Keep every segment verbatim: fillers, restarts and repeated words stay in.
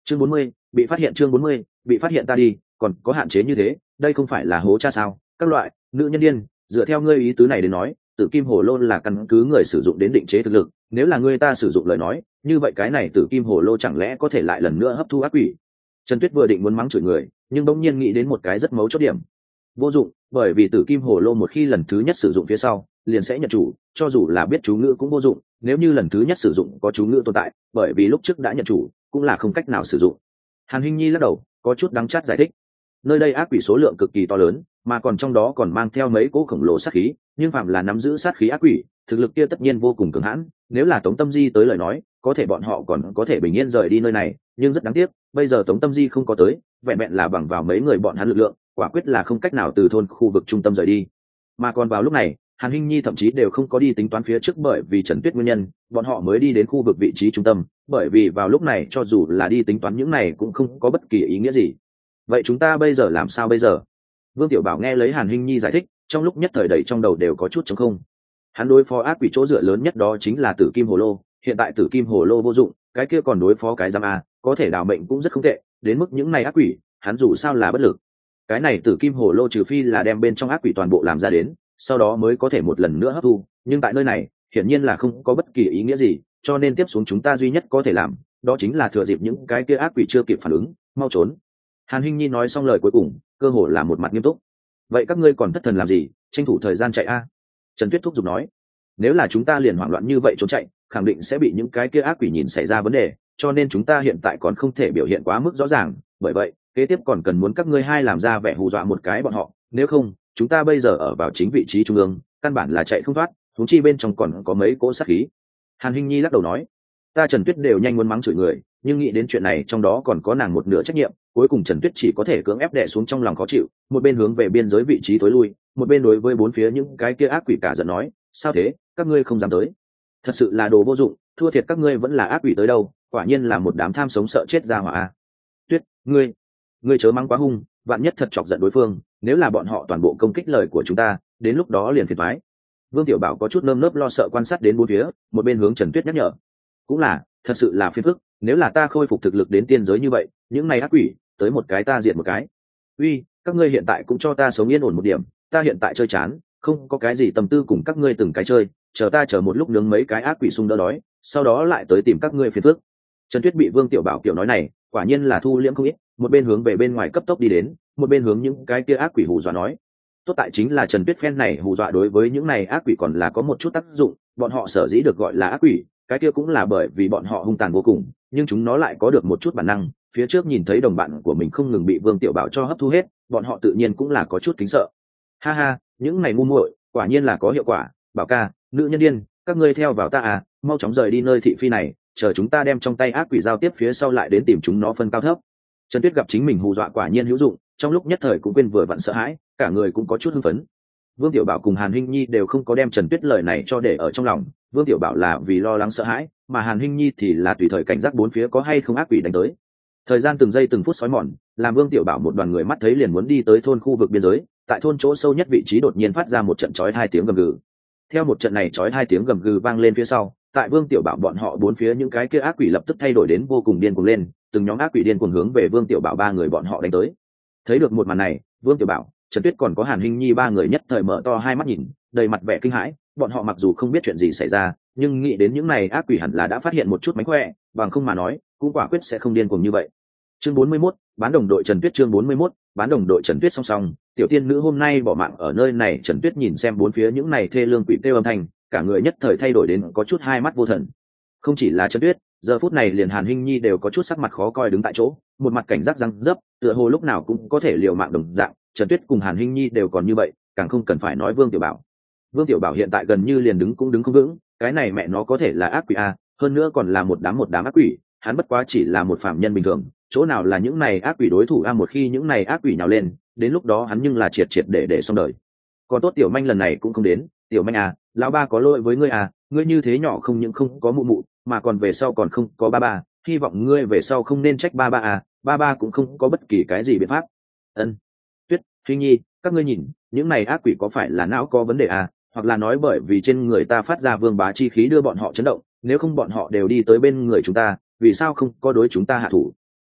chương bốn mươi bị phát hiện, chương bốn mươi bị phát hiện ta đi, còn có hạn chế như thế, đây không phải là hố cha sao? Các loại nữ nhân điên, dựa theo ngươi ý tứ này đến nói, tử kim hồ lô là căn cứ người sử dụng đến định chế thực lực, nếu là người ta sử dụng lời nói, như vậy cái này tử kim hồ lô chẳng lẽ có thể lại lần nữa hấp thu ác quỷ? Trần Tuyết vừa định muốn mắng chửi người, nhưng bỗng nhiên nghĩ đến một cái rất mấu chốt điểm. Vô dụng, bởi vì tử kim hồ lô một khi lần thứ nhất sử dụng phía sau, liền sẽ nhận chủ, cho dù là biết chú ngữ cũng vô dụng, nếu như lần thứ nhất sử dụng có chú ngữ tồn tại, bởi vì lúc trước đã nhận chủ, cũng là không cách nào sử dụng. Hàn Hinh Nhi lắc đầu, có chút đắng chát giải thích. Nơi đây ác quỷ số lượng cực kỳ to lớn, mà còn trong đó còn mang theo mấy cỗ khổng lồ sát khí, nhưng phạm là nắm giữ sát khí ác quỷ, thực lực kia tất nhiên vô cùng cường hãn, nếu là Tống Tâm Di tới lời nói, có thể bọn họ còn có thể bình yên rời đi nơi này, nhưng rất đáng tiếc, bây giờ Tống Tâm Di không có tới, vẹn vẹn là bằng vào mấy người bọn hắn lực lượng, quả quyết là không cách nào từ thôn khu vực trung tâm rời đi. Mà còn vào lúc này, Hàn Hinh Nhi thậm chí đều không có đi tính toán phía trước, bởi vì Trần Tuyết nguyên nhân, bọn họ mới đi đến khu vực vị trí trung tâm, bởi vì vào lúc này cho dù là đi tính toán những này cũng không có bất kỳ ý nghĩa gì. Vậy chúng ta bây giờ làm sao bây giờ? Vương Tiểu Bảo nghe lấy Hàn Hinh Nhi giải thích, trong lúc nhất thời đầy trong đầu đều có chút trống không. Hắn đối phó ác quỷ chỗ dựa lớn nhất đó chính là Tử Kim Hồ Lô, hiện tại Tử Kim Hồ Lô vô dụng, cái kia còn đối phó cái giam a, có thể đào mệnh cũng rất không tệ, đến mức những này ác quỷ, hắn dù sao là bất lực. Cái này Tử Kim Hồ Lô trừ phi là đem bên trong ác quỷ toàn bộ làm ra đến, sau đó mới có thể một lần nữa hấp thu, nhưng tại nơi này, hiển nhiên là không có bất kỳ ý nghĩa gì, cho nên tiếp xuống chúng ta duy nhất có thể làm, đó chính là thừa dịp những cái kia ác quỷ chưa kịp phản ứng, mau trốn. Hàn Hinh Nhi nói xong lời cuối cùng, cơ hồ là một mặt nghiêm túc. Vậy các ngươi còn thất thần làm gì, tranh thủ thời gian chạy a? Trần Tuyết thúc giục nói. Nếu là chúng ta liền hoảng loạn như vậy trốn chạy, khẳng định sẽ bị những cái kia ác quỷ nhìn xảy ra vấn đề, cho nên chúng ta hiện tại còn không thể biểu hiện quá mức rõ ràng, bởi vậy, kế tiếp còn cần muốn các ngươi hai làm ra vẻ hù dọa một cái bọn họ, nếu không, chúng ta bây giờ ở vào chính vị trí trung ương, căn bản là chạy không thoát, huống chi bên trong còn có mấy cỗ sát khí. Hàn Hinh Nhi lắc đầu nói. Ta Trần Tuyết đều nhanh muốn mắng chửi người, nhưng nghĩ đến chuyện này trong đó còn có nàng một nửa trách nhiệm, cuối cùng Trần Tuyết chỉ có thể cưỡng ép đè xuống trong lòng khó chịu, một bên hướng về biên giới vị trí tối lui, một bên đối với bốn phía những cái kia ác quỷ cả giận nói, sao thế, các ngươi không dám tới? Thật sự là đồ vô dụng, thua thiệt các ngươi vẫn là ác quỷ tới đâu, quả nhiên là một đám tham sống sợ chết ra hỏa a. Tuyết, ngươi, ngươi chớ mắng quá hung, vạn nhất thật chọc giận đối phương, nếu là bọn họ toàn bộ công kích lời của chúng ta, đến lúc đó liền phiền toái. Vương Tiểu Bảo có chút nơm nớp lo sợ quan sát đến bốn phía, một bên hướng Trần Tuyết nhắc nhở. Cũng là, thật sự là phiền phức, nếu là ta khôi phục thực lực đến tiên giới như vậy, những này ác quỷ, tới một cái ta diệt một cái. Uy, các ngươi hiện tại cũng cho ta sống yên ổn một điểm, ta hiện tại chơi chán, không có cái gì tâm tư cùng các ngươi từng cái chơi, chờ ta chờ một lúc nướng mấy cái ác quỷ sung đỡ đói, sau đó lại tới tìm các ngươi phiền phức. Trần Tuyết bị Vương Tiểu Bảo kiểu nói này, quả nhiên là thu liễm không ít, một bên hướng về bên ngoài cấp tốc đi đến, một bên hướng những cái kia ác quỷ hù dọa nói. Tốt tại chính là Trần Tuyết phen này hù dọa đối với những này ác quỷ còn là có một chút tác dụng, bọn họ sở dĩ được gọi là ác quỷ, cái kia cũng là bởi vì bọn họ hung tàn vô cùng, nhưng chúng nó lại có được một chút bản năng, phía trước nhìn thấy đồng bạn của mình không ngừng bị Vương Tiểu Bảo cho hấp thu hết, bọn họ tự nhiên cũng là có chút kính sợ. Ha ha, những này ngu muội, quả nhiên là có hiệu quả, Bảo ca, nữ nhân điên, các ngươi theo vào ta à, mau chóng rời đi nơi thị phi này, chờ chúng ta đem trong tay ác quỷ giao tiếp phía sau lại đến tìm chúng nó phân cao thấp. Trần Tuyết gặp chính mình hù dọa quả nhiên hữu dụng, trong lúc nhất thời cũng quên vừa vặn sợ hãi, cả người cũng có chút hưng phấn. Vương Tiểu Bảo cùng Hàn Hinh Nhi đều không có đem Trần Tuyết lời này cho để ở trong lòng, Vương Tiểu Bảo là vì lo lắng sợ hãi, mà Hàn Hinh Nhi thì là tùy thời cảnh giác bốn phía có hay không ác quỷ đánh tới. Thời gian từng giây từng phút sói mòn, làm Vương Tiểu Bảo một đoàn người mắt thấy liền muốn đi tới thôn khu vực biên giới, tại thôn chỗ sâu nhất vị trí đột nhiên phát ra một trận chói hai tiếng gầm gừ. Theo một trận này chói hai tiếng gầm gừ vang lên phía sau, tại Vương Tiểu Bảo bọn họ bốn phía những cái kia ác quỷ lập tức thay đổi đến vô cùng điên cuồng lên, từng nhóm ác quỷ điên cuồng hướng về Vương Tiểu Bảo ba người bọn họ đánh tới. Thấy được một màn này, Vương Tiểu Bảo, Trần Tuyết còn có Hàn Hinh Nhi ba người nhất thời mở to hai mắt nhìn, đầy mặt vẻ kinh hãi, bọn họ mặc dù không biết chuyện gì xảy ra, nhưng nghĩ đến những này ác quỷ hẳn là đã phát hiện một chút mánh khỏe, bằng không mà nói, cũng quả quyết sẽ không điên cuồng như vậy. Chương bốn mươi mốt, bán đồng đội Trần Tuyết chương bốn mươi mốt, bán đồng đội Trần Tuyết song song, tiểu tiên nữ hôm nay bỏ mạng ở nơi này, Trần Tuyết nhìn xem bốn phía những này thê lương quỷ kêu âm thanh, cả người nhất thời thay đổi đến có chút hai mắt vô thần. Không chỉ là Trần Tuyết, giờ phút này liền Hàn Hinh Nhi đều có chút sắc mặt khó coi đứng tại chỗ, một mặt cảnh giác răng dấp, tựa hồ lúc nào cũng có thể liều mạng đồng dạng. Trần Tuyết cùng Hàn Hinh Nhi đều còn như vậy, càng không cần phải nói Vương Tiểu Bảo. Vương Tiểu Bảo hiện tại gần như liền đứng cũng đứng không vững, cái này mẹ nó có thể là ác quỷ a, hơn nữa còn là một đám một đám ác quỷ, hắn bất quá chỉ là một phạm nhân bình thường, chỗ nào là những này ác quỷ đối thủ a, một khi những này ác quỷ nhào lên, đến lúc đó hắn nhưng là triệt triệt để để xong đời. Còn tốt Tiểu Manh lần này cũng không đến, Tiểu Manh à, lão ba có lỗi với ngươi à, ngươi như thế nhỏ không những không có mụ mụ, mà còn về sau còn không có ba ba, hy vọng ngươi về sau không nên trách ba ba à, ba ba cũng không có bất kỳ cái gì biện pháp. Ân. Tuyết, Hinh Nhi, các ngươi nhìn, những này ác quỷ có phải là não có vấn đề à, hoặc là nói bởi vì trên người ta phát ra vương bá chi khí đưa bọn họ chấn động, nếu không bọn họ đều đi tới bên người chúng ta, vì sao không có đối chúng ta hạ thủ?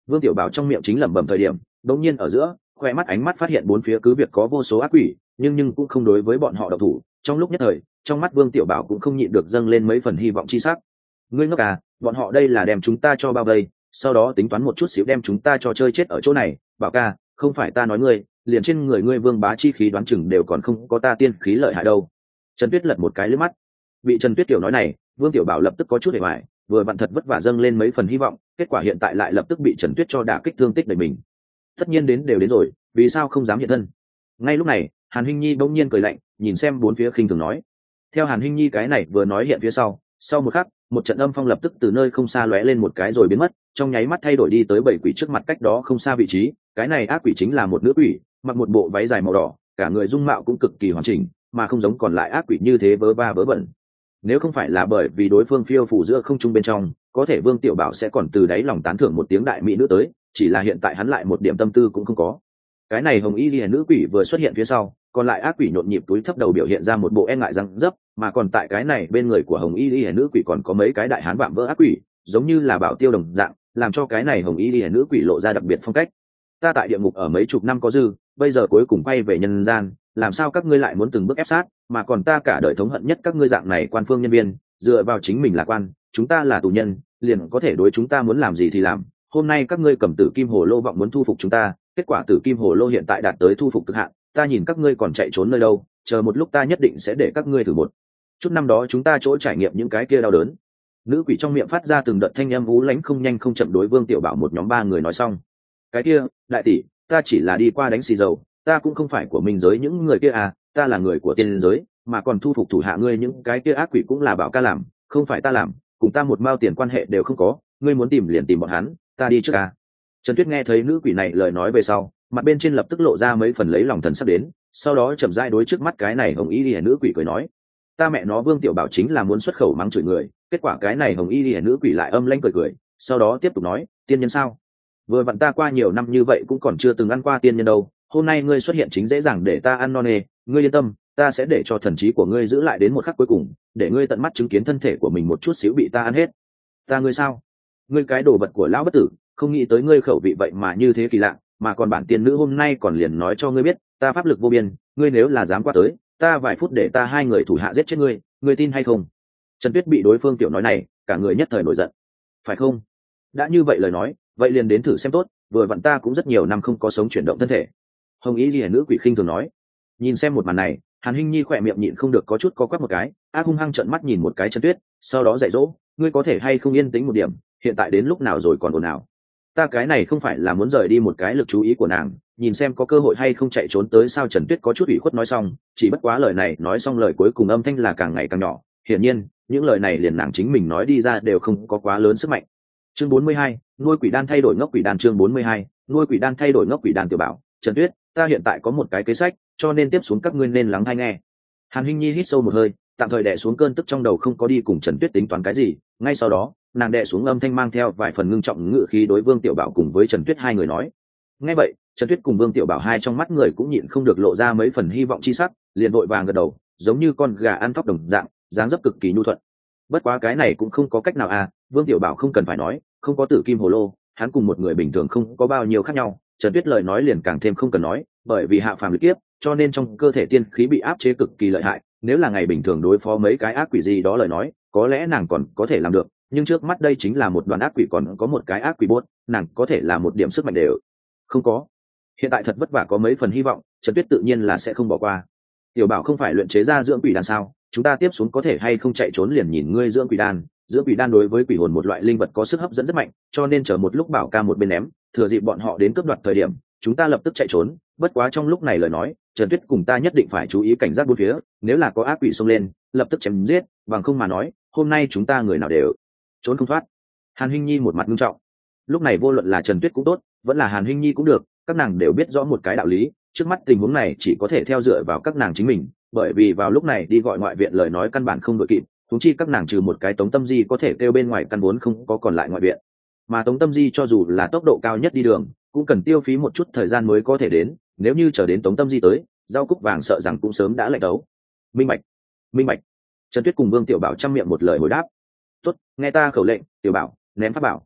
Vương Tiểu Bảo trong miệng chính lẩm bẩm thời điểm, đột nhiên ở giữa, khoe mắt ánh mắt phát hiện bốn phía cứ việc có vô số ác quỷ, nhưng nhưng cũng không đối với bọn họ động thủ. Trong lúc nhất thời, trong mắt Vương Tiểu Bảo cũng không nhịn được dâng lên mấy phần hy vọng chi sắc. Ngươi ngốc à, bọn họ đây là đem chúng ta cho bao vây, sau đó tính toán một chút xíu đem chúng ta cho chơi chết ở chỗ này. Bảo ca, không phải ta nói ngươi, liền trên người ngươi Vương bá chi khí đoán chừng đều còn không có ta tiên khí lợi hại đâu. Trần Tuyết lật một cái liếc mắt, bị Trần Tuyết tiểu nói này, Vương Tiểu Bảo lập tức có chút hề hoài, vừa vặn thật vất vả dâng lên mấy phần hy vọng, kết quả hiện tại lại lập tức bị Trần Tuyết cho đả kích thương tích đầy mình. Tất nhiên đến đều đến rồi, vì sao không dám hiện thân? Ngay lúc này, Hàn Hinh Nhi bỗng nhiên cười lạnh, nhìn xem bốn phía khinh thường nói. Theo Hàn Hinh Nhi cái này vừa nói hiện phía sau, sau một khắc, một trận âm phong lập tức từ nơi không xa lóe lên một cái rồi biến mất, trong nháy mắt thay đổi đi tới bảy quỷ trước mặt cách đó không xa vị trí. Cái này ác quỷ chính là một nữ quỷ, mặc một bộ váy dài màu đỏ, cả người dung mạo cũng cực kỳ hoàn chỉnh, mà không giống còn lại ác quỷ như thế vớ va vớ vẩn. Nếu không phải là bởi vì đối phương phiêu phủ giữa không trung bên trong, có thể Vương Tiểu Bảo sẽ còn từ đáy lòng tán thưởng một tiếng đại mỹ nữ tới, chỉ là hiện tại hắn lại một điểm tâm tư cũng không có. Cái này hồng y liễu nữ quỷ vừa xuất hiện phía sau, còn lại ác quỷ nhộn nhịp túi thấp đầu biểu hiện ra một bộ e ngại răng dấp, mà còn tại cái này bên người của hồng y liễu nữ quỷ còn có mấy cái đại hán vạm vỡ ác quỷ, giống như là bảo tiêu đồng dạng, làm cho cái này hồng y liễu nữ quỷ lộ ra đặc biệt phong cách. Ta tại địa ngục ở mấy chục năm có dư, bây giờ cuối cùng quay về nhân gian, làm sao các ngươi lại muốn từng bước ép sát, mà còn ta cả đời thống hận nhất các ngươi dạng này quan phương nhân viên, dựa vào chính mình là quan, chúng ta là tù nhân, liền có thể đối chúng ta muốn làm gì thì làm. Hôm nay các ngươi cầm Tử Kim Hồ Lô vọng muốn thu phục chúng ta, kết quả Tử Kim Hồ Lô hiện tại đạt tới thu phục cực hạn, ta nhìn các ngươi còn chạy trốn nơi đâu, chờ một lúc ta nhất định sẽ để các ngươi thử một chút năm đó chúng ta chỗ trải nghiệm những cái kia đau đớn. Nữ quỷ trong miệng phát ra từng đợt thanh âm ú lãnh không nhanh không chậm đối Vương Tiểu Bảo một nhóm ba người nói xong. Cái kia, đại tỷ, ta chỉ là đi qua đánh xì dầu, ta cũng không phải của mình giới những người kia à, ta là người của tiên giới, mà còn thu phục thủ hạ ngươi những cái kia ác quỷ cũng là Bảo ca làm, không phải ta làm, cùng ta một mao tiền quan hệ đều không có, ngươi muốn tìm liền tìm bọn hắn, ta đi trước à. Trần Tuyết nghe thấy nữ quỷ này lời nói về sau, mặt bên trên lập tức lộ ra mấy phần lấy lòng thần sắc đến, sau đó chậm rãi đối trước mắt cái này hồng y liễu nữ quỷ cười nói, ta mẹ nó Vương Tiểu Bảo chính là muốn xuất khẩu mắng chửi người, kết quả cái này hồng y liễu nữ quỷ lại âm lãnh cười cười, sau đó tiếp tục nói, tiên nhân sao? Vừa vặn ta qua nhiều năm như vậy cũng còn chưa từng ăn qua tiên nhân đâu, hôm nay ngươi xuất hiện chính dễ dàng để ta ăn no nê, ngươi yên tâm, ta sẽ để cho thần trí của ngươi giữ lại đến một khắc cuối cùng, để ngươi tận mắt chứng kiến thân thể của mình một chút xíu bị ta ăn hết. Ta ngươi sao? Ngươi cái đồ vật của lão bất tử, không nghĩ tới ngươi khẩu vị vậy mà như thế kỳ lạ, mà còn bản tiên nữ hôm nay còn liền nói cho ngươi biết, ta pháp lực vô biên, ngươi nếu là dám qua tới, ta vài phút để ta hai người thủ hạ giết chết ngươi, ngươi tin hay không? Trần Tuyết bị đối phương tiểu nói này, cả người nhất thời nổi giận. Phải không? Đã như vậy lời nói, vậy liền đến thử xem tốt, vừa vặn ta cũng rất nhiều năm không có sống chuyển động thân thể. Hồng Y Liễu nữ quỷ khinh thường nói. Nhìn xem một màn này, Hàn Hinh Nhi khỏe miệng nhịn không được có chút co quắp một cái, ác hung hăng trợn mắt nhìn một cái Trần Tuyết, sau đó dạy dỗ, ngươi có thể hay không yên tĩnh một điểm, hiện tại đến lúc nào rồi còn ồn ào. Ta cái này không phải là muốn rời đi một cái lực chú ý của nàng, nhìn xem có cơ hội hay không chạy trốn tới sao. Trần Tuyết có chút ủy khuất nói xong, chỉ bất quá lời này nói xong lời cuối cùng âm thanh là càng ngày càng nhỏ, hiển nhiên, những lời này liền nàng chính mình nói đi ra đều không có quá lớn sức mạnh. Chương bốn mươi hai, nuôi quỷ đan thay đổi ngốc quỷ đan. Chương bốn mươi hai, nuôi quỷ đan thay đổi ngốc quỷ đan. Tiểu Bảo, Trần Tuyết, ta hiện tại có một cái kế sách, cho nên tiếp xuống các ngươi nên lắng hay nghe. Hàn Hinh Nhi hít sâu một hơi, tạm thời đè xuống cơn tức trong đầu, không có đi cùng Trần Tuyết tính toán cái gì. Ngay sau đó, nàng đè xuống âm thanh mang theo vài phần ngưng trọng ngự khí đối Vương Tiểu Bảo cùng với Trần Tuyết hai người nói. Nghe vậy, Trần Tuyết cùng Vương Tiểu Bảo hai trong mắt người cũng nhịn không được lộ ra mấy phần hy vọng chi sắc, liền vội vàng gật đầu, giống như con gà ăn thóc đồng dạng, dáng dấp cực kỳ nhu thuận. Bất quá cái này cũng không có cách nào à, Vương Tiểu Bảo không cần phải nói, không có Tử Kim Hồ Lô, hắn cùng một người bình thường không có bao nhiêu khác nhau. Trần Tuyết lời nói liền càng thêm không cần nói, bởi vì hạ phàm lực kiếp, cho nên trong cơ thể tiên khí bị áp chế cực kỳ lợi hại, nếu là ngày bình thường đối phó mấy cái ác quỷ gì đó lời nói, có lẽ nàng còn có thể làm được, nhưng trước mắt đây chính là một đoàn ác quỷ, còn có một cái ác quỷ bốt, nàng có thể là một điểm sức mạnh đều không có. Hiện tại thật vất vả có mấy phần hy vọng, Trần Tuyết tự nhiên là sẽ không bỏ qua. Tiểu Bảo không phải luyện chế ra dưỡng quỷ đan sao, chúng ta tiếp xuống có thể hay không chạy trốn liền nhìn ngươi dưỡng quỷ đan. Dưỡng quỷ đan đối với quỷ hồn một loại linh vật có sức hấp dẫn rất mạnh, cho nên chờ một lúc Bảo ca một bên ném, thừa dịp bọn họ đến cướp đoạt thời điểm, chúng ta lập tức chạy trốn. Bất quá trong lúc này lời nói, Trần Tuyết cùng ta nhất định phải chú ý cảnh giác bốn phía, nếu là có ác quỷ xông lên, lập tức chém giết, bằng không mà nói, hôm nay chúng ta người nào đều trốn không thoát. Hàn Hinh Nhi một mặt nghiêm trọng. Lúc này vô luận là Trần Tuyết cũng tốt, vẫn là Hàn Hinh Nhi cũng được, các nàng đều biết rõ một cái đạo lý, trước mắt tình huống này chỉ có thể theo dựa vào các nàng chính mình, bởi vì vào lúc này đi gọi ngoại viện lời nói căn bản không đội kịp, huống chi các nàng trừ một cái Tống Tâm Di có thể kêu bên ngoài căn vốn không có còn lại ngoại viện, mà Tống Tâm Di cho dù là tốc độ cao nhất đi đường, cũng cần tiêu phí một chút thời gian mới có thể đến, nếu như chờ đến Tống Tâm Di tới, rau cúc vàng sợ rằng cũng sớm đã lạnh đấu. Minh bạch, minh bạch. Trần Tuyết cùng Vương Tiểu Bảo trăm miệng một lời hồi đáp. Tốt, nghe ta khẩu lệnh, Tiểu Bảo, ném pháp bảo.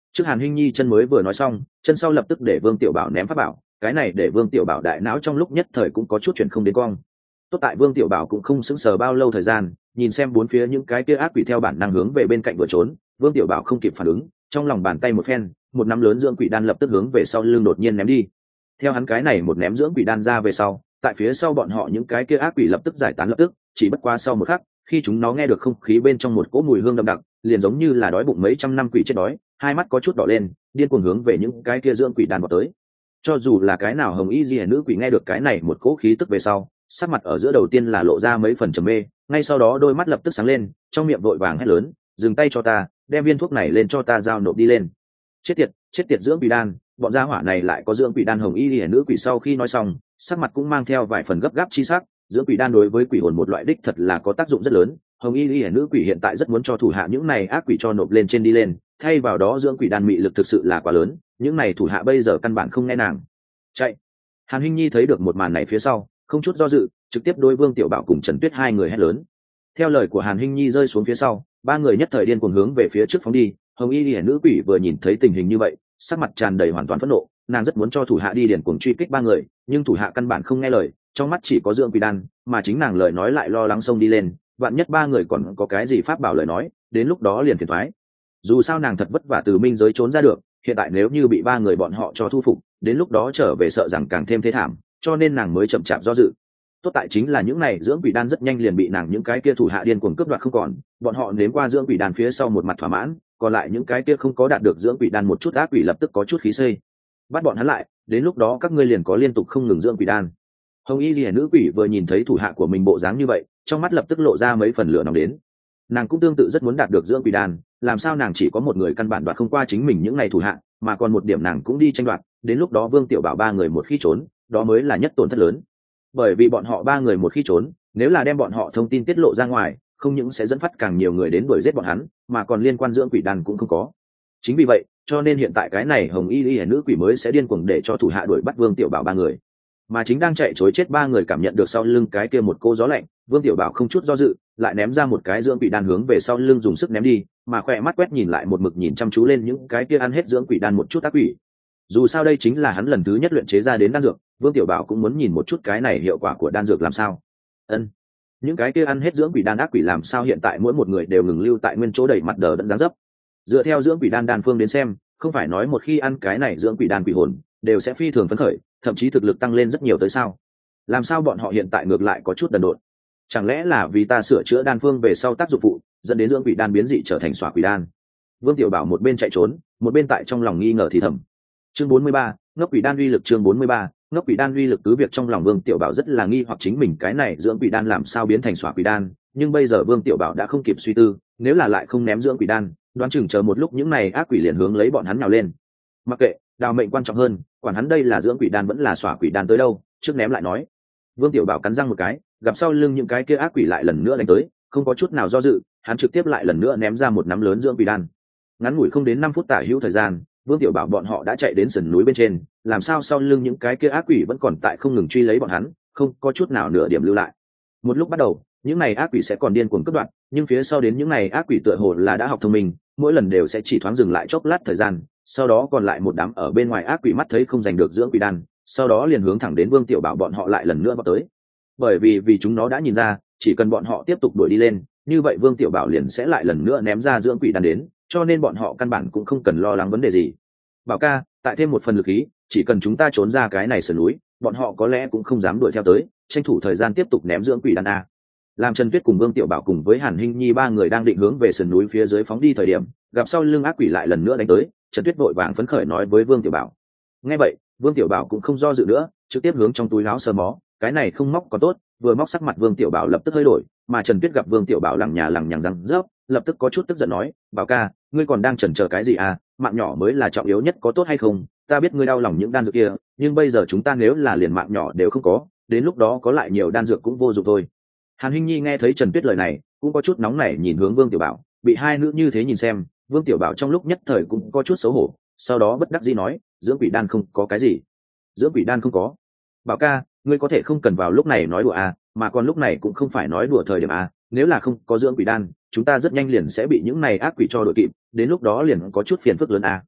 trước Hàn Hinh Nhi chân mới vừa nói xong, chân sau lập tức để Vương Tiểu Bảo ném pháp bảo, cái này để Vương Tiểu Bảo đại não trong lúc nhất thời cũng có chút chuyển không đến cong. Tốt tại Vương Tiểu Bảo cũng không sững sờ bao lâu thời gian, nhìn xem bốn phía những cái kia ác quỷ theo bản năng hướng về bên cạnh vừa trốn, Vương Tiểu Bảo không kịp phản ứng, trong lòng bàn tay một phen, một nắm lớn dưỡng quỷ đan lập tức hướng về sau lưng đột nhiên ném đi. Theo hắn cái này một ném dưỡng quỷ đan ra về sau, tại phía sau bọn họ những cái kia ác quỷ lập tức giải tán lập tức, chỉ bất qua sau một khắc, khi chúng nó nghe được không khí bên trong một cỗ mùi hương đậm đặc, liền giống như là đói bụng mấy trăm năm quỷ chết đói, hai mắt có chút đỏ lên, điên cuồng hướng về những cái kia dưỡng quỷ đan vào tới. Cho dù là cái nào hồng y liễu nữ quỷ nghe được cái này một cỗ khí tức về sau, sắc mặt ở giữa đầu tiên là lộ ra mấy phần trầm mê, ngay sau đó đôi mắt lập tức sáng lên, trong miệng vội vàng hét lớn, dừng tay cho ta, đem viên thuốc này lên cho ta, giao nộp đi lên. Chết tiệt, chết tiệt dưỡng quỷ đan, bọn gia hỏa này lại có dưỡng quỷ đan. Hồng y liễu nữ quỷ sau khi nói xong, sắc mặt cũng mang theo vài phần gấp gáp chi sắc, dưỡng quỷ đan đối với quỷ hồn một loại đích thật là có tác dụng rất lớn. Hồng y liễu nữ quỷ hiện tại rất muốn cho thủ hạ những này ác quỷ cho nộp lên trên đi lên, thay vào đó dưỡng quỷ đan mị lực thực sự là quá lớn, những này thủ hạ bây giờ căn bản không nghe nàng. Chạy. Hàn Hinh Nhi thấy được một màn này phía sau, không chút do dự, trực tiếp đối Vương Tiểu Bảo cùng Trần Tuyết hai người hét lớn. Theo lời của Hàn Hinh Nhi rơi xuống phía sau, ba người nhất thời điên cuồng hướng về phía trước phóng đi. Hồng y liễu nữ quỷ vừa nhìn thấy tình hình như vậy, sắc mặt tràn đầy hoàn toàn phẫn nộ, nàng rất muốn cho thủ hạ đi điền cuồng truy kích ba người, nhưng thủ hạ căn bản không nghe lời, trong mắt chỉ có dưỡng quỷ đan, mà chính nàng lời nói lại lo lắng xông đi lên, vạn nhất ba người còn có cái gì pháp bảo lời nói, đến lúc đó liền phiền toái. Dù sao nàng thật vất vả từ minh giới trốn ra được, hiện tại nếu như bị ba người bọn họ cho thu phục, đến lúc đó trở về sợ rằng càng thêm thế thảm, cho nên nàng mới chậm chạp do dự. Tốt tại chính là những này dưỡng quỷ đan rất nhanh liền bị nàng những cái kia thủ hạ điên cuồng cướp đoạt không còn, bọn họ nếm qua dưỡng quỷ đan phía sau một mặt thỏa mãn, còn lại những cái kia không có đạt được dưỡng quỷ đan một chút ác quỷ lập tức có chút khí xây. Bắt bọn hắn lại, đến lúc đó các ngươi liền có liên tục không ngừng dưỡng quỷ đan. Hồng y liễu nữ quỷ vừa nhìn thấy thủ hạ của mình bộ dáng như vậy, trong mắt lập tức lộ ra mấy phần lửa nóng đến. Nàng cũng tương tự rất muốn đạt được dưỡng quỷ đan, làm sao nàng chỉ có một người căn bản đoạt không qua chính mình những ngày thủ hạ, mà còn một điểm nàng cũng đi tranh đoạt, đến lúc đó Vương Tiểu Bảo ba người một khi trốn, đó mới là nhất tổn thất lớn. Bởi vì bọn họ ba người một khi trốn, nếu là đem bọn họ thông tin tiết lộ ra ngoài, không những sẽ dẫn phát càng nhiều người đến đuổi giết bọn hắn, mà còn liên quan dưỡng quỷ đan cũng không có. Chính vì vậy, cho nên hiện tại cái này Hồng y liễu nữ quỷ mới sẽ điên cuồng để cho thủ hạ đuổi bắt Vương Tiểu Bảo ba người. Mà chính đang chạy trối chết ba người cảm nhận được sau lưng cái kia một cô gió lạnh, Vương Tiểu Bảo không chút do dự, lại ném ra một cái dưỡng quỷ đan hướng về sau lưng dùng sức ném đi, mà khỏe mắt quét nhìn lại một mực nhìn chăm chú lên những cái kia ăn hết dưỡng quỷ đan một chút ác quỷ. Dù sao đây chính là hắn lần thứ nhất luyện chế ra đến đan dược, Vương Tiểu Bảo cũng muốn nhìn một chút cái này hiệu quả của đan dược làm sao. Ân, những cái kia ăn hết dưỡng quỷ đan ác quỷ làm sao hiện tại mỗi một người đều ngừng lưu tại nguyên chỗ đầy mặt đờ đẫn dáng dấp. Dựa theo dưỡng quỷ đan đan phương đến xem, không phải nói một khi ăn cái này dưỡng quỷ đan quỷ hồn đều sẽ phi thường phấn khởi, thậm chí thực lực tăng lên rất nhiều tới sao? Làm sao bọn họ hiện tại ngược lại có chút đần độn? Chẳng lẽ là vì ta sửa chữa đan phương về sau tác dụng phụ, dẫn đến dưỡng quỷ đan biến dị trở thành xỏa quỷ đan? Vương Tiểu Bảo một bên chạy trốn, một bên tại trong lòng nghi ngờ thì thầm. Chương bốn mươi ba, ngốc quỷ đan uy lực. Chương bốn mươi ba, ngốc quỷ đan uy lực. Cứ việc trong lòng Vương Tiểu Bảo rất là nghi hoặc chính mình cái này dưỡng quỷ đan làm sao biến thành xỏa quỷ đan, nhưng bây giờ Vương Tiểu Bảo đã không kịp suy tư, nếu là lại không ném dưỡng quỷ đan, đoán chừng chờ một lúc những này ác quỷ liền hướng lấy bọn hắn nhào lên. Mặc kệ, đào mệnh quan trọng hơn, quản hắn đây là dưỡng quỷ đan vẫn là xỏa quỷ đan tới đâu, trước ném lại nói. Vương Tiểu Bảo cắn răng một cái, gặp sau lưng những cái kia ác quỷ lại lần nữa đánh tới, không có chút nào do dự, hắn trực tiếp lại lần nữa ném ra một nắm lớn dưỡng quỷ đan. Ngắn ngủi không đến năm phút tả hữu thời gian, Vương Tiểu Bảo bọn họ đã chạy đến sườn núi bên trên, làm sao sau lưng những cái kia ác quỷ vẫn còn tại không ngừng truy lấy bọn hắn, không có chút nào nửa điểm lưu lại. Một lúc bắt đầu, những này ác quỷ sẽ còn điên cuồng cướp đoạt, nhưng phía sau đến những này ác quỷ tựa hồ là đã học thông minh, mỗi lần đều sẽ chỉ thoáng dừng lại chốc lát thời gian, sau đó còn lại một đám ở bên ngoài ác quỷ mắt thấy không giành được dưỡng quỷ đan, sau đó liền hướng thẳng đến Vương Tiểu Bảo bọn họ lại lần nữa vào tới. Bởi vì vì chúng nó đã nhìn ra, chỉ cần bọn họ tiếp tục đuổi đi lên, như vậy Vương Tiểu Bảo liền sẽ lại lần nữa ném ra dưỡng quỷ đan đến, cho nên bọn họ căn bản cũng không cần lo lắng vấn đề gì. Bảo ca, tại thêm một phần lực khí, chỉ cần chúng ta trốn ra cái này sườn núi, bọn họ có lẽ cũng không dám đuổi theo tới, tranh thủ thời gian tiếp tục ném dưỡng quỷ đan a. Làm Trần Tuyết cùng Vương Tiểu Bảo cùng với Hàn Hinh Nhi ba người đang định hướng về sườn núi phía dưới phóng đi thời điểm, gặp sau lưng ác quỷ lại lần nữa đánh tới, Trần Tuyết vội vàng phấn khởi nói với Vương Tiểu Bảo. Nghe vậy, Vương Tiểu Bảo cũng không do dự nữa, trực tiếp hướng trong túi áo sờ mó, cái này không móc có tốt, vừa móc sắc mặt Vương Tiểu Bảo lập tức hơi đổi, mà Trần Tuyết gặp Vương Tiểu Bảo lằng nhà lằng nhằng răng rớp, lập tức có chút tức giận nói, Bảo ca, ngươi còn đang chần chờ cái gì à, mạng nhỏ mới là trọng yếu nhất có tốt hay không, ta biết ngươi đau lòng những đan dược kia, nhưng bây giờ chúng ta nếu là liền mạng nhỏ đều không có, đến lúc đó có lại nhiều đan dược cũng vô dụng thôi. Hàn Hinh Nhi nghe thấy Trần Tuyết lời này, cũng có chút nóng nảy nhìn hướng Vương Tiểu Bảo, bị hai nữ như thế nhìn xem, Vương Tiểu Bảo trong lúc nhất thời cũng có chút xấu hổ, sau đó bất đắc dĩ nói, dưỡng quỷ đan không có cái gì. Dưỡng quỷ đan không có. Bảo ca, ngươi có thể không cần vào lúc này nói đùa à, mà còn lúc này cũng không phải nói đùa thời điểm à, nếu là không có dưỡng quỷ đan, chúng ta rất nhanh liền sẽ bị những này ác quỷ cho đội kịp, đến lúc đó liền có chút phiền phức lớn à.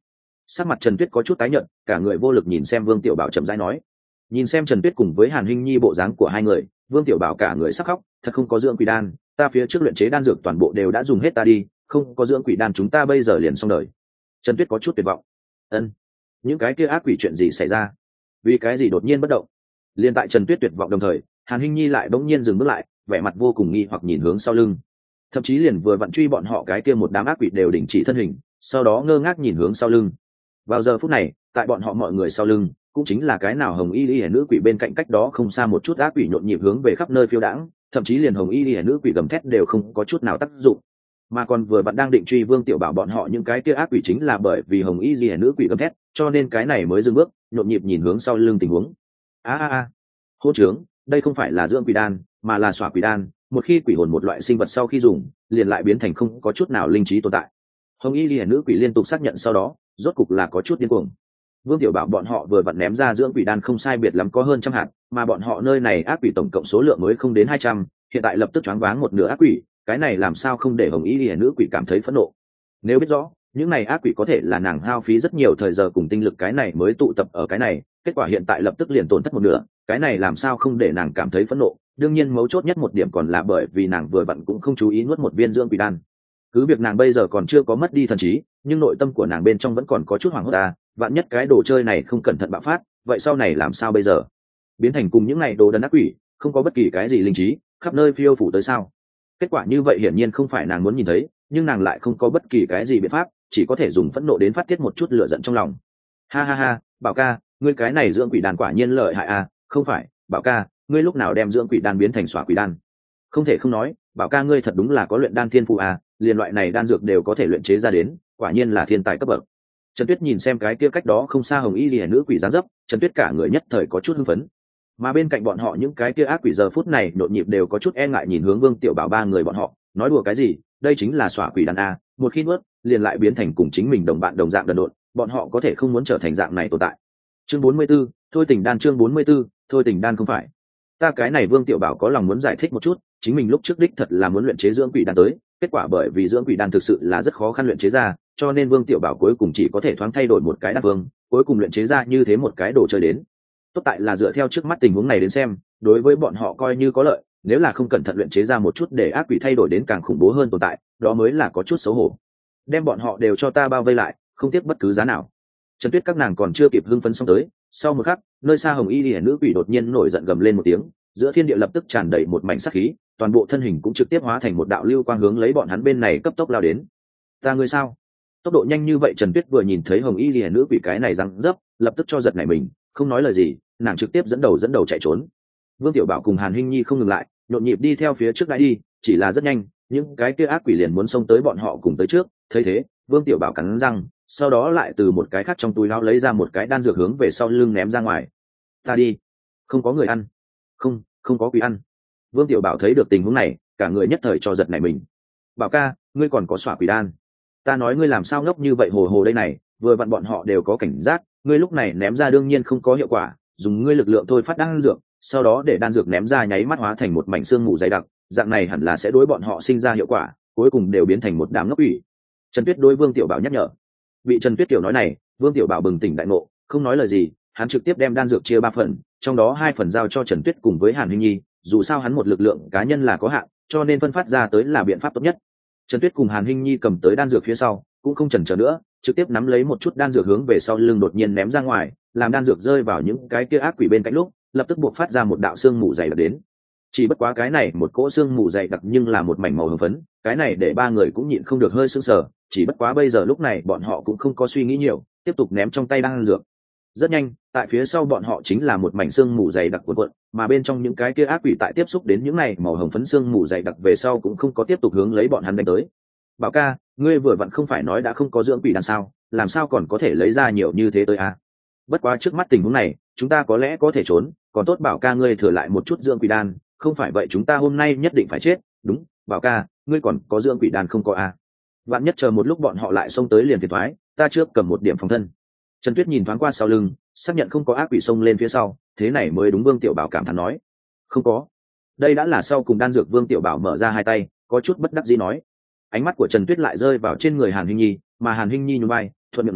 Sắc mặt Trần Tuyết có chút tái nhợt, cả người vô lực nhìn xem Vương Tiểu Bảo chậm rãi nói. Nhìn xem Trần Tuyết cùng với Hàn Hinh Nhi bộ dáng của hai người, Vương Tiểu Bảo cả người sắc khóc, thật không có dưỡng quỷ đan, ta phía trước luyện chế đan dược toàn bộ đều đã dùng hết ta đi, không có dưỡng quỷ đan chúng ta bây giờ liền xong đời. Trần Tuyết có chút tuyệt vọng. Ân, những cái kia ác quỷ chuyện gì xảy ra? Vì cái gì đột nhiên bất động? Liên tại Trần Tuyết tuyệt vọng đồng thời, Hàn Hinh Nhi lại bỗng nhiên dừng bước lại, vẻ mặt vô cùng nghi hoặc nhìn hướng sau lưng. Thậm chí liền vừa vặn truy bọn họ cái kia một đám ác quỷ đều đình chỉ thân hình, sau đó ngơ ngác nhìn hướng sau lưng. Vào giờ phút này, tại bọn họ mọi người sau lưng, cũng chính là cái nào hồng y y nữ quỷ bên cạnh cách đó không xa một chút ác quỷ nhộn nhịp hướng về khắp nơi phiêu đãng, thậm chí liền hồng y y nữ quỷ gầm thét đều không có chút nào tác dụng. Mà còn vừa bạn đang định truy Vương Tiểu Bảo bọn họ những cái kia ác quỷ chính là bởi vì hồng y y nữ quỷ gầm thét, cho nên cái này mới dừng bước, nhộn nhịp nhìn hướng sau lưng tình huống. A a a, hô trướng, đây không phải là dưỡng quỷ đan, mà là xỏa quỷ đan, một khi quỷ hồn một loại sinh vật sau khi dùng, liền lại biến thành không có chút nào linh trí tồn tại. Hồng y y nữ quỷ liên tục xác nhận sau đó, rốt cục là có chút điên cuồng. Vương Tiểu Bảo bọn họ vừa vặn ném ra dưỡng quỷ đan không sai biệt lắm có hơn trăm hạt, mà bọn họ nơi này ác quỷ tổng cộng số lượng mới không đến hai trăm, hiện tại lập tức choáng váng một nửa ác quỷ, cái này làm sao không để Hồng Y Liễu nữ quỷ cảm thấy phẫn nộ. Nếu biết rõ, những này ác quỷ có thể là nàng hao phí rất nhiều thời giờ cùng tinh lực cái này mới tụ tập ở cái này, kết quả hiện tại lập tức liền tổn thất một nửa, cái này làm sao không để nàng cảm thấy phẫn nộ. Đương nhiên mấu chốt nhất một điểm còn là bởi vì nàng vừa vặn cũng không chú ý nuốt một viên dưỡng quỷ đan. Cứ việc nàng bây giờ còn chưa có mất đi thần trí, nhưng nội tâm của nàng bên trong vẫn còn có chút hoảng hốt ta, vạn nhất cái đồ chơi này không cẩn thận bạo phát, vậy sau này làm sao bây giờ? Biến thành cùng những này đồ đần ác quỷ, không có bất kỳ cái gì linh trí, khắp nơi phiêu phủ tới sao? Kết quả như vậy hiển nhiên không phải nàng muốn nhìn thấy, nhưng nàng lại không có bất kỳ cái gì biện pháp, chỉ có thể dùng phẫn nộ đến phát tiết một chút lửa giận trong lòng. Ha ha ha, Bảo ca, ngươi cái này dưỡng quỷ đan quả nhiên lợi hại à? Không phải, Bảo ca, ngươi lúc nào đem dưỡng quỷ đan biến thành xóa quỷ đan? Không thể không nói, Bảo ca ngươi thật đúng là có luyện đan thiên phú à, liền loại này đan dược đều có thể luyện chế ra đến, quả nhiên là thiên tài cấp bậc. Trần Tuyết nhìn xem cái kia cách đó không xa hồng y liễu nữ quỷ dáng dấp, Trần Tuyết cả người nhất thời có chút hưng phấn. Mà bên cạnh bọn họ những cái kia ác quỷ giờ phút này nhộn nhịp đều có chút e ngại nhìn hướng Vương Tiểu Bảo ba người bọn họ, nói đùa cái gì, đây chính là xóa quỷ đan a, một khi nuốt, liền lại biến thành cùng chính mình đồng bạn đồng dạng đần độn, bọn họ có thể không muốn trở thành dạng này tồn tại. Chương bốn mươi 44, thôi tình đan chương bốn mươi 44, thôi tình đan không phải. Ta cái này Vương Tiểu Bảo có lòng muốn giải thích một chút, chính mình lúc trước đích thật là muốn luyện chế dưỡng quỷ đan tới, kết quả bởi vì dưỡng quỷ đan thực sự là rất khó khăn luyện chế ra, cho nên Vương Tiểu Bảo cuối cùng chỉ có thể thoáng thay đổi một cái đan vương, cuối cùng luyện chế ra như thế một cái đồ chơi đến. Tốt tại là dựa theo trước mắt tình huống này đến xem, đối với bọn họ coi như có lợi, nếu là không cẩn thận luyện chế ra một chút để ác quỷ thay đổi đến càng khủng bố hơn tồn tại, đó mới là có chút xấu hổ. Đem bọn họ đều cho ta bao vây lại, không tiếc bất cứ giá nào. Trần Tuyết các nàng còn chưa kịp hưng phấn xong tới, sau một khắc, nơi xa hồng y liễu nữ quỷ đột nhiên nổi giận gầm lên một tiếng, giữa thiên địa lập tức tràn đầy một mảnh sát khí, toàn bộ thân hình cũng trực tiếp hóa thành một đạo lưu quang hướng lấy bọn hắn bên này cấp tốc lao đến. Ta ngươi sao? Tốc độ nhanh như vậy Trần Tuyết vừa nhìn thấy hồng y liễu nữ quỷ cái này răng dấp, lập tức cho giật nảy mình, không nói lời gì, nàng trực tiếp dẫn đầu dẫn đầu chạy trốn. Vương Tiểu Bảo cùng Hàn Hinh Nhi không ngừng lại, nhộn nhịp đi theo phía trước đã đi, chỉ là rất nhanh, những cái kia ác quỷ liền muốn xông tới bọn họ cùng tới trước, thấy thế, Vương Tiểu Bảo cắn răng, sau đó lại từ một cái khác trong túi áo lấy ra một cái đan dược hướng về sau lưng ném ra ngoài. Ta đi, không có người ăn. Không, không có quỷ ăn. Vương Tiểu Bảo thấy được tình huống này, cả người nhất thời cho giật nảy mình. Bảo ca, ngươi còn có xỏa quỷ đan. Ta nói ngươi làm sao ngốc như vậy hồ hồ đây này, vừa vặn bọn họ đều có cảnh giác, ngươi lúc này ném ra đương nhiên không có hiệu quả, dùng ngươi lực lượng thôi phát đan dược, sau đó để đan dược ném ra nháy mắt hóa thành một mảnh xương mù dày đặc, dạng này hẳn là sẽ đối bọn họ sinh ra hiệu quả, cuối cùng đều biến thành một đám ngốc quỷ. Trần Tuyết đối Vương Tiểu Bảo nhắc nhở. Bị Trần Tuyết tiểu nói này, Vương Tiểu Bảo bừng tỉnh đại ngộ, không nói lời gì, hắn trực tiếp đem đan dược chia ba phần, trong đó hai phần giao cho Trần Tuyết cùng với Hàn Hinh Nhi, dù sao hắn một lực lượng cá nhân là có hạn, cho nên phân phát ra tới là biện pháp tốt nhất. Trần Tuyết cùng Hàn Hinh Nhi cầm tới đan dược phía sau, cũng không chần chờ nữa, trực tiếp nắm lấy một chút đan dược hướng về sau lưng đột nhiên ném ra ngoài, làm đan dược rơi vào những cái kia ác quỷ bên cạnh lúc, lập tức buộc phát ra một đạo xương mù dày đặc đến. Chỉ bất quá cái này một cỗ xương mù dày đặc nhưng là một mảnh màu hồng phấn, cái này để ba người cũng nhịn không được hơi sưng sờ, chỉ bất quá bây giờ lúc này bọn họ cũng không có suy nghĩ nhiều, tiếp tục ném trong tay đan dược. Rất nhanh, tại phía sau bọn họ chính là một mảnh xương mù dày đặc cuộn cuộn, mà bên trong những cái kia ác quỷ tại tiếp xúc đến những này màu hồng phấn xương mù dày đặc về sau cũng không có tiếp tục hướng lấy bọn hắn đánh tới. Bảo ca, ngươi vừa vặn không phải nói đã không có dưỡng quỷ đan sao, làm sao còn có thể lấy ra nhiều như thế tới à? Bất quá trước mắt tình huống này, chúng ta có lẽ có thể trốn, còn tốt Bảo ca ngươi thừa lại một chút dưỡng quỷ đan, không phải vậy chúng ta hôm nay nhất định phải chết. Đúng, Bảo ca, ngươi còn có dưỡng quỷ đan không có à? Vạn nhất chờ một lúc bọn họ lại xông tới liền phiền toái, ta trước cầm một điểm phòng thân. Trần Tuyết nhìn thoáng qua sau lưng, xác nhận không có ác quỷ xông lên phía sau, thế này mới đúng Vương Tiểu Bảo cảm thán nói, không có. Đây đã là sau cùng đan dược. Vương Tiểu Bảo mở ra hai tay, có chút bất đắc dĩ nói. Ánh mắt của Trần Tuyết lại rơi vào trên người Hàn Hinh Nhi, mà Hàn Hinh Nhi nhún vai, thuận miệng nói,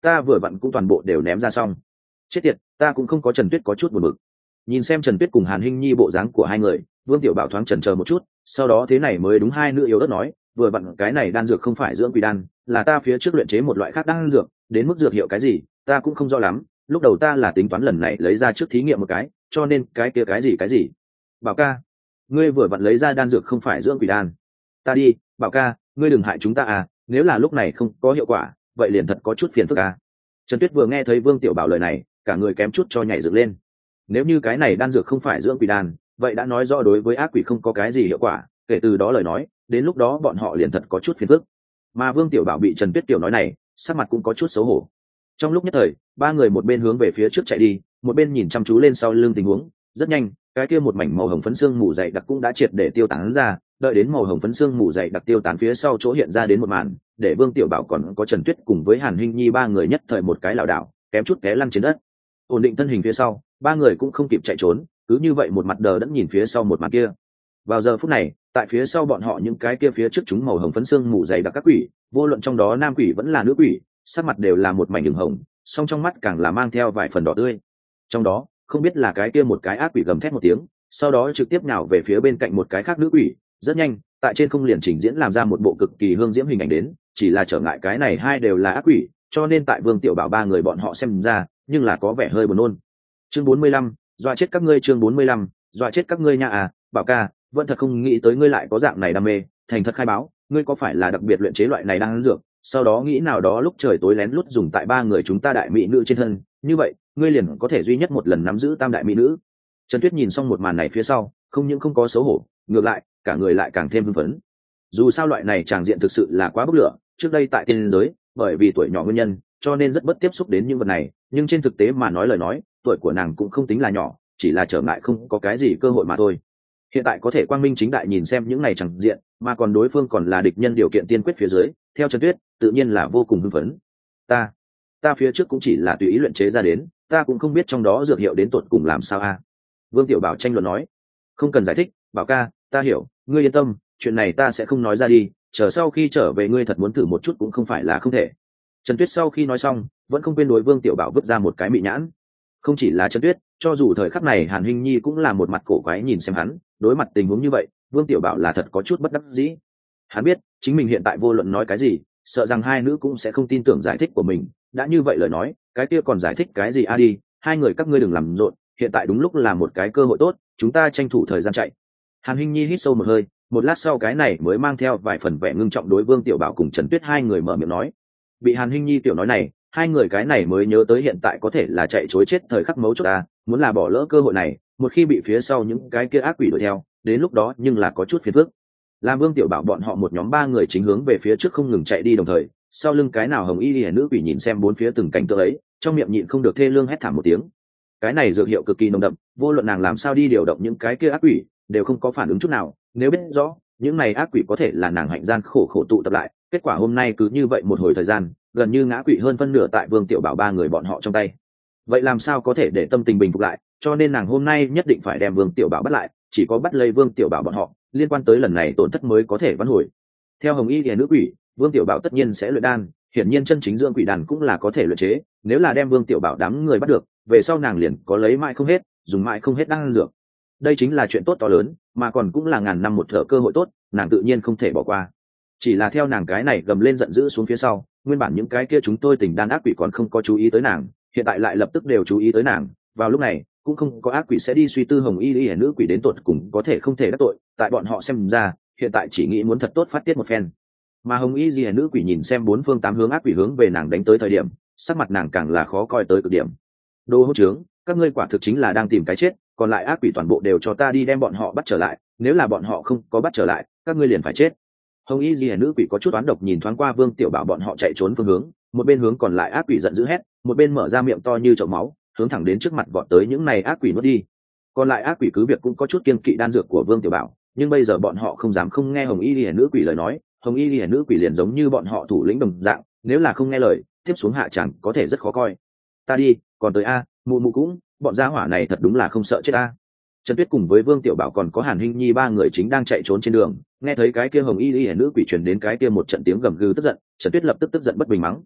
ta vừa vặn cũng toàn bộ đều ném ra xong. Chết tiệt, ta cũng không có. Trần Tuyết có chút buồn bực nhìn xem Trần Tuyết cùng Hàn Hinh Nhi bộ dáng của hai người. Vương Tiểu Bảo thoáng chần chờ một chút, sau đó thế này mới đúng hai nữ yếu ớt nói, vừa vặn cái này đan dược không phải dưỡng quỷ đan, là ta phía trước luyện chế một loại khác đan dược, đến mức dược hiệu cái gì ta cũng không rõ lắm, lúc đầu ta là tính toán lần này lấy ra trước thí nghiệm một cái, cho nên cái kia cái gì cái gì. Bảo ca, ngươi vừa vặn lấy ra đan dược không phải dưỡng quỷ đan. Ta đi, Bảo ca, ngươi đừng hại chúng ta à, nếu là lúc này không có hiệu quả vậy liền thật có chút phiền phức à. Trần Tuyết vừa nghe thấy Vương Tiểu Bảo lời này, cả người kém chút cho nhảy dựng lên. Nếu như cái này đan dược không phải dưỡng quỷ đan, vậy đã nói rõ đối với ác quỷ không có cái gì hiệu quả, kể từ đó lời nói đến lúc đó bọn họ liền thật có chút phiền phức. Mà Vương Tiểu Bảo bị Trần Tuyết tiểu nói này, sắc mặt cũng có chút xấu hổ. Trong lúc nhất thời, ba người một bên hướng về phía trước chạy đi, một bên nhìn chăm chú lên sau lưng tình huống. Rất nhanh, cái kia một mảnh màu hồng phấn xương mù dày đặc cũng đã triệt để tiêu tán ra, đợi đến màu hồng phấn xương mù dày đặc tiêu tán phía sau chỗ hiện ra đến một màn, để Vương Tiểu Bảo còn có Trần Tuyết cùng với Hàn Hinh Nhi ba người nhất thời một cái lảo đảo, kém chút té lăn trên đất. Ổn định thân hình phía sau, ba người cũng không kịp chạy trốn, cứ như vậy một mặt đờ đẫn nhìn phía sau một mặt kia. Vào giờ phút này, tại phía sau bọn họ những cái kia phía trước chúng màu hồng phấn xương mù dày đặc các quỷ, vô luận trong đó nam quỷ vẫn là nữ quỷ, sắc mặt đều là một mảnh đường hồng, song trong mắt càng là mang theo vài phần đỏ tươi. Trong đó, không biết là cái kia một cái ác quỷ gầm thét một tiếng, sau đó trực tiếp nhào về phía bên cạnh một cái khác nữ quỷ, rất nhanh, tại trên không liền trình diễn làm ra một bộ cực kỳ hương diễm hình ảnh đến, chỉ là trở ngại cái này hai đều là ác quỷ, cho nên tại Vương Tiểu Bảo ba người bọn họ xem ra, nhưng là có vẻ hơi buồn nôn. Chương bốn mươi lăm, dọa chết các ngươi. Chương bốn mươi lăm, dọa chết các ngươi nha. À, Bảo ca, vẫn thật không nghĩ tới ngươi lại có dạng này đam mê, thành thật khai báo, ngươi có phải là đặc biệt luyện chế loại này đang dược, sau đó nghĩ nào đó lúc trời tối lén lút dùng tại ba người chúng ta đại mỹ nữ trên thân, như vậy, ngươi liền có thể duy nhất một lần nắm giữ tam đại mỹ nữ. Trần Tuyết nhìn xong một màn này phía sau, không những không có xấu hổ, ngược lại, cả người lại càng thêm hưng phấn. Dù sao loại này tràng diện thực sự là quá bốc lửa, trước đây tại tiên giới, bởi vì tuổi nhỏ nguyên nhân, cho nên rất bất tiếp xúc đến những vật này, nhưng trên thực tế mà nói lời nói, tuổi của nàng cũng không tính là nhỏ, chỉ là trở ngại không có cái gì cơ hội mà thôi. Hiện tại có thể quang minh chính đại nhìn xem những này chẳng diện, mà còn đối phương còn là địch nhân điều kiện tiên quyết phía dưới, theo Trần Tuyết, tự nhiên là vô cùng hưng phấn. Ta, ta phía trước cũng chỉ là tùy ý luyện chế ra đến, ta cũng không biết trong đó dược hiệu đến tột cùng làm sao a. Vương Tiểu Bảo tranh luận nói, không cần giải thích, Bảo ca, ta hiểu, ngươi yên tâm, chuyện này ta sẽ không nói ra đi, chờ sau khi trở về ngươi thật muốn thử một chút cũng không phải là không thể. Trần Tuyết sau khi nói xong, vẫn không quên đối Vương Tiểu Bảo vứt ra một cái mị nhãn. Không chỉ là Trần Tuyết, cho dù thời khắc này Hàn Hinh Nhi cũng là một mặt cổ quái nhìn xem hắn, đối mặt tình huống như vậy, Vương Tiểu Bảo là thật có chút bất đắc dĩ. Hắn biết, chính mình hiện tại vô luận nói cái gì, sợ rằng hai nữ cũng sẽ không tin tưởng giải thích của mình, đã như vậy lời nói, cái kia còn giải thích cái gì a đi, hai người các ngươi đừng làm rộn, hiện tại đúng lúc là một cái cơ hội tốt, chúng ta tranh thủ thời gian chạy. Hàn Hinh Nhi hít sâu một hơi, một lát sau cái này mới mang theo vài phần vẻ ngưng trọng đối Vương Tiểu Bảo cùng Trần Tuyết hai người mở miệng nói. Bị Hàn Hinh Nhi tiểu nói này, hai người cái này mới nhớ tới hiện tại có thể là chạy chối chết thời khắc mấu chốt ta, muốn là bỏ lỡ cơ hội này, một khi bị phía sau những cái kia ác quỷ đuổi theo, đến lúc đó nhưng là có chút phiền phức. Làm Vương Tiểu Bảo bọn họ một nhóm ba người chính hướng về phía trước không ngừng chạy đi, đồng thời, sau lưng cái nào hồng y liễu nữ quỷ nhìn xem bốn phía từng cảnh tượng ấy, trong miệng nhịn không được thê lương hét thảm một tiếng. Cái này dược hiệu cực kỳ nồng đậm, vô luận nàng làm sao đi điều động những cái kia ác quỷ, đều không có phản ứng chút nào, nếu biết rõ, những này ác quỷ có thể là nàng hạnh gian khổ khổ tụ tập lại, kết quả hôm nay cứ như vậy một hồi thời gian, gần như ngã quỵ hơn phân nửa tại Vương Tiểu Bảo ba người bọn họ trong tay. Vậy làm sao có thể để tâm tình bình phục lại, cho nên nàng hôm nay nhất định phải đem Vương Tiểu Bảo bắt lại, chỉ có bắt lấy Vương Tiểu Bảo bọn họ, liên quan tới lần này tổn thất mới có thể vãn hồi. Theo hồng y liễu nữ quỷ, Vương Tiểu Bảo tất nhiên sẽ luyện đan, hiển nhiên chân chính dưỡng quỷ đan cũng là có thể luyện chế, nếu là đem Vương Tiểu Bảo đám người bắt được, về sau nàng liền có lấy mãi không hết, dùng mãi không hết đan dược. Đây chính là chuyện tốt to lớn, mà còn cũng là ngàn năm một thở cơ hội tốt, nàng tự nhiên không thể bỏ qua. Chỉ là theo nàng cái này gầm lên giận dữ xuống phía sau, nguyên bản những cái kia chúng tôi tình đan ác quỷ còn không có chú ý tới nàng, hiện tại lại lập tức đều chú ý tới nàng. Vào lúc này, cũng không có ác quỷ sẽ đi suy tư hồng y liễu nữ quỷ đến tột cùng có thể không thể đắc tội, tại bọn họ xem ra, hiện tại chỉ nghĩ muốn thật tốt phát tiết một phen. Mà hồng y liễu nữ quỷ nhìn xem bốn phương tám hướng ác quỷ hướng về nàng đánh tới thời điểm, sắc mặt nàng càng là khó coi tới cực điểm. Đồ hỗn trướng, các ngươi quả thực chính là đang tìm cái chết, còn lại ác quỷ toàn bộ đều cho ta đi đem bọn họ bắt trở lại, nếu là bọn họ không có bắt trở lại, các ngươi liền phải chết. Hồng y liễu nữ quỷ có chút oán độc nhìn thoáng qua Vương Tiểu Bảo bọn họ chạy trốn phương hướng, một bên hướng còn lại ác quỷ giận dữ hét, một bên mở ra miệng to như chậu máu, hướng thẳng đến trước mặt vọt tới những này ác quỷ nuốt đi. Còn lại ác quỷ cứ việc cũng có chút kiêng kỵ đan dược của Vương Tiểu Bảo, nhưng bây giờ bọn họ không dám không nghe hồng y liễu nữ quỷ lời nói, hồng y liễu nữ quỷ liền giống như bọn họ thủ lĩnh đồng dạng, nếu là không nghe lời, tiếp xuống hạ chẳng có thể rất khó coi. Ta đi, còn tới a, mụ mụ cũng, bọn gia hỏa này thật đúng là không sợ chết a. Trần Tuyết cùng với Vương Tiểu Bảo còn có Hàn Hinh Nhi ba người chính đang chạy trốn trên đường, nghe thấy cái kia hồng y liễu nữ quỷ truyền đến cái kia một trận tiếng gầm gừ tức giận, Trần Tuyết lập tức tức giận bất bình mắng.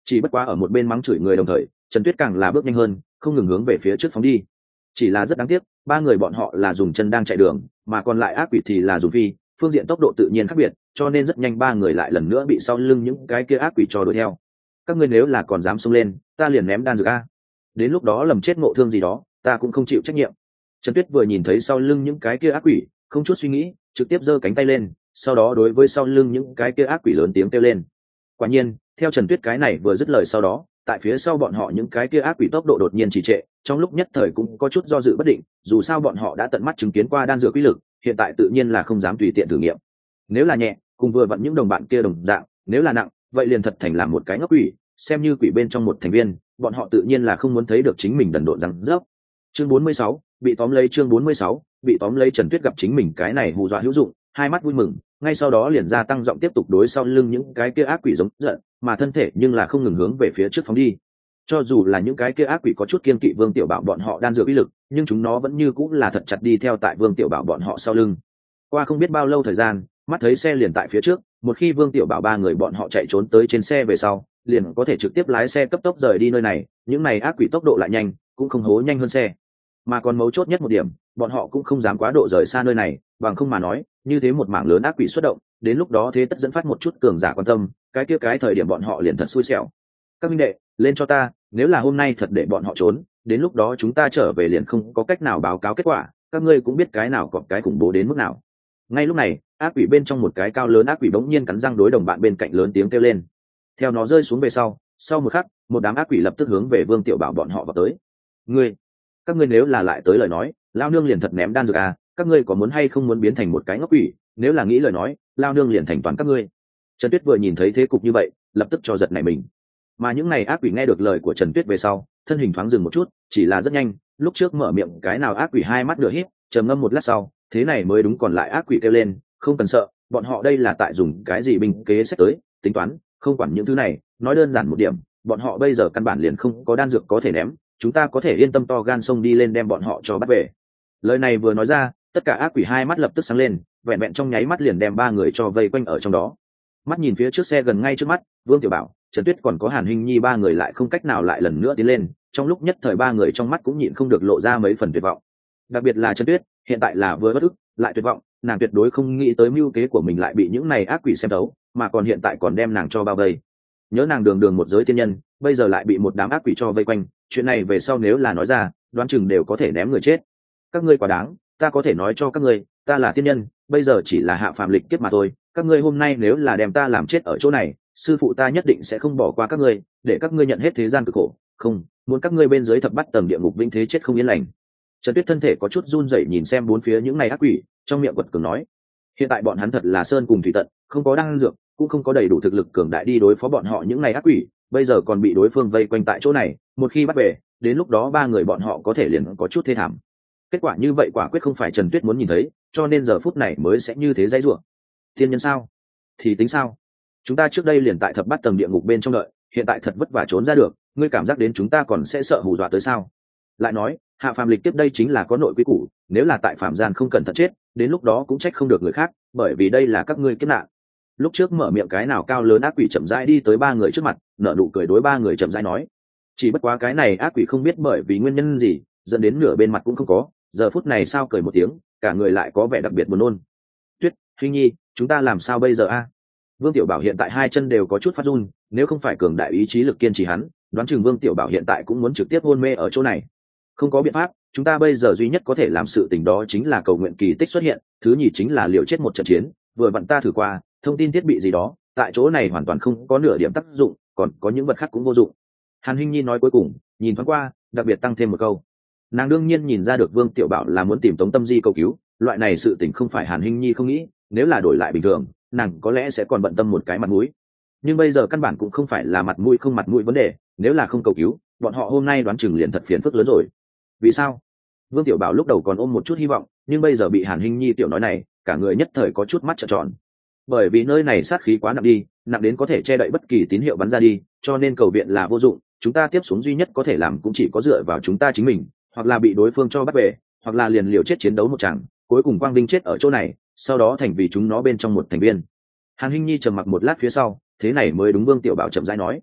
Chỉ bất quá ở một bên mắng chửi người đồng thời, Trần Tuyết càng là bước nhanh hơn, không ngừng hướng về phía trước phóng đi. Chỉ là rất đáng tiếc, ba người bọn họ là dùng chân đang chạy đường, mà còn lại ác quỷ thì là dùng phi, phương diện tốc độ tự nhiên khác biệt, cho nên rất nhanh ba người lại lần nữa bị sau lưng những cái kia ác quỷ cho đuổi theo. Các ngươi nếu là còn dám xông lên, ta liền ném đan dược a. Đến lúc đó lầm chết ngộ thương gì đó, ta cũng không chịu trách nhiệm. Trần Tuyết vừa nhìn thấy sau lưng những cái kia ác quỷ, không chút suy nghĩ, trực tiếp giơ cánh tay lên, sau đó đối với sau lưng những cái kia ác quỷ lớn tiếng kêu lên. Quả nhiên, theo Trần Tuyết cái này vừa dứt lời sau đó, tại phía sau bọn họ những cái kia ác quỷ tốc độ đột nhiên trì trệ, trong lúc nhất thời cũng có chút do dự bất định, dù sao bọn họ đã tận mắt chứng kiến qua đan dược uy lực, hiện tại tự nhiên là không dám tùy tiện thử nghiệm. Nếu là nhẹ, cùng vừa vặn những đồng bạn kia đồng dạng, nếu là nặng, vậy liền thật thành làm một cái ngốc quỷ, xem như quỷ bên trong một thành viên, bọn họ tự nhiên là không muốn thấy được chính mình đần độn răng rớp. Chương bốn mươi sáu, bị tóm lấy. Chương bốn mươi sáu, bị tóm lấy. Trần Tuyết gặp chính mình cái này hù dọa hữu dụng, hai mắt vui mừng, ngay sau đó liền ra tăng giọng tiếp tục đối sau lưng những cái kia ác quỷ giống giận, mà thân thể nhưng là không ngừng hướng về phía trước phóng đi. Cho dù là những cái kia ác quỷ có chút kiên kỵ Vương Tiểu Bảo bọn họ đan dược uy lực, nhưng chúng nó vẫn như cũng là thật chặt đi theo tại Vương Tiểu Bảo bọn họ sau lưng. Qua không biết bao lâu thời gian, mắt thấy xe liền tại phía trước, một khi Vương Tiểu Bảo ba người bọn họ chạy trốn tới trên xe về sau, liền có thể trực tiếp lái xe cấp tốc rời đi nơi này, những này ác quỷ tốc độ lại nhanh, cũng không hố nhanh hơn xe. Mà còn mấu chốt nhất một điểm, bọn họ cũng không dám quá độ rời xa nơi này, bằng không mà nói, như thế một mảng lớn ác quỷ xuất động, đến lúc đó thế tất dẫn phát một chút cường giả quan tâm, cái kia cái thời điểm bọn họ liền thật xui xẻo. Các minh đệ, lên cho ta, nếu là hôm nay thật để bọn họ trốn, đến lúc đó chúng ta trở về liền không có cách nào báo cáo kết quả, các ngươi cũng biết cái nào còn cái khủng bố đến mức nào. Ngay lúc này, ác quỷ bên trong một cái cao lớn ác quỷ bỗng nhiên cắn răng đối đồng bạn bên cạnh lớn tiếng kêu lên. Theo nó rơi xuống về sau, sau một khắc, một đám ác quỷ lập tức hướng về Vương Tiểu Bảo bọn họ vào tới. Ngươi, các ngươi nếu là lại tới lời nói, lao nương liền thật ném đan dược à, các ngươi có muốn hay không muốn biến thành một cái ngốc quỷ, nếu là nghĩ lời nói, lao nương liền thành toàn các ngươi. Trần Tuyết vừa nhìn thấy thế cục như vậy, lập tức cho giật nảy mình. Mà những này ác quỷ nghe được lời của Trần Tuyết về sau, thân hình thoáng dừng một chút, chỉ là rất nhanh, lúc trước mở miệng cái nào ác quỷ hai mắt nửa híp, trầm ngâm một lát sau, thế này mới đúng còn lại ác quỷ kêu lên, không cần sợ, bọn họ đây là tại dùng cái gì binh kế xét tới, tính toán, không quản những thứ này, nói đơn giản một điểm, bọn họ bây giờ căn bản liền không có đan dược có thể ném, chúng ta có thể yên tâm to gan xông đi lên đem bọn họ cho bắt về. Lời này vừa nói ra, tất cả ác quỷ hai mắt lập tức sáng lên, vẹn vẹn trong nháy mắt liền đem ba người cho vây quanh ở trong đó. Mắt nhìn phía trước xe gần ngay trước mắt, Vương Tiểu Bảo, Trần Tuyết còn có Hàn Hinh Nhi ba người lại không cách nào lại lần nữa tiến lên, trong lúc nhất thời ba người trong mắt cũng nhịn không được lộ ra mấy phần tuyệt vọng. Đặc biệt là Trần Tuyết, hiện tại là vừa bất ức, lại tuyệt vọng, nàng tuyệt đối không nghĩ tới mưu kế của mình lại bị những này ác quỷ xem thấu, mà còn hiện tại còn đem nàng cho bao vây. Nhớ nàng đường đường một giới tiên nhân, bây giờ lại bị một đám ác quỷ cho vây quanh, chuyện này về sau nếu là nói ra, đoán chừng đều có thể ném người chết. Các ngươi quá đáng, ta có thể nói cho các ngươi, ta là tiên nhân, bây giờ chỉ là hạ phàm lịch kiếp mà thôi, các ngươi hôm nay nếu là đem ta làm chết ở chỗ này, sư phụ ta nhất định sẽ không bỏ qua các ngươi, để các ngươi nhận hết thế gian cực khổ, không, muốn các ngươi bên dưới thập bát tầng địa ngục vĩnh thế chết không yên lành. Trần Tuyết thân thể có chút run rẩy nhìn xem bốn phía những này ác quỷ, trong miệng quật cường nói: hiện tại bọn hắn thật là sơn cùng thủy tận, không có đan dược, cũng không có đầy đủ thực lực cường đại đi đối phó bọn họ những này ác quỷ, bây giờ còn bị đối phương vây quanh tại chỗ này, một khi bắt về, đến lúc đó ba người bọn họ có thể liền có chút thê thảm. Kết quả như vậy quả quyết không phải Trần Tuyết muốn nhìn thấy, cho nên giờ phút này mới sẽ như thế dãy rủa. Thiên nhân sao? Thì tính sao? Chúng ta trước đây liền tại thập bát tầng địa ngục bên trong đợi, hiện tại thật vất vả trốn ra được, ngươi cảm giác đến chúng ta còn sẽ sợ hù dọa tới sao? Lại nói, hạ phàm lịch tiếp đây chính là có nội quy củ, nếu là tại phạm gian không cẩn thận chết, đến lúc đó cũng trách không được người khác, bởi vì đây là các ngươi kiếp nạn. Lúc trước mở miệng cái nào cao lớn ác quỷ chậm rãi đi tới ba người trước mặt, nở nụ cười đối ba người chậm rãi nói: chỉ bất quá cái này ác quỷ không biết bởi vì nguyên nhân gì, dẫn đến nửa bên mặt cũng không có, giờ phút này sao cười một tiếng, cả người lại có vẻ đặc biệt buồn nôn. Tuyết, Hinh Nhi, chúng ta làm sao bây giờ a? Vương Tiểu Bảo hiện tại hai chân đều có chút phát run, nếu không phải cường đại ý chí lực kiên trì hắn, đoán chừng Vương Tiểu Bảo hiện tại cũng muốn trực tiếp hôn mê ở chỗ này. Không có biện pháp, chúng ta bây giờ duy nhất có thể làm sự tình đó chính là cầu nguyện kỳ tích xuất hiện, thứ nhì chính là liều chết một trận chiến, vừa vặn ta thử qua, thông tin thiết bị gì đó, tại chỗ này hoàn toàn không có nửa điểm tác dụng, còn có những vật khác cũng vô dụng. Hàn Hinh Nhi nói cuối cùng, nhìn thoáng qua, đặc biệt tăng thêm một câu. Nàng đương nhiên nhìn ra được Vương Tiểu Bảo là muốn tìm Tống Tâm Di cầu cứu, loại này sự tình không phải Hàn Hinh Nhi không nghĩ, nếu là đổi lại bình thường, nàng có lẽ sẽ còn bận tâm một cái mặt mũi. Nhưng bây giờ căn bản cũng không phải là mặt mũi không mặt mũi vấn đề, nếu là không cầu cứu, bọn họ hôm nay đoán chừng liền thật phiền phức lớn rồi. Vì sao? Vương Tiểu Bảo lúc đầu còn ôm một chút hy vọng, nhưng bây giờ bị Hàn Hinh Nhi tiểu nói này, cả người nhất thời có chút mắt trợn tròn. Bởi vì nơi này sát khí quá nặng đi, nặng đến có thể che đậy bất kỳ tín hiệu bắn ra đi, cho nên cầu viện là vô dụng, chúng ta tiếp xuống duy nhất có thể làm cũng chỉ có dựa vào chúng ta chính mình, hoặc là bị đối phương cho bắt về, hoặc là liền liều chết chiến đấu một trận, cuối cùng Quang Vinh chết ở chỗ này, sau đó thành vì chúng nó bên trong một thành viên. Hàn Hinh Nhi trầm mặc một lát phía sau, thế này mới đúng Vương Tiểu Bảo chậm rãi nói: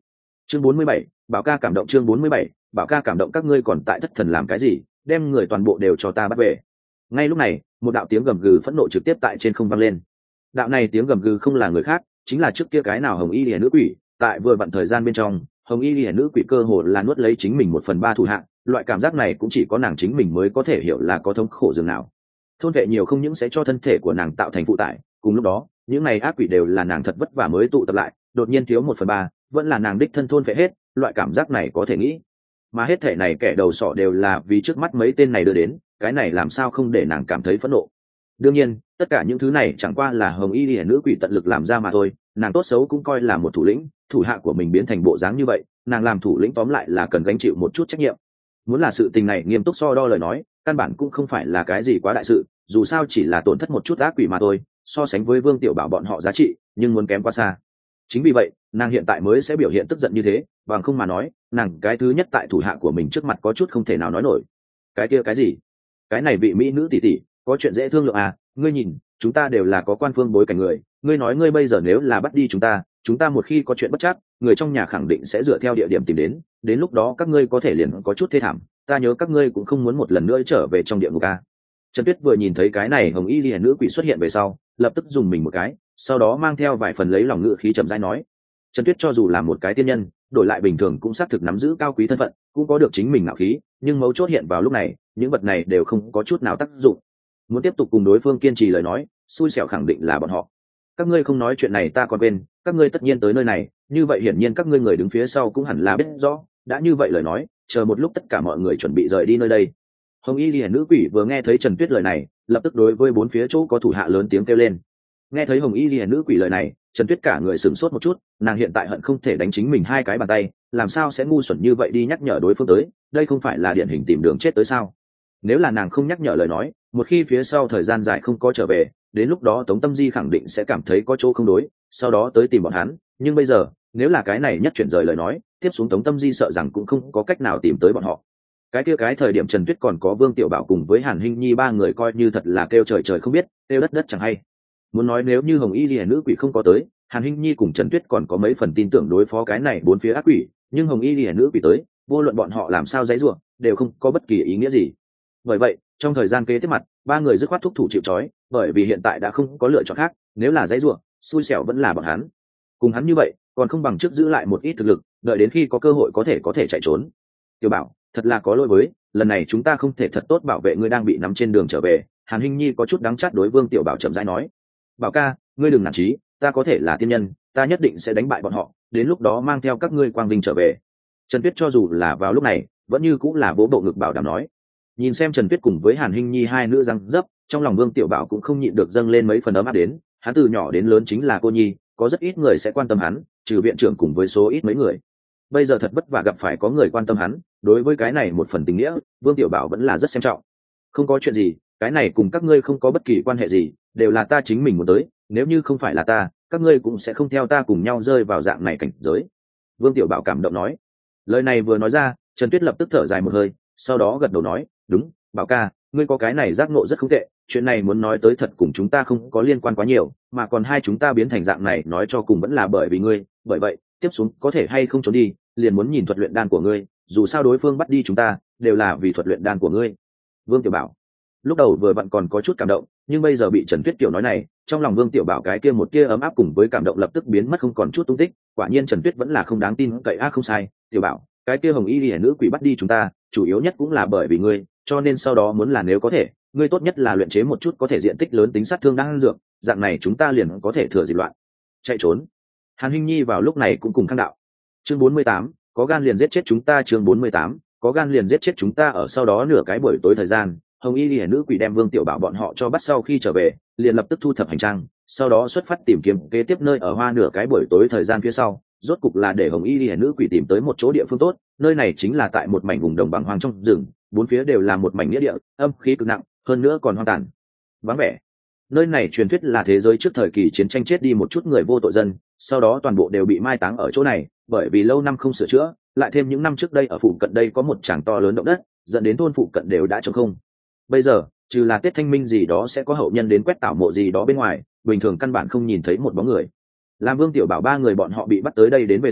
chương bốn mươi bảy, bảo ca cảm động. Chương bốn mươi bảy, bảo ca cảm động. Các ngươi còn tại thất thần làm cái gì? Đem người toàn bộ đều cho ta bắt về. Ngay lúc này, một đạo tiếng gầm gừ phẫn nộ trực tiếp tại trên không vang lên. Đạo này tiếng gầm gừ không là người khác, chính là trước kia cái nào hồng y liễu nữ quỷ. Tại vừa vặn thời gian bên trong, hồng y liễu nữ quỷ cơ hồ là nuốt lấy chính mình một phần ba thủ hạ, loại cảm giác này cũng chỉ có nàng chính mình mới có thể hiểu là có thống khổ dường nào. Thôn vệ nhiều không những sẽ cho thân thể của nàng tạo thành phụ tải, cùng lúc đó, những này ác quỷ đều là nàng thật vất vả mới tụ tập lại, đột nhiên thiếu một phần ba, vẫn là nàng đích thân thôn vệ hết, loại cảm giác này có thể nghĩ. Mà hết thể này kẻ đầu sọ đều là vì trước mắt mấy tên này đưa đến, cái này làm sao không để nàng cảm thấy phẫn nộ. Đương nhiên, tất cả những thứ này chẳng qua là hồng y liễu nữ quỷ tận lực làm ra mà thôi, nàng tốt xấu cũng coi là một thủ lĩnh, thủ hạ của mình biến thành bộ dáng như vậy, nàng làm thủ lĩnh tóm lại là cần gánh chịu một chút trách nhiệm. Muốn là sự tình này nghiêm túc so đo lời nói, căn bản cũng không phải là cái gì quá đại sự, dù sao chỉ là tổn thất một chút ác quỷ mà thôi, so sánh với Vương Tiểu Bảo bọn họ giá trị, nhưng muốn kém quá xa. Chính vì vậy, nàng hiện tại mới sẽ biểu hiện tức giận như thế, bằng không mà nói, nàng cái thứ nhất tại thủ hạ của mình trước mặt có chút không thể nào nói nổi. Cái kia cái gì? Cái này vị mỹ nữ tỷ tỷ, có chuyện dễ thương lượng à? Ngươi nhìn, chúng ta đều là có quan phương bối cảnh người, ngươi nói ngươi bây giờ nếu là bắt đi chúng ta, chúng ta một khi có chuyện bất trắc, người trong nhà khẳng định sẽ dựa theo địa điểm tìm đến, đến lúc đó các ngươi có thể liền có chút thê thảm, ta nhớ các ngươi cũng không muốn một lần nữa trở về trong địa ngục à? Trần Tuyết vừa nhìn thấy cái này hồng y liễu nữ quỷ xuất hiện về sau, lập tức dùng mình một cái, sau đó mang theo vài phần lấy lòng ngữ khí chậm rãi nói. Trần Tuyết cho dù là một cái tiên nhân, đổi lại bình thường cũng xác thực nắm giữ cao quý thân phận, cũng có được chính mình ngạo khí, nhưng mấu chốt hiện vào lúc này, những vật này đều không có chút nào tác dụng. Muốn tiếp tục cùng đối phương kiên trì lời nói, xui xẻo khẳng định là bọn họ. Các ngươi không nói chuyện này ta còn quên, các ngươi tất nhiên tới nơi này, như vậy hiển nhiên các ngươi người đứng phía sau cũng hẳn là biết rõ, đã như vậy lời nói, chờ một lúc tất cả mọi người chuẩn bị rời đi nơi đây. Hồng y liễu nữ quỷ vừa nghe thấy Trần Tuyết lời này, lập tức đối với bốn phía chỗ có thủ hạ lớn tiếng kêu lên. Nghe thấy hồng y liễu nữ quỷ lời này, Trần Tuyết cả người sửng sốt một chút, nàng hiện tại hận không thể đánh chính mình hai cái bàn tay, làm sao sẽ ngu xuẩn như vậy đi nhắc nhở đối phương tới, đây không phải là điển hình tìm đường chết tới sao? Nếu là nàng không nhắc nhở lời nói, một khi phía sau thời gian dài không có trở về, đến lúc đó Tống Tâm Di khẳng định sẽ cảm thấy có chỗ không đối, sau đó tới tìm bọn hắn, nhưng bây giờ, nếu là cái này nhất chuyển rời lời nói, tiếp xuống Tống Tâm Di sợ rằng cũng không có cách nào tìm tới bọn họ. Cái kia cái thời điểm Trần Tuyết còn có Vương Tiểu Bảo cùng với Hàn Hinh Nhi ba người coi như thật là kêu trời trời không biết, kêu đất đất chẳng hay. Muốn nói nếu như hồng y liễu nữ quỷ không có tới, Hàn Hinh Nhi cùng Trần Tuyết còn có mấy phần tin tưởng đối phó cái này bốn phía ác quỷ, nhưng hồng y liễu nữ quỷ tới, vô luận bọn họ làm sao giãy giụa, đều không có bất kỳ ý nghĩa gì. Bởi vậy, trong thời gian kế tiếp mặt, ba người dứt khoát thúc thủ chịu trói, bởi vì hiện tại đã không có lựa chọn khác, nếu là giãy giụa, xui xẻo vẫn là bọn hắn. Cùng hắn như vậy, còn không bằng trước giữ lại một ít thực lực, đợi đến khi có cơ hội có thể có thể chạy trốn. Tiểu Bảo, thật là có lỗi với, lần này chúng ta không thể thật tốt bảo vệ ngươi đang bị nắm trên đường trở về. Hàn Hinh Nhi có chút đắng chát đối Vương Tiểu Bảo chậm rãi nói. Bảo ca, ngươi đừng nản chí, ta có thể là tiên nhân, ta nhất định sẽ đánh bại bọn họ, đến lúc đó mang theo các ngươi quang vinh trở về. Trần Tuyết cho dù là vào lúc này, vẫn như cũng là vỗ bộ ngực bảo đảm nói. Nhìn xem Trần Tuyết cùng với Hàn Hinh Nhi hai nữ răng dấp, trong lòng Vương Tiểu Bảo cũng không nhịn được dâng lên mấy phần ấm áp đến, hắn từ nhỏ đến lớn chính là cô nhi, có rất ít người sẽ quan tâm hắn, trừ viện trưởng cùng với số ít mấy người. Bây giờ thật vất vả gặp phải có người quan tâm hắn, đối với cái này một phần tình nghĩa, Vương Tiểu Bảo vẫn là rất xem trọng. Không có chuyện gì, cái này cùng các ngươi không có bất kỳ quan hệ gì, đều là ta chính mình muốn tới, nếu như không phải là ta, các ngươi cũng sẽ không theo ta cùng nhau rơi vào dạng này cảnh giới. Vương Tiểu Bảo cảm động nói. Lời này vừa nói ra, Trần Tuyết lập tức thở dài một hơi, sau đó gật đầu nói, đúng, Bảo ca, ngươi có cái này giác ngộ rất không tệ, chuyện này muốn nói tới thật cùng chúng ta không có liên quan quá nhiều, mà còn hai chúng ta biến thành dạng này nói cho cùng vẫn là bởi vì ngươi, bởi vậy, tiếp xuống có thể hay không trốn đi, liền muốn nhìn thuật luyện đan của ngươi, dù sao đối phương bắt đi chúng ta, đều là vì thuật luyện đan của ngươi. Vương Tiểu Bảo lúc đầu vừa vặn còn có chút cảm động, nhưng bây giờ bị Trần Tuyết Tiểu nói này, trong lòng Vương Tiểu Bảo cái kia một tia ấm áp cùng với cảm động lập tức biến mất không còn chút tung tích. Quả nhiên Trần Tuyết vẫn là không đáng tin cậy, a không sai, Tiểu Bảo, cái kia hồng y liễu nữ quỷ bắt đi chúng ta, chủ yếu nhất cũng là bởi vì ngươi, cho nên sau đó muốn là nếu có thể, ngươi tốt nhất là luyện chế một chút có thể diện tích lớn tính sát thương đan dược, dạng này chúng ta liền có thể thừa dịp loạn chạy trốn. Hàn Hinh Nhi vào lúc này cũng cùng khang đạo. Chương bốn mươi tám, có gan liền giết chết chúng ta. Chương bốn mươi tám, có gan liền giết chết chúng ta. Ở sau đó nửa cái buổi tối thời gian, hồng y liễu nữ quỷ đem Vương Tiểu Bảo bọn họ cho bắt sau khi trở về, liền lập tức thu thập hành trang, sau đó xuất phát tìm kiếm kế tiếp nơi ở hoa. Nửa cái buổi tối thời gian phía sau, rốt cục là để hồng y liễu nữ quỷ tìm tới một chỗ địa phương tốt. Nơi này chính là tại một mảnh vùng đồng bằng hoang trong rừng, bốn phía đều là một mảnh nghĩa địa, âm khí cực nặng, hơn nữa còn hoang tàn vắng vẻ. Nơi này truyền thuyết là thế giới trước thời kỳ chiến tranh chết đi một chút người vô tội dân, sau đó toàn bộ đều bị mai táng ở chỗ này, bởi vì lâu năm không sửa chữa, lại thêm những năm trước đây ở phụ cận đây có một tràng to lớn động đất, dẫn đến thôn phụ cận đều đã trống không. Bây giờ, trừ là Tết Thanh Minh gì đó sẽ có hậu nhân đến quét tảo mộ gì đó bên ngoài, bình thường căn bản không nhìn thấy một bóng người. Làm Vương Tiểu Bảo ba người bọn họ bị bắt tới đây đến về sau,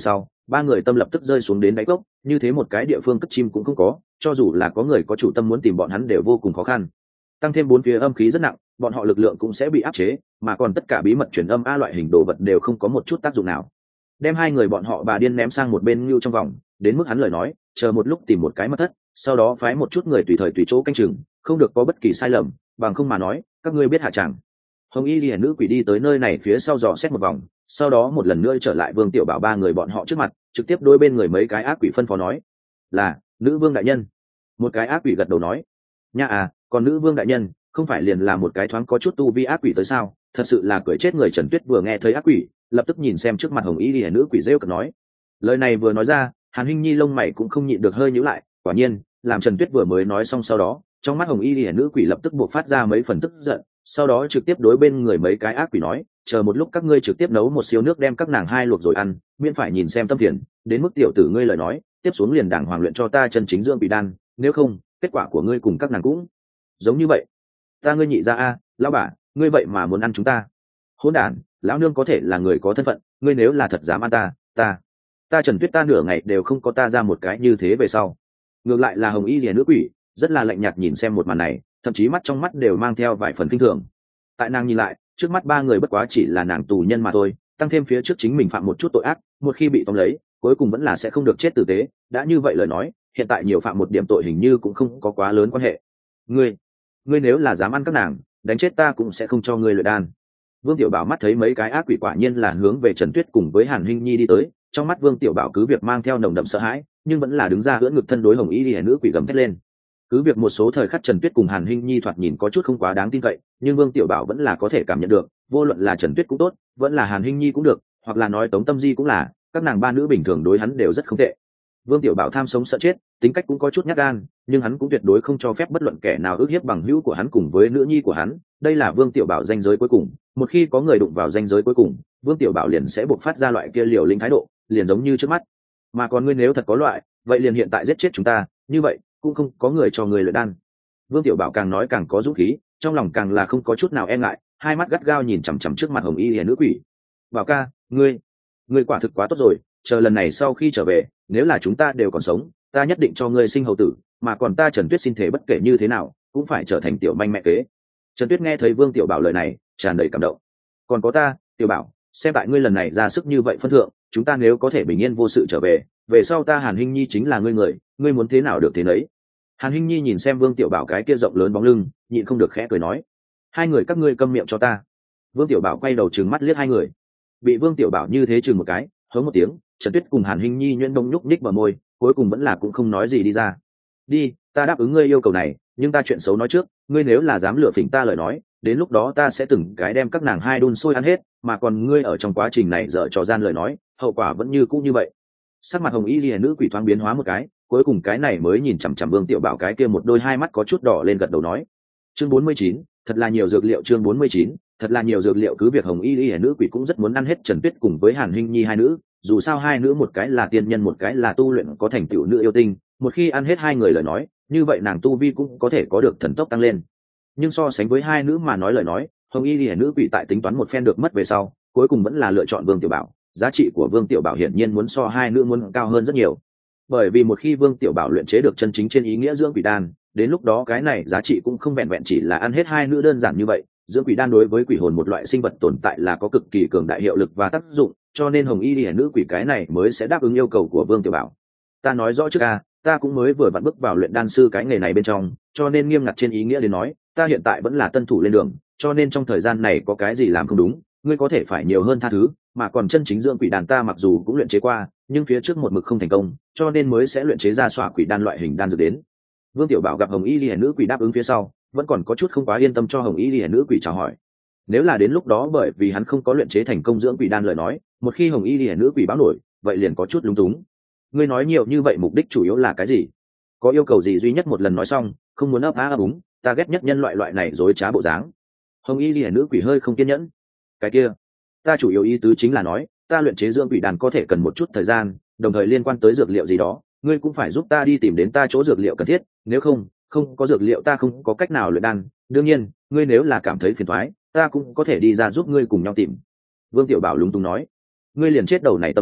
ba người tâm lập tức rơi xuống đến đáy cốc, như thế một cái địa phương cất chim cũng không có, cho dù là có người có chủ tâm muốn tìm bọn hắn đều vô cùng khó khăn. Tăng thêm bốn phía âm khí rất nặng, bọn họ lực lượng cũng sẽ bị áp chế, mà còn tất cả bí mật truyền âm a loại hình đồ vật đều không có một chút tác dụng nào. Đem hai người bọn họ bà điên ném sang một bên lưu trong vòng, đến mức hắn lời nói, chờ một lúc tìm một cái mật thất, sau đó phái một chút người tùy thời tùy chỗ canh chừng, không được có bất kỳ sai lầm, bằng không mà nói, các ngươi biết hạ chẳng. Hồng Y Liễu nữ quỷ đi tới nơi này phía sau dò xét một vòng, sau đó một lần nữa trở lại Vương Tiểu Bảo ba người bọn họ trước mặt, trực tiếp đối bên người mấy cái ác quỷ phân phó nói: "Là, nữ vương đại nhân." Một cái ác quỷ gật đầu nói: "Nha à, còn nữ vương đại nhân, không phải liền là một cái thoáng có chút tu vi ác quỷ tới sao?" Thật sự là cười chết người. Trần Tuyết vừa nghe thấy ác quỷ, lập tức nhìn xem trước mặt Hồng Y Liễu nữ quỷ rêu cợt nói. Lời này vừa nói ra, Hàn Hinh Nhi lông mày cũng không nhịn được hơi nhíu lại, quả nhiên, làm Trần Tuyết vừa mới nói xong sau đó, trong mắt Hồng Y Liễu nữ quỷ lập tức buộc phát ra mấy phần tức giận, sau đó trực tiếp đối bên người mấy cái ác quỷ nói: "Chờ một lúc các ngươi trực tiếp nấu một siêu nước đem các nàng hai luộc rồi ăn, miễn phải nhìn xem tâm phiền, đến mức tiểu tử ngươi lời nói, tiếp xuống liền đàng hoàng luyện cho ta chân chính dưỡng quỷ đan, nếu không, kết quả của ngươi cùng các nàng cũng giống như vậy." "Ta ngươi nhị ra a, lão bà, ngươi vậy mà muốn ăn chúng ta?" "Hỗn đản, lão nương có thể là người có thân phận, ngươi nếu là thật dám ăn ta, ta, ta Trần Tuyết ta nửa ngày đều không có ta ra một cái như thế về sau." Ngược lại là Hồng Y Liễu nữ quỷ, rất là lạnh nhạt nhìn xem một màn này, thậm chí mắt trong mắt đều mang theo vài phần kinh thường. Tại nàng nhìn lại, trước mắt ba người bất quá chỉ là nàng tù nhân mà thôi, tăng thêm phía trước chính mình phạm một chút tội ác, một khi bị tóm lấy, cuối cùng vẫn là sẽ không được chết tử tế. Đã như vậy lời nói, hiện tại nhiều phạm một điểm tội hình như cũng không có quá lớn quan hệ. Ngươi, ngươi nếu là dám ăn các nàng, đánh chết ta cũng sẽ không cho ngươi luyện đan. Vương Tiểu Bảo mắt thấy mấy cái ác quỷ quả nhiên là hướng về Trần Tuyết cùng với Hàn Hinh Nhi đi tới, trong mắt Vương Tiểu Bảo cứ việc mang theo nồng đậm sợ hãi, nhưng vẫn là đứng ra ưỡn ngực thân đối Hồng Y Liễu nữ quỷ gầm thét lên. Cứ việc một số thời khắc Trần Tuyết cùng Hàn Hinh Nhi thoạt nhìn có chút không quá đáng tin cậy, nhưng Vương Tiểu Bảo vẫn là có thể cảm nhận được, vô luận là Trần Tuyết cũng tốt, vẫn là Hàn Hinh Nhi cũng được, hoặc là nói Tống Tâm Di cũng là, các nàng ba nữ bình thường đối hắn đều rất không tệ. Vương Tiểu Bảo tham sống sợ chết, tính cách cũng có chút nhát gan, nhưng hắn cũng tuyệt đối không cho phép bất luận kẻ nào ức hiếp bằng hữu của hắn cùng với nữ nhi của hắn, đây là Vương Tiểu Bảo ranh giới cuối cùng, một khi có người đụng vào ranh giới cuối cùng, Vương Tiểu Bảo liền sẽ bộc phát ra loại kia liều lĩnh thái độ, liền giống như trước mắt. Mà còn ngươi nếu thật có loại, vậy liền hiện tại giết chết chúng ta, như vậy cũng không có người cho người luyện đan. Vương Tiểu Bảo càng nói càng có dũng khí, trong lòng càng là không có chút nào e ngại, hai mắt gắt gao nhìn chằm chằm trước mặt Hồng Y Liễu nữ quỷ. "Bảo ca, ngươi, ngươi quả thực quá tốt rồi, chờ lần này sau khi trở về, nếu là chúng ta đều còn sống, ta nhất định cho ngươi sinh hầu tử, mà còn ta Trần Tuyết xin thể bất kể như thế nào, cũng phải trở thành tiểu manh mẹ kế." Trần Tuyết nghe thấy Vương Tiểu Bảo lời này, tràn đầy cảm động. "Còn có ta, Tiểu Bảo, xem tại ngươi lần này ra sức như vậy phân thượng, chúng ta nếu có thể bình yên vô sự trở về, về sau ta Hàn Hinh Nhi chính là ngươi người, ngươi muốn thế nào được thế nấy." Hàn Hinh Nhi nhìn xem Vương Tiểu Bảo cái kia rộng lớn bóng lưng, nhịn không được khẽ cười nói: "Hai người các ngươi câm miệng cho ta." Vương Tiểu Bảo quay đầu trừng mắt liếc hai người, bị Vương Tiểu Bảo như thế chừng một cái, hống một tiếng, Trần Tuyết cùng Hàn Hinh Nhi nhuyễn đông nhúc nhích vào môi, cuối cùng vẫn là cũng không nói gì đi ra. "Đi, ta đáp ứng ngươi yêu cầu này, nhưng ta chuyện xấu nói trước, ngươi nếu là dám lừa phỉnh ta lời nói, đến lúc đó ta sẽ từng cái đem các nàng hai đun sôi ăn hết, mà còn ngươi ở trong quá trình này dở trò gian lời nói, hậu quả vẫn như cũ như vậy." Sắc mặt Hồng Y Liễu nữ quỷ thoáng biến hóa một cái, cuối cùng cái này mới nhìn chằm chằm Vương Tiểu Bảo cái kia một đôi hai mắt có chút đỏ lên, gật đầu nói: "Chương bốn mươi chín, thật là nhiều dược liệu." Chương bốn mươi chín, thật là nhiều dược liệu. Cứ việc Hồng Y Liễu nữ quỷ cũng rất muốn ăn hết Trần Tuyết cùng với Hàn Hinh Nhi hai nữ, dù sao hai nữ một cái là tiên nhân một cái là tu luyện có thành tựu nữ yêu tinh, một khi ăn hết hai người lời nói, như vậy nàng tu vi cũng có thể có được thần tốc tăng lên. Nhưng so sánh với hai nữ mà nói lời nói, Hồng Y Liễu nữ quỷ tại tính toán một phen được mất về sau, cuối cùng vẫn là lựa chọn Vương Tiểu Bảo. Giá trị của Vương Tiểu Bảo hiển nhiên muốn so hai nữ muốn cao hơn rất nhiều, bởi vì một khi Vương Tiểu Bảo luyện chế được chân chính trên ý nghĩa dưỡng quỷ đan, đến lúc đó cái này giá trị cũng không vẹn vẹn chỉ là ăn hết hai nữ đơn giản như vậy. Dưỡng quỷ đan đối với quỷ hồn một loại sinh vật tồn tại là có cực kỳ cường đại hiệu lực và tác dụng, cho nên Hồng Y Liễu nữ quỷ cái này mới sẽ đáp ứng yêu cầu của Vương Tiểu Bảo. "Ta nói rõ trước a, ta cũng mới vừa vặn bước vào luyện đan sư cái nghề này bên trong, cho nên nghiêm ngặt trên ý nghĩa đến nói, ta hiện tại vẫn là tân thủ lên đường, cho nên trong thời gian này có cái gì làm không đúng, ngươi có thể phải nhiều hơn tha thứ, mà còn chân chính dưỡng quỷ đan ta mặc dù cũng luyện chế qua, nhưng phía trước một mực không thành công, cho nên mới sẽ luyện chế ra xỏa quỷ đan loại hình đan dược đến." Vương Tiểu Bảo gặp Hồng Y Liễu nữ quỷ đáp ứng phía sau, vẫn còn có chút không quá yên tâm cho Hồng Y Liễu nữ quỷ chào hỏi. Nếu là đến lúc đó bởi vì hắn không có luyện chế thành công dưỡng quỷ đan lời nói, một khi Hồng Y Liễu nữ quỷ báo nổi, vậy liền có chút lúng túng. "Ngươi nói nhiều như vậy mục đích chủ yếu là cái gì? Có yêu cầu gì duy nhất một lần nói xong, không muốn ấp á ấp úng, ta ghét nhất nhân loại loại này dối trá bộ dáng." Hồng Y Liễu nữ quỷ hơi không kiên nhẫn. "Cái kia, ta chủ yếu ý tứ chính là nói, ta luyện chế dưỡng quỷ đan có thể cần một chút thời gian, đồng thời liên quan tới dược liệu gì đó, ngươi cũng phải giúp ta đi tìm đến ta chỗ dược liệu cần thiết, nếu không, không có dược liệu ta không có cách nào luyện đan. Đương nhiên, ngươi nếu là cảm thấy phiền toái, ta cũng có thể đi ra giúp ngươi cùng nhau tìm." Vương Tiểu Bảo lúng túng nói: "Ngươi liền chết đầu này tâm a,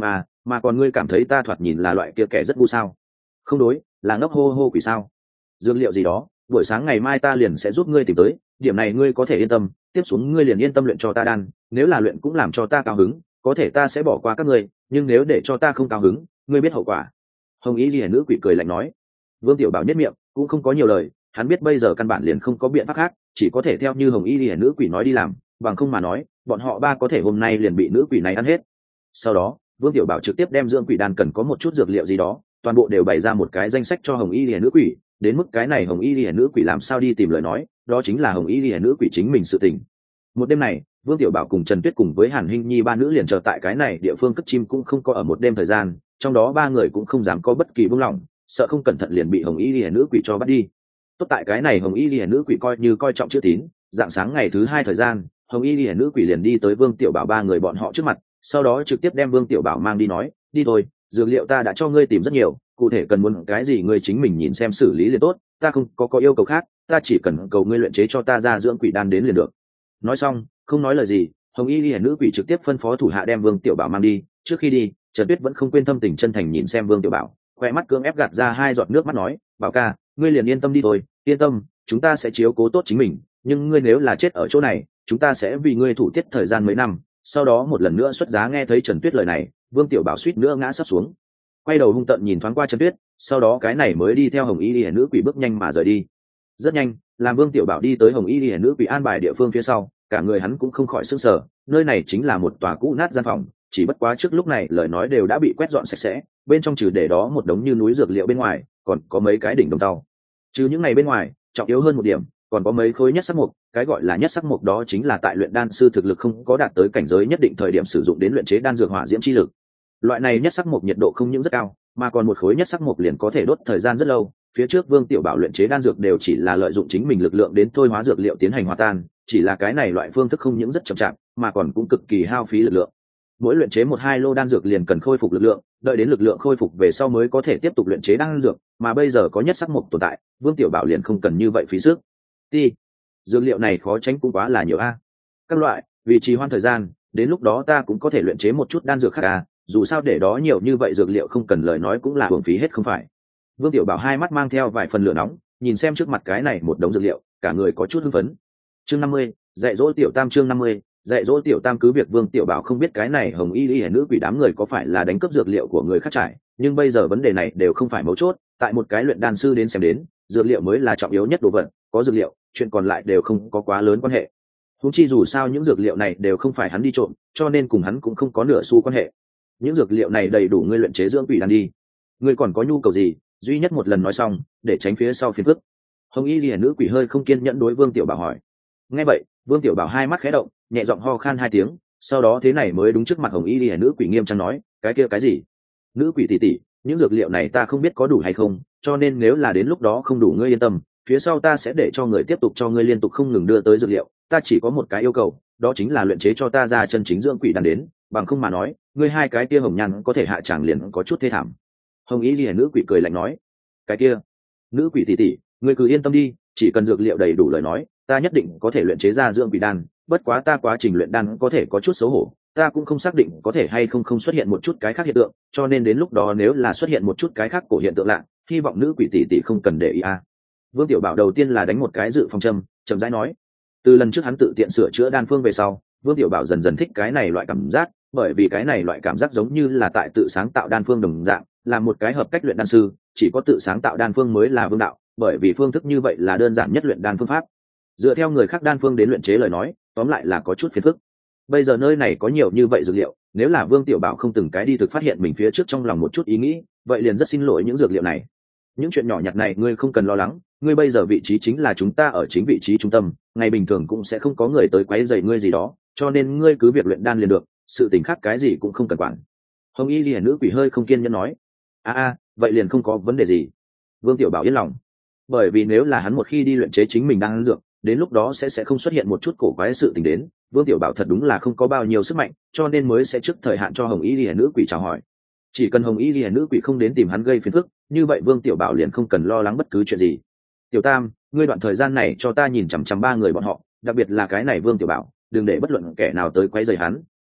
mà còn ngươi cảm thấy ta thoạt nhìn là loại kia kẻ rất ngu sao? Không đối, là ngốc hô hô quỷ sao? Dược liệu gì đó, buổi sáng ngày mai ta liền sẽ giúp ngươi tìm tới, điểm này ngươi có thể yên tâm. Tiếp xuống ngươi liền yên tâm luyện cho ta đan, nếu là luyện cũng làm cho ta cao hứng, có thể ta sẽ bỏ qua các ngươi, nhưng nếu để cho ta không cao hứng, ngươi biết hậu quả. Hồng Y Liễu nữ quỷ cười lạnh nói. Vương Tiểu Bảo nhếch miệng, cũng không có nhiều lời, hắn biết bây giờ căn bản liền không có biện pháp khác, chỉ có thể theo như Hồng Y Liễu nữ quỷ nói đi làm, bằng không mà nói, bọn họ ba có thể hôm nay liền bị nữ quỷ này ăn hết. Sau đó, Vương Tiểu Bảo trực tiếp đem dưỡng quỷ đan cần có một chút dược liệu gì đó, toàn bộ đều bày ra một cái danh sách cho Hồng Y Liễu nữ quỷ, đến mức cái này Hồng Y Liễu nữ quỷ làm sao đi tìm lời nói, đó chính là Hồng Y Liễu nữ quỷ chính mình sự tình. Một đêm này, Vương Tiểu Bảo cùng Trần Tuyết cùng với Hàn Hinh Nhi ba nữ liền chờ tại cái này địa phương cất chim cũng không có ở một đêm thời gian, trong đó ba người cũng không dám có bất kỳ buông lỏng, sợ không cẩn thận liền bị Hồng Y Liễu nữ quỷ cho bắt đi. Tốt tại cái này Hồng Y Liễu nữ quỷ coi như coi trọng chữ tín, dạng sáng ngày thứ hai thời gian, Hồng Y Liễu nữ quỷ liền đi tới Vương Tiểu Bảo ba người bọn họ trước mặt, sau đó trực tiếp đem Vương Tiểu Bảo mang đi nói, đi thôi, dược liệu ta đã cho ngươi tìm rất nhiều, cụ thể cần muốn cái gì ngươi chính mình nhìn xem xử lý liền tốt, ta không có có yêu cầu khác, ta chỉ cần cầu ngươi luyện chế cho ta ra dưỡng quỷ đan đến liền được. Nói xong, không nói lời gì, Hồng Y Liễu nữ quỷ trực tiếp phân phó thủ hạ đem Vương Tiểu Bảo mang đi. Trước khi đi, Trần Tuyết vẫn không quên thâm tình chân thành nhìn xem Vương Tiểu Bảo, khoe mắt cưỡng ép gạt ra hai giọt nước mắt nói, Bảo ca, ngươi liền yên tâm đi thôi, yên tâm, chúng ta sẽ chiếu cố tốt chính mình, nhưng ngươi nếu là chết ở chỗ này, chúng ta sẽ vì ngươi thủ tiết thời gian mấy năm. Sau đó một lần nữa xuất giá. Nghe thấy Trần Tuyết lời này, Vương Tiểu Bảo suýt nữa ngã sắp xuống, quay đầu hung tợn nhìn thoáng qua Trần Tuyết, sau đó cái này mới đi theo Hồng Y Liễu nữ quỷ bước nhanh mà rời đi. Rất nhanh, làm Vương Tiểu Bảo đi tới Hồng Y Liễu nữ quỷ an bài địa phương phía sau, cả người hắn cũng không khỏi sửng sở, nơi này chính là một tòa cũ nát gian phòng, chỉ bất quá trước lúc này lời nói đều đã bị quét dọn sạch sẽ, bên trong trừ để đó một đống như núi dược liệu bên ngoài, còn có mấy cái đỉnh đồng tàu. Trừ những ngày bên ngoài, trọng yếu hơn một điểm, còn có mấy khối nhất sắc mục, cái gọi là nhất sắc mục đó chính là tại luyện đan sư thực lực không có đạt tới cảnh giới nhất định thời điểm sử dụng đến luyện chế đan dược hỏa diễm chi lực. Loại này nhất sắc mục nhiệt độ không những rất cao, mà còn một khối nhất sắc mục liền có thể đốt thời gian rất lâu. Phía trước Vương Tiểu Bảo luyện chế đan dược đều chỉ là lợi dụng chính mình lực lượng đến thôi hóa dược liệu tiến hành hòa tan, chỉ là cái này loại phương thức không những rất chậm chạp, mà còn cũng cực kỳ hao phí lực lượng. Mỗi luyện chế một hai lô đan dược liền cần khôi phục lực lượng, đợi đến lực lượng khôi phục về sau mới có thể tiếp tục luyện chế đan dược, mà bây giờ có nhất sắc mục tồn tại, Vương Tiểu Bảo liền không cần như vậy phí sức. Ti, dược liệu này khó tránh cũng quá là nhiều a. Các loại, vì trì hoãn thời gian, đến lúc đó ta cũng có thể luyện chế một chút đan dược khác a, dù sao để đó nhiều như vậy dược liệu không cần lời nói cũng là uổng phí hết không phải. Vương Tiểu Bảo hai mắt mang theo vài phần lửa nóng, nhìn xem trước mặt cái này một đống dược liệu, cả người có chút hưng phấn. Chương năm mươi, dạy dỗ tiểu tam. Chương năm mươi, dạy dỗ tiểu tam. Cứ việc Vương Tiểu Bảo không biết cái này Hồng Y Liễu nữ quỷ đám người có phải là đánh cắp dược liệu của người khác trải, nhưng bây giờ vấn đề này đều không phải mấu chốt, tại một cái luyện đan sư đến xem đến, dược liệu mới là trọng yếu nhất đồ vật, có dược liệu, chuyện còn lại đều không có quá lớn quan hệ. Huống chi dù sao những dược liệu này đều không phải hắn đi trộm, cho nên cùng hắn cũng không có nửa xu quan hệ. Những dược liệu này đầy đủ ngươi luyện chế dưỡng quỷ đan đi. Ngươi còn có nhu cầu gì, duy nhất một lần nói xong, để tránh phía sau phiền phức. Hồng Y Liễu nữ quỷ hơi không kiên nhẫn đối Vương Tiểu Bảo hỏi. Nghe vậy, Vương Tiểu Bảo hai mắt khẽ động, nhẹ giọng ho khan hai tiếng, sau đó thế này mới đúng trước mặt Hồng Y Liễu nữ quỷ nghiêm trang nói, cái kia cái gì? Nữ quỷ tỷ tỷ, những dược liệu này ta không biết có đủ hay không, cho nên nếu là đến lúc đó không đủ ngươi yên tâm, phía sau ta sẽ để cho người tiếp tục cho ngươi liên tục không ngừng đưa tới dược liệu, ta chỉ có một cái yêu cầu, đó chính là luyện chế cho ta ra chân chính dưỡng quỷ đan đến, bằng không mà nói, ngươi hai cái kia hồng nhan có thể hạ tràng liền có chút thê thảm. Hồng Y Liễu nữ quỷ cười lạnh nói, cái kia, nữ quỷ tỷ tỷ, ngươi cứ yên tâm đi, chỉ cần dược liệu đầy đủ lời nói, ta nhất định có thể luyện chế ra dưỡng quỷ đan, bất quá ta quá trình luyện đan có thể có chút xấu hổ, ta cũng không xác định có thể hay không không xuất hiện một chút cái khác hiện tượng, cho nên đến lúc đó nếu là xuất hiện một chút cái khác của hiện tượng lạ, hy vọng nữ quỷ tỷ tỷ không cần để ý a. Vương Tiểu Bảo đầu tiên là đánh một cái dự phòng châm, chậm rãi nói. Từ lần trước hắn tự tiện sửa chữa đan phương về sau, Vương Tiểu Bảo dần dần thích cái này loại cảm giác, bởi vì cái này loại cảm giác giống như là tại tự sáng tạo đan phương đồng dạng, là một cái hợp cách luyện đan sư, chỉ có tự sáng tạo đan phương mới là vương đạo, bởi vì phương thức như vậy là đơn giản nhất luyện đan phương pháp. Dựa theo người khác đan phương đến luyện chế lời nói, tóm lại là có chút phiền phức. Bây giờ nơi này có nhiều như vậy dược liệu, nếu là Vương Tiểu Bảo không từng cái đi thực phát hiện mình phía trước trong lòng một chút ý nghĩ, vậy liền rất xin lỗi những dược liệu này. Những chuyện nhỏ nhặt này ngươi không cần lo lắng, ngươi bây giờ vị trí chính là chúng ta ở chính vị trí trung tâm, ngày bình thường cũng sẽ không có người tới quấy rầy ngươi gì đó, cho nên ngươi cứ việc luyện đan liền được, sự tình khác cái gì cũng không cần quản. Hồng Y Liễu nữ quỷ hơi không kiên nhẫn nói. A a, vậy liền không có vấn đề gì. Vương Tiểu Bảo yên lòng, bởi vì nếu là hắn một khi đi luyện chế chính mình đan dược, đến lúc đó sẽ sẽ không xuất hiện một chút cổ quái sự tình đến. Vương Tiểu Bảo thật đúng là không có bao nhiêu sức mạnh, cho nên mới sẽ trước thời hạn cho Hồng Y Liễu nữ quỷ chào hỏi. Chỉ cần Hồng Y Liễu nữ quỷ không đến tìm hắn gây phiền phức, như vậy Vương Tiểu Bảo liền không cần lo lắng bất cứ chuyện gì. Tiểu Tam, ngươi đoạn thời gian này cho ta nhìn chằm chằm ba người bọn họ, đặc biệt là cái này Vương Tiểu Bảo, đừng để bất luận kẻ nào tới quấy rầy hắn,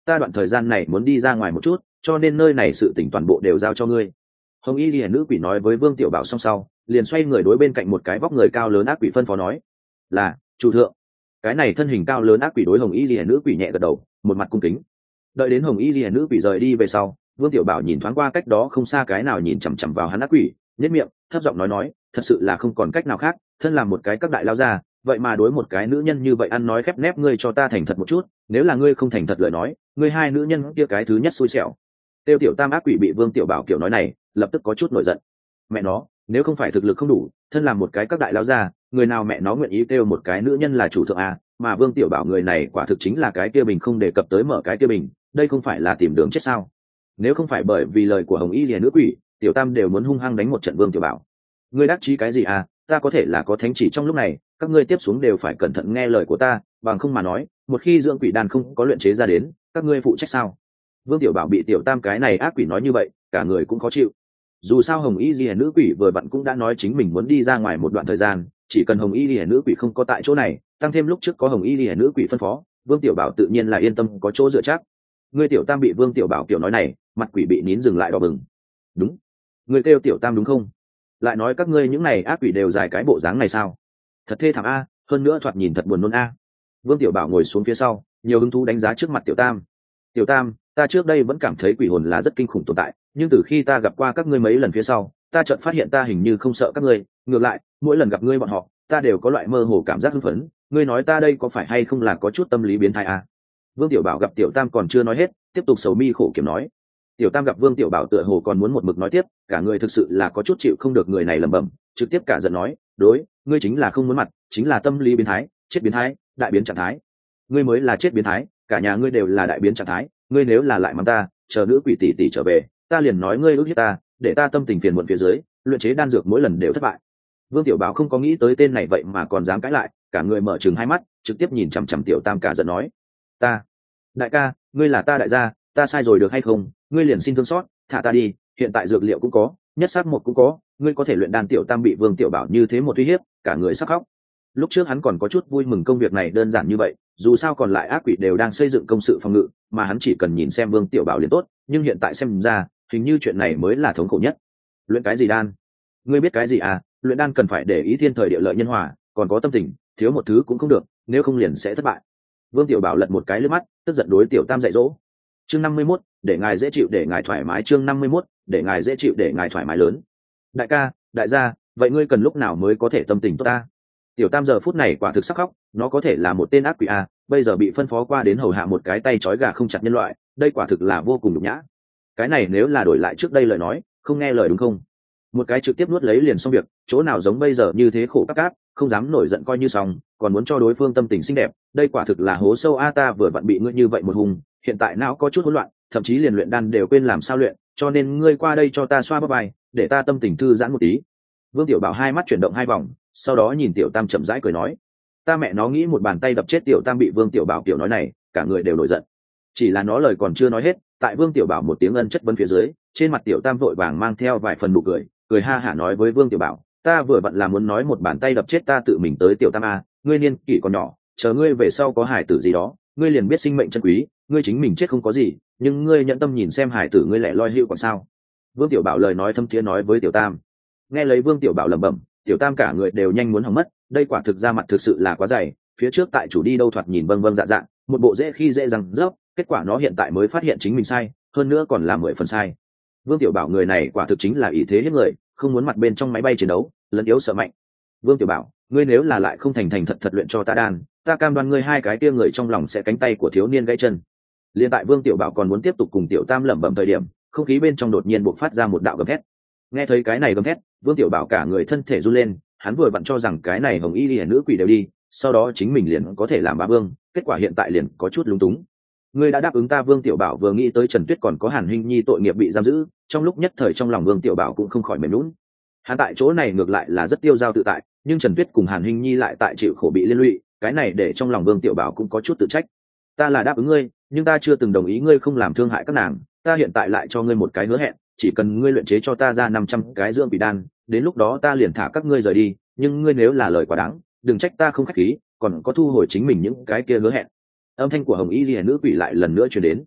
ta đoạn thời gian này muốn đi ra ngoài một chút, cho nên nơi này sự tỉnh toàn bộ đều giao cho ngươi. Hồng y liễu nữ quỷ nói với Vương Tiểu Bảo xong sau, liền xoay người đối bên cạnh một cái vóc người cao lớn ác quỷ phân phó nói: là chủ thượng. Cái này thân hình cao lớn ác quỷ đối Hồng y liễu nữ quỷ nhẹ gật đầu, một mặt cung kính. Đợi đến Hồng y liễu nữ quỷ rời đi về sau, Vương Tiểu Bảo nhìn thoáng qua cách đó không xa cái nào nhìn chằm chằm vào hắn ác quỷ, nhếch miệng thấp giọng nói nói: thật sự là không còn cách nào khác, thân làm một cái các đại lao gia, vậy mà đối một cái nữ nhân như vậy ăn nói khép nép, ngươi cho ta thành thật một chút, nếu là ngươi không thành thật lời nói, ngươi hai nữ nhân kia cái thứ nhất xui xẻo. Tiêu Tiểu Tam ác quỷ bị Vương Tiểu Bảo kiểu nói này, lập tức có chút nổi giận. Mẹ nó, nếu không phải thực lực không đủ, thân làm một cái các đại lao gia, người nào mẹ nó nguyện ý kêu một cái nữ nhân là chủ thượng à, mà Vương Tiểu Bảo người này quả thực chính là cái kia bình không đề cập tới mở cái kia bình, đây không phải là tìm đường chết sao? Nếu không phải bởi vì lời của Hồng y liễu nữ quỷ, Tiểu Tam đều muốn hung hăng đánh một trận Vương Tiểu Bảo. Ngươi đắc chí cái gì à, ta có thể là có thánh chỉ trong lúc này, các ngươi tiếp xuống đều phải cẩn thận nghe lời của ta, bằng không mà nói, một khi dưỡng quỷ đan không có luyện chế ra đến, các ngươi phụ trách sao? Vương Tiểu Bảo bị Tiểu Tam cái này ác quỷ nói như vậy, cả người cũng khó chịu. Dù sao Hồng y liễu nữ quỷ vừa vặn cũng đã nói chính mình muốn đi ra ngoài một đoạn thời gian, chỉ cần Hồng y liễu nữ quỷ không có tại chỗ này, tăng thêm lúc trước có Hồng y liễu nữ quỷ phân phó, Vương Tiểu Bảo tự nhiên là yên tâm có chỗ dựa chắc. Ngươi Tiểu Tam bị Vương Tiểu Bảo kiểu nói này, mặt quỷ bị nín dừng lại đỏ bừng. Đúng, ngươi kêu Tiểu Tam đúng không? Lại nói các ngươi những này ác quỷ đều dài cái bộ dáng này sao? Thật thê thảm a, hơn nữa thoạt nhìn thật buồn nôn a. Vương Tiểu Bảo ngồi xuống phía sau, nhiều hứng thú đánh giá trước mặt Tiểu Tam. Tiểu Tam, ta trước đây vẫn cảm thấy quỷ hồn là rất kinh khủng tồn tại, nhưng từ khi ta gặp qua các ngươi mấy lần phía sau, ta chợt phát hiện ta hình như không sợ các ngươi, ngược lại, mỗi lần gặp ngươi bọn họ, ta đều có loại mơ hồ cảm giác hưng phấn. Ngươi nói ta đây có phải hay không là có chút tâm lý biến thái a? Vương Tiểu Bảo gặp Tiểu Tam còn chưa nói hết, tiếp tục sầu mi khổ kiểm nói. Tiểu Tam gặp Vương Tiểu Bảo tựa hồ còn muốn một mực nói tiếp, cả người thực sự là có chút chịu không được người này lẩm bẩm, trực tiếp cả giận nói: đối, ngươi chính là không muốn mặt, chính là tâm lý biến thái, chết biến thái, đại biến trạng thái. Ngươi mới là chết biến thái, cả nhà ngươi đều là đại biến trạng thái. Ngươi nếu là lại mắng ta, chờ nữ quỷ tỷ tỷ trở về, ta liền nói ngươi ước hiếp ta, để ta tâm tình phiền muộn phía dưới, luyện chế đan dược mỗi lần đều thất bại. Vương Tiểu Bảo không có nghĩ tới tên này vậy mà còn dám cãi lại, cả người mở trừng hai mắt, trực tiếp nhìn chằm chằm Tiểu Tam cả giận nói: ta, đại ca, ngươi là ta đại gia, ta sai rồi được hay không? Ngươi liền xin thương xót, thả ta đi, hiện tại dược liệu cũng có, nhất sát một cũng có, ngươi có thể luyện đan. Tiểu Tam bị Vương Tiểu Bảo như thế một uy hiếp, cả người sắp khóc. Lúc trước hắn còn có chút vui mừng công việc này đơn giản như vậy, dù sao còn lại ác quỷ đều đang xây dựng công sự phòng ngự, mà hắn chỉ cần nhìn xem Vương Tiểu Bảo liền tốt, nhưng hiện tại xem ra, hình như chuyện này mới là thống khổ nhất. Luyện cái gì đan? Ngươi biết cái gì à? Luyện đan cần phải để ý thiên thời địa lợi nhân hòa, còn có tâm tình, thiếu một thứ cũng không được, nếu không liền sẽ thất bại. Vương Tiểu Bảo lật một cái lướt mắt, tức giận đối Tiểu Tam dạy dỗ. Chương năm mươi mốt, để ngài dễ chịu để ngài thoải mái. Chương năm mươi mốt, để ngài dễ chịu để ngài thoải mái lớn. Đại ca, đại gia, vậy ngươi cần lúc nào mới có thể tâm tình tốt ta? Tiểu Tam giờ phút này quả thực sắc khóc, nó có thể là một tên ác quỷ a, bây giờ bị phân phó qua đến hầu hạ một cái tay trói gà không chặt nhân loại, đây quả thực là vô cùng nhục nhã. Cái này nếu là đổi lại trước đây lời nói, không nghe lời đúng không? Một cái trực tiếp nuốt lấy liền xong việc, chỗ nào giống bây giờ như thế khổ các cáp, không dám nổi giận coi như xong, còn muốn cho đối phương tâm tình xinh đẹp, đây quả thực là hố sâu a. Ta vừa vặn bị ngươi như vậy một hùng, hiện tại não có chút hỗn loạn, thậm chí liền luyện đan đều quên làm sao luyện, cho nên ngươi qua đây cho ta xoa bắp vai, để ta tâm tình thư giãn một tí. Vương Tiểu Bảo hai mắt chuyển động hai vòng, sau đó nhìn Tiểu Tam chậm rãi cười nói: ta mẹ nó nghĩ một bàn tay đập chết Tiểu Tam. Bị Vương Tiểu Bảo kiểu nói này, cả người đều nổi giận. Chỉ là nó lời còn chưa nói hết, tại Vương Tiểu Bảo một tiếng ân chất vấn phía dưới, trên mặt Tiểu Tam vội vàng mang theo vài phần nụ cười, cười ha hả nói với Vương Tiểu Bảo: ta vừa vặn là muốn nói một bàn tay đập chết ta tự mình tới Tiểu Tam a, ngươi niên kỷ còn nhỏ, chờ ngươi về sau có hải tử gì đó, ngươi liền biết sinh mệnh chân quý, ngươi chính mình chết không có gì, nhưng ngươi nhận tâm nhìn xem hải tử ngươi lại loi hữu còn sao? Vương Tiểu Bảo lời nói thâm thiế nói với Tiểu Tam. Nghe lấy Vương Tiểu Bảo lẩm bẩm, Tiểu Tam cả người đều nhanh muốn hỏng mất, đây quả thực ra mặt thực sự là quá dày, phía trước tại chủ đi đâu thoạt nhìn vâng vâng dạ dạ, một bộ dễ khi dễ rằng dốc, kết quả nó hiện tại mới phát hiện chính mình sai, hơn nữa còn là mười phần sai. Vương Tiểu Bảo người này quả thực chính là ý thế hiếp người, không muốn mặt bên trong máy bay chiến đấu, lấn yếu sợ mạnh. Vương Tiểu Bảo, ngươi nếu là lại không thành thành thật thật luyện cho ta đan, ta cam đoan ngươi hai cái tia người trong lòng sẽ cánh tay của thiếu niên gãy chân. Liên tại Vương Tiểu Bảo còn muốn tiếp tục cùng Tiểu Tam lẩm bẩm thời điểm, không khí bên trong đột nhiên bộc phát ra một đạo gầm thét. Nghe thấy cái này gầm thét, Vương Tiểu Bảo cả người thân thể run lên, hắn vừa vặn cho rằng cái này hồng y liễu nữ quỷ đều đi, sau đó chính mình liền có thể làm bá vương, kết quả hiện tại liền có chút lúng túng. Ngươi đã đáp ứng ta. Vương Tiểu Bảo vừa nghĩ tới Trần Tuyết còn có Hàn Hinh Nhi tội nghiệp bị giam giữ, trong lúc nhất thời trong lòng Vương Tiểu Bảo cũng không khỏi mềm nhũn. Hắn tại chỗ này ngược lại là rất tiêu dao tự tại, nhưng Trần Tuyết cùng Hàn Hinh Nhi lại tại chịu khổ bị liên lụy, cái này để trong lòng Vương Tiểu Bảo cũng có chút tự trách. Ta là đáp ứng ngươi, nhưng ta chưa từng đồng ý ngươi không làm thương hại các nàng, ta hiện tại lại cho ngươi một cái hứa hẹn, chỉ cần ngươi luyện chế cho ta ra năm trăm cái dưỡng quỷ đan, đến lúc đó ta liền thả các ngươi rời đi, nhưng ngươi nếu là lời quá đáng, đừng trách ta không khách khí, còn có thu hồi chính mình những cái kia hứa hẹn. Âm thanh của hồng y liễu nữ quỷ lại lần nữa truyền đến,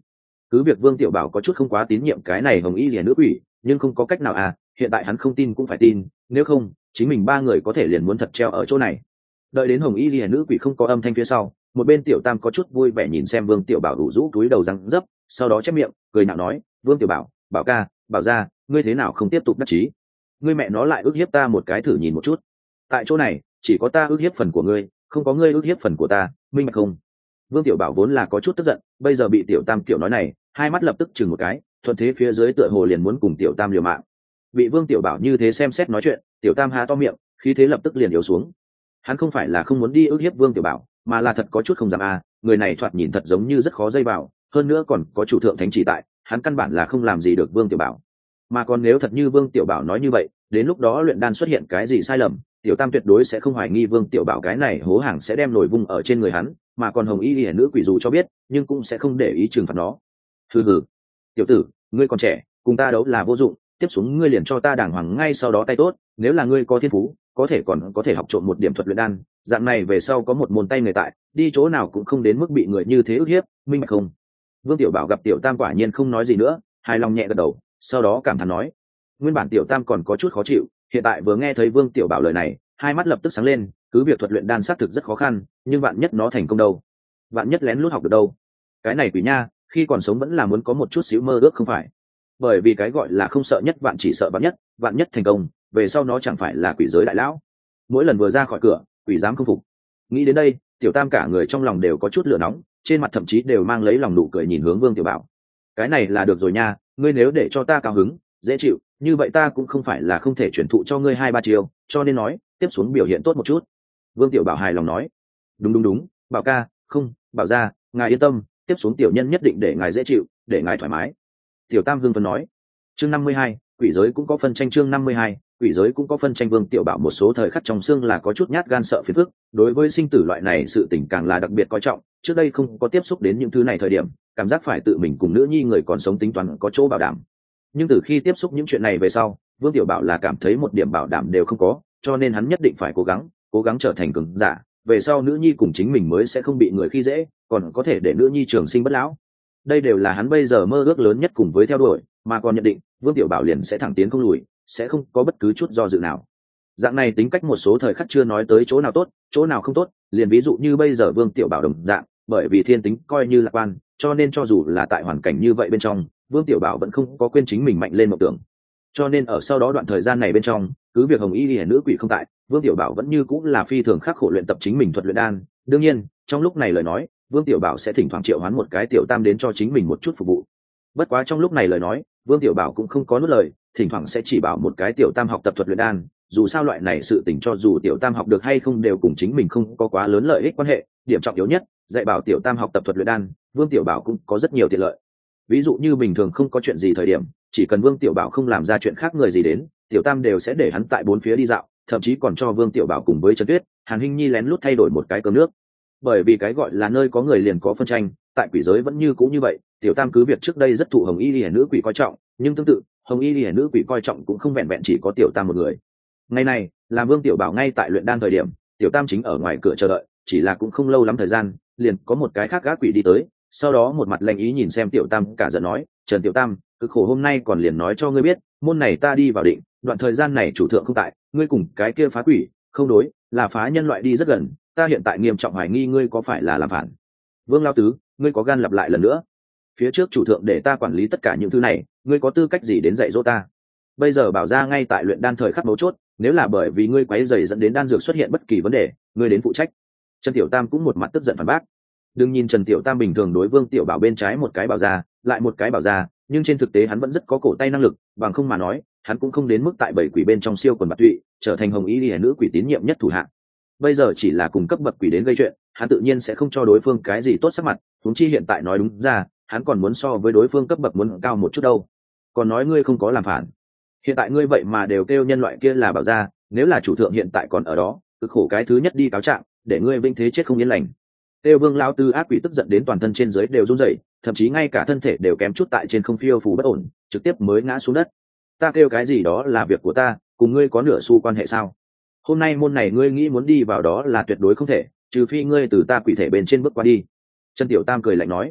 cứ việc Vương Tiểu Bảo có chút không quá tín nhiệm cái này hồng y rìa nữ quỷ, nhưng không có cách nào à, hiện tại hắn không tin cũng phải tin, nếu không chính mình ba người có thể liền muốn thật treo ở chỗ này. Đợi đến hồng y rìa nữ quỷ không có âm thanh phía sau, một bên Tiểu Tam có chút vui vẻ nhìn xem Vương Tiểu Bảo đủ rũ túi đầu răng dấp, sau đó chép miệng cười nhạo nói: Vương Tiểu Bảo, Bảo ca, Bảo gia, ngươi thế nào không tiếp tục đắc chí? Ngươi mẹ nó lại ức hiếp ta một cái thử nhìn một chút. Tại chỗ này chỉ có ta ức hiếp phần của ngươi, không có ngươi ức hiếp phần của ta, minh bạch không? Vương Tiểu Bảo vốn là có chút tức giận, bây giờ bị Tiểu Tam kiểu nói này, hai mắt lập tức chừng một cái, thuận thế phía dưới tựa hồ liền muốn cùng Tiểu Tam liều mạng. Bị Vương Tiểu Bảo như thế xem xét nói chuyện, Tiểu Tam há to miệng, khí thế lập tức liền yếu xuống. Hắn không phải là không muốn đi ức hiếp Vương Tiểu Bảo, mà là thật có chút không dám à, người này thoạt nhìn thật giống như rất khó dây vào, hơn nữa còn có chủ thượng thánh chỉ tại, hắn căn bản là không làm gì được Vương Tiểu Bảo. Mà còn nếu thật như Vương Tiểu Bảo nói như vậy, đến lúc đó luyện đan xuất hiện cái gì sai lầm, Tiểu Tam tuyệt đối sẽ không hoài nghi Vương Tiểu Bảo cái này hố hàng sẽ đem nổi vung ở trên người hắn, mà còn hồng y hiển nữ quỷ dù cho biết, nhưng cũng sẽ không để ý trừng phạt nó. Hừ hừ, tiểu tử, ngươi còn trẻ, cùng ta đấu là vô dụng, tiếp xuống ngươi liền cho ta đàng hoàng ngay sau đó tay tốt, nếu là ngươi có thiên phú, có thể còn có thể học trộm một điểm thuật luyện đan, dạng này về sau có một môn tay người tại, đi chỗ nào cũng không đến mức bị người như thế ức hiếp, minh bạch không? Vương Tiểu Bảo gặp Tiểu Tam quả nhiên không nói gì nữa, hài lòng nhẹ gật đầu, sau đó cảm thán nói: nguyên bản Tiểu Tam còn có chút khó chịu, hiện tại vừa nghe thấy Vương Tiểu Bảo lời này, hai mắt lập tức sáng lên, cứ việc thuật luyện đan xác thực rất khó khăn, nhưng vạn nhất nó thành công đâu, vạn nhất lén lút học được đâu, cái này quỷ nha, khi còn sống vẫn là muốn có một chút xíu mơ ước không phải? Bởi vì cái gọi là không sợ nhất vạn chỉ sợ vạn nhất, vạn nhất thành công, về sau nó chẳng phải là quỷ giới đại lão. Mỗi lần vừa ra khỏi cửa, quỷ dám không phục. Nghĩ đến đây, Tiểu Tam cả người trong lòng đều có chút lửa nóng, trên mặt thậm chí đều mang lấy lòng nụ cười nhìn hướng Vương Tiểu Bảo. Cái này là được rồi nha, ngươi nếu để cho ta cao hứng, dễ chịu, như vậy ta cũng không phải là không thể chuyển thụ cho ngươi hai ba chiều, cho nên nói, tiếp xuống biểu hiện tốt một chút. Vương Tiểu Bảo hài lòng nói: đúng đúng đúng, Bảo ca, không, Bảo gia, ngài yên tâm, tiếp xuống tiểu nhân nhất định để ngài dễ chịu, để ngài thoải mái. Tiểu Tam hưng phấn nói. Chương năm mươi hai, quỷ giới cũng có phân tranh. Chương năm mươi hai, quỷ giới cũng có phân tranh. Vương Tiểu Bảo một số thời khắc trong xương là có chút nhát gan sợ phiền phức, đối với sinh tử loại này sự tình càng là đặc biệt coi trọng, trước đây không có tiếp xúc đến những thứ này thời điểm, cảm giác phải tự mình cùng nữ nhi người còn sống tính toán có chỗ bảo đảm. Nhưng từ khi tiếp xúc những chuyện này về sau, Vương Tiểu Bảo là cảm thấy một điểm bảo đảm đều không có, cho nên hắn nhất định phải cố gắng, cố gắng trở thành cường giả, về sau nữ nhi cùng chính mình mới sẽ không bị người khi dễ, còn có thể để nữ nhi trường sinh bất lão. Đây đều là hắn bây giờ mơ ước lớn nhất cùng với theo đuổi, mà còn nhận định Vương Tiểu Bảo liền sẽ thẳng tiến không lùi, sẽ không có bất cứ chút do dự nào. Dạng này tính cách một số thời khắc chưa nói tới chỗ nào tốt, chỗ nào không tốt, liền ví dụ như bây giờ Vương Tiểu Bảo đồng dạng, bởi vì thiên tính coi như lạc quan, cho nên cho dù là tại hoàn cảnh như vậy bên trong, Vương Tiểu Bảo vẫn không có quên chính mình mạnh lên mộng tưởng. Cho nên ở sau đó đoạn thời gian này bên trong, cứ việc hồng y liễu nữ quỷ không tại, Vương Tiểu Bảo vẫn như cũng là phi thường khắc khổ luyện tập chính mình thuật luyện đan. Đương nhiên, trong lúc này lời nói, Vương Tiểu Bảo sẽ thỉnh thoảng triệu hoán một cái Tiểu Tam đến cho chính mình một chút phục vụ. Bất quá trong lúc này lời nói, Vương Tiểu Bảo cũng không có nuốt lời, thỉnh thoảng sẽ chỉ bảo một cái Tiểu Tam học tập thuật luyện đan, dù sao loại này sự tình cho dù Tiểu Tam học được hay không đều cùng chính mình không có quá lớn lợi ích quan hệ, điểm trọng yếu nhất, dạy bảo Tiểu Tam học tập thuật luyện đan, Vương Tiểu Bảo cũng có rất nhiều tiện lợi. Ví dụ như bình thường không có chuyện gì thời điểm, chỉ cần Vương Tiểu Bảo không làm ra chuyện khác người gì đến, Tiểu Tam đều sẽ để hắn tại bốn phía đi dạo, thậm chí còn cho Vương Tiểu Bảo cùng với Trần Tuyết, Hàn Hinh Nhi lén lút thay đổi một cái cơm nước. Bởi vì cái gọi là nơi có người liền có phân tranh, tại quỷ giới vẫn như cũ như vậy, Tiểu Tam cứ việc trước đây rất thụ hồng y liễu nữ quỷ coi trọng, nhưng tương tự, hồng y liễu nữ quỷ coi trọng cũng không vẹn vẹn chỉ có Tiểu Tam một người. Ngày này, làm Vương Tiểu Bảo ngay tại luyện đan thời điểm, Tiểu Tam chính ở ngoài cửa chờ đợi, chỉ là cũng không lâu lắm thời gian, liền có một cái khác gác quỷ đi tới, sau đó một mặt lạnh ý nhìn xem Tiểu Tam cả giận nói: "Trần Tiểu Tam, cực khổ hôm nay còn liền nói cho ngươi biết, môn này ta đi vào định, đoạn thời gian này chủ thượng không tại, ngươi cùng cái kia phá quỷ, không đối, là phá nhân loại đi rất gần, ta hiện tại nghiêm trọng hoài nghi ngươi có phải là làm phản." Vương lão tứ, ngươi có gan lặp lại lần nữa? Phía trước chủ thượng để ta quản lý tất cả những thứ này, ngươi có tư cách gì đến dạy dỗ ta? Bây giờ bảo ra ngay tại luyện đan thời khắc mấu chốt, nếu là bởi vì ngươi quấy rầy dẫn đến đan dược xuất hiện bất kỳ vấn đề, ngươi đến phụ trách. Trần Tiểu Tam cũng một mặt tức giận phản bác. Đừng nhìn Trần Tiểu Tam bình thường đối Vương Tiểu Bảo bên trái một cái bảo ra, lại một cái bảo ra, nhưng trên thực tế hắn vẫn rất có cổ tay năng lực, bằng không mà nói, hắn cũng không đến mức tại bảy quỷ bên trong siêu quần bạt tụy, trở thành hồng y liễu nữ quỷ tín nhiệm nhất thủ hạ. Bây giờ chỉ là cùng cấp bậc quỷ đến gây chuyện, hắn tự nhiên sẽ không cho đối phương cái gì tốt sắc mặt, huống chi hiện tại nói đúng ra, hắn còn muốn so với đối phương cấp bậc muốn cao một chút đâu. Còn nói ngươi không có làm phản. Hiện tại ngươi vậy mà đều kêu nhân loại kia là bảo ra, nếu là chủ thượng hiện tại còn ở đó, cực khổ cái thứ nhất đi cáo trạng, để ngươi vinh thế chết không yên lành. Têu Vương lão tư ác quỷ tức giận đến toàn thân trên dưới đều run rẩy, thậm chí ngay cả thân thể đều kém chút tại trên không phiêu phù bất ổn, trực tiếp mới ngã xuống đất. Ta kêu cái gì đó là việc của ta, cùng ngươi có nửa xu quan hệ sao? Hôm nay môn này ngươi nghĩ muốn đi vào đó là tuyệt đối không thể, trừ phi ngươi từ ta quỷ thể bên trên bước qua đi. Trần Tiểu Tam cười lạnh nói.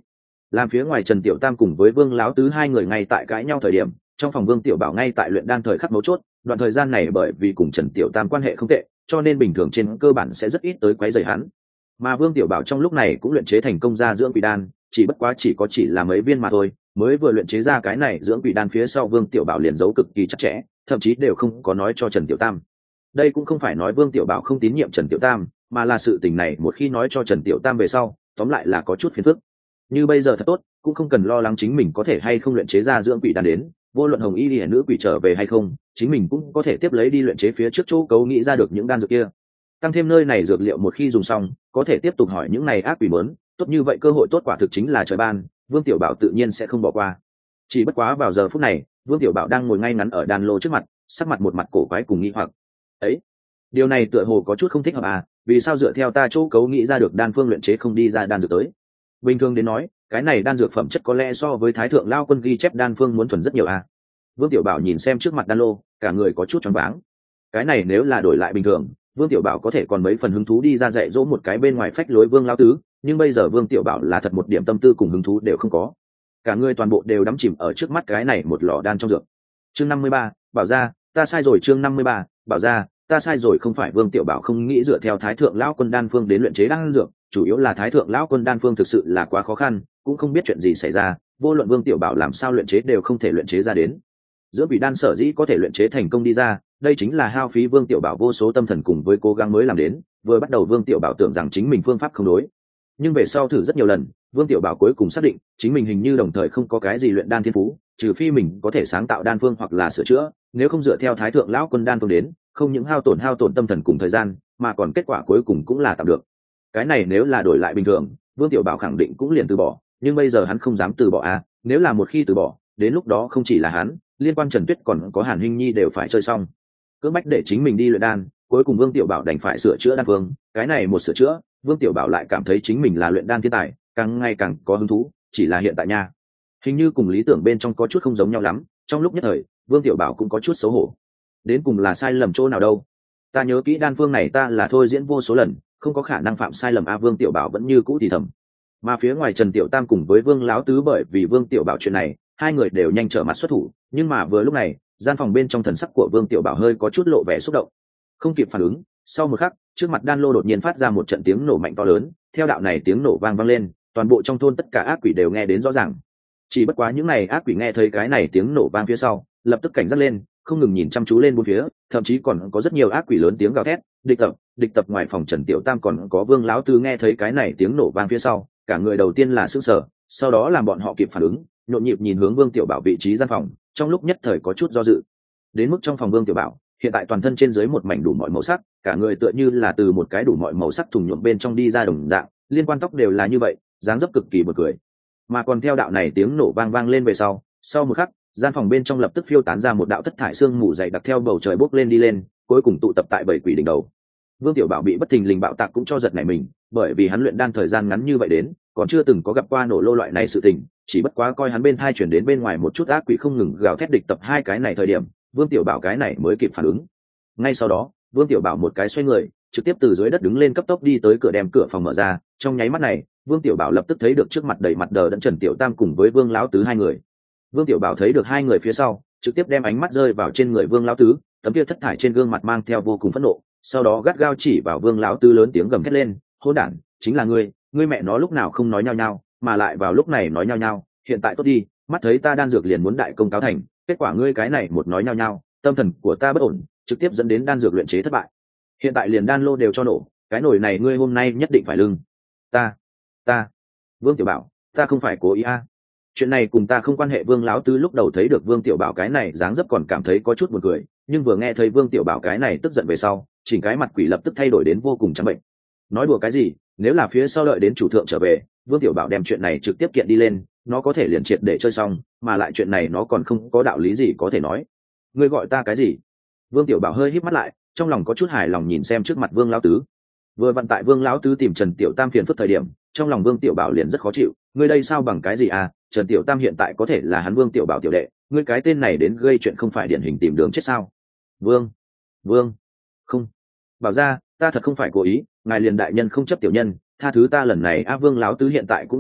Làm phía ngoài Trần Tiểu Tam cùng với Vương Láo Tứ hai người ngay tại cãi nhau thời điểm, trong phòng Vương Tiểu Bảo ngay tại luyện đan thời khắc mấu chốt. Đoạn thời gian này bởi vì cùng Trần Tiểu Tam quan hệ không tệ, cho nên bình thường trên cơ bản sẽ rất ít tới quấy rầy hắn. Mà Vương Tiểu Bảo trong lúc này cũng luyện chế thành công ra dưỡng quỷ đan, chỉ bất quá chỉ có chỉ là mấy viên mà thôi. Mới vừa luyện chế ra cái này dưỡng quỷ đan phía sau, Vương Tiểu Bảo liền giấu cực kỳ chặt chẽ, thậm chí đều không có nói cho Trần Tiểu Tam. Đây cũng không phải nói Vương Tiểu Bảo không tín nhiệm Trần Tiểu Tam, mà là sự tình này một khi nói cho Trần Tiểu Tam về sau, tóm lại là có chút phiền phức. Như bây giờ thật tốt, cũng không cần lo lắng chính mình có thể hay không luyện chế ra dưỡng quỷ đan đến, vô luận Hồng Y Liễu nữ quỷ trở về hay không, chính mình cũng có thể tiếp lấy đi luyện chế phía trước chỗ cấu nghĩ ra được những đan dược kia. Tăng thêm nơi này dược liệu một khi dùng xong, có thể tiếp tục hỏi những này ác quỷ muốn, tốt như vậy cơ hội tốt quả thực chính là trời ban, Vương Tiểu Bảo tự nhiên sẽ không bỏ qua. Chỉ bất quá vào giờ phút này, Vương Tiểu Bảo đang ngồi ngay ngắn ở đan lô trước mặt, sắc mặt một mặt cổ quái cùng nghi hoặc. Ấy, điều này tựa hồ có chút không thích hợp à, vì sao dựa theo ta chỗ cấu nghĩ ra được đan phương luyện chế không đi ra đan dược tới? Bình thường đến nói, cái này đan dược phẩm chất có lẽ so với Thái thượng lao quân ghi chép đan phương muốn thuần rất nhiều à. Vương Tiểu Bảo nhìn xem trước mặt đan lô, cả người có chút choáng váng. Cái này nếu là đổi lại bình thường, Vương Tiểu Bảo có thể còn mấy phần hứng thú đi ra dạy dỗ một cái bên ngoài phách lối Vương lão tứ, nhưng bây giờ Vương Tiểu Bảo là thật một điểm tâm tư cùng hứng thú đều không có. Cả người toàn bộ đều đắm chìm ở trước mắt cái này một lọ đan trong dược. Chương năm mươi ba, bảo ra, ta sai rồi. Chương năm mươi ba, bảo ra, ta sai rồi. Không phải Vương Tiểu Bảo không nghĩ dựa theo Thái thượng lão quân đan phương đến luyện chế đan dược, chủ yếu là Thái thượng lão quân đan phương thực sự là quá khó khăn, cũng không biết chuyện gì xảy ra, vô luận Vương Tiểu Bảo làm sao luyện chế đều không thể luyện chế ra đến. Giữa vị đan sở dĩ có thể luyện chế thành công đi ra, đây chính là hao phí Vương Tiểu Bảo vô số tâm thần cùng với cố gắng mới làm đến. Vừa bắt đầu Vương Tiểu Bảo tưởng rằng chính mình phương pháp không đối, nhưng về sau thử rất nhiều lần, Vương Tiểu Bảo cuối cùng xác định chính mình hình như đồng thời không có cái gì luyện đan thiên phú, trừ phi mình có thể sáng tạo đan phương hoặc là sửa chữa, nếu không dựa theo Thái thượng lão quân đan phương đến, không những hao tổn hao tổn tâm thần cùng thời gian, mà còn kết quả cuối cùng cũng là tạm được. Cái này nếu là đổi lại bình thường, Vương Tiểu Bảo khẳng định cũng liền từ bỏ, nhưng bây giờ hắn không dám từ bỏ à, nếu là một khi từ bỏ, đến lúc đó không chỉ là hắn, liên quan Trần Tuyết còn có Hàn Hinh Nhi đều phải chơi xong. Cưỡng bách để chính mình đi luyện đan, cuối cùng Vương Tiểu Bảo đành phải sửa chữa đan phương, cái này một sửa chữa, Vương Tiểu Bảo lại cảm thấy chính mình là luyện đan thiên tài, càng ngày càng có hứng thú, chỉ là hiện tại nha, hình như cùng lý tưởng bên trong có chút không giống nhau lắm. Trong lúc nhất thời, Vương Tiểu Bảo cũng có chút xấu hổ. Đến cùng là sai lầm chỗ nào đâu? Ta nhớ kỹ đan phương này ta là thôi diễn vô số lần, không có khả năng phạm sai lầm a. Vương Tiểu Bảo vẫn như cũ thì thầm. Mà phía ngoài Trần Tiểu Tam cùng với Vương Láo Tứ bởi vì Vương Tiểu Bảo chuyện này, hai người đều nhanh trở mặt xuất thủ, nhưng mà vừa lúc này, gian phòng bên trong thần sắc của Vương Tiểu Bảo hơi có chút lộ vẻ xúc động. Không kịp phản ứng, sau một khắc, trước mặt đan lô đột nhiên phát ra một trận tiếng nổ mạnh to lớn, theo đạo này tiếng nổ vang vang lên, toàn bộ trong thôn tất cả ác quỷ đều nghe đến rõ ràng. Chỉ bất quá những này ác quỷ nghe thấy cái này tiếng nổ vang phía sau, lập tức cảnh giác lên, không ngừng nhìn chăm chú lên bốn phía, thậm chí còn có rất nhiều ác quỷ lớn tiếng gào thét, địch tập, địch tập. Ngoài phòng Trần Tiểu Tam còn có Vương Láo Tứ nghe thấy cái này tiếng nổ vang phía sau, cả người đầu tiên là sửng sở, sau đó làm bọn họ kịp phản ứng, nhộn nhịp nhìn hướng Vương Tiểu Bảo vị trí gian phòng, trong lúc nhất thời có chút do dự. Đến mức trong phòng Vương Tiểu Bảo, hiện tại toàn thân trên dưới một mảnh đủ mọi màu sắc, cả người tựa như là từ một cái đủ mọi màu sắc thùng nhuộm bên trong đi ra đồng dạng, liên quan tóc đều là như vậy, dáng dấp cực kỳ buồn cười. Mà còn theo đạo này tiếng nổ vang vang lên về sau, sau một khắc, gian phòng bên trong lập tức phiêu tán ra một đạo thất thải xương mù dày đặc theo bầu trời bốc lên đi lên, cuối cùng tụ tập tại bảy quỷ đỉnh đầu. Vương Tiểu Bảo bị bất thình lình bạo tạc cũng cho giật nảy mình, bởi vì hắn luyện đan thời gian ngắn như vậy đến, còn chưa từng có gặp qua nổ lô loại này sự tình, chỉ bất quá coi hắn bên thai chuyển đến bên ngoài một chút ác quỷ không ngừng gào thét địch tập hai cái này thời điểm, Vương Tiểu Bảo cái này mới kịp phản ứng. Ngay sau đó, Vương Tiểu Bảo một cái xoay người, trực tiếp từ dưới đất đứng lên cấp tốc đi tới cửa đem cửa phòng mở ra, trong nháy mắt này, Vương Tiểu Bảo lập tức thấy được trước mặt đầy mặt đờ đẫn Trần Tiểu Tam cùng với Vương Láo Tứ hai người. Vương Tiểu Bảo thấy được hai người phía sau, trực tiếp đem ánh mắt rơi vào trên người Vương Láo Tứ, tấm kia thất thải trên gương mặt mang theo vô cùng phẫn nộ, sau đó gắt gao chỉ vào Vương Láo Tứ lớn tiếng gầm thét lên, hỗn đản, chính là ngươi, ngươi mẹ nó lúc nào không nói nhau nhau, mà lại vào lúc này nói nhau nhau, hiện tại tốt đi, mắt thấy ta đan dược liền muốn đại công cáo thành, kết quả ngươi cái này một nói nhau nhau, tâm thần của ta bất ổn, trực tiếp dẫn đến đan dược luyện chế thất bại. Hiện tại liền đan lô đều cho nổ, cái nồi này ngươi hôm nay nhất định phải lưng. Ta, ta, Vương Tiểu Bảo, ta không phải cố ý a. Chuyện này cùng ta không quan hệ. Vương Láo Tứ lúc đầu thấy được Vương Tiểu Bảo cái này dáng dấp còn cảm thấy có chút buồn cười, nhưng vừa nghe thấy Vương Tiểu Bảo cái này tức giận về sau, chỉnh cái mặt quỷ lập tức thay đổi đến vô cùng trắng bệnh. Nói đùa cái gì, nếu là phía sau đợi đến chủ thượng trở về, Vương Tiểu Bảo đem chuyện này trực tiếp kiện đi lên, nó có thể liền triệt để chơi xong, mà lại chuyện này nó còn không có đạo lý gì có thể nói. Ngươi gọi ta cái gì? Vương Tiểu Bảo hơi híp mắt lại, trong lòng có chút hài lòng nhìn xem trước mặt Vương Lão Tứ. Vừa vặn tại Vương Lão Tứ tìm Trần Tiểu Tam phiền phức thời điểm, trong lòng Vương Tiểu Bảo liền rất khó chịu, ngươi đây sao bằng cái gì à? Trần Tiểu Tam hiện tại có thể là hắn Vương Tiểu Bảo tiểu đệ, ngươi cái tên này đến gây chuyện không phải điển hình tìm đường chết sao? Vương, Vương, không, bảo ra, ta thật không phải cố ý, ngài liền đại nhân không chấp tiểu nhân, tha thứ ta lần này. A Vương Láo Tứ hiện tại cũng nhanh khóc,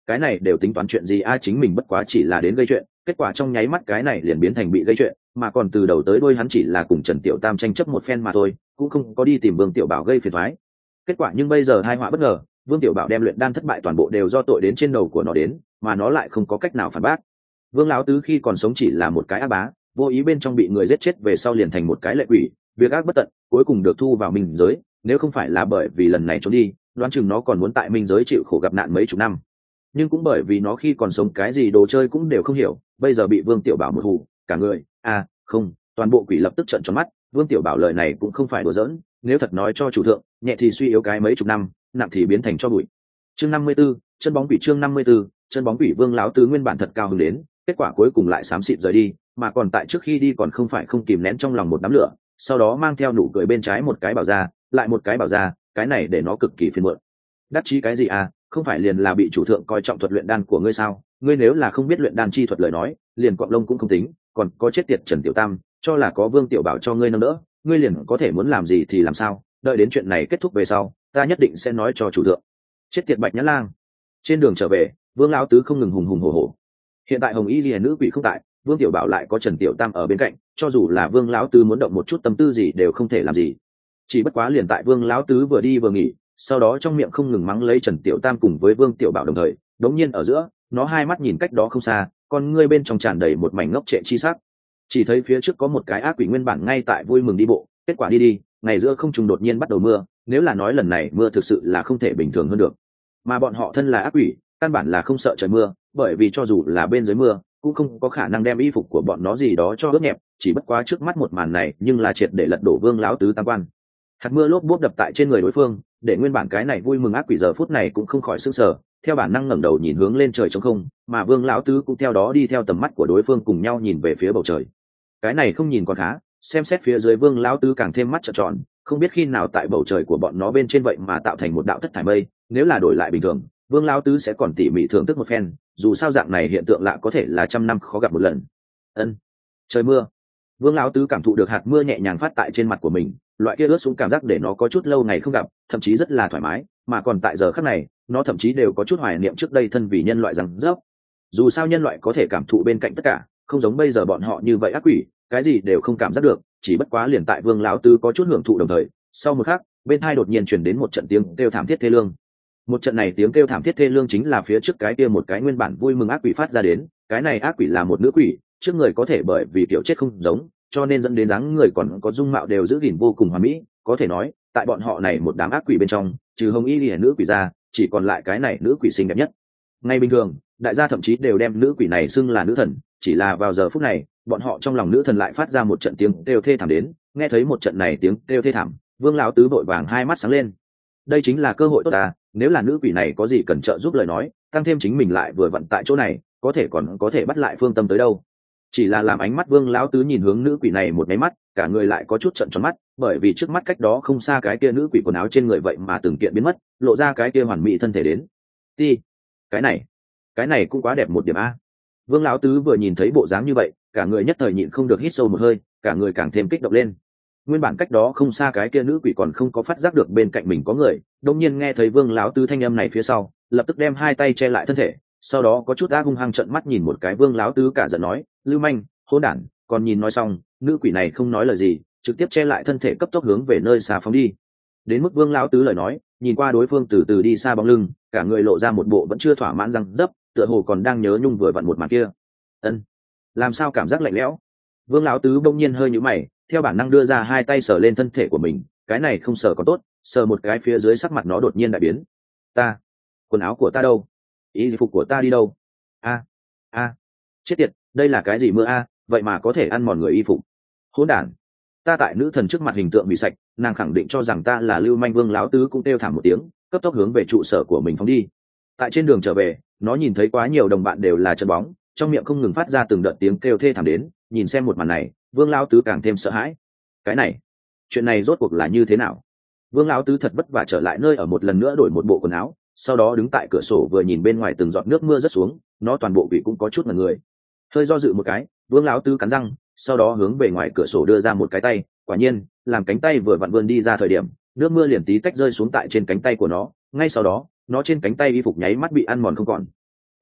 cái này đều tính toán chuyện gì a? Chính mình bất quá chỉ là đến gây chuyện, kết quả trong nháy mắt cái này liền biến thành bị gây chuyện, mà còn từ đầu tới đôi hắn chỉ là cùng Trần Tiểu Tam tranh chấp một phen mà thôi, cũng không có đi tìm Vương Tiểu Bảo gây phiền toái. Kết quả nhưng bây giờ hai họa bất ngờ, Vương Tiểu Bảo đem luyện đan thất bại toàn bộ đều do tội đến trên đầu của nó đến, mà nó lại không có cách nào phản bác. Vương lão tứ khi còn sống chỉ là một cái ác bá, vô ý bên trong bị người giết chết về sau liền thành một cái lệ quỷ, việc ác bất tận, cuối cùng được thu vào minh giới, nếu không phải là bởi vì lần này trốn đi, đoán chừng nó còn muốn tại minh giới chịu khổ gặp nạn mấy chục năm. Nhưng cũng bởi vì nó khi còn sống cái gì đồ chơi cũng đều không hiểu, bây giờ bị Vương Tiểu Bảo một hù, cả người, à, không, toàn bộ quỷ lập tức trợn tròn mắt. Vương Tiểu Bảo lời này cũng không phải đùa giỡn, nếu thật nói cho chủ thượng, nhẹ thì suy yếu cái mấy chục năm, nặng thì biến thành cho bụi. Chương năm mươi 54, chân bóng quỷ chương năm mươi 54, chân bóng quỷ. Vương lão tứ nguyên bản thật cao hứng đến, kết quả cuối cùng lại xám xịt rời đi, mà còn tại trước khi đi còn không phải không kìm nén trong lòng một đám lửa, sau đó mang theo nụ cười bên trái một cái bảo ra, lại một cái bảo ra, cái này để nó cực kỳ phiền muộn. Đắc chí cái gì à, không phải liền là bị chủ thượng coi trọng thuật luyện đan của ngươi sao? Ngươi nếu là không biết luyện đan chi thuật lời nói, liền quặng lông cũng không tính, còn có chết tiệt Trần Tiểu Tam, cho là có Vương Tiểu Bảo cho ngươi nâng đỡ, ngươi liền có thể muốn làm gì thì làm sao, đợi đến chuyện này kết thúc về sau, ta nhất định sẽ nói cho chủ thượng. Chết tiệt Bạch Nhã Lang. Trên đường trở về, Vương lão tứ không ngừng hùng hùng hổ hổ. Hiện tại Hồng Y Liễu nữ quỷ không tại, Vương Tiểu Bảo lại có Trần Tiểu Tam ở bên cạnh, cho dù là Vương lão tứ muốn động một chút tâm tư gì đều không thể làm gì. Chỉ bất quá liền tại Vương lão tứ vừa đi vừa nghỉ, sau đó trong miệng không ngừng mắng lấy Trần Tiểu Tam cùng với Vương Tiểu Bảo đồng thời, đống nhiên ở giữa, nó hai mắt nhìn cách đó không xa, con ngươi bên trong tràn đầy một mảnh ngốc trệ chi sắc. Chỉ thấy phía trước có một cái ác quỷ nguyên bản ngay tại vui mừng đi bộ, kết quả đi đi, ngày giữa không trùng đột nhiên bắt đầu mưa, nếu là nói lần này mưa thực sự là không thể bình thường hơn được. Mà bọn họ thân là ác quỷ, căn bản là không sợ trời mưa, bởi vì cho dù là bên dưới mưa, cũng không có khả năng đem y phục của bọn nó gì đó cho ướt nhẹp, chỉ bất quá trước mắt một màn này, nhưng là triệt để lật đổ Vương lão tứ tam quan. Hạt mưa lốp bốp đập tại trên người đối phương, để nguyên bản cái này vui mừng ác quỷ giờ phút này cũng không khỏi sửng sở, theo bản năng ngẩng đầu nhìn hướng lên trời trống không, mà Vương lão tứ cũng theo đó đi theo tầm mắt của đối phương cùng nhau nhìn về phía bầu trời. Cái này không nhìn còn khá, xem xét phía dưới Vương lão tứ càng thêm mắt trợn tròn, không biết khi nào tại bầu trời của bọn nó bên trên vậy mà tạo thành một đạo thất thải mây, nếu là đổi lại bình thường, Vương lão tứ sẽ còn tỉ mỉ thưởng thức một phen, dù sao dạng này hiện tượng lạ có thể là trăm năm khó gặp một lần. Ân, trời mưa. Vương lão tứ cảm thụ được hạt mưa nhẹ nhàng phát tại trên mặt của mình, loại kia ướt xuống cảm giác để nó có chút lâu ngày không gặp, thậm chí rất là thoải mái, mà còn tại giờ khắc này, nó thậm chí đều có chút hoài niệm trước đây thân vì nhân loại rằng dốc. Dù sao nhân loại có thể cảm thụ bên cạnh tất cả, không giống bây giờ bọn họ như vậy ác quỷ, cái gì đều không cảm giác được, chỉ bất quá liền tại Vương lão tứ có chút hưởng thụ đồng thời, sau một khắc, bên tai đột nhiên truyền đến một trận tiếng kêu thảm thiết thê lương. Một trận này tiếng kêu thảm thiết thê lương chính là phía trước cái kia một cái nguyên bản vui mừng ác quỷ phát ra đến, cái này ác quỷ là một nữ quỷ, trước người có thể bởi vì kiểu chết không giống, cho nên dẫn đến dáng người còn có dung mạo đều giữ gìn vô cùng hoàn mỹ, có thể nói, tại bọn họ này một đám ác quỷ bên trong, trừ Hồng Y Liễu nữ quỷ ra, chỉ còn lại cái này nữ quỷ xinh đẹp nhất. Ngay bình thường, đại gia thậm chí đều đem nữ quỷ này xưng là nữ thần, chỉ là vào giờ phút này, bọn họ trong lòng nữ thần lại phát ra một trận tiếng kêu thê thảm đến, nghe thấy một trận này tiếng kêu thê thảm, Vương lão tứ vội vàng hai mắt sáng lên. Đây chính là cơ hội tốt à, nếu là nữ quỷ này có gì cần trợ giúp lời nói, tăng thêm chính mình lại vừa vặn tại chỗ này, có thể còn có thể bắt lại Phương Tâm tới đâu. Chỉ là làm ánh mắt Vương lão tứ nhìn hướng nữ quỷ này một cái mắt, cả người lại có chút trợn tròn mắt, bởi vì trước mắt cách đó không xa cái kia nữ quỷ quần áo trên người vậy mà từng kiện biến mất, lộ ra cái kia hoàn mỹ thân thể đến. Ti, cái này, cái này cũng quá đẹp một điểm a. Vương lão tứ vừa nhìn thấy bộ dáng như vậy, cả người nhất thời nhịn không được hít sâu một hơi, cả người càng thêm kích động lên. Nguyên bản cách đó không xa cái kia nữ quỷ còn không có phát giác được bên cạnh mình có người, đột nhiên nghe thấy Vương lão tứ thanh âm này phía sau, lập tức đem hai tay che lại thân thể, sau đó có chút ác hung hăng trợn mắt nhìn một cái Vương lão tứ cả giận nói, lưu manh, hỗn đản. Còn nhìn nói xong, nữ quỷ này không nói lời gì, trực tiếp che lại thân thể cấp tốc hướng về nơi xa phóng đi. Đến mức Vương lão tứ lời nói, nhìn qua đối phương từ từ đi xa bóng lưng, cả người lộ ra một bộ vẫn chưa thỏa mãn răng dấp, tựa hồ còn đang nhớ nhung vừa vặn một màn kia. Ân, làm sao cảm giác lạnh lẽo? Vương lão tứ bỗng nhiên hơi nhíu mày, theo bản năng đưa ra hai tay sờ lên thân thể của mình, cái này không sờ còn tốt, sờ một cái phía dưới sắc mặt nó đột nhiên đại biến. Ta, quần áo của ta đâu? Y phục của ta đi đâu? A, a, chết tiệt, đây là cái gì mưa a? Vậy mà có thể ăn mòn người y phục. Hỗn đản. Ta tại nữ thần trước mặt hình tượng bị sạch, nàng khẳng định cho rằng ta là lưu manh. Vương lão tứ cũng kêu thảm một tiếng, cấp tốc hướng về trụ sở của mình phóng đi. Tại trên đường trở về, nó nhìn thấy quá nhiều đồng bạn đều là chân bóng, trong miệng không ngừng phát ra từng đợt tiếng kêu thê thảm đến, nhìn xem một màn này, Vương lão tứ càng thêm sợ hãi. Cái này, chuyện này rốt cuộc là như thế nào? Vương lão tứ thật vất vả trở lại nơi ở một lần nữa đổi một bộ quần áo, sau đó đứng tại cửa sổ vừa nhìn bên ngoài từng giọt nước mưa rớt xuống, nó toàn bộ quỷ cũng có chút mẩn người. Hơi do dự một cái, Vương lão tứ cắn răng, sau đó hướng về ngoài cửa sổ đưa ra một cái tay, quả nhiên, làm cánh tay vừa vặn vươn đi ra thời điểm, nước mưa liền tí tách rơi xuống tại trên cánh tay của nó, ngay sau đó, nó trên cánh tay y phục nháy mắt bị ăn mòn không còn.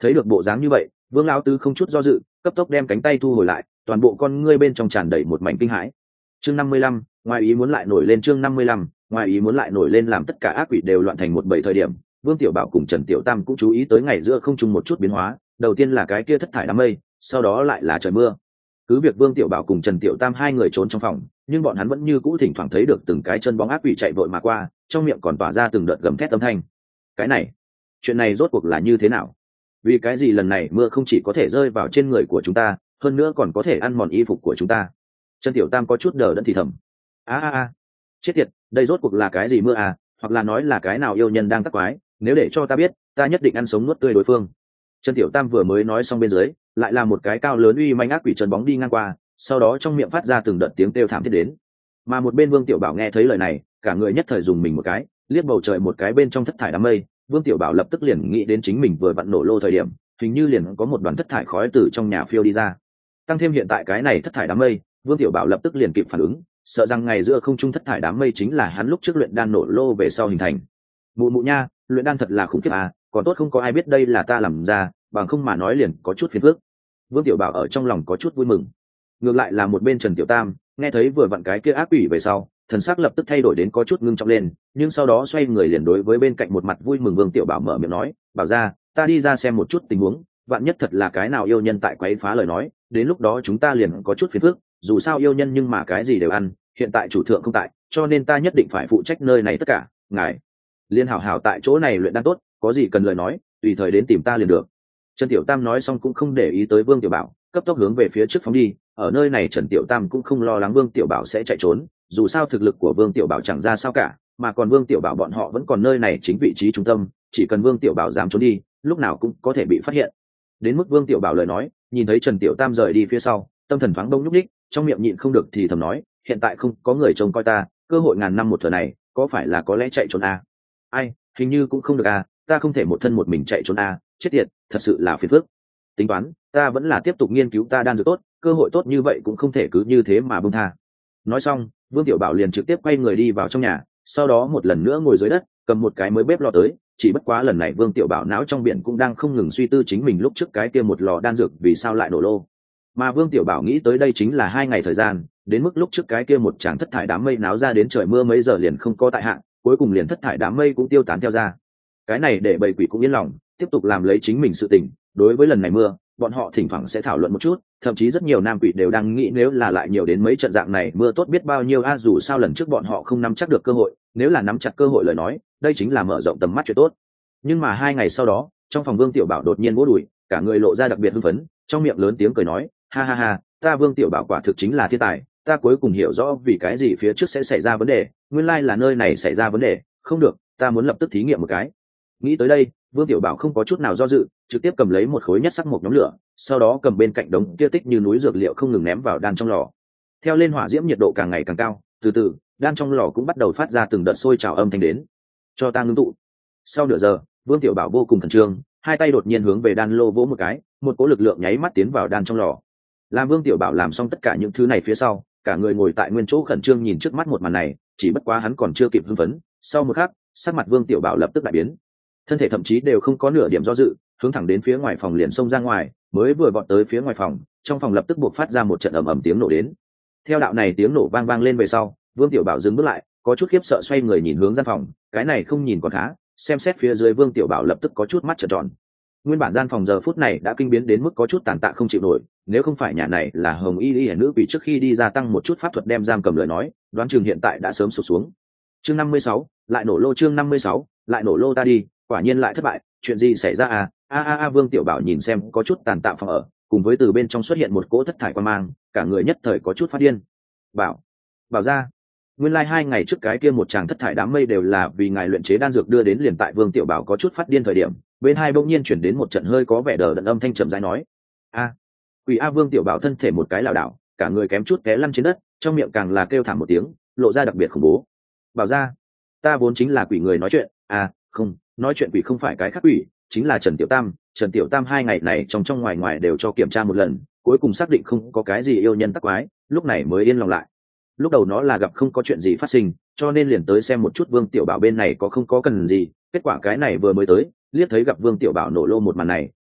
Thấy được bộ dáng như vậy, Vương lão tứ không chút do dự, cấp tốc đem cánh tay thu hồi lại, toàn bộ con ngươi bên trong tràn đầy một mảnh kinh hãi. Chương năm mươi lăm, ngoài ý muốn lại nổi lên chương năm mươi lăm, ngoài ý muốn lại nổi lên làm tất cả ác quỷ đều loạn thành một bầy thời điểm, Vương Tiểu Bảo cùng Trần Tiểu Tam cũng chú ý tới ngày giữa không trung một chút biến hóa, đầu tiên là cái kia thất thải đám mây, sau đó lại là trời mưa. Cứ việc Vương Tiểu Bảo cùng Trần Tiểu Tam hai người trốn trong phòng, nhưng bọn hắn vẫn như cũ thỉnh thoảng thấy được từng cái chân bóng ác quỷ chạy vội mà qua, trong miệng còn tỏa ra từng đợt gầm thét âm thanh. Cái này, chuyện này rốt cuộc là như thế nào? Vì cái gì lần này mưa không chỉ có thể rơi vào trên người của chúng ta, hơn nữa còn có thể ăn mòn y phục của chúng ta? Trần Tiểu Tam có chút đờ đẫn thì thầm. A a a, chết tiệt, đây rốt cuộc là cái gì mưa à, hoặc là nói là cái nào yêu nhân đang tác quái, nếu để cho ta biết, ta nhất định ăn sống nuốt tươi đối phương. Trần Tiểu Tam vừa mới nói xong bên dưới, lại là một cái cao lớn uy manh ác quỷ chân bóng đi ngang qua, sau đó trong miệng phát ra từng đợt tiếng kêu thảm thiết đến. Mà một bên Vương Tiểu Bảo nghe thấy lời này, cả người nhất thời dùng mình một cái, liếc bầu trời một cái bên trong thất thải đám mây, Vương Tiểu Bảo lập tức liền nghĩ đến chính mình vừa vặn nổ lô thời điểm, hình như liền có một đoàn thất thải khói từ trong nhà phiêu đi ra. Tăng thêm hiện tại cái này thất thải đám mây, Vương Tiểu Bảo lập tức liền kịp phản ứng, sợ rằng ngày giữa không trung thất thải đám mây chính là hắn lúc trước luyện đan nổ lô về sau hình thành. Mụ mụ nha, luyện đan thật là khủng khiếp à, còn tốt không có ai biết đây là ta làm ra, bằng không mà nói liền có chút phiền phức. Vương Tiểu Bảo ở trong lòng có chút vui mừng. Ngược lại là một bên Trần Tiểu Tam, nghe thấy vừa vặn cái kia ác quỷ về sau, thần sắc lập tức thay đổi đến có chút ngưng trọng lên, nhưng sau đó xoay người liền đối với bên cạnh một mặt vui mừng Vương Tiểu Bảo mở miệng nói, bảo ra, ta đi ra xem một chút tình huống, vạn nhất thật là cái nào yêu nhân tại quấy phá lời nói, đến lúc đó chúng ta liền có chút phiền phức, dù sao yêu nhân nhưng mà cái gì đều ăn, hiện tại chủ thượng không tại, cho nên ta nhất định phải phụ trách nơi này tất cả, ngài liên hảo hảo tại chỗ này luyện đan tốt, có gì cần lời nói, tùy thời đến tìm ta liền được. Trần Tiểu Tam nói xong cũng không để ý tới Vương Tiểu Bảo, cấp tốc hướng về phía trước phóng đi, ở nơi này Trần Tiểu Tam cũng không lo lắng Vương Tiểu Bảo sẽ chạy trốn, dù sao thực lực của Vương Tiểu Bảo chẳng ra sao cả, mà còn Vương Tiểu Bảo bọn họ vẫn còn nơi này chính vị trí trung tâm, chỉ cần Vương Tiểu Bảo dám trốn đi, lúc nào cũng có thể bị phát hiện. Đến mức Vương Tiểu Bảo lời nói, nhìn thấy Trần Tiểu Tam rời đi phía sau, tâm thần thoáng đông nhúc nhích, trong miệng nhịn không được thì thầm nói, hiện tại không có người trông coi ta, cơ hội ngàn năm một thừa này, có phải là có lẽ chạy trốn à? Ai, hình như cũng không được à, ta không thể một thân một mình chạy trốn à, chết tiệt, thật sự là phiền phức. Tính toán, ta vẫn là tiếp tục nghiên cứu ta đan dược tốt, cơ hội tốt như vậy cũng không thể cứ như thế mà buông tha. Nói xong, Vương Tiểu Bảo liền trực tiếp quay người đi vào trong nhà, sau đó một lần nữa ngồi dưới đất, cầm một cái mới bếp lò tới, chỉ bất quá lần này Vương Tiểu Bảo não trong biển cũng đang không ngừng suy tư chính mình lúc trước cái kia một lò đan dược vì sao lại nổ lô. Mà Vương Tiểu Bảo nghĩ tới đây chính là hai ngày thời gian, đến mức lúc trước cái kia một tràng thất thải đám mây náo ra đến trời mưa mấy giờ liền không có tại hạn, cuối cùng liền thất thải đám mây cũng tiêu tán theo ra. Cái này để bầy quỷ cũng yên lòng, tiếp tục làm lấy chính mình sự tình. Đối với lần này mưa, bọn họ thỉnh thoảng sẽ thảo luận một chút, thậm chí rất nhiều nam quỷ đều đang nghĩ nếu là lại nhiều đến mấy trận dạng này mưa tốt biết bao nhiêu a, dù sao lần trước bọn họ không nắm chắc được cơ hội, nếu là nắm chặt cơ hội lời nói, đây chính là mở rộng tầm mắt chuyện tốt. Nhưng mà hai ngày sau đó, trong phòng Vương Tiểu Bảo đột nhiên vỗ đùi, cả người lộ ra đặc biệt hưng phấn, trong miệng lớn tiếng cười nói, ha ha ha, ta Vương Tiểu Bảo quả thực chính là thiên tài, ta cuối cùng hiểu rõ vì cái gì phía trước sẽ xảy ra vấn đề, nguyên lai là nơi này xảy ra vấn đề, không được, ta muốn lập tức thí nghiệm một cái. Nghĩ tới đây, Vương Tiểu Bảo không có chút nào do dự, trực tiếp cầm lấy một khối nhất sắc một nhóm lửa, sau đó cầm bên cạnh đống kia tích như núi dược liệu không ngừng ném vào đan trong lò. Theo lên hỏa diễm nhiệt độ càng ngày càng cao, từ từ, đan trong lò cũng bắt đầu phát ra từng đợt sôi trào âm thanh đến. Cho ta ngưng tụ. Sau nửa giờ, Vương Tiểu Bảo vô cùng khẩn trương, hai tay đột nhiên hướng về đan lô vỗ một cái, một cỗ lực lượng nháy mắt tiến vào đan trong lò. Làm Vương Tiểu Bảo làm xong tất cả những thứ này phía sau, cả người ngồi tại nguyên chỗ khẩn trương nhìn trước mắt một màn này, chỉ bất quá hắn còn chưa kịp hưng phấn, sau một khắc, sắc mặt Vương Tiểu Bảo lập tức đại biến, thân thể thậm chí đều không có nửa điểm do dự, hướng thẳng đến phía ngoài phòng liền xông ra ngoài, mới vừa vọt tới phía ngoài phòng, trong phòng lập tức buộc phát ra một trận ầm ầm tiếng nổ đến. Theo đạo này tiếng nổ vang vang lên về sau, Vương Tiểu Bảo dừng bước lại, có chút khiếp sợ xoay người nhìn hướng gian phòng, cái này không nhìn còn khá, xem xét phía dưới Vương Tiểu Bảo lập tức có chút mắt trợn tròn. Nguyên bản gian phòng giờ phút này đã kinh biến đến mức có chút tàn tạ không chịu nổi, nếu không phải nhà này là Hồng Y Y nữ quỷ trước khi đi gia tăng một chút pháp thuật đem giam cầm lời nói, đoán chừng hiện tại đã sớm sụp xuống. Chương năm mươi sáu, lại nổ lô chương năm mươi sáu, lại nổ lô ta đi, quả nhiên lại thất bại, chuyện gì xảy ra à? A a a Vương Tiểu Bảo nhìn xem có chút tàn tạ phòng ở, cùng với từ bên trong xuất hiện một cỗ thất thải quan mang, cả người nhất thời có chút phát điên. Bảo, bảo ra, nguyên lai like hai ngày trước cái kia một tràng thất thải đám mây đều là vì ngài luyện chế đan dược đưa đến liền tại Vương Tiểu Bảo có chút phát điên thời điểm, bên hai bỗng nhiên chuyển đến một trận hơi có vẻ đờ đẫn âm thanh trầm rãi nói, a, quỷ a. Vương Tiểu Bảo thân thể một cái lảo đảo, cả người kém chút té lăn trên đất, trong miệng càng là kêu thảm một tiếng, lộ ra đặc biệt khủng bố. Bảo ra, ta vốn chính là quỷ người nói chuyện, à, không, nói chuyện quỷ không phải cái khác quỷ, chính là Trần Tiểu Tam. Trần Tiểu Tam hai ngày này trong trong ngoài ngoài đều cho kiểm tra một lần, cuối cùng xác định không có cái gì yêu nhân tắc quái, lúc này mới yên lòng lại. Lúc đầu nó là gặp không có chuyện gì phát sinh, cho nên liền tới xem một chút Vương Tiểu Bảo bên này có không có cần gì, kết quả cái này vừa mới tới, liếc thấy gặp Vương Tiểu Bảo nổ lô một màn này,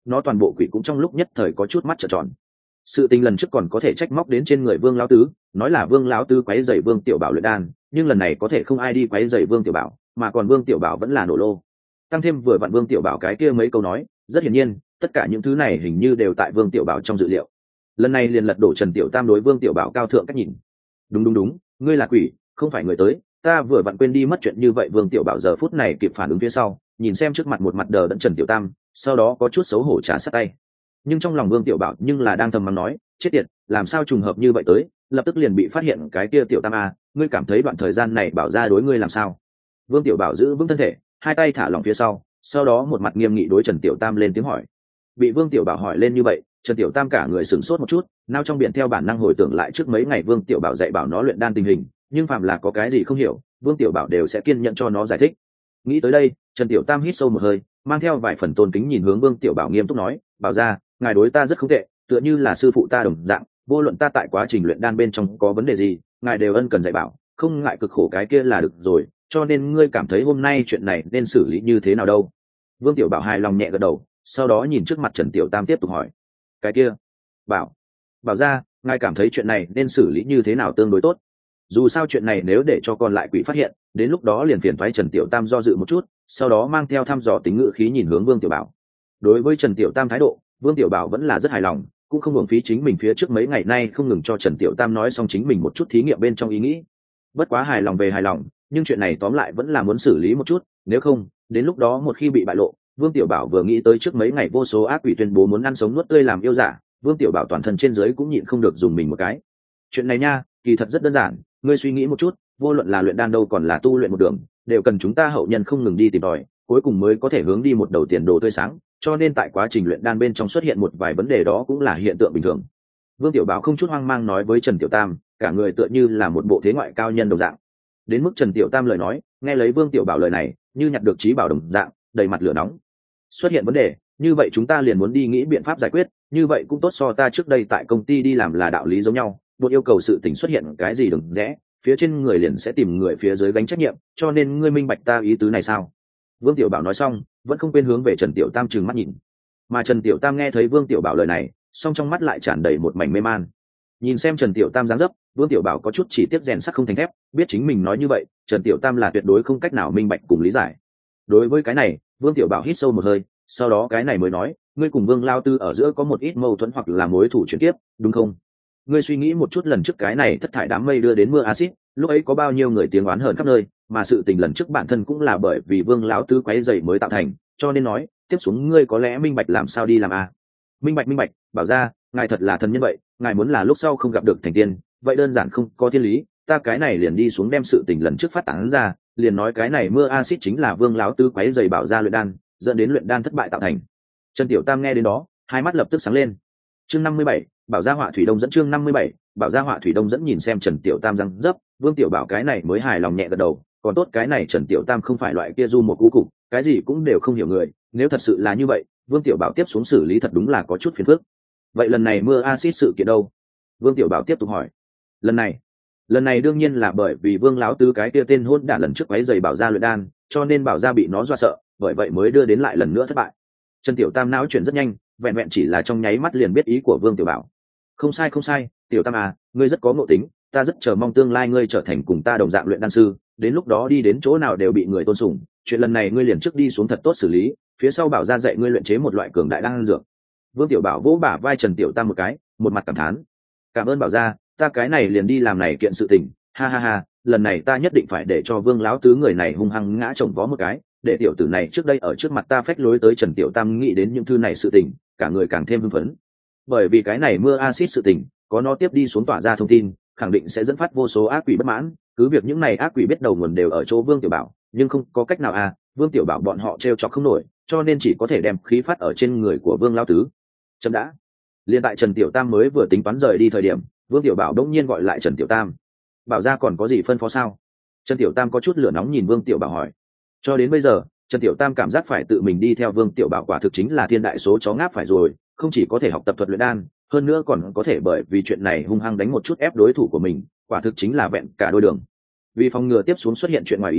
nó toàn bộ quỷ cũng trong lúc nhất thời có chút mắt trợn tròn. Sự tình lần trước còn có thể trách móc đến trên người Vương lão tứ, nói là Vương lão tứ quấy rầy Vương Tiểu Bảo luyện đan, nhưng lần này có thể không ai đi quấy rầy Vương Tiểu Bảo, mà còn Vương Tiểu Bảo vẫn là nổ lô. Tăng thêm vừa vặn Vương Tiểu Bảo cái kia mấy câu nói, rất hiển nhiên, tất cả những thứ này hình như đều tại Vương Tiểu Bảo trong dự liệu. Lần này liền lật đổ Trần Tiểu Tam đối Vương Tiểu Bảo cao thượng cách nhìn. Đúng đúng đúng, ngươi là quỷ, không phải người tới, ta vừa vặn quên đi mất chuyện như vậy. Vương Tiểu Bảo giờ phút này kịp phản ứng phía sau, nhìn xem trước mặt một mặt đờ đẫn Trần Tiểu Tam, sau đó có chút xấu hổ trả sát tay. Nhưng trong lòng Vương Tiểu Bảo nhưng là đang thầm mắng nói, chết tiệt, làm sao trùng hợp như vậy tới, lập tức liền bị phát hiện cái kia Tiểu Tam a, ngươi cảm thấy đoạn thời gian này Bảo ra đối ngươi làm sao? Vương Tiểu Bảo giữ vững thân thể, hai tay thả lỏng phía sau, sau đó một mặt nghiêm nghị đối Trần Tiểu Tam lên tiếng hỏi. Bị Vương Tiểu Bảo hỏi lên như vậy, Trần Tiểu Tam cả người sửng sốt một chút, nao trong biển theo bản năng hồi tưởng lại trước mấy ngày Vương Tiểu Bảo dạy bảo nó luyện đan tình hình, nhưng phạm là có cái gì không hiểu, Vương Tiểu Bảo đều sẽ kiên nhẫn cho nó giải thích. Nghĩ tới đây, Trần Tiểu Tam hít sâu một hơi, mang theo vài phần tôn kính nhìn hướng Vương Tiểu Bảo nghiêm túc nói, bảo ra, ngài đối ta rất không tệ, tựa như là sư phụ ta đồng dạng, vô luận ta tại quá trình luyện đan bên trong có vấn đề gì, ngài đều ân cần dạy bảo, không ngại cực khổ cái kia là được rồi, cho nên ngươi cảm thấy hôm nay chuyện này nên xử lý như thế nào đâu? Vương Tiểu Bảo hài lòng nhẹ gật đầu, sau đó nhìn trước mặt Trần Tiểu Tam tiếp tục hỏi, cái kia, bảo, bảo ra, ngài cảm thấy chuyện này nên xử lý như thế nào tương đối tốt? Dù sao chuyện này nếu để cho còn lại quỷ phát hiện, đến lúc đó liền phiền thoái. Trần Tiểu Tam do dự một chút, sau đó mang theo thăm dò tính ngự khí nhìn hướng Vương Tiểu Bảo. Đối với Trần Tiểu Tam thái độ, Vương Tiểu Bảo vẫn là rất hài lòng, cũng không uổng phí chính mình phía trước mấy ngày nay không ngừng cho Trần Tiểu Tam nói xong chính mình một chút thí nghiệm bên trong ý nghĩ. Bất quá hài lòng về hài lòng, nhưng chuyện này tóm lại vẫn là muốn xử lý một chút, nếu không, đến lúc đó một khi bị bại lộ, Vương Tiểu Bảo vừa nghĩ tới trước mấy ngày vô số ác quỷ tuyên bố muốn ăn sống nuốt tươi làm yêu giả, Vương Tiểu Bảo toàn thân trên dưới cũng nhịn không được dùng mình một cái. Chuyện này nha, kỳ thật rất đơn giản, ngươi suy nghĩ một chút, vô luận là luyện đan đâu còn là tu luyện một đường, đều cần chúng ta hậu nhân không ngừng đi tìm tòi, cuối cùng mới có thể hướng đi một đầu tiền đồ tươi sáng, cho nên tại quá trình luyện đan bên trong xuất hiện một vài vấn đề đó cũng là hiện tượng bình thường. Vương Tiểu Bảo không chút hoang mang nói với Trần Tiểu Tam, cả người tựa như là một bộ thế ngoại cao nhân đồng dạng. Đến mức Trần Tiểu Tam lời nói, nghe lấy Vương Tiểu Bảo lời này, như nhặt được trí bảo đồng dạng, đầy mặt lửa nóng. Xuất hiện vấn đề, như vậy chúng ta liền muốn đi nghĩ biện pháp giải quyết, như vậy cũng tốt so ta trước đây tại công ty đi làm là đạo lý giống nhau, buộc yêu cầu sự tình xuất hiện cái gì đừng rẽ, phía trên người liền sẽ tìm người phía dưới gánh trách nhiệm, cho nên ngươi minh bạch ta ý tứ này sao? Vương Tiểu Bảo nói xong, vẫn không quên hướng về Trần Tiểu Tam trừng mắt nhìn. Mà Trần Tiểu Tam nghe thấy Vương Tiểu Bảo lời này, song trong mắt lại tràn đầy một mảnh mê man. Nhìn xem Trần Tiểu Tam dáng dấp, Vương Tiểu Bảo có chút chỉ tiếc rèn sắt không thành thép, biết chính mình nói như vậy, Trần Tiểu Tam là tuyệt đối không cách nào minh bạch cùng lý giải. Đối với cái này, Vương Tiểu Bảo hít sâu một hơi, sau đó cái này mới nói, ngươi cùng Vương Lao Tư ở giữa có một ít mâu thuẫn hoặc là mối thủ chuyển tiếp, đúng không? Ngươi suy nghĩ một chút lần trước cái này thất thải đám mây đưa đến mưa axit, lúc ấy có bao nhiêu người tiếng oán hờn khắp nơi, mà sự tình lần trước bản thân cũng là bởi vì Vương lão Tư quấy rầy mới tạo thành, cho nên nói, tiếp xuống ngươi có lẽ minh bạch làm sao đi làm à? Minh bạch minh bạch, bảo ra, ngài thật là thần nhân vậy, ngài muốn là lúc sau không gặp được thành tiên, vậy đơn giản không có thiên lý, ta cái này liền đi xuống đem sự tình lần trước phát tán ra, liền nói cái này mưa axit chính là Vương lão Tư quấy rầy bảo ra luyện đan, dẫn đến luyện đan thất bại tạo thành. Trần Tiểu Tam nghe đến đó, hai mắt lập tức sáng lên. Chương năm mươi bảy, Bảo gia họa thủy đông dẫn. Chương năm mươi bảy, Bảo gia họa thủy đông dẫn. Nhìn xem Trần Tiểu Tam răng dấp, Vương Tiểu Bảo cái này mới hài lòng nhẹ gật đầu, còn tốt cái này Trần Tiểu Tam không phải loại kia du một cú cục, cái gì cũng đều không hiểu người, nếu thật sự là như vậy, Vương Tiểu Bảo tiếp xuống xử lý thật đúng là có chút phiền phức. Vậy lần này mưa axit sự kiện đâu? Vương Tiểu Bảo tiếp tục hỏi. Lần này, lần này đương nhiên là bởi vì Vương lão tứ cái kia tên hôn đản lần trước quấy giày Bảo gia luyện đan, cho nên Bảo gia bị nó dọa sợ, bởi vậy mới đưa đến lại lần nữa thất bại. Trần Tiểu Tam não chuyển rất nhanh, vẹn vẹn chỉ là trong nháy mắt liền biết ý của Vương Tiểu Bảo. Không sai không sai, Tiểu Tam à, ngươi rất có ngộ tính, ta rất chờ mong tương lai ngươi trở thành cùng ta đồng dạng luyện đan sư, đến lúc đó đi đến chỗ nào đều bị người tôn sùng, chuyện lần này ngươi liền trước đi xuống thật tốt xử lý, phía sau Bảo gia dạy ngươi luyện chế một loại cường đại đan dược. Vương Tiểu Bảo vỗ bả vai Trần Tiểu Tam một cái, một mặt cảm thán. Cảm ơn Bảo gia, ta cái này liền đi làm này kiện sự tình, ha ha ha, lần này ta nhất định phải để cho Vương lão tứ người này hung hăng ngã chồng vó một cái, để tiểu tử này trước đây ở trước mặt ta phách lối tới. Trần Tiểu Tam nghĩ đến những thứ này sự tình, cả người càng thêm hưng phấn. Bởi vì cái này mưa axit sự tình, có nó tiếp đi xuống tỏa ra thông tin, khẳng định sẽ dẫn phát vô số ác quỷ bất mãn, cứ việc những này ác quỷ biết đầu nguồn đều ở chỗ Vương Tiểu Bảo, nhưng không có cách nào à, Vương Tiểu Bảo bọn họ trêu chọc không nổi, cho nên chỉ có thể đem khí phát ở trên người của Vương lão tứ. Chấm đã. Liên tại Trần Tiểu Tam mới vừa tính toán rời đi thời điểm, Vương Tiểu Bảo đột nhiên gọi lại Trần Tiểu Tam. Bảo gia còn có gì phân phó sao? Trần Tiểu Tam có chút lửa nóng nhìn Vương Tiểu Bảo hỏi. Cho đến bây giờ, Trần Tiểu Tam cảm giác phải tự mình đi theo Vương Tiểu Bảo quả thực chính là thiên đại số chó ngáp phải rồi, không chỉ có thể học tập thuật luyện đan, hơn nữa còn có thể bởi vì chuyện này hung hăng đánh một chút ép đối thủ của mình, quả thực chính là vẹn cả đôi đường. Vì phòng ngừa tiếp xuống xuất hiện chuyện ngoài ý muốn,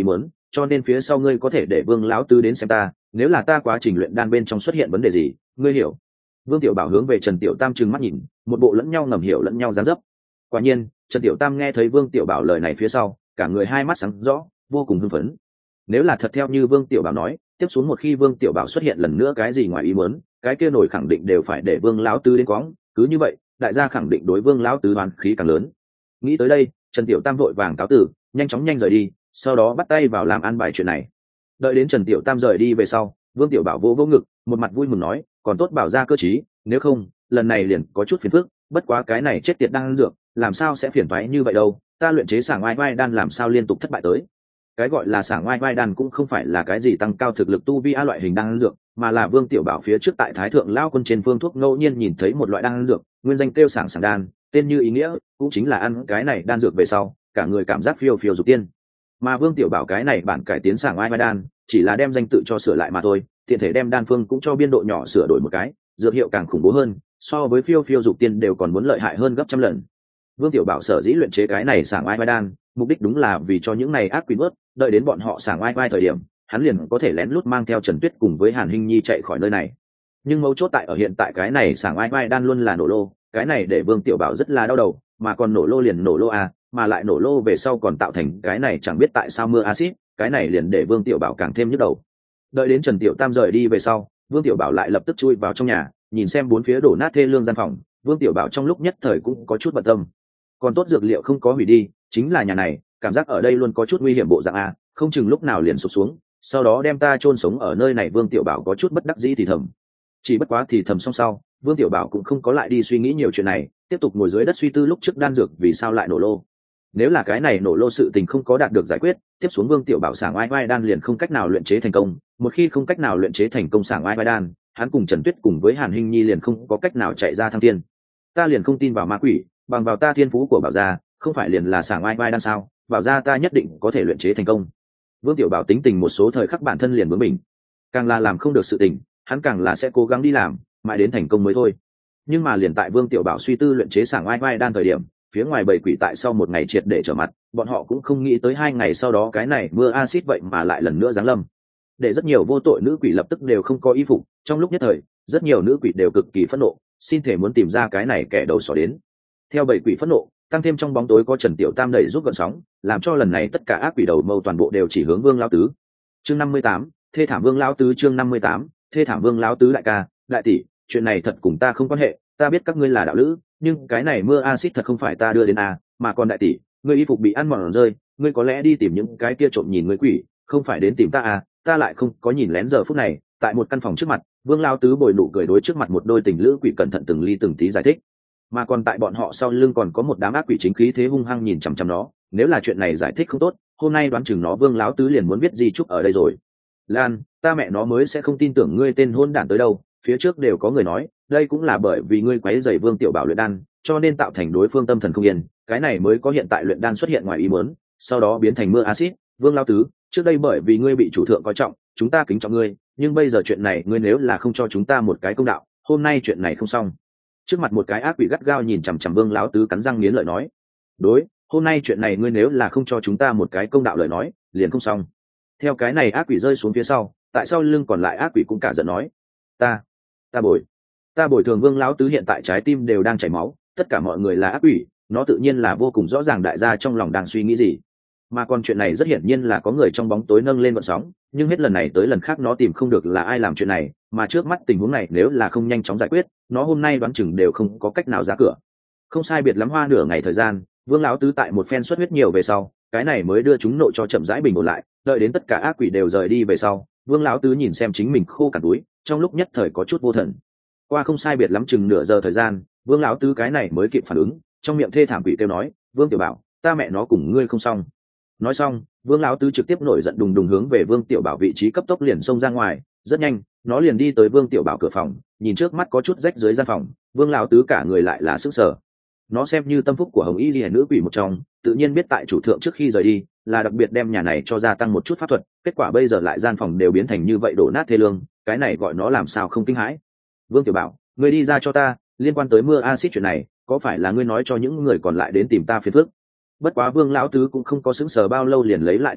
cho nên phía sau ngươi có thể để vương lão tứ đến xem ta, nếu là ta quá trình luyện đan bên trong xuất hiện vấn đề gì, ngươi hiểu. Vương Tiểu Bảo hướng về Trần Tiểu Tam trừng mắt nhìn, một bộ lẫn nhau ngầm hiểu lẫn nhau dáng dấp. Quả nhiên, Trần Tiểu Tam nghe thấy Vương Tiểu Bảo lời này phía sau, cả người hai mắt sáng rõ, vô cùng hưng phấn. Nếu là thật theo như Vương Tiểu Bảo nói, tiếp xuống một khi Vương Tiểu Bảo xuất hiện lần nữa cái gì ngoài ý muốn, cái kia nổi khẳng định đều phải để Vương lão tứ đến quõng, cứ như vậy, đại gia khẳng định đối Vương lão tứ oán khí càng lớn. Nghĩ tới đây, Trần Tiểu Tam vội vàng cáo tử, nhanh chóng nhanh rời đi, sau đó bắt tay vào làm an bài chuyện này. Đợi đến Trần Tiểu Tam rời đi về sau, Vương Tiểu Bảo vô vô ngực, một mặt vui mừng nói, còn tốt Bảo ra cơ trí, nếu không, lần này liền có chút phiền phức, bất quá cái này chết tiệt đang dược, làm sao sẽ phiền toái như vậy đâu, ta luyện chế sảng oai oai đan làm sao liên tục thất bại tới. Cái gọi là sảng oai oai đan cũng không phải là cái gì tăng cao thực lực tu vi a loại hình đan dược, mà là Vương Tiểu Bảo phía trước tại Thái Thượng Lao Quân trên phương thuốc ngẫu nhiên nhìn thấy một loại đan dược, nguyên danh kêu sảng sảng đan, tên như ý nghĩa, cũng chính là ăn cái này đan dược về sau, cả người cảm giác phiêu phiêu dục tiên. Mà Vương Tiểu Bảo cái này bản cải tiến sảng oai oai đan, chỉ là đem danh tự cho sửa lại mà thôi, tiện thể đem đan phương cũng cho biên độ nhỏ sửa đổi một cái, dược hiệu càng khủng bố hơn, so với phiêu phiêu dục tiên đều còn muốn lợi hại hơn gấp trăm lần. Vương Tiểu Bảo sở dĩ luyện chế cái này sảng oai oai đan, mục đích đúng là vì cho những này ác quỷ bớt, đợi đến bọn họ sảng oai oai thời điểm, hắn liền có thể lén lút mang theo Trần Tuyết cùng với Hàn Hinh Nhi chạy khỏi nơi này. Nhưng mấu chốt tại ở hiện tại cái này sảng oai oai đan luôn là nổ lô, cái này để Vương Tiểu Bảo rất là đau đầu, mà còn nổ lô liền nổ lô à, mà lại nổ lô về sau còn tạo thành cái này chẳng biết tại sao mưa axit, cái này liền để Vương Tiểu Bảo càng thêm nhức đầu. Đợi đến Trần Tiểu Tam rời đi về sau, Vương Tiểu Bảo lại lập tức chui vào trong nhà, nhìn xem bốn phía đổ nát thê lương gian phòng, Vương Tiểu Bảo trong lúc nhất thời cũng có chút bận tâm. Còn tốt dược liệu không có hủy đi, chính là nhà này, cảm giác ở đây luôn có chút nguy hiểm bộ dạng a, không chừng lúc nào liền sụp xuống, sau đó đem ta chôn sống ở nơi này. Vương Tiểu Bảo có chút bất đắc dĩ thì thầm. Chỉ bất quá thì thầm xong sau, Vương Tiểu Bảo cũng không có lại đi suy nghĩ nhiều chuyện này, tiếp tục ngồi dưới đất suy tư lúc trước đan dược vì sao lại nổ lô. Nếu là cái này nổ lô sự tình không có đạt được giải quyết, tiếp xuống Vương Tiểu Bảo sảng oai oai đan liền không cách nào luyện chế thành công, một khi không cách nào luyện chế thành công sảng oai oai đan, hắn cùng Trần Tuyết cùng với Hàn Hinh Nhi liền không có cách nào chạy ra thăng thiên. Ta liền không tin vào ma quỷ, bằng vào ta thiên phú của Bảo gia, không phải liền là sảng oai oai đan sao, Bảo gia ta nhất định có thể luyện chế thành công. Vương Tiểu Bảo tính tình một số thời khắc bản thân liền bướng bỉnh, càng là làm không được sự tình, hắn càng là sẽ cố gắng đi làm, mãi đến thành công mới thôi. Nhưng mà liền tại Vương Tiểu Bảo suy tư luyện chế sảng oai oai đan thời điểm, phía ngoài bầy quỷ tại sau một ngày triệt để trở mặt, bọn họ cũng không nghĩ tới hai ngày sau đó cái này mưa axit vậy mà lại lần nữa giáng lâm, để rất nhiều vô tội nữ quỷ lập tức đều không có y phục. Trong lúc nhất thời, rất nhiều nữ quỷ đều cực kỳ phẫn nộ, xin thể muốn tìm ra cái này kẻ đầu sỏ đến. Theo bầy quỷ phẫn nộ, tăng thêm trong bóng tối có Trần Tiểu Tam đẩy giúp gợn sóng, làm cho lần này tất cả ác quỷ đầu mâu toàn bộ đều chỉ hướng Vương lão tứ. Chương năm mươi tám, thê thảm Vương lão tứ. Chương năm mươi tám, thê thảm Vương lão tứ. Đại ca, đại tỷ, chuyện này thật cùng ta không quan hệ, ta biết các ngươi là đạo lữ, nhưng cái này mưa axit thật không phải ta đưa đến à, mà còn đại tỷ, ngươi y phục bị ăn mòn rơi, ngươi có lẽ đi tìm những cái kia trộm nhìn ngươi quỷ, không phải đến tìm ta à, ta lại không có nhìn lén. Giờ phút này, tại một căn phòng trước mặt, Vương lão tứ bồi nụ cười đối trước mặt một đôi tình lữ quỷ cẩn thận từng ly từng tí giải thích. Mà còn tại bọn họ sau lưng còn có một đám ác quỷ chính khí thế hung hăng nhìn chằm chằm nó, nếu là chuyện này giải thích không tốt, hôm nay đoán chừng nó Vương lão tứ liền muốn biết di chúc ở đây rồi. Lan, ta mẹ nó mới sẽ không tin tưởng ngươi tên hôn đản tới đâu, phía trước đều có người nói, đây cũng là bởi vì ngươi quấy rầy Vương Tiểu Bảo luyện đan, cho nên tạo thành đối phương tâm thần không yên, cái này mới có hiện tại luyện đan xuất hiện ngoài ý muốn, sau đó biến thành mưa axit. Vương lão tứ, trước đây bởi vì ngươi bị chủ thượng coi trọng, chúng ta kính trọng ngươi, nhưng bây giờ chuyện này ngươi nếu là không cho chúng ta một cái công đạo, hôm nay chuyện này không xong. Trước mặt một cái ác quỷ gắt gao nhìn chằm chằm Vương lão tứ cắn răng nghiến lợi nói, đối, hôm nay chuyện này ngươi nếu là không cho chúng ta một cái công đạo lời nói, liền không xong. Theo cái này ác quỷ rơi xuống phía sau, tại sao lưng còn lại ác quỷ cũng cả giận nói, ta ta bồi ta bồi thường. Vương lão tứ hiện tại trái tim đều đang chảy máu, tất cả mọi người là ác quỷ, nó tự nhiên là vô cùng rõ ràng đại gia trong lòng đang suy nghĩ gì. Mà còn chuyện này rất hiển nhiên là có người trong bóng tối nâng lên vận sóng, nhưng hết lần này tới lần khác nó tìm không được là ai làm chuyện này, mà trước mắt tình huống này nếu là không nhanh chóng giải quyết, nó hôm nay đoán chừng đều không có cách nào ra cửa. Không sai biệt lắm hoa nửa ngày thời gian, Vương lão tứ tại một phen xuất huyết nhiều về sau, cái này mới đưa chúng nộ cho chậm rãi bình ổn lại. Đợi đến tất cả ác quỷ đều rời đi về sau, Vương lão tứ nhìn xem chính mình khô cằn túi, trong lúc nhất thời có chút vô thần. Qua không sai biệt lắm chừng nửa giờ thời gian, Vương lão tứ cái này mới kịp phản ứng, trong miệng thê thảm quỷ kêu nói, Vương Tiểu Bảo, ta mẹ nó cùng ngươi không xong. Nói xong, Vương lão tứ trực tiếp nổi giận đùng đùng hướng về Vương Tiểu Bảo vị trí cấp tốc liền xông ra ngoài. Rất nhanh, nó liền đi tới Vương Tiểu Bảo cửa phòng, nhìn trước mắt có chút rách dưới gian phòng, Vương lão tứ cả người lại là sức sở. Nó xem như tâm phúc của Hồng Y Liễu nữ quỷ một trong, tự nhiên biết tại chủ thượng trước khi rời đi, là đặc biệt đem nhà này cho gia tăng một chút pháp thuật, kết quả bây giờ lại gian phòng đều biến thành như vậy đổ nát thê lương, cái này gọi nó làm sao không kinh hãi. Vương Tiểu Bảo, ngươi đi ra cho ta, liên quan tới mưa axit chuyện này, có phải là ngươi nói cho những người còn lại đến tìm ta phiền phức? Bất quá Vương lão tứ cũng không có sững sờ bao lâu liền lấy lại tinh thần,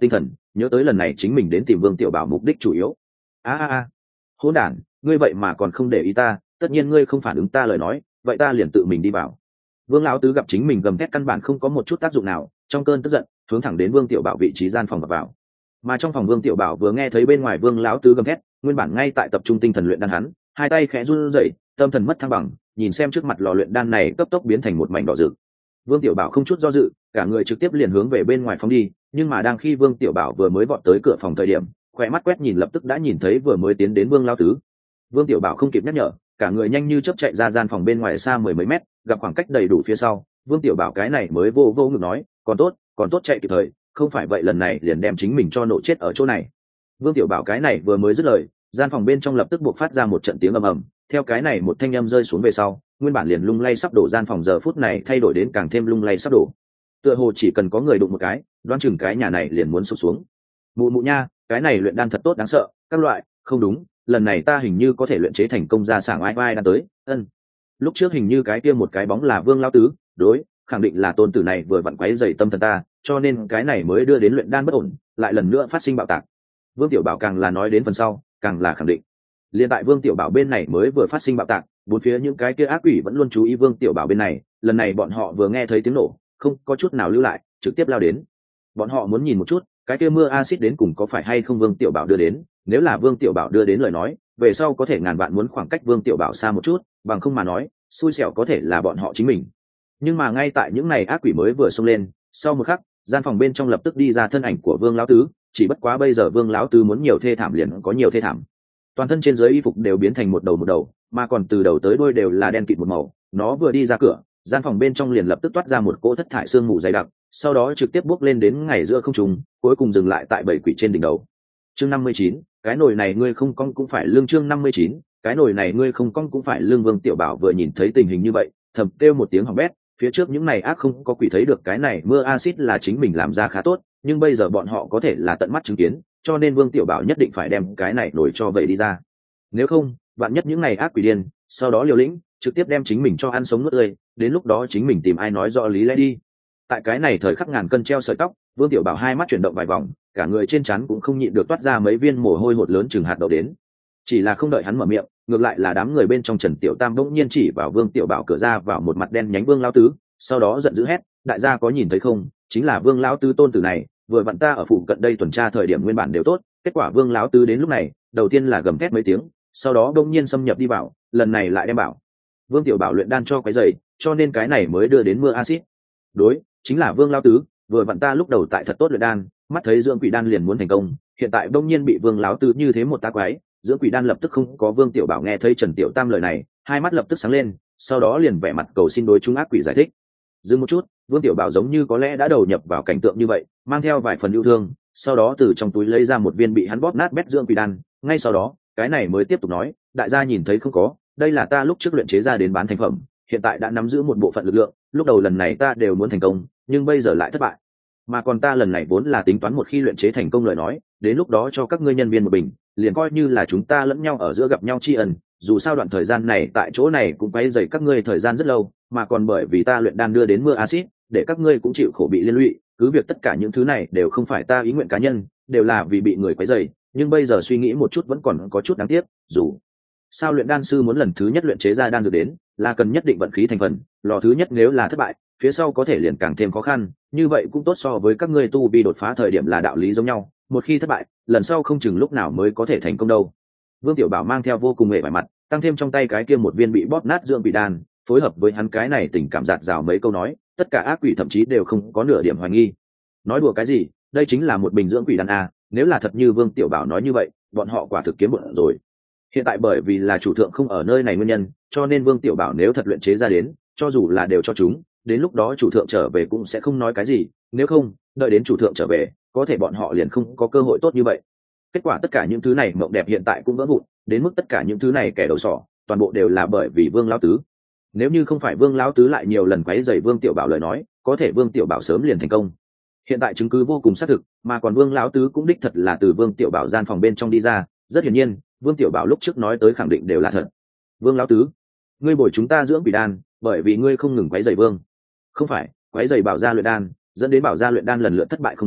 nhớ tới lần này chính mình đến tìm vương tiểu bảo mục đích chủ yếu. a a a hỗn đản, ngươi vậy mà còn không để ý ta, tất nhiên ngươi không phản ứng ta lời nói, vậy ta liền tự mình đi vào. Vương lão tứ gặp chính mình gầm thét căn bản không có một chút tác dụng nào, trong cơn tức giận hướng thẳng đến vương tiểu bảo vị trí gian phòng vào. Mà trong phòng vương tiểu bảo vừa nghe thấy bên ngoài vương lão tứ gầm thét, nguyên bản ngay tại tập trung tinh thần luyện đan hắn, hai tay khẽ run rẩy, tâm thần mất thăng bằng, nhìn xem trước mặt lò luyện đan này cấp tốc biến thành một mảnh đỏ rực. Vương tiểu bảo không chút do dự, cả người trực tiếp liền hướng về bên ngoài phòng đi, nhưng mà đang khi vương tiểu bảo vừa mới vọt tới cửa phòng thời điểm, khỏe mắt quét nhìn lập tức đã nhìn thấy vừa mới tiến đến vương lão tứ. Vương tiểu bảo không kịp nhắc nhở, cả người nhanh như chớp chạy ra gian phòng bên ngoài xa mười mấy mét, gặp khoảng cách đầy đủ phía sau, vương tiểu bảo cái này mới vô vô ngực nói, còn tốt còn tốt chạy kịp thời, không phải vậy lần này liền đem chính mình cho nổ chết ở chỗ này. Vương tiểu bảo cái này vừa mới dứt lời, gian phòng bên trong lập tức buộc phát ra một trận tiếng ầm ầm, theo cái này một thanh âm rơi xuống về sau, nguyên bản liền lung lay sắp đổ gian phòng giờ phút này thay đổi đến càng thêm lung lay sắp đổ. Tựa hồ chỉ cần có người đụng một cái, đoán chừng cái nhà này liền muốn sụp xuống. Mụ mụ nha, cái này luyện đan thật tốt đáng sợ, các loại, không đúng, lần này ta hình như có thể luyện chế thành công ra sảng ai ai đang tới. Ân, lúc trước hình như cái kia một cái bóng là vương lão tứ, đối, khẳng định là tôn tử này vừa vặn quấy dày tâm thần ta, cho nên cái này mới đưa đến luyện đan bất ổn, lại lần nữa phát sinh bạo tạc. Vương tiểu bảo càng là nói đến phần sau, càng là khẳng định. Liên tại vương tiểu bảo bên này mới vừa phát sinh bạo tạc, bốn phía những cái kia ác quỷ vẫn luôn chú ý vương tiểu bảo bên này, lần này bọn họ vừa nghe thấy tiếng nổ, không có chút nào lưu lại, trực tiếp lao đến. Bọn họ muốn nhìn một chút, cái kia mưa axit đến cùng có phải hay không vương tiểu bảo đưa đến, nếu là vương tiểu bảo đưa đến lời nói, về sau có thể ngàn vạn muốn khoảng cách vương tiểu bảo xa một chút, bằng không mà nói, xui xẻo có thể là bọn họ chính mình. Nhưng mà ngay tại những này ác quỷ mới vừa xông lên, sau một khắc, gian phòng bên trong lập tức đi ra thân ảnh của vương lão tứ, chỉ bất quá bây giờ vương lão tứ muốn nhiều thê thảm liền có nhiều thê thảm. Toàn thân trên dưới y phục đều biến thành một đầu một đầu, mà còn từ đầu tới đuôi đều là đen kịt một màu. Nó vừa đi ra cửa, gian phòng bên trong liền lập tức toát ra một cỗ thất thải sương mù dày đặc, sau đó trực tiếp bước lên đến ngày giữa không trung, cuối cùng dừng lại tại bảy quỷ trên đỉnh đầu. Chương năm mươi chín, cái nồi này ngươi không cong cũng phải lương. Chương năm mươi chín, cái nồi này ngươi không cong cũng phải lương. Vương tiểu bảo vừa nhìn thấy tình hình như vậy, thầm kêu một tiếng hỏng bét, phía trước những này ác không có quỷ thấy được cái này mưa axit là chính mình làm ra khá tốt, nhưng bây giờ bọn họ có thể là tận mắt chứng kiến, cho nên Vương tiểu bảo nhất định phải đem cái này nổi cho vậy đi ra. Nếu không, bạn nhất những này ác quỷ điên, sau đó liều lĩnh, trực tiếp đem chính mình cho ăn sống nuốt tươi, đến lúc đó chính mình tìm ai nói rõ lý lẽ đi. Tại cái này thời khắc ngàn cân treo sợi tóc, Vương tiểu bảo hai mắt chuyển động vài vòng, cả người trên trán cũng không nhịn được toát ra mấy viên mồ hôi hột lớn chừng hạt đậu đến. Chỉ là không đợi hắn mở miệng, ngược lại là đám người bên trong Trần Tiểu Tam bỗng nhiên chỉ vào Vương tiểu bảo cửa ra vào một mặt đen nhánh Vương lão tứ, sau đó giận dữ hét, đại gia có nhìn thấy không, chính là Vương lão tứ tôn tử này, vừa vặn ta ở phụ cận đây tuần tra thời điểm nguyên bản đều tốt, kết quả Vương lão tứ đến lúc này, đầu tiên là gầm thét mấy tiếng, sau đó bỗng nhiên xâm nhập đi vào, lần này lại đem bảo Vương tiểu bảo luyện đan cho cái giày, cho nên cái này mới đưa đến mưa axit. Đối, chính là Vương lão tứ, vừa vặn ta lúc đầu tại thật tốt luyện đan, mắt thấy dưỡng quỷ đan liền muốn thành công, hiện tại bỗng nhiên bị Vương lão tứ như thế một tá quái, dưỡng quỷ đan lập tức không có. Vương tiểu bảo nghe thấy Trần Tiểu Tam lời này, hai mắt lập tức sáng lên, sau đó liền vẻ mặt cầu xin đối chúng ác quỷ giải thích. Dừng một chút, Vương tiểu bảo giống như có lẽ đã đầu nhập vào cảnh tượng như vậy, mang theo vài phần yêu thương, sau đó từ trong túi lấy ra một viên bị hắn bóp nát bét dưỡng quỷ đan, ngay sau đó, cái này mới tiếp tục nói, đại gia nhìn thấy không có, đây là ta lúc trước luyện chế ra đến bán thành phẩm, hiện tại đã nắm giữ một bộ phận lực lượng, lúc đầu lần này ta đều muốn thành công, nhưng bây giờ lại thất bại. Mà còn ta lần này vốn là tính toán một khi luyện chế thành công lời nói, đến lúc đó cho các ngươi nhân viên một bình, liền coi như là chúng ta lẫn nhau ở giữa gặp nhau tri ân, dù sao đoạn thời gian này tại chỗ này cũng quấy rầy các ngươi thời gian rất lâu, mà còn bởi vì ta luyện đan đưa đến mưa axit, để các ngươi cũng chịu khổ bị liên lụy, cứ việc tất cả những thứ này đều không phải ta ý nguyện cá nhân, đều là vì bị người quấy rầy, nhưng bây giờ suy nghĩ một chút vẫn còn có chút đáng tiếc, dù sao luyện đan sư muốn lần thứ nhất luyện chế ra đan dược đến, là cần nhất định vận khí thành phần, lò thứ nhất nếu là thất bại, phía sau có thể liền càng thêm khó khăn, như vậy cũng tốt so với các ngươi tu vi đột phá thời điểm là đạo lý giống nhau, một khi thất bại, lần sau không chừng lúc nào mới có thể thành công đâu. Vương tiểu bảo mang theo vô cùng nghệ vẻ mặt, tăng thêm trong tay cái kia một viên bị bóp nát dưỡng quỷ đan, phối hợp với hắn cái này tình cảm giạt rào mấy câu nói, tất cả ác quỷ thậm chí đều không có nửa điểm hoài nghi. Nói đùa cái gì, đây chính là một bình dưỡng quỷ đan a, nếu là thật như Vương tiểu bảo nói như vậy, bọn họ quả thực kiếm bộn rồi. Hiện tại bởi vì là chủ thượng không ở nơi này nguyên nhân, cho nên Vương tiểu bảo nếu thật luyện chế ra đến, cho dù là đều cho chúng, đến lúc đó chủ thượng trở về cũng sẽ không nói cái gì, nếu không, đợi đến chủ thượng trở về, có thể bọn họ liền không có cơ hội tốt như vậy. Kết quả tất cả những thứ này mộng đẹp hiện tại cũng vỡ vụn, đến mức tất cả những thứ này kẻ đầu sỏ, toàn bộ đều là bởi vì Vương lão tứ. Nếu như không phải Vương lão tứ lại nhiều lần quấy rầy Vương tiểu bảo lời nói, có thể Vương tiểu bảo sớm liền thành công. Hiện tại chứng cứ vô cùng xác thực, mà còn Vương lão tứ cũng đích thật là từ Vương tiểu bảo gian phòng bên trong đi ra, rất hiển nhiên, Vương tiểu bảo lúc trước nói tới khẳng định đều là thật. Vương lão tứ, ngươi bồi chúng ta dưỡng quỷ đan, bởi vì ngươi không ngừng quấy rầy Vương. Không phải, quấy rầy bảo gia luyện đan, dẫn đến bảo gia luyện đan lần lượt thất bại không nói,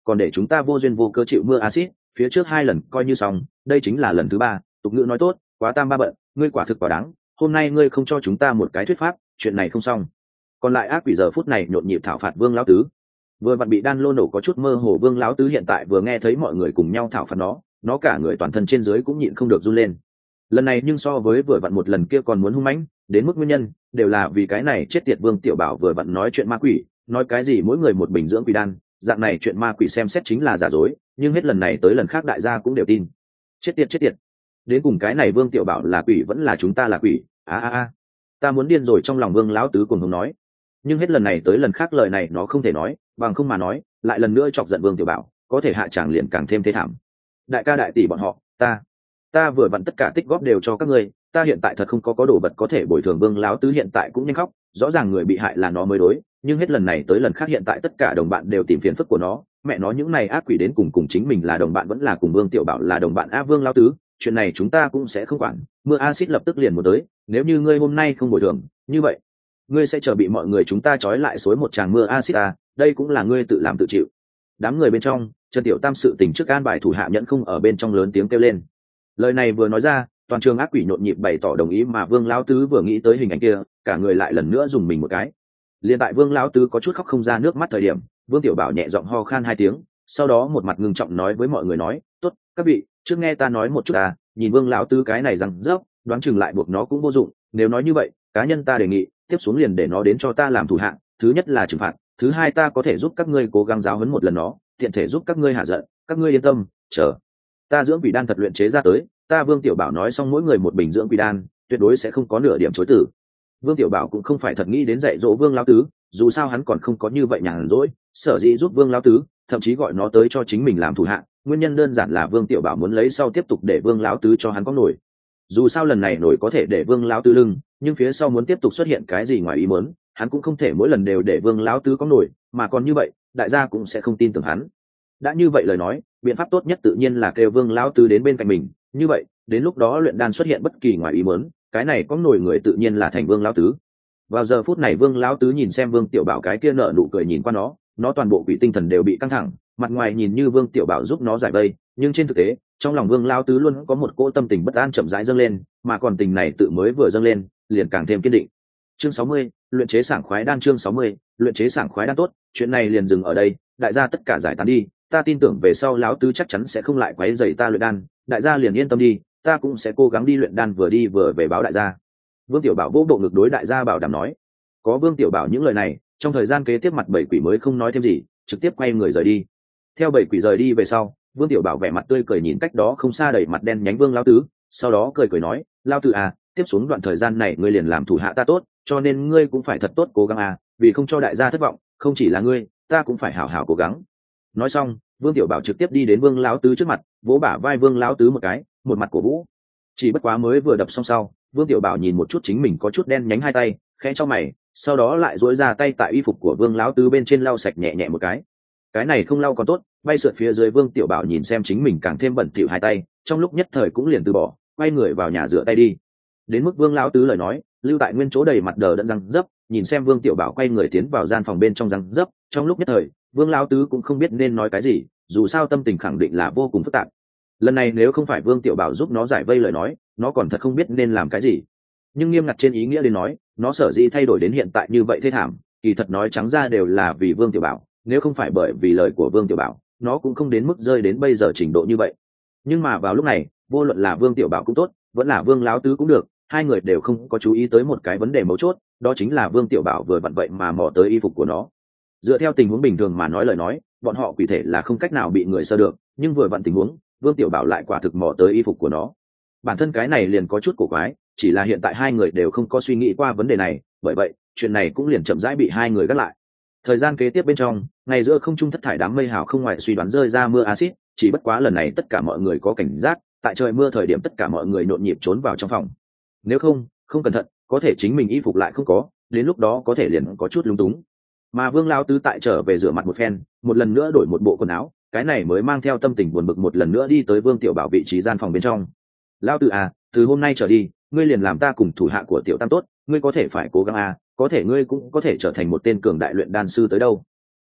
còn để chúng ta vô duyên vô cơ chịu mưa axit, phía trước hai lần coi như xong, đây chính là lần thứ ba. Tục ngữ nói tốt, quá tam ba bận, ngươi quả thực quá đáng, hôm nay ngươi không cho chúng ta một cái thuyết pháp, chuyện này không xong. Còn lại ác quỷ giờ phút này nhộn nhịp thảo phạt Vương lão tứ. Vừa vặn bị đan lô nổ có chút mơ hồ Vương lão tứ hiện tại vừa nghe thấy mọi người cùng nhau thảo phạt nó, nó cả người toàn thân trên dưới cũng nhịn không được run lên. Lần này nhưng so với vừa vặn một lần kia còn muốn hung mãnh, đến mức nguyên nhân đều là vì cái này chết tiệt Vương Tiểu Bảo vừa vặn nói chuyện ma quỷ, nói cái gì mỗi người một bình dưỡng quỷ đan, dạng này chuyện ma quỷ xem xét chính là giả dối, nhưng hết lần này tới lần khác đại gia cũng đều tin. Chết tiệt chết tiệt, đến cùng cái này Vương Tiểu Bảo là quỷ vẫn là chúng ta là quỷ, a a a, ta muốn điên rồi, trong lòng Vương lão tứ cùng hùng nói. Nhưng hết lần này tới lần khác lời này nó không thể nói, bằng không mà nói lại lần nữa chọc giận Vương Tiểu Bảo, có thể hạ tràng liền càng thêm thế thảm. Đại ca đại tỷ bọn họ, ta ta vừa vặn tất cả tích góp đều cho các ngươi, ta hiện tại thật không có có đồ vật có thể bồi thường. Vương lão tứ hiện tại cũng nhanh khóc, rõ ràng người bị hại là nó mới đối, nhưng hết lần này tới lần khác hiện tại tất cả đồng bạn đều tìm phiền phức của nó, mẹ nó những này ác quỷ đến cùng cùng chính mình là đồng bạn vẫn là cùng Vương Tiểu Bảo là đồng bạn. A Vương lão tứ, chuyện này chúng ta cũng sẽ không quản, mưa axit lập tức liền một tới, nếu như ngươi hôm nay không bồi thường, như vậy ngươi sẽ chờ bị mọi người chúng ta trói lại xối một tràng mưa axit à, đây cũng là ngươi tự làm tự chịu. Đám người bên trong, Trần Tiểu Tam sự tình trước an bài thủ hạ nhẫn không ở bên trong lớn tiếng kêu lên. Lời này vừa nói ra, toàn trường ác quỷ nhộn nhịp bày tỏ đồng ý, mà Vương lão tứ vừa nghĩ tới hình ảnh kia, cả người lại lần nữa dùng mình một cái. Liên tại Vương lão tứ có chút khóc không ra nước mắt thời điểm, Vương Tiểu Bảo nhẹ giọng ho khan hai tiếng, sau đó một mặt ngưng trọng nói với mọi người nói, tốt, các vị, trước nghe ta nói một chút à, nhìn Vương lão tứ cái này rằng dốc, đoán chừng lại buộc nó cũng vô dụng, nếu nói như vậy, cá nhân ta đề nghị, tiếp xuống liền để nó đến cho ta làm thủ hạ, thứ nhất là trừng phạt, thứ hai ta có thể giúp các ngươi cố gắng giáo huấn một lần nó, tiện thể giúp các ngươi hạ giận, các ngươi yên tâm, chờ ta dưỡng quỷ đan thật luyện chế ra tới, ta Vương Tiểu Bảo nói xong mỗi người một bình dưỡng quỷ đan, tuyệt đối sẽ không có nửa điểm chối từ. Vương Tiểu Bảo cũng không phải thật nghĩ đến dạy dỗ Vương lão tứ, dù sao hắn còn không có như vậy nhàn rỗi, sở dĩ giúp Vương lão tứ, thậm chí gọi nó tới cho chính mình làm thủ hạ, nguyên nhân đơn giản là Vương Tiểu Bảo muốn lấy sau tiếp tục để Vương lão tứ cho hắn có nổi. Dù sao lần này nổi có thể để Vương lão tứ lưng, nhưng phía sau muốn tiếp tục xuất hiện cái gì ngoài ý muốn, hắn cũng không thể mỗi lần đều để Vương lão tứ có nổi, mà còn như vậy, đại gia cũng sẽ không tin tưởng hắn. Đã như vậy lời nói, biện pháp tốt nhất tự nhiên là kêu Vương lão tứ đến bên cạnh mình, như vậy, đến lúc đó luyện đan xuất hiện bất kỳ ngoài ý muốn, cái này có nổi người tự nhiên là thành Vương lão tứ. Vào giờ phút này Vương lão tứ nhìn xem Vương Tiểu Bảo cái kia nở nụ cười nhìn qua nó, nó toàn bộ quỷ tinh thần đều bị căng thẳng, mặt ngoài nhìn như Vương Tiểu Bảo giúp nó giải vây, nhưng trên thực tế, trong lòng Vương lão tứ luôn có một cỗ tâm tình bất an chậm rãi dâng lên, mà còn tình này tự mới vừa dâng lên, liền càng thêm kiên định. Chương sáu mươi, luyện chế sảng khoái đan. Chương sáu mươi, luyện chế sảng khoái đan. Tốt, chuyện này liền dừng ở đây, đại gia tất cả giải tán đi, ta tin tưởng về sau lão tứ chắc chắn sẽ không lại quấy rầy ta luyện đan, đại gia liền yên tâm đi, ta cũng sẽ cố gắng đi luyện đan, vừa đi vừa về báo đại gia. Vương Tiểu Bảo vỗ bộ ngực đối đại gia bảo đảm nói. Có Vương Tiểu Bảo những lời này, trong thời gian kế tiếp mặt bảy quỷ mới không nói thêm gì, trực tiếp quay người rời đi. Theo bảy quỷ rời đi về sau, Vương Tiểu Bảo vẻ mặt tươi cười nhìn cách đó không xa đầy mặt đen nhánh Vương lão tứ, sau đó cười cười nói, lão tứ à, tiếp xuống đoạn thời gian này ngươi liền làm thủ hạ ta tốt, cho nên ngươi cũng phải thật tốt cố gắng à, vì không cho đại gia thất vọng, không chỉ là ngươi, ta cũng phải hảo hảo cố gắng. Nói xong, Vương Tiểu Bảo trực tiếp đi đến Vương lão tứ trước mặt, vỗ bả vai Vương lão tứ một cái, một mặt cổ vũ. Chỉ bất quá mới vừa đập xong sau, Vương Tiểu Bảo nhìn một chút chính mình có chút đen nhánh hai tay, khẽ cho mày, sau đó lại duỗi ra tay tại y phục của Vương lão tứ bên trên lau sạch nhẹ nhẹ một cái. Cái này không lau còn tốt, bay sượt phía dưới Vương Tiểu Bảo nhìn xem chính mình càng thêm bẩn thỉu hai tay, trong lúc nhất thời cũng liền từ bỏ, quay người vào nhà rửa tay đi. Đến mức Vương lão tứ lời nói, lưu tại nguyên chỗ đầy mặt đờ đẫn răng dấp, nhìn xem Vương Tiểu Bảo quay người tiến vào gian phòng bên trong răng dấp, trong lúc nhất thời, Vương lão tứ cũng không biết nên nói cái gì, dù sao tâm tình khẳng định là vô cùng phức tạp. Lần này nếu không phải Vương Tiểu Bảo giúp nó giải vây lời nói, nó còn thật không biết nên làm cái gì. Nhưng nghiêm ngặt trên ý nghĩa đến nói, nó sở dĩ thay đổi đến hiện tại như vậy thê thảm, kỳ thật nói trắng ra đều là vì Vương Tiểu Bảo, nếu không phải bởi vì lời của Vương Tiểu Bảo, nó cũng không đến mức rơi đến bây giờ trình độ như vậy. Nhưng mà vào lúc này, vô luận là Vương Tiểu Bảo cũng tốt, vẫn là Vương lão tứ cũng được, hai người đều không có chú ý tới một cái vấn đề mấu chốt, đó chính là Vương Tiểu Bảo vừa vặn vậy mà mò tới y phục của nó. Dựa theo tình huống bình thường mà nói lời nói, bọn họ quỷ thể là không cách nào bị người sơ được, nhưng vừa vặn tình huống, Vương Tiểu Bảo lại quả thực mò tới y phục của nó. Bản thân cái này liền có chút cổ quái, chỉ là hiện tại hai người đều không có suy nghĩ qua vấn đề này, bởi vậy chuyện này cũng liền chậm rãi bị hai người gác lại. Thời gian kế tiếp bên trong, ngày giữa không trung thất thải đám mây hào không ngoại suy đoán rơi ra mưa axit, chỉ bất quá lần này tất cả mọi người có cảnh giác, tại trời mưa thời điểm tất cả mọi người nhộn nhịp trốn vào trong phòng. Nếu không, không cẩn thận, có thể chính mình y phục lại không có, đến lúc đó có thể liền có chút lung túng. Mà Vương lão tứ tại trở về rửa mặt một phen, một lần nữa đổi một bộ quần áo, cái này mới mang theo tâm tình buồn bực một lần nữa đi tới Vương Tiểu Bảo vị trí gian phòng bên trong. Lão tứ à, từ hôm nay trở đi, ngươi liền làm ta cùng thủ hạ của Tiểu Tam tốt, ngươi có thể phải cố gắng à, có thể ngươi cũng có thể trở thành một tên cường đại luyện đan sư tới đâu.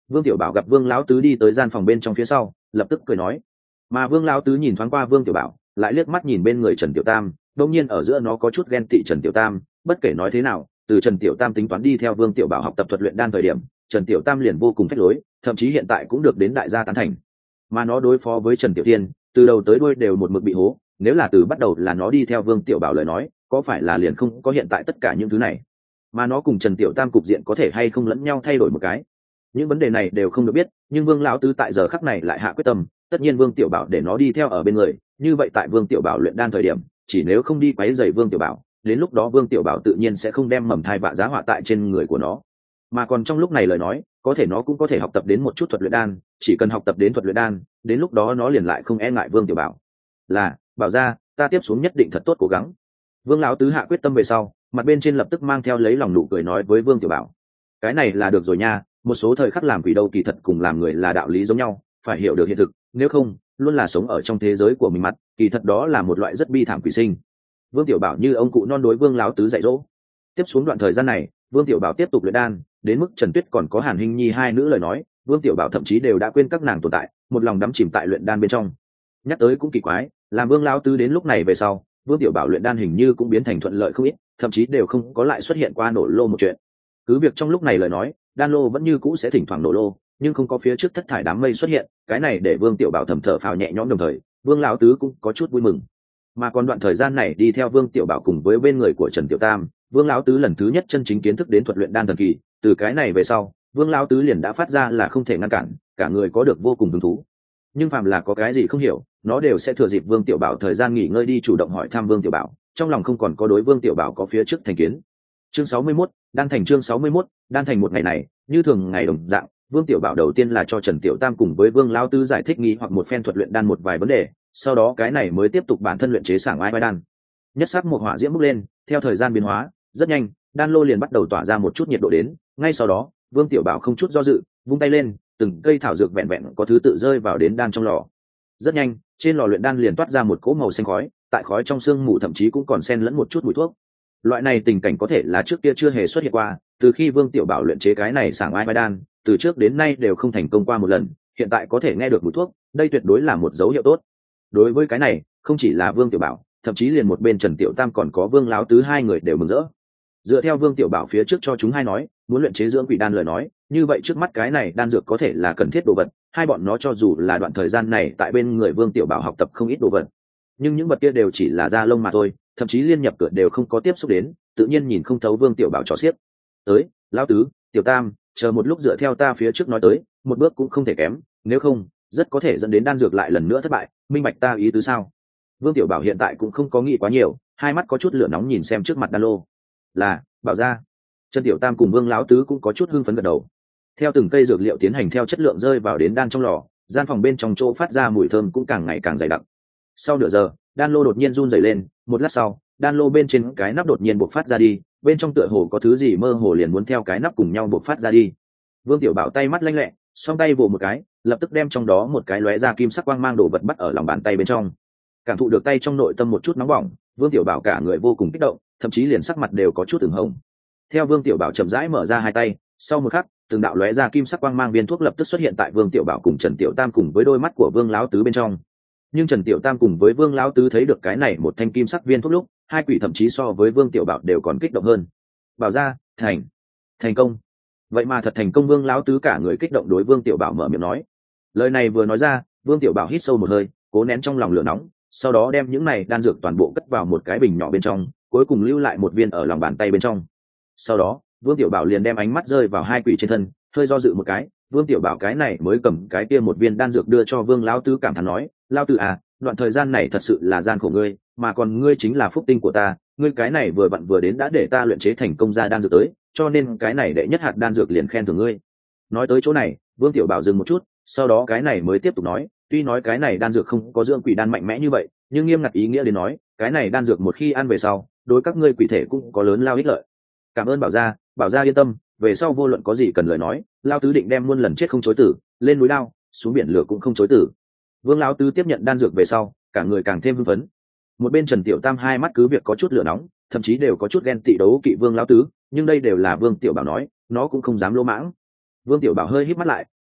Vương Tiểu Bảo gặp Vương lão tứ đi tới gian phòng bên trong phía sau, lập tức cười nói. Mà Vương lão tứ nhìn thoáng qua Vương Tiểu Bảo, lại liếc mắt nhìn bên người Trần Tiểu Tam, đột nhiên ở giữa nó có chút ghen tị Trần Tiểu Tam, bất kể nói thế nào, từ Trần Tiểu Tam tính toán đi theo Vương Tiểu Bảo học tập thuật luyện đan thời điểm, Trần Tiểu Tam liền vô cùng phách lối, thậm chí hiện tại cũng được đến đại gia tán thành. Mà nó đối phó với Trần Tiểu Thiên, từ đầu tới đuôi đều một mực bị hố, nếu là từ bắt đầu là nó đi theo Vương Tiểu Bảo lời nói, có phải là liền không có hiện tại tất cả những thứ này. Mà nó cùng Trần Tiểu Tam cục diện có thể hay không lẫn nhau thay đổi một cái. Những vấn đề này đều không được biết, nhưng Vương lão tứ tại giờ khắc này lại hạ quyết tâm, tất nhiên Vương Tiểu Bảo để nó đi theo ở bên người, như vậy tại Vương Tiểu Bảo luyện đan thời điểm, chỉ nếu không đi quấy rầy Vương Tiểu Bảo, đến lúc đó Vương Tiểu Bảo tự nhiên sẽ không đem mầm thai vạ giá họa tại trên người của nó. Mà còn trong lúc này lời nói, có thể nó cũng có thể học tập đến một chút thuật luyện đan, chỉ cần học tập đến thuật luyện đan, đến lúc đó nó liền lại không e ngại Vương Tiểu Bảo. Là, bảo ra, ta tiếp xuống nhất định thật tốt cố gắng. Vương lão tứ hạ quyết tâm về sau, mặt bên trên lập tức mang theo lấy lòng nụ cười nói với Vương Tiểu Bảo. Cái này là được rồi nha, một số thời khắc làm quỷ đâu kỳ thật cùng làm người là đạo lý giống nhau, phải hiểu được hiện thực, nếu không, luôn là sống ở trong thế giới của mình mặt, kỳ thật đó là một loại rất bi thảm quỷ sinh. Vương Tiểu Bảo như ông cụ non đối Vương lão tứ dạy dỗ. Tiếp xuống đoạn thời gian này, Vương Tiểu Bảo tiếp tục luyện đan, đến mức Trần Tuyết còn có Hàn Hinh Nhi hai nữ lời nói, Vương Tiểu Bảo thậm chí đều đã quên các nàng tồn tại, một lòng đắm chìm tại luyện đan bên trong. Nhắc tới cũng kỳ quái, làm Vương lão tứ đến lúc này về sau, Vương Tiểu Bảo luyện đan hình như cũng biến thành thuận lợi không ít, thậm chí đều không có lại xuất hiện qua nổ lô một chuyện. Cứ việc trong lúc này lời nói, đan lô vẫn như cũ sẽ thỉnh thoảng nổ lô, nhưng không có phía trước thất thải đám mây xuất hiện, cái này để Vương Tiểu Bảo thầm thở phào nhẹ nhõm, đồng thời Vương lão tứ cũng có chút vui mừng. Mà còn đoạn thời gian này đi theo Vương Tiểu Bảo cùng với bên người của Trần Tiểu Tam, Vương lão tứ lần thứ nhất chân chính kiến thức đến thuật luyện đan thần kỳ, từ cái này về sau, Vương lão tứ liền đã phát ra là không thể ngăn cản, cả người có được vô cùng hứng thú. Nhưng phàm là có cái gì không hiểu, nó đều sẽ thừa dịp Vương Tiểu Bảo thời gian nghỉ ngơi đi chủ động hỏi thăm Vương Tiểu Bảo, trong lòng không còn có đối Vương Tiểu Bảo có phía trước thành kiến. Chương sáu mươi mốt, đan thành chương sáu mươi mốt, đan thành một ngày này, như thường ngày đồng dạng, Vương Tiểu Bảo đầu tiên là cho Trần Tiểu Tam cùng với Vương lão tứ giải thích nghi hoặc một phen thuật luyện đan một vài vấn đề, sau đó cái này mới tiếp tục bản thân luyện chế sảng ai đan. Nhất sắc một hỏa diễm bốc lên, theo thời gian biến hóa, rất nhanh, đan lô liền bắt đầu tỏa ra một chút nhiệt độ đến, ngay sau đó, Vương Tiểu Bảo không chút do dự, vung tay lên, từng cây thảo dược vẹn vẹn có thứ tự rơi vào đến đan trong lò. Rất nhanh, trên lò luyện đan liền toát ra một cỗ màu xanh khói, tại khói trong sương mù thậm chí cũng còn xen lẫn một chút mùi thuốc. Loại này tình cảnh có thể là trước kia chưa hề xuất hiện qua, từ khi Vương Tiểu Bảo luyện chế cái này sảng ai đan, từ trước đến nay đều không thành công qua một lần, hiện tại có thể nghe được mùi thuốc, đây tuyệt đối là một dấu hiệu tốt. Đối với cái này, không chỉ là Vương Tiểu Bảo, thậm chí liền một bên Trần Tiểu Tam còn có Vương lão tứ hai người đều mừng rỡ. Dựa theo Vương Tiểu Bảo phía trước cho chúng hai nói, muốn luyện chế dưỡng quỷ đan lời nói, như vậy trước mắt cái này đan dược có thể là cần thiết đồ vật, hai bọn nó cho dù là đoạn thời gian này tại bên người Vương Tiểu Bảo học tập không ít đồ vật, nhưng những vật kia đều chỉ là da lông mà thôi, thậm chí liên nhập cửa đều không có tiếp xúc đến, tự nhiên nhìn không thấu Vương Tiểu Bảo trò xiếc. Tới, lão tứ, Tiểu Tam, chờ một lúc dựa theo ta phía trước nói tới, một bước cũng không thể kém, nếu không, rất có thể dẫn đến đan dược lại lần nữa thất bại, minh bạch ta ý tứ sao? Vương Tiểu Bảo hiện tại cũng không có nghĩ quá nhiều, hai mắt có chút lửa nóng nhìn xem trước mặt đan lô. Là, bảo ra. Trần Tiểu Tam cùng Vương lão tứ cũng có chút hưng phấn gật đầu. Theo từng cây dược liệu tiến hành theo chất lượng rơi vào đến đan trong lò, gian phòng bên trong chỗ phát ra mùi thơm cũng càng ngày càng dày đặc. Sau nửa giờ, đan lô đột nhiên run rẩy lên, một lát sau, đan lô bên trên cái nắp đột nhiên bộc phát ra đi, bên trong tựa hồ có thứ gì mơ hồ liền muốn theo cái nắp cùng nhau bộc phát ra đi. Vương Tiểu Bảo tay mắt lanh lẹ, song tay vồ một cái, lập tức đem trong đó một cái lóe ra kim sắc quang mang đồ vật bắt ở lòng bàn tay bên trong. Cảm thụ được tay trong nội tâm một chút nóng bỏng, Vương Tiểu Bảo cả người vô cùng kích động, thậm chí liền sắc mặt đều có chút ửng hồng. Theo Vương Tiểu Bảo chậm rãi mở ra hai tay, sau một khắc, từng đạo lóe ra kim sắc quang mang viên thuốc lập tức xuất hiện tại Vương Tiểu Bảo cùng Trần Tiểu Tam cùng với đôi mắt của Vương lão tứ bên trong. Nhưng Trần Tiểu Tam cùng với Vương lão tứ thấy được cái này một thanh kim sắc viên thuốc lúc, hai quỷ thậm chí so với Vương Tiểu Bảo đều còn kích động hơn. Bảo ra, thành, thành công. Vậy mà thật thành công. Vương lão tứ cả người kích động đối Vương Tiểu Bảo mở miệng nói. Lời này vừa nói ra, Vương Tiểu Bảo hít sâu một hơi, cố nén trong lòng lửa nóng, sau đó đem những này đan dược toàn bộ cất vào một cái bình nhỏ bên trong, cuối cùng lưu lại một viên ở lòng bàn tay bên trong. Sau đó, Vương Tiểu Bảo liền đem ánh mắt rơi vào hai quỷ trên thân, hơi do dự một cái, Vương Tiểu Bảo cái này mới cầm cái kia một viên đan dược đưa cho Vương lão tứ, cảm thán nói, lão tứ à, đoạn thời gian này thật sự là gian khổ ngươi, mà còn ngươi chính là phúc tinh của ta, ngươi cái này vừa vặn vừa đến đã để ta luyện chế thành công ra đan dược tới, cho nên cái này đệ nhất hạt đan dược liền khen thưởng ngươi. Nói tới chỗ này, Vương Tiểu Bảo dừng một chút, sau đó cái này mới tiếp tục nói, tuy nói cái này đan dược không có dưỡng quỷ đan mạnh mẽ như vậy, nhưng nghiêm ngặt ý nghĩa đến nói, cái này đan dược một khi ăn về sau, đối các ngươi quỷ thể cũng có lớn lao ích lợi. Cảm ơn Bảo gia, Bảo gia yên tâm, về sau vô luận có gì cần lời nói, lao tứ định đem muôn lần chết không chối tử, lên núi lao, xuống biển lửa cũng không chối tử. Vương lão tứ tiếp nhận đan dược về sau, cả người càng thêm hưng phấn. Một bên Trần Tiểu Tam hai mắt cứ việc có chút lửa nóng, thậm chí đều có chút ghen tị đấu kỵ Vương lão tứ, nhưng đây đều là Vương Tiểu Bảo nói, nó cũng không dám lỗ mãng. Vương Tiểu Bảo hơi híp mắt lại,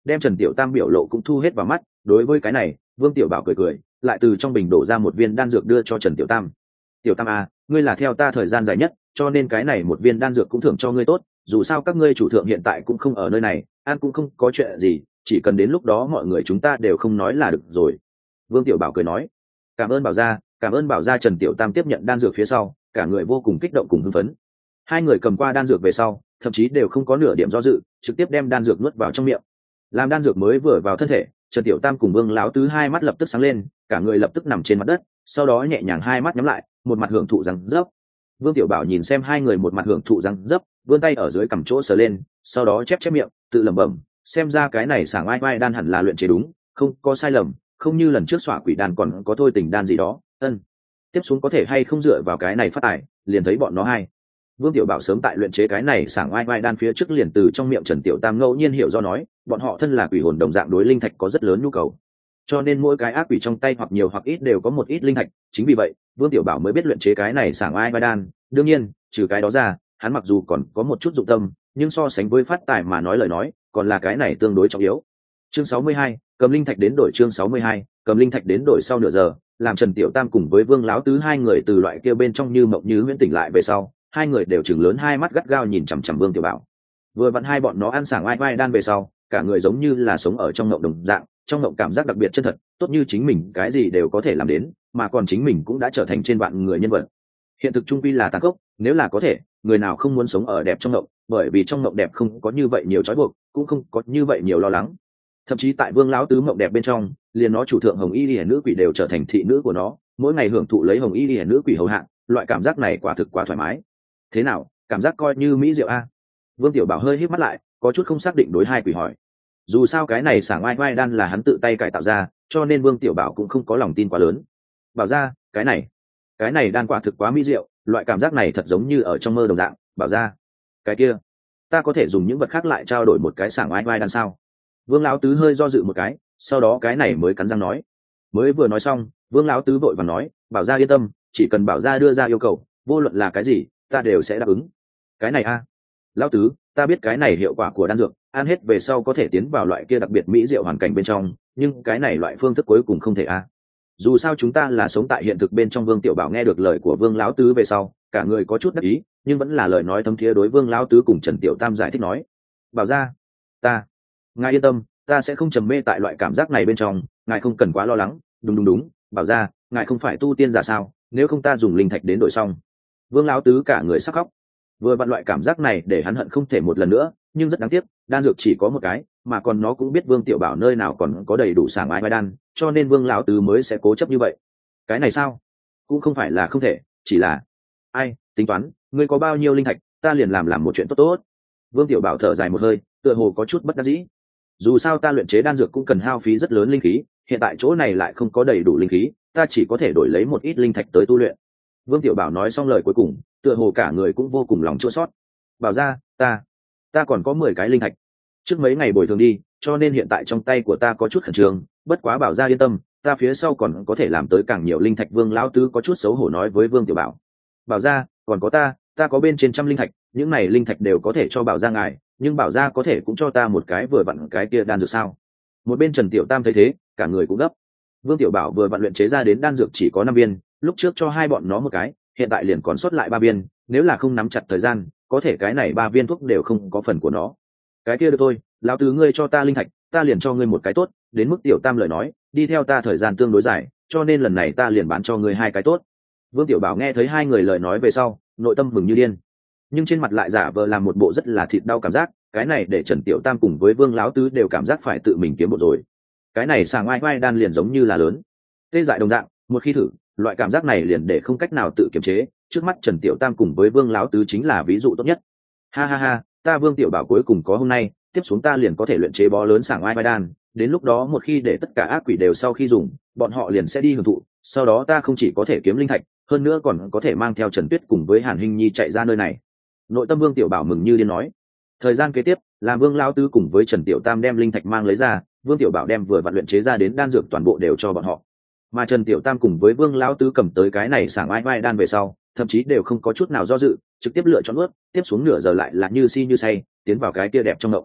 đem Trần Tiểu Tam biểu lộ cũng thu hết vào mắt. Đối với cái này, Vương Tiểu Bảo cười cười, lại từ trong bình đổ ra một viên đan dược đưa cho Trần Tiểu Tam. Tiểu Tam à, ngươi là theo ta thời gian dài nhất, cho nên cái này một viên đan dược cũng thưởng cho ngươi tốt, dù sao các ngươi chủ thượng hiện tại cũng không ở nơi này, an cũng không có chuyện gì, chỉ cần đến lúc đó mọi người chúng ta đều không nói là được rồi. Vương Tiểu Bảo cười nói, cảm ơn Bảo gia, cảm ơn Bảo gia. Trần Tiểu Tam tiếp nhận đan dược phía sau, cả người vô cùng kích động cùng hưng phấn. Hai người cầm qua đan dược về sau, thậm chí đều không có nửa điểm do dự, trực tiếp đem đan dược nuốt vào trong miệng. Làm đan dược mới vừa vào thân thể, Trần Tiểu Tam cùng Vương lão tứ hai mắt lập tức sáng lên, cả người lập tức nằm trên mặt đất, sau đó nhẹ nhàng hai mắt nhắm lại, một mặt hưởng thụ rằng dấp. Vương Tiểu Bảo nhìn xem hai người một mặt hưởng thụ rằng dấp, vươn tay ở dưới cằm chỗ sờ lên, sau đó chép chép miệng, tự lẩm bẩm, xem ra cái này sảng ai vai đan hẳn là luyện chế đúng, không có sai lầm, không như lần trước xỏa quỷ đan còn có thôi tình đan gì đó. Ân, tiếp xuống có thể hay không dựa vào cái này phát tài, liền thấy bọn nó hai. Vương Tiểu Bảo sớm tại luyện chế cái này sảng ai vai đan phía trước liền từ trong miệng Trần Tiểu Tam ngẫu nhiên hiểu do nói, bọn họ thân là quỷ hồn đồng dạng đối linh thạch có rất lớn nhu cầu, cho nên mỗi cái ác quỷ trong tay hoặc nhiều hoặc ít đều có một ít linh thạch. Chính vì vậy, Vương Tiểu Bảo mới biết luyện chế cái này sảng ai vai đan. Đương nhiên, trừ cái đó ra, hắn mặc dù còn có một chút dụng tâm, nhưng so sánh với phát tài mà nói lời nói, còn là cái này tương đối trọng yếu. Chương sáu mươi hai, cầm linh thạch đến đổi. Chương sáu mươi hai, cầm linh thạch đến đổi. Sau nửa giờ, làm Trần Tiểu Tam cùng với Vương lão tứ hai người từ loại kia bên trong như mộng như huyễn tỉnh lại về sau, hai người đều chừng lớn hai mắt gắt gao nhìn chằm chằm Vương Tiểu Bảo. Vừa vặn hai bọn nó ăn sảng ai vai đan về sau, cả người giống như là sống ở trong mộng đồng dạng, trong mộng cảm giác đặc biệt chân thật, tốt như chính mình cái gì đều có thể làm đến, mà còn chính mình cũng đã trở thành trên vạn người nhân vật. Hiện thực trung quy là tàn khốc, nếu là có thể, người nào không muốn sống ở đẹp trong mộng, bởi vì trong mộng đẹp không có như vậy nhiều trói buộc, cũng không có như vậy nhiều lo lắng. Thậm chí tại Vương lão tứ mộng đẹp bên trong, liền nó chủ thượng Hồng Y Liễu nữ quỷ đều trở thành thị nữ của nó, mỗi ngày hưởng thụ lấy Hồng Y Liễu nữ quỷ hầu hạ, loại cảm giác này quả thực quá thoải mái. Thế nào, cảm giác coi như mỹ diệu a? Vương Tiểu Bảo hơi híp mắt lại, có chút không xác định đối hai quỷ hỏi. Dù sao cái này sảng oai oai đan là hắn tự tay cải tạo ra, cho nên Vương Tiểu Bảo cũng không có lòng tin quá lớn. Bảo ra, cái này, cái này đan quả thực quá mỹ diệu, loại cảm giác này thật giống như ở trong mơ đồng dạng. Bảo ra, cái kia, ta có thể dùng những vật khác lại trao đổi một cái sảng oai oai đan sao? Vương lão tứ hơi do dự một cái, sau đó cái này mới cắn răng nói. Mới vừa nói xong, Vương lão tứ vội vàng nói, Bảo ra yên tâm, chỉ cần Bảo ra đưa ra yêu cầu, vô luận là cái gì, ta đều sẽ đáp ứng. Cái này a, lão tứ, ta biết cái này hiệu quả của đan dược, ăn hết về sau có thể tiến vào loại kia đặc biệt mỹ diệu hoàn cảnh bên trong, nhưng cái này loại phương thức cuối cùng không thể a. Dù sao chúng ta là sống tại hiện thực bên trong. Vương Tiểu Bảo nghe được lời của Vương lão tứ về sau, cả người có chút đắc ý, nhưng vẫn là lời nói thấm thía đối Vương lão tứ cùng Trần Tiểu Tam giải thích nói, Bảo ra, ta, ngài yên tâm, ta sẽ không trầm mê tại loại cảm giác này bên trong, ngài không cần quá lo lắng. Đúng đúng đúng, Bảo ra, ngài không phải tu tiên giả sao, nếu không ta dùng linh thạch đến đổi xong. Vương lão tứ cả người sắc khóc, vừa vặn loại cảm giác này để hắn hận không thể một lần nữa, nhưng rất đáng tiếc, đan dược chỉ có một cái, mà còn nó cũng biết Vương Tiểu Bảo nơi nào còn có đầy đủ sảng ái vai đan, cho nên Vương lão tứ mới sẽ cố chấp như vậy. Cái này sao, cũng không phải là không thể, chỉ là ai tính toán, ngươi có bao nhiêu linh thạch, ta liền làm làm một chuyện tốt tốt. Vương Tiểu Bảo thở dài một hơi, tựa hồ có chút bất đắc dĩ. Dù sao ta luyện chế đan dược cũng cần hao phí rất lớn linh khí, hiện tại chỗ này lại không có đầy đủ linh khí, ta chỉ có thể đổi lấy một ít linh thạch tới tu luyện. Vương Tiểu Bảo nói xong lời cuối cùng, tựa hồ cả người cũng vô cùng lòng chua xót. Bảo ra, ta ta còn có mười cái linh thạch, trước mấy ngày bồi thường đi, cho nên hiện tại trong tay của ta có chút khẩn trương, bất quá Bảo ra yên tâm, ta phía sau còn có thể làm tới càng nhiều linh thạch. Vương lão tứ có chút xấu hổ nói với Vương Tiểu Bảo. Bảo ra, còn có ta, ta có bên trên trăm linh thạch, những này linh thạch đều có thể cho Bảo ra ngài, nhưng Bảo ra có thể cũng cho ta một cái vừa vặn cái kia đan dược sao? Một bên Trần Tiểu Tam thấy thế, cả người cũng gấp. Vương Tiểu Bảo vừa vặn luyện chế ra đến đan dược chỉ có năm viên, lúc trước cho hai bọn nó một cái, hiện tại liền còn sót lại ba viên, nếu là không nắm chặt thời gian, có thể cái này ba viên thuốc đều không có phần của nó. Cái kia được thôi, lão tứ ngươi cho ta linh thạch, ta liền cho ngươi một cái tốt. Đến mức Tiểu Tam lời nói, đi theo ta thời gian tương đối dài, cho nên lần này ta liền bán cho ngươi hai cái tốt. Vương Tiểu Bảo nghe thấy hai người lời nói về sau, nội tâm mừng như điên, nhưng trên mặt lại giả vờ làm một bộ rất là thịt đau cảm giác. Cái này để Trần Tiểu Tam cùng với Vương lão tứ đều cảm giác phải tự mình kiếm bộ rồi. Cái này sàng oai oai đan liền giống như là lớn tê dại đồng dạng, một khi thử, loại cảm giác này liền để không cách nào tự kiềm chế. Trước mắt Trần Tiểu Tam cùng với Vương lão tứ chính là ví dụ tốt nhất. Ha ha ha, ta Vương Tiểu Bảo cuối cùng có hôm nay, tiếp xuống ta liền có thể luyện chế bó lớn sảng oai oai đan, đến lúc đó một khi để tất cả ác quỷ đều sau khi dùng, bọn họ liền sẽ đi hưởng thụ, sau đó ta không chỉ có thể kiếm linh thạch, hơn nữa còn có thể mang theo Trần Tuyết cùng với Hàn Hinh Nhi chạy ra nơi này. Nội tâm Vương Tiểu Bảo mừng như điên nói. Thời gian kế tiếp, là Vương lão tứ cùng với Trần Tiểu Tam đem linh thạch mang lấy ra, Vương Tiểu Bảo đem vừa vặn luyện chế ra đến đan dược toàn bộ đều cho bọn họ. Mà Trần Tiểu Tam cùng với Vương lão tứ cầm tới cái này sảng oai oai đan về sau, thậm chí đều không có chút nào do dự, trực tiếp lựa chọn nuốt, tiếp xuống nửa giờ lại là như si như say, tiến vào cái kia đẹp trong động.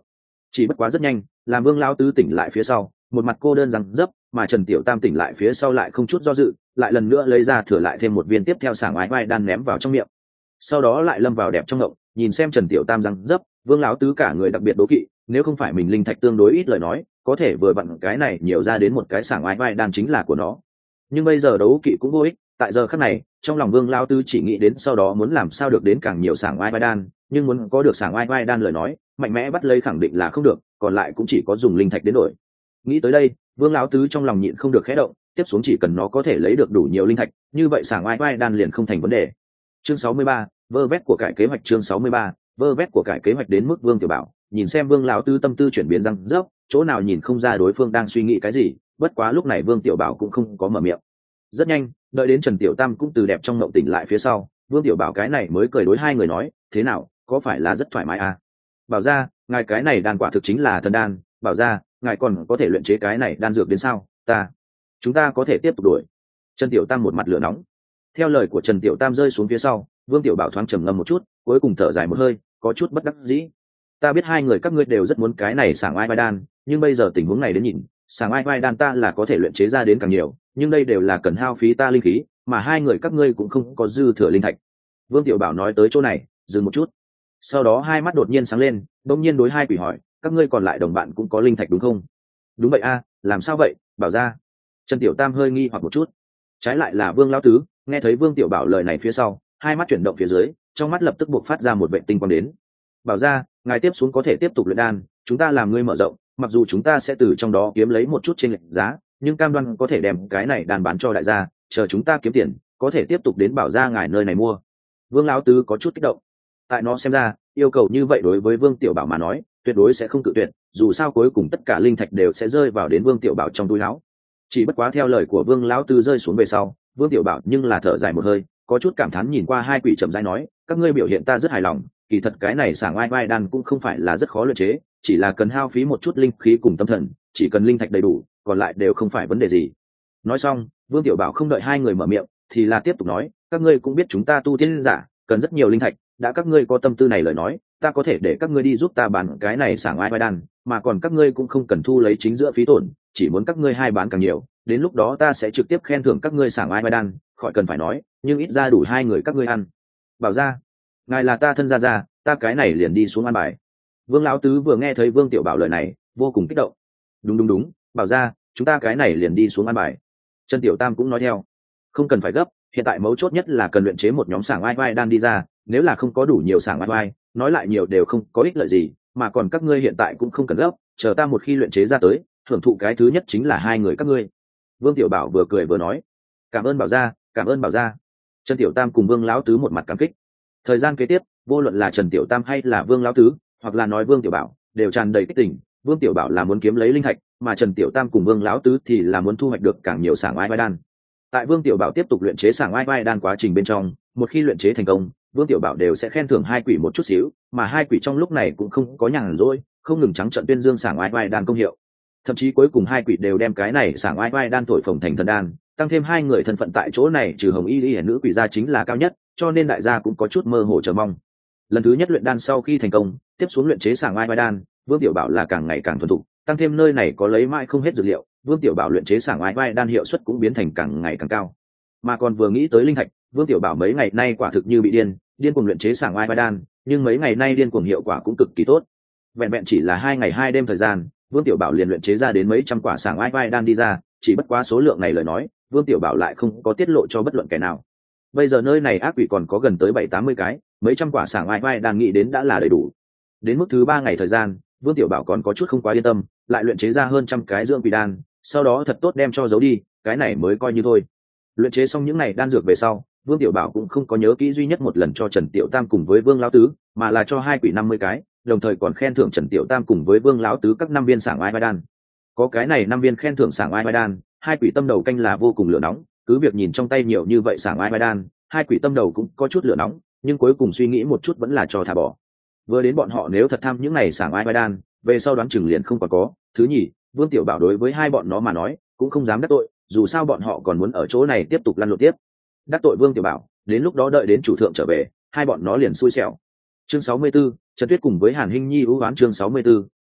chỉ bất quá rất nhanh làm vương lão tứ tỉnh lại phía sau, một mặt cô đơn rằng dấp, mà Trần Tiểu Tam tỉnh lại phía sau lại không chút do dự, lại lần nữa lấy ra thừa lại thêm một viên tiếp theo sảng oai oai đan ném vào trong miệng, sau đó lại lâm vào đẹp trong ngộng, nhìn xem Trần Tiểu Tam rằng dấp, vương lão tứ cả người đặc biệt đố kỵ, nếu không phải mình linh thạch tương đối ít lời nói, có thể vừa vặn cái này nhiều ra đến một cái sảng oai oai đan chính là của nó. Nhưng bây giờ đấu kỵ cũng vô ích, tại giờ khắc này trong lòng vương lão tứ chỉ nghĩ đến sau đó muốn làm sao được đến càng nhiều sảng oai oai đan, nhưng muốn có được sảng oai oai đan lời nói, mạnh mẽ bắt lấy khẳng định là không được, còn lại cũng chỉ có dùng linh thạch đến đổi. Nghĩ tới đây, vương lão tứ trong lòng nhịn không được khẽ động, tiếp xuống chỉ cần nó có thể lấy được đủ nhiều linh thạch, như vậy sảng oai oai đan liền không thành vấn đề. Chương sáu mươi ba, vơ vét của cải kế hoạch. Chương sáu mươi ba, vơ vét của cải kế hoạch. Đến mức Vương Tiểu Bảo nhìn xem Vương lão tứ tâm tư chuyển biến răng rớp, chỗ nào nhìn không ra đối phương đang suy nghĩ cái gì, bất quá lúc này Vương Tiểu Bảo cũng không có mở miệng. Rất nhanh, đợi đến Trần Tiểu Tam cũng từ đẹp trong mộng tỉnh lại phía sau, Vương Tiểu Bảo cái này mới cười đối hai người nói, thế nào, có phải là rất thoải mái à? Bảo ra, ngài cái này đan quả thực chính là thần đan, bảo ra, ngài còn có thể luyện chế cái này đan dược đến sao? Ta, chúng ta có thể tiếp tục đuổi. Trần Tiểu Tam một mặt lửa nóng. Theo lời của Trần Tiểu Tam rơi xuống phía sau, Vương Tiểu Bảo thoáng trầm ngâm một chút, cuối cùng thở dài một hơi, có chút bất đắc dĩ. Ta biết hai người các ngươi đều rất muốn cái này sảng oai oai đan, nhưng bây giờ tình huống này đến nhìn, sảng oai oai đan ta là có thể luyện chế ra đến càng nhiều, nhưng đây đều là cần hao phí ta linh khí, mà hai người các ngươi cũng không có dư thừa linh thạch. Vương Tiểu Bảo nói tới chỗ này, dừng một chút, sau đó hai mắt đột nhiên sáng lên, đột nhiên đối hai quỷ hỏi, các ngươi còn lại đồng bạn cũng có linh thạch đúng không? Đúng vậy a, làm sao vậy? Bảo ra. Trần Tiểu Tam hơi nghi hoặc một chút, trái lại là Vương lão tứ, nghe thấy Vương Tiểu Bảo lời này phía sau, hai mắt chuyển động phía dưới, trong mắt lập tức buộc phát ra một vệ tinh quang đến. Bảo ra, ngài tiếp xuống có thể tiếp tục luyện đan, chúng ta làm ngươi mở rộng, mặc dù chúng ta sẽ từ trong đó kiếm lấy một chút trên lệch giá, nhưng cam đoan có thể đem cái này đan bán cho đại gia, chờ chúng ta kiếm tiền, có thể tiếp tục đến Bảo ra ngài nơi này mua. Vương lão tứ có chút kích động. Tại nó xem ra, yêu cầu như vậy đối với Vương Tiểu Bảo mà nói, tuyệt đối sẽ không cự tuyệt, dù sao cuối cùng tất cả linh thạch đều sẽ rơi vào đến Vương Tiểu Bảo trong túi áo. Chỉ bất quá theo lời của Vương lão tứ rơi xuống về sau, Vương Tiểu Bảo nhưng là thở dài một hơi, có chút cảm thán nhìn qua hai quỷ chậm rãi nói, các ngươi biểu hiện ta rất hài lòng, kỳ thật cái này sảng oai oai đan cũng không phải là rất khó luyện chế, chỉ là cần hao phí một chút linh khí cùng tâm thần, chỉ cần linh thạch đầy đủ, còn lại đều không phải vấn đề gì. Nói xong, Vương Tiểu Bảo không đợi hai người mở miệng, thì là tiếp tục nói, các ngươi cũng biết chúng ta tu tiên giả cần rất nhiều linh thạch, đã các ngươi có tâm tư này lời nói, ta có thể để các ngươi đi giúp ta bán cái này sảng oai oai đan, mà còn các ngươi cũng không cần thu lấy chính giữa phí tổn, chỉ muốn các ngươi hai bán càng nhiều, đến lúc đó ta sẽ trực tiếp khen thưởng các ngươi sảng oai oai đan, khỏi cần phải nói, nhưng ít ra đủ hai người các ngươi ăn. Bảo ra, ngài là ta thân gia gia, ta cái này liền đi xuống ăn bài. Vương lão tứ vừa nghe thấy Vương Tiểu Bảo lời này, vô cùng kích động. Đúng đúng đúng, Bảo ra, chúng ta cái này liền đi xuống ăn bài. Trần Tiểu Tam cũng nói theo, không cần phải gấp, hiện tại mấu chốt nhất là cần luyện chế một nhóm sảng oai oai đan đi ra, nếu là không có đủ nhiều sảng oai oai, nói lại nhiều đều không có ích lợi gì, mà còn các ngươi hiện tại cũng không cần gấp, chờ ta một khi luyện chế ra tới, thưởng thụ cái thứ nhất chính là hai người các ngươi. Vương Tiểu Bảo vừa cười vừa nói, cảm ơn Bảo gia, cảm ơn Bảo gia. Trần Tiểu Tam cùng Vương lão tứ một mặt cảm kích. Thời gian kế tiếp, vô luận là Trần Tiểu Tam hay là Vương lão tứ, hoặc là nói Vương Tiểu Bảo, đều tràn đầy kích tình. Vương Tiểu Bảo là muốn kiếm lấy linh thạch, mà Trần Tiểu Tam cùng Vương lão tứ thì là muốn thu hoạch được càng nhiều sảng oai oai đan. Tại Vương Tiểu Bảo tiếp tục luyện chế sảng oai oai đan quá trình bên trong, một khi luyện chế thành công, Vương Tiểu Bảo đều sẽ khen thưởng hai quỷ một chút xíu, mà hai quỷ trong lúc này cũng không có nhàn rỗi, không ngừng trắng trợn tuyên dương sảng oai oai đan công hiệu. Thậm chí cuối cùng hai quỷ đều đem cái này sảng oai oai đan thổi phồng thành thần đan, tăng thêm hai người thân phận tại chỗ này trừ Hồng Y Y nữ quỷ gia chính là cao nhất, cho nên đại gia cũng có chút mơ hồ chờ mong. Lần thứ nhất luyện đan sau khi thành công, tiếp xuống luyện chế sảng oai oai đan, Vương Tiểu Bảo là càng ngày càng thuần thục, tăng thêm nơi này có lấy mãi không hết dược liệu, Vương Tiểu Bảo luyện chế sảng oai oai đan hiệu suất cũng biến thành càng ngày càng cao. Mà còn vừa nghĩ tới linh thạch, Vương Tiểu Bảo mấy ngày nay quả thực như bị điên, điên cuồng luyện chế sảng oai oai đan, nhưng mấy ngày nay điên cuồng hiệu quả cũng cực kỳ tốt. Vẹn vẹn chỉ là hai ngày hai đêm thời gian, Vương Tiểu Bảo liền luyện chế ra đến mấy trăm quả sảng oai oai đan đi ra, chỉ bất quá số lượng này lời nói, Vương Tiểu Bảo lại không có tiết lộ cho bất luận kẻ nào. Bây giờ nơi này ác quỷ còn có gần tới bảy tám mươi cái, mấy trăm quả sảng oai oai đan nghĩ đến đã là đầy đủ. Đến mức thứ ba ngày thời gian, Vương Tiểu Bảo còn có chút không quá yên tâm, lại luyện chế ra hơn trăm cái dưỡng quỷ đan, sau đó thật tốt đem cho giấu đi, cái này mới coi như thôi. Luyện chế xong những này đan dược về sau, Vương Tiểu Bảo cũng không có nhớ kỹ duy nhất một lần cho Trần Tiểu Tam cùng với Vương lão tứ, mà là cho hai quỷ năm mươi cái, đồng thời còn khen thưởng Trần Tiểu Tam cùng với Vương lão tứ các năm viên sảng oai oai đan. Có cái này năm viên khen thưởng sảng oai oai đan, hai quỷ tâm đầu canh là vô cùng lửa nóng, cứ việc nhìn trong tay nhiều như vậy sảng oai oai đan, hai quỷ tâm đầu cũng có chút lửa nóng, nhưng cuối cùng suy nghĩ một chút vẫn là cho thả bỏ. Vừa đến bọn họ nếu thật tham những này sảng oai oai đan, về sau đoán chừng liền không còn có. Thứ nhì, Vương Tiểu Bảo đối với hai bọn nó mà nói, cũng không dám đắc tội, dù sao bọn họ còn muốn ở chỗ này tiếp tục lăn lộn tiếp. Đắc tội Vương Tiểu Bảo, đến lúc đó đợi đến chủ thượng trở về, hai bọn nó liền xui xẻo. Chương sáu mươi 64, Trần Tuyết cùng với Hàn Hinh Nhi ưu oán. Chương sáu mươi 64,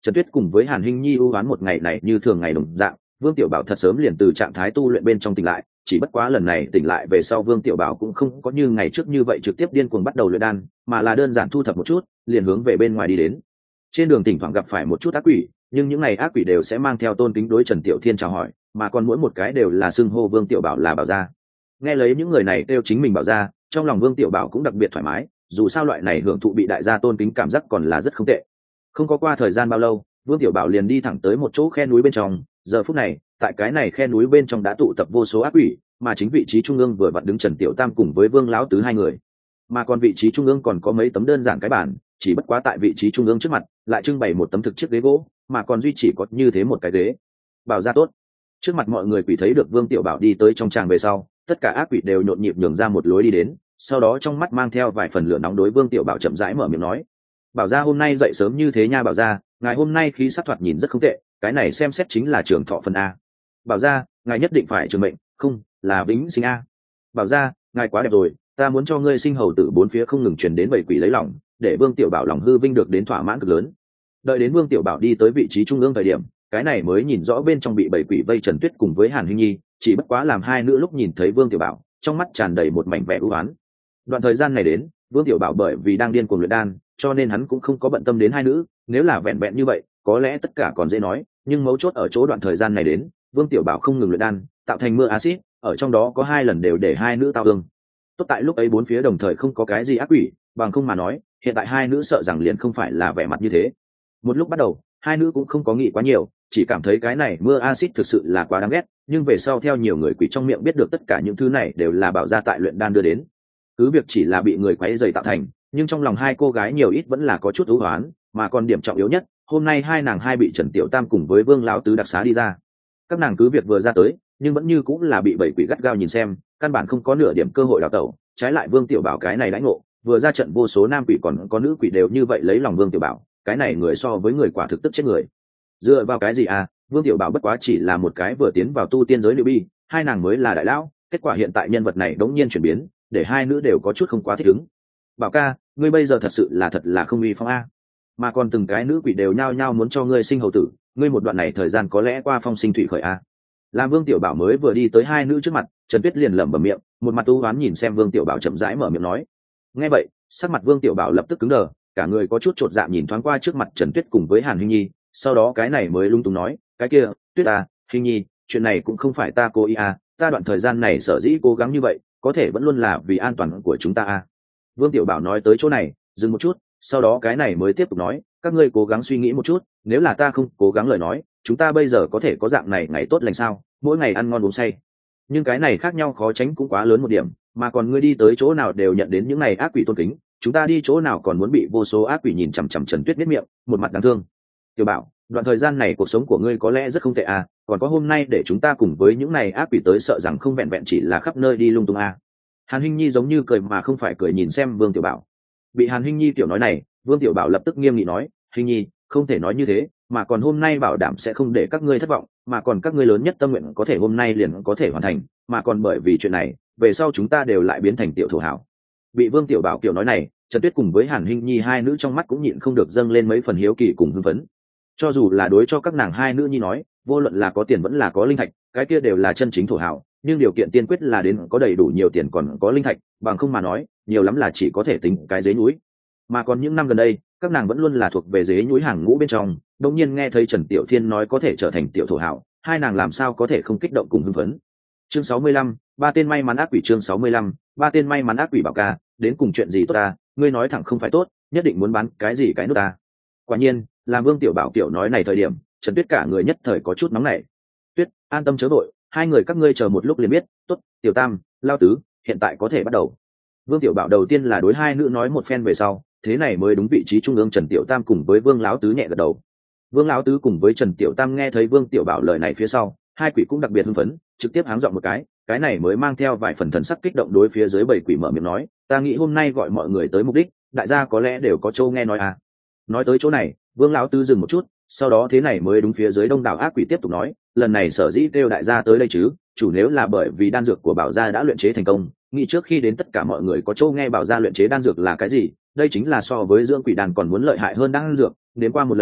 Trần Tuyết cùng với Hàn Hinh Nhi ưu oán một ngày này như thường ngày đồng dạng, Vương Tiểu Bảo thật sớm liền từ trạng thái tu luyện bên trong tỉnh lại, chỉ bất quá lần này tỉnh lại về sau Vương Tiểu Bảo cũng không có như ngày trước như vậy trực tiếp điên cuồng bắt đầu luyện đan, mà là đơn giản thu thập một chút, liền hướng về bên ngoài đi đến. Trên đường thỉnh thoảng gặp phải một chút ác quỷ, nhưng những này ác quỷ đều sẽ mang theo tôn kính đối Trần Tiểu Thiên chào hỏi, mà còn mỗi một cái đều là xưng hô Vương Tiểu Bảo là Bảo gia. Nghe lấy những người này kêu chính mình Bảo gia, trong lòng Vương Tiểu Bảo cũng đặc biệt thoải mái, dù sao loại này hưởng thụ bị đại gia tôn kính cảm giác còn là rất không tệ. Không có qua thời gian bao lâu, Vương Tiểu Bảo liền đi thẳng tới một chỗ khe núi bên trong, giờ phút này, tại cái này khe núi bên trong đã tụ tập vô số ác quỷ, mà chính vị trí trung ương vừa vặn đứng Trần Tiểu Tam cùng với Vương lão tứ hai người. Mà còn vị trí trung ương còn có mấy tấm đơn giản cái bàn, chỉ bất quá tại vị trí trung ương trước mặt, lại trưng bày một tấm thực chiếc ghế gỗ, mà còn duy chỉ có như thế một cái ghế. Bảo gia tốt. Trước mặt mọi người quỷ thấy được Vương Tiểu Bảo đi tới trong tràng về sau, tất cả ác quỷ đều nhộn nhịp nhường ra một lối đi đến, sau đó trong mắt mang theo vài phần lửa nóng đối Vương Tiểu Bảo chậm rãi mở miệng nói: "Bảo gia hôm nay dậy sớm như thế nha Bảo gia, ngài hôm nay khí sắc thoạt nhìn rất không tệ, cái này xem xét chính là trường thọ phần a. Bảo gia, ngài nhất định phải trường mệnh, không, là vĩnh sinh a. Bảo gia, ngài quá đẹp rồi, ta muốn cho ngươi sinh hầu tử bốn phía không ngừng truyền đến bảy quỷ lấy lòng, để Vương Tiểu Bảo lòng hư vinh được đến thỏa mãn cực lớn." Đợi đến Vương Tiểu Bảo đi tới vị trí trung ương thời điểm, cái này mới nhìn rõ bên trong bị bảy quỷ vây Trần Tuyết cùng với Hàn Hinh Nhi, chỉ bất quá làm hai nữ lúc nhìn thấy Vương Tiểu Bảo, trong mắt tràn đầy một mảnh vẻ u ám. Đoạn thời gian này đến, Vương Tiểu Bảo bởi vì đang điên cuồng luyện đan, cho nên hắn cũng không có bận tâm đến hai nữ, nếu là vẹn vẹn như vậy, có lẽ tất cả còn dễ nói, nhưng mấu chốt ở chỗ đoạn thời gian này đến, Vương Tiểu Bảo không ngừng luyện đan, tạo thành mưa axit, ở trong đó có hai lần đều để hai nữ tao ương. Tốt tại lúc ấy bốn phía đồng thời không có cái gì ác quỷ, bằng không mà nói, hiện tại hai nữ sợ rằng liền không phải là vẻ mặt như thế. Một lúc bắt đầu, hai nữ cũng không có nghĩ quá nhiều, chỉ cảm thấy cái này mưa axit thực sự là quá đáng ghét, nhưng về sau theo nhiều người quỷ trong miệng biết được tất cả những thứ này đều là Bảo gia tại luyện đan đưa đến. Cứ việc chỉ là bị người quấy rầy tạo thành, nhưng trong lòng hai cô gái nhiều ít vẫn là có chút ưu hoán, mà còn điểm trọng yếu nhất, hôm nay hai nàng hai bị Trần Tiểu Tam cùng với Vương lão tứ đặc xá đi ra. Các nàng cứ việc vừa ra tới, nhưng vẫn như cũng là bị bảy quỷ gắt gao nhìn xem, căn bản không có nửa điểm cơ hội đào tẩu, trái lại Vương Tiểu Bảo cái này lãnh ngộ, vừa ra trận vô số nam quỷ còn có nữ quỷ đều như vậy lấy lòng Vương Tiểu Bảo, cái này người so với người quả thực tức chết người. Dựa vào cái gì à, Vương Tiểu Bảo bất quá chỉ là một cái vừa tiến vào tu tiên giới liệu bi, hai nàng mới là đại lão, kết quả hiện tại nhân vật này đống nhiên chuyển biến, để hai nữ đều có chút không quá thích ứng. Bảo ca, ngươi bây giờ thật sự là thật là không uy phong a. Mà còn từng cái nữ quỷ đều nhao nhao muốn cho ngươi sinh hầu tử, ngươi một đoạn này thời gian có lẽ qua phong sinh thủy khởi a. Làm Vương Tiểu Bảo mới vừa đi tới hai nữ trước mặt, Trần Tuyết liền lẩm bẩm miệng, một mặt u uất nhìn xem Vương Tiểu Bảo chậm rãi mở miệng nói. Nghe vậy, sắc mặt Vương Tiểu Bảo lập tức cứng đờ, cả người có chút chột dạ nhìn thoáng qua trước mặt Trần Tuyết cùng với Hàn Hinh Nhi, sau đó cái này mới lung tung nói, cái kia, Tuyết à, Hinh Nhi, chuyện này cũng không phải ta cố ý à, ta đoạn thời gian này sở dĩ cố gắng như vậy, có thể vẫn luôn là vì an toàn của chúng ta à. Vương Tiểu Bảo nói tới chỗ này, dừng một chút, sau đó cái này mới tiếp tục nói, các ngươi cố gắng suy nghĩ một chút, nếu là ta không cố gắng lời nói, chúng ta bây giờ có thể có dạng này ngày tốt lành sao, mỗi ngày ăn ngon uống say. Nhưng cái này khác nhau khó tránh cũng quá lớn một điểm, mà còn ngươi đi tới chỗ nào đều nhận đến những này ác quỷ tôn kính, chúng ta đi chỗ nào còn muốn bị vô số ác quỷ nhìn chằm chằm. Trần Tuyết biết miệng, một mặt đáng thương. Tiểu Bảo, đoạn thời gian này cuộc sống của ngươi có lẽ rất không tệ à, còn có hôm nay để chúng ta cùng với những này ác quỷ tới sợ rằng không vẹn vẹn chỉ là khắp nơi đi lung tung à. Hàn Hinh Nhi giống như cười mà không phải cười nhìn xem Vương Tiểu Bảo. Bị Hàn Hinh Nhi tiểu nói này, Vương Tiểu Bảo lập tức nghiêm nghị nói, Hinh Nhi, không thể nói như thế, mà còn hôm nay bảo đảm sẽ không để các ngươi thất vọng, mà còn các ngươi lớn nhất tâm nguyện có thể hôm nay liền có thể hoàn thành, mà còn bởi vì chuyện này, về sau chúng ta đều lại biến thành tiểu thổ hảo. Bị Vương Tiểu Bảo kiểu nói này, Trần Tuyết cùng với Hàn Hinh Nhi hai nữ trong mắt cũng nhịn không được dâng lên mấy phần hiếu kỳ cùng hưng phấn. Cho dù là đối cho các nàng hai nữ nhi nói, vô luận là có tiền vẫn là có linh thạch, cái kia đều là chân chính thổ hảo, nhưng điều kiện tiên quyết là đến có đầy đủ nhiều tiền còn có linh thạch, bằng không mà nói, nhiều lắm là chỉ có thể tính cái dế núi. Mà còn những năm gần đây, các nàng vẫn luôn là thuộc về dế núi hàng ngũ bên trong, đột nhiên nghe thấy Trần Tiểu Thiên nói có thể trở thành tiểu thổ hảo, hai nàng làm sao có thể không kích động cùng hưng phấn. Chương sáu mươi lăm, ba tên may mắn ác quỷ. Chương sáu mươi lăm, ba tên may mắn ác quỷ. Bảo ca, đến cùng chuyện gì tốt ta, ngươi nói thẳng không phải tốt, nhất định muốn bán cái gì cái nút ta. Quả nhiên, làm Vương Tiểu Bảo tiểu nói này thời điểm, Trần Tuyết cả người nhất thời có chút nóng nảy. Tuyết, an tâm chớ vội, hai người các ngươi chờ một lúc liền biết. Tốt, Tiểu Tam, Lao Tứ, hiện tại có thể bắt đầu. Vương Tiểu Bảo đầu tiên là đối hai nữ nói một phen về sau, thế này mới đúng vị trí trung ương Trần Tiểu Tam cùng với Vương Lão Tứ nhẹ gật đầu. Vương Lão Tứ cùng với Trần Tiểu Tam nghe thấy Vương Tiểu Bảo lời này phía sau, hai quỷ cũng đặc biệt hưng phấn, trực tiếp háng giọng một cái, cái này mới mang theo vài phần thần sắc kích động đối phía dưới bảy quỷ mở miệng nói, ta nghĩ hôm nay gọi mọi người tới mục đích, đại gia có lẽ đều có châu nghe nói à. Nói tới chỗ này, Vương Lão Tứ dừng một chút, sau đó thế này mới đúng phía dưới đông đảo ác quỷ tiếp tục nói, lần này sở dĩ kêu đại gia tới đây chứ, chủ nếu là bởi vì đan dược của Bảo gia đã luyện chế thành công, nghĩ trước khi đến tất cả mọi người có châu nghe Bảo gia luyện chế đan dược là cái gì, đây chính là so với dưỡng quỷ đan còn muốn lợi hại hơn đan dược, đến qua một lần,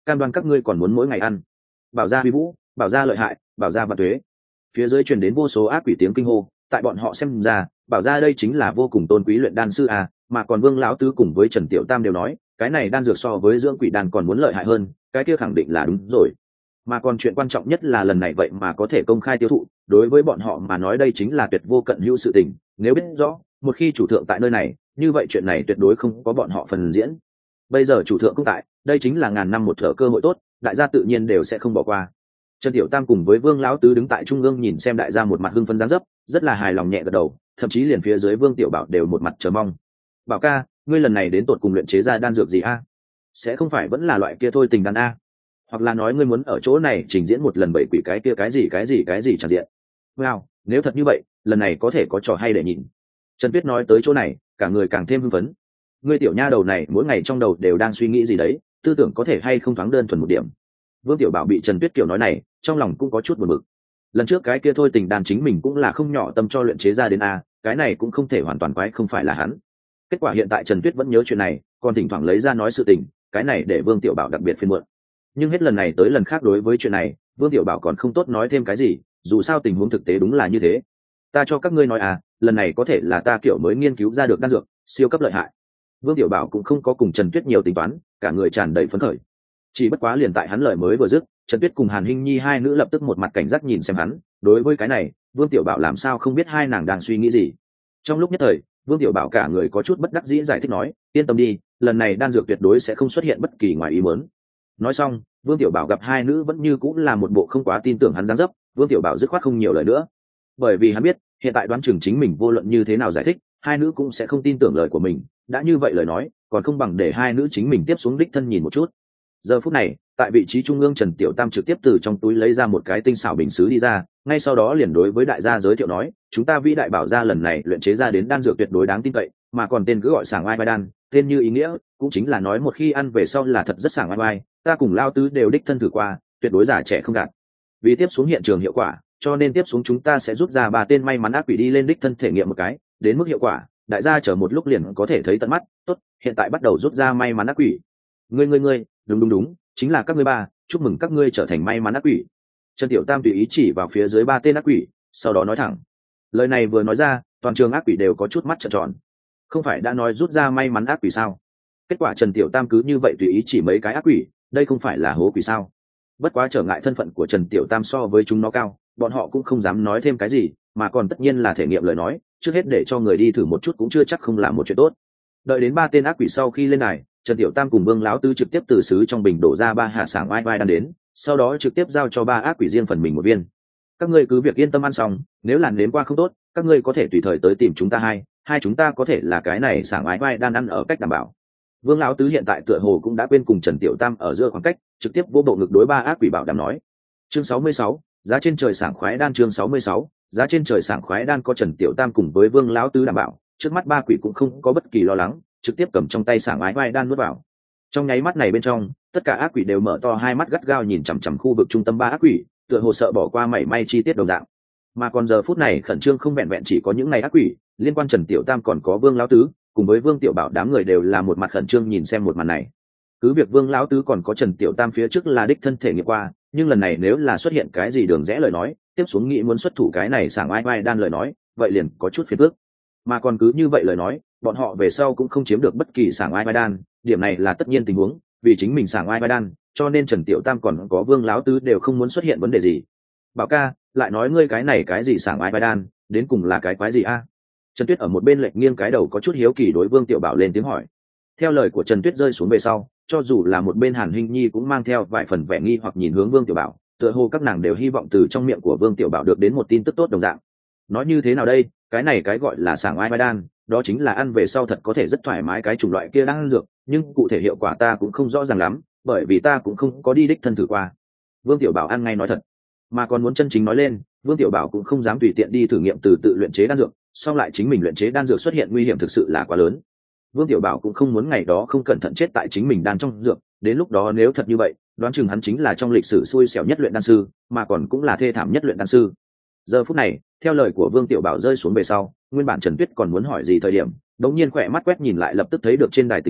cam đoan các ngươi còn muốn mỗi ngày ăn. Bảo gia huy vũ, bảo gia lợi hại, bảo gia vạn tuế. Phía dưới truyền đến vô số ác quỷ tiếng kinh hô, tại bọn họ xem ra, bảo gia đây chính là vô cùng tôn quý luyện đan sư à, mà còn Vương lão tứ cùng với Trần Tiểu Tam đều nói, cái này đan dược so với dưỡng quỷ đan còn muốn lợi hại hơn, cái kia khẳng định là đúng rồi. Mà còn chuyện quan trọng nhất là lần này vậy mà có thể công khai tiêu thụ, đối với bọn họ mà nói đây chính là tuyệt vô cận hữu sự tình, nếu biết rõ, một khi chủ thượng tại nơi này, như vậy chuyện này tuyệt đối không có bọn họ phần diễn. Bây giờ chủ thượng cũng tại, đây chính là ngàn năm một thở cơ hội tốt, đại gia tự nhiên đều sẽ không bỏ qua. Trần Tiểu Tam cùng với Vương lão tứ đứng tại trung ương nhìn xem đại gia một mặt hưng phấn dáng dấp, rất là hài lòng nhẹ gật đầu, thậm chí liền phía dưới Vương Tiểu Bảo đều một mặt chờ mong. Bảo ca, ngươi lần này đến tột cùng luyện chế ra đan dược gì a? Sẽ không phải vẫn là loại kia thôi tình đan a? Hoặc là nói ngươi muốn ở chỗ này trình diễn một lần bảy quỷ cái kia cái gì cái gì cái gì tràn diện? Wow, nếu thật như vậy, lần này có thể có trò hay để nhìn. Trần Tuyết nói tới chỗ này, cả người càng thêm hưng phấn. Ngươi tiểu nha đầu này mỗi ngày trong đầu đều đang suy nghĩ gì đấy, tư tưởng có thể hay không thoáng đơn thuần một điểm. Vương Tiểu Bảo bị Trần Tuyết kiểu nói này, trong lòng cũng có chút buồn bực. Lần trước cái kia thôi tình đàn chính mình cũng là không nhỏ tâm cho luyện chế ra đến a, cái này cũng không thể hoàn toàn quái không phải là hắn. Kết quả hiện tại Trần Tuyết vẫn nhớ chuyện này, còn thỉnh thoảng lấy ra nói sự tình, cái này để Vương Tiểu Bảo đặc biệt phiền muộn. Nhưng hết lần này tới lần khác đối với chuyện này, Vương Tiểu Bảo còn không tốt nói thêm cái gì, dù sao tình huống thực tế đúng là như thế. Ta cho các ngươi nói à, lần này có thể là ta kiểu mới nghiên cứu ra được đan dược, siêu cấp lợi hại. Vương Tiểu Bảo cũng không có cùng Trần Tuyết nhiều tính toán, cả người tràn đầy phấn khởi. Chỉ bất quá liền tại hắn lời mới vừa dứt, Trần Tuyết cùng Hàn Hinh Nhi hai nữ lập tức một mặt cảnh giác nhìn xem hắn, đối với cái này, Vương Tiểu Bảo làm sao không biết hai nàng đang suy nghĩ gì. Trong lúc nhất thời, Vương Tiểu Bảo cả người có chút bất đắc dĩ giải thích nói, yên tâm đi, lần này đan dược tuyệt đối sẽ không xuất hiện bất kỳ ngoài ý muốn. Nói xong, Vương Tiểu Bảo gặp hai nữ vẫn như cũng là một bộ không quá tin tưởng hắn dáng dấp, Vương Tiểu Bảo dứt khoát không nhiều lời nữa, bởi vì hắn biết hiện tại đoán chừng chính mình vô luận như thế nào giải thích, hai nữ cũng sẽ không tin tưởng lời của mình, đã như vậy lời nói, còn không bằng để hai nữ chính mình tiếp xuống đích thân nhìn một chút. Giờ phút này, tại vị trí trung ương, Trần Tiểu Tam trực tiếp từ trong túi lấy ra một cái tinh xảo bình sứ đi ra, ngay sau đó liền đối với đại gia giới thiệu nói, chúng ta vĩ đại bảo gia lần này luyện chế ra đến đan dược tuyệt đối đáng tin cậy, mà còn tên cứ gọi sảng oai vai đan, tên như ý nghĩa, cũng chính là nói một khi ăn về sau là thật rất sảng oai vai, ta cùng lao tứ đều đích thân thử qua, tuyệt đối giả trẻ không gạt. Vì tiếp xuống hiện trường hiệu quả, cho nên tiếp xuống chúng ta sẽ rút ra ba tên may mắn ác quỷ đi lên đích thân thể nghiệm một cái, đến mức hiệu quả, đại gia chờ một lúc liền có thể thấy tận mắt. Tốt, hiện tại bắt đầu rút ra may mắn ác quỷ. Ngươi ngươi ngươi, đúng đúng đúng, chính là các ngươi ba, chúc mừng các ngươi trở thành may mắn ác quỷ. Trần Tiểu Tam tùy ý chỉ vào phía dưới ba tên ác quỷ, sau đó nói thẳng. Lời này vừa nói ra, toàn trường ác quỷ đều có chút mắt trợn tròn. Không phải đã nói rút ra may mắn ác quỷ sao? Kết quả Trần Tiểu Tam cứ như vậy tùy ý chỉ mấy cái ác quỷ, đây không phải là hố quỷ sao? Bất quá trở ngại thân phận của Trần Tiểu Tam so với chúng nó cao, bọn họ cũng không dám nói thêm cái gì, mà còn tất nhiên là thể nghiệm lời nói, trước hết để cho người đi thử một chút cũng chưa chắc không làm một chuyện tốt. Đợi đến ba tên ác quỷ sau khi lên này, Trần Tiểu Tam cùng Vương lão tứ trực tiếp từ sứ trong bình đổ ra ba hạt sảng oai vai đan đến, sau đó trực tiếp giao cho ba ác quỷ riêng phần mình một viên. Các ngươi cứ việc yên tâm ăn xong, nếu làn đến qua không tốt, các ngươi có thể tùy thời tới tìm chúng ta hai, hai chúng ta có thể là cái này sảng oai vai đan ăn ở cách đảm bảo. Vương lão tứ hiện tại tựa hồ cũng đã quên cùng Trần Tiểu Tam ở giữa khoảng cách, trực tiếp vỗ bộ ngực đối ba ác quỷ bảo đảm nói. Chương sáu mươi sáu, giá trên trời sảng khoái đan. Chương sáu mươi sáu, giá trên trời sảng khoái đan có Trần Tiểu Tam cùng với Vương lão tứ đảm bảo, trước mắt ba quỷ cũng không có bất kỳ lo lắng, trực tiếp cầm trong tay sảng ái vai đan nuốt vào. Trong nháy mắt này bên trong, tất cả ác quỷ đều mở to hai mắt gắt gao nhìn chằm chằm khu vực trung tâm ba ác quỷ, tựa hồ sợ bỏ qua mảy may chi tiết đồng dạng. Mà còn giờ phút này khẩn trương không vẹn vẹn chỉ có những này ác quỷ, liên quan Trần Tiểu Tam còn có Vương lão tứ, cùng với Vương Tiểu Bảo đám người đều là một mặt khẩn trương nhìn xem một màn này. Cứ việc Vương lão tứ còn có Trần Tiểu Tam phía trước là đích thân thể nghiệm qua, nhưng lần này nếu là xuất hiện cái gì đường rẽ lời nói, tiếp xuống nghĩ muốn xuất thủ cái này sảng ai vai đan lời nói, vậy liền có chút phiền phức. Mà còn cứ như vậy lời nói, bọn họ về sau cũng không chiếm được bất kỳ sảng ai vai đan, điểm này là tất nhiên tình huống, vì chính mình sảng ai vai đan, cho nên Trần Tiểu Tam còn có Vương lão tứ đều không muốn xuất hiện vấn đề gì. Bảo ca, lại nói ngươi cái này cái gì sảng ai vai đan, đến cùng là cái quái gì a? Trần Tuyết ở một bên lệch nghiêng cái đầu có chút hiếu kỳ đối Vương Tiểu Bảo lên tiếng hỏi. Theo lời của Trần Tuyết rơi xuống về sau, cho dù là một bên Hàn Hinh Nhi cũng mang theo vài phần vẻ nghi hoặc nhìn hướng Vương Tiểu Bảo, tựa hồ các nàng đều hy vọng từ trong miệng của Vương Tiểu Bảo được đến một tin tức tốt đồng dạng. Nói như thế nào đây, cái này cái gọi là sảng ai vai đan, đó chính là ăn về sau thật có thể rất thoải mái cái chủng loại kia đang ăn dược, nhưng cụ thể hiệu quả ta cũng không rõ ràng lắm, bởi vì ta cũng không có đi đích thân thử qua. Vương Tiểu Bảo ăn ngay nói thật, mà còn muốn chân chính nói lên, Vương Tiểu Bảo cũng không dám tùy tiện đi thử nghiệm từ tự luyện chế đan dược, song lại chính mình luyện chế đan dược xuất hiện nguy hiểm thực sự là quá lớn. Vương Tiểu Bảo cũng không muốn ngày đó không cẩn thận chết tại chính mình đan trong dược, đến lúc đó nếu thật như vậy, đoán chừng hắn chính là trong lịch sử xui xẻo nhất luyện đan sư, mà còn cũng là thê thảm nhất luyện đan sư. Giờ phút này, theo lời của Vương Tiểu Bảo rơi xuống về sau, nguyên bản Trần Tuyết còn muốn hỏi gì thời điểm, đống nhiên khỏe mắt quét nhìn lại lập tức thấy được trên đài tình huống,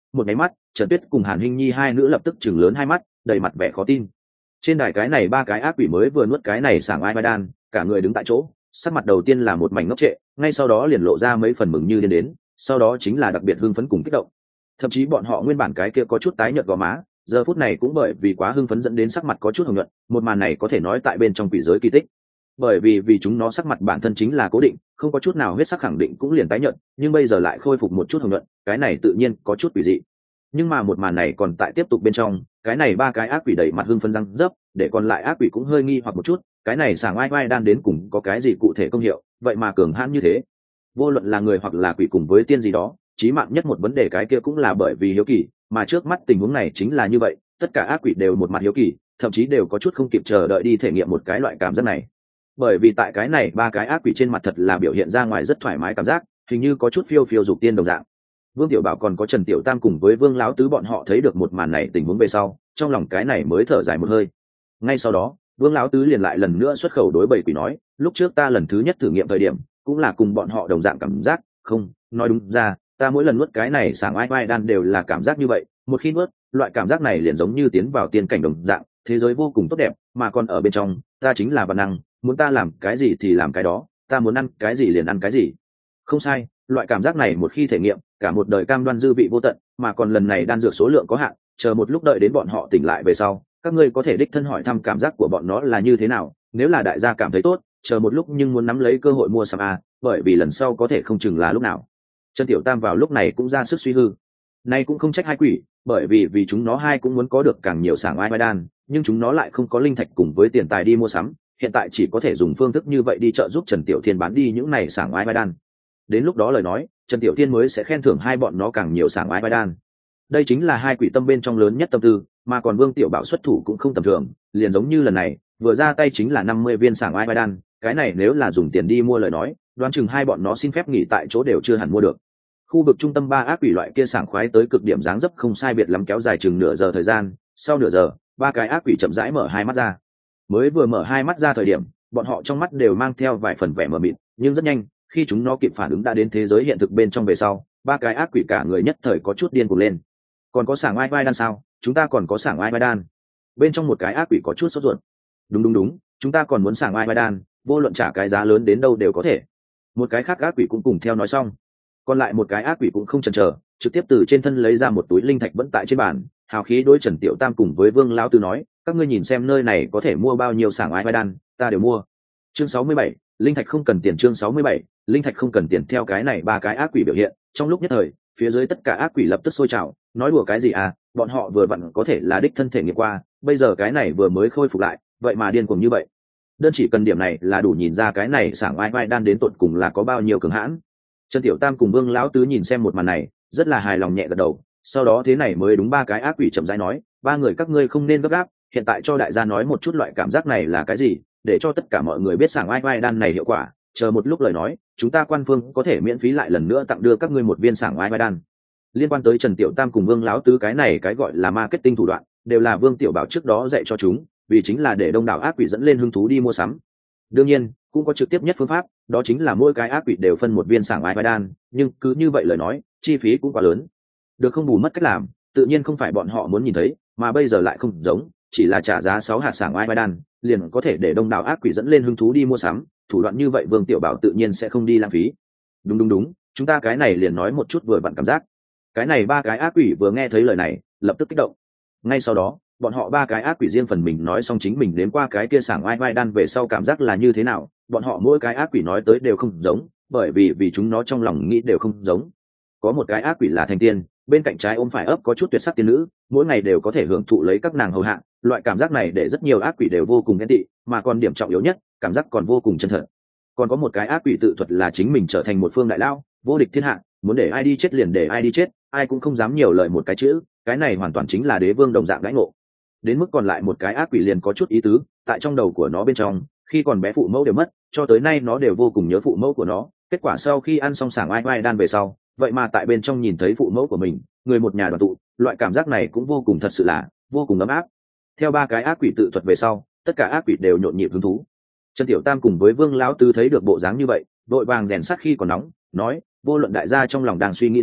một máy mắt Trần Tuyết cùng Hàn Hinh Nhi hai nữ lập tức chừng lớn hai mắt đầy mặt vẻ khó tin. Trên đài cái này ba cái ác quỷ mới vừa nuốt cái này sảng ai vai đan, cả người đứng tại chỗ, sắc mặt đầu tiên là một mảnh ngốc trệ, ngay sau đó liền lộ ra mấy phần mừng như điên đến, sau đó chính là đặc biệt hưng phấn cùng kích động. Thậm chí bọn họ nguyên bản cái kia có chút tái nhợt gò má, giờ phút này cũng bởi vì quá hưng phấn dẫn đến sắc mặt có chút hồng nhuận, một màn này có thể nói tại bên trong quỷ giới kỳ tích. Bởi vì vì chúng nó sắc mặt bản thân chính là cố định, không có chút nào huyết sắc khẳng định cũng liền tái nhợt, nhưng bây giờ lại khôi phục một chút hồng nhuận, cái này tự nhiên có chút quỷ dị. Nhưng mà một màn này còn tại tiếp tục bên trong, cái này ba cái ác quỷ đầy mặt hưng phấn răng rớp, để còn lại ác quỷ cũng hơi nghi hoặc một chút, cái này sảng oai oai đan đến cùng có cái gì cụ thể công hiệu, vậy mà cường hãn như thế. Vô luận là người hoặc là quỷ cùng với tiên gì đó, chí mạng nhất một vấn đề cái kia cũng là bởi vì hiếu kỳ, mà trước mắt tình huống này chính là như vậy, tất cả ác quỷ đều một mặt hiếu kỳ, thậm chí đều có chút không kịp chờ đợi đi thể nghiệm một cái loại cảm giác này. Bởi vì tại cái này ba cái ác quỷ trên mặt thật là biểu hiện ra ngoài rất thoải mái cảm giác, hình như có chút phiêu phiêu dục tiên đồng dạng. Vương Tiểu Bảo còn có Trần Tiểu Tam cùng với Vương Lão Tứ bọn họ thấy được một màn này tình huống về sau, trong lòng cái này mới thở dài một hơi. Ngay sau đó, Vương Lão Tứ liền lại lần nữa xuất khẩu đối bầy quỷ nói, lúc trước ta lần thứ nhất thử nghiệm thời điểm, cũng là cùng bọn họ đồng dạng cảm giác, không, nói đúng ra, ta mỗi lần nuốt cái này sảng oai oai đan đều là cảm giác như vậy, một khi nuốt, loại cảm giác này liền giống như tiến vào tiên cảnh đồng dạng, thế giới vô cùng tốt đẹp, mà còn ở bên trong, ta chính là bản năng, muốn ta làm cái gì thì làm cái đó, ta muốn ăn cái gì liền ăn cái gì. Không sai, loại cảm giác này một khi thể nghiệm, cả một đời cam đoan dư vị vô tận, mà còn lần này đan dược số lượng có hạn, chờ một lúc đợi đến bọn họ tỉnh lại về sau, các ngươi có thể đích thân hỏi thăm cảm giác của bọn nó là như thế nào, nếu là đại gia cảm thấy tốt, chờ một lúc nhưng muốn nắm lấy cơ hội mua sắm a, bởi vì lần sau có thể không chừng là lúc nào. Trần Tiểu Tam vào lúc này cũng ra sức suy hư. Nay cũng không trách hai quỷ, bởi vì vì chúng nó hai cũng muốn có được càng nhiều sảng oai oai đan, nhưng chúng nó lại không có linh thạch cùng với tiền tài đi mua sắm, hiện tại chỉ có thể dùng phương thức như vậy đi trợ giúp Trần Tiểu Thiên bán đi những này sảng oai oai đan. Đến lúc đó lời nói, Trần Tiểu Thiên mới sẽ khen thưởng hai bọn nó càng nhiều sảng oai oai đan. Đây chính là hai quỷ tâm bên trong lớn nhất tâm tư, mà còn Vương Tiểu Bảo xuất thủ cũng không tầm thường, liền giống như lần này, vừa ra tay chính là năm mươi viên sảng oai oai đan, cái này nếu là dùng tiền đi mua lời nói, đoán chừng hai bọn nó xin phép nghỉ tại chỗ đều chưa hẳn mua được. Khu vực trung tâm ba ác quỷ loại kia sảng khoái tới cực điểm dáng dấp không sai biệt lắm kéo dài chừng nửa giờ thời gian, sau nửa giờ, ba cái ác quỷ chậm rãi mở hai mắt ra. Mới vừa mở hai mắt ra thời điểm, bọn họ trong mắt đều mang theo vài phần vẻ mờ mịt, nhưng rất nhanh, khi chúng nó kịp phản ứng đã đến thế giới hiện thực bên trong về sau, ba cái ác quỷ cả người nhất thời có chút điên cuồng lên. Còn có sảng oai oai đan sao? Chúng ta còn có sảng oai oai đan. Bên trong một cái ác quỷ có chút sốt ruột. Đúng đúng đúng, chúng ta còn muốn sảng oai oai đan, vô luận trả cái giá lớn đến đâu đều có thể. Một cái khác ác quỷ cũng cùng theo nói xong. Còn lại một cái ác quỷ cũng không chần chờ, trực tiếp từ trên thân lấy ra một túi linh thạch vẫn tại trên bàn, hào khí đối Trần Tiểu Tam cùng với Vương Lão Tư nói, các ngươi nhìn xem nơi này có thể mua bao nhiêu sảng oai oai đan, ta đều mua. Chương sáu mươi bảy, linh thạch không cần tiền. Chương sáu mươi bảy, linh thạch không cần tiền. Theo cái này ba cái ác quỷ biểu hiện, trong lúc nhất thời, phía dưới tất cả ác quỷ lập tức sôi trào, nói đùa cái gì à, bọn họ vừa vặn có thể là đích thân thể nghiệm qua, bây giờ cái này vừa mới khôi phục lại, vậy mà điên cuồng như vậy. Đơn chỉ cần điểm này là đủ nhìn ra cái này sảng oai oai đan đến tột cùng là có bao nhiêu cường hãn. Trần Tiểu Tam cùng Vương Lão Tứ nhìn xem một màn này, rất là hài lòng nhẹ gật đầu, sau đó thế này mới đúng ba cái ác quỷ chậm rãi nói, ba người các ngươi không nên gấp gáp, hiện tại cho đại gia nói một chút loại cảm giác này là cái gì, để cho tất cả mọi người biết sảng oai oai đan này hiệu quả, chờ một lúc lời nói, chúng ta quan phương có thể miễn phí lại lần nữa tặng đưa các ngươi một viên sảng oai oai đan. Liên quan tới Trần Tiểu Tam cùng Vương Lão Tứ cái này cái gọi là marketing thủ đoạn, đều là Vương Tiểu Bảo trước đó dạy cho chúng, vì chính là để đông đảo ác quỷ dẫn lên hứng thú đi mua sắm. Đương nhiên, cũng có trực tiếp nhất phương pháp, đó chính là mỗi cái ác quỷ đều phân một viên sảng oai oai đan, nhưng cứ như vậy lời nói, chi phí cũng quá lớn. Được không bù mất cách làm, tự nhiên không phải bọn họ muốn nhìn thấy, mà bây giờ lại không giống, chỉ là trả giá sáu hạt sảng oai oai đan, liền có thể để đông đảo ác quỷ dẫn lên hứng thú đi mua sắm, thủ đoạn như vậy Vương Tiểu Bảo tự nhiên sẽ không đi lãng phí. Đúng đúng đúng, chúng ta cái này liền nói một chút vừa vặn cảm giác. Cái này ba cái ác quỷ vừa nghe thấy lời này, lập tức kích động. Ngay sau đó, bọn họ ba cái ác quỷ riêng phần mình nói xong chính mình đến qua cái kia sảng oai oai đan về sau cảm giác là như thế nào, bọn họ mỗi cái ác quỷ nói tới đều không giống, bởi vì vì chúng nó trong lòng nghĩ đều không giống. Có một cái ác quỷ là thành tiên, bên cạnh trái ôm phải ấp có chút tuyệt sắc tiên nữ, mỗi ngày đều có thể hưởng thụ lấy các nàng hầu hạ, loại cảm giác này để rất nhiều ác quỷ đều vô cùng ghen tị, mà còn điểm trọng yếu nhất, cảm giác còn vô cùng chân thật. Còn có một cái ác quỷ tự thuật là chính mình trở thành một phương đại lao, vô địch thiên hạ, muốn để ai đi chết liền để ai đi chết, ai cũng không dám nhiều lời một cái chữ, cái này hoàn toàn chính là đế vương đồng dạng đãi ngộ. Đến mức còn lại một cái ác quỷ liền có chút ý tứ, tại trong đầu của nó bên trong, khi còn bé phụ mẫu đều mất, cho tới nay nó đều vô cùng nhớ phụ mẫu của nó, kết quả sau khi ăn xong sảng oai oai đan về sau, vậy mà tại bên trong nhìn thấy phụ mẫu của mình, người một nhà đoàn tụ, loại cảm giác này cũng vô cùng thật sự là vô cùng ấm áp. Theo ba cái ác quỷ tự thuật về sau, tất cả ác quỷ đều nhộn nhịp hứng thú. Trần Tiểu Tam cùng với Vương Lão Tứ thấy được bộ dáng như vậy, đội vàng rèn sắt khi còn nóng, nói, vô luận đại gia trong lòng đang suy nghĩ gì,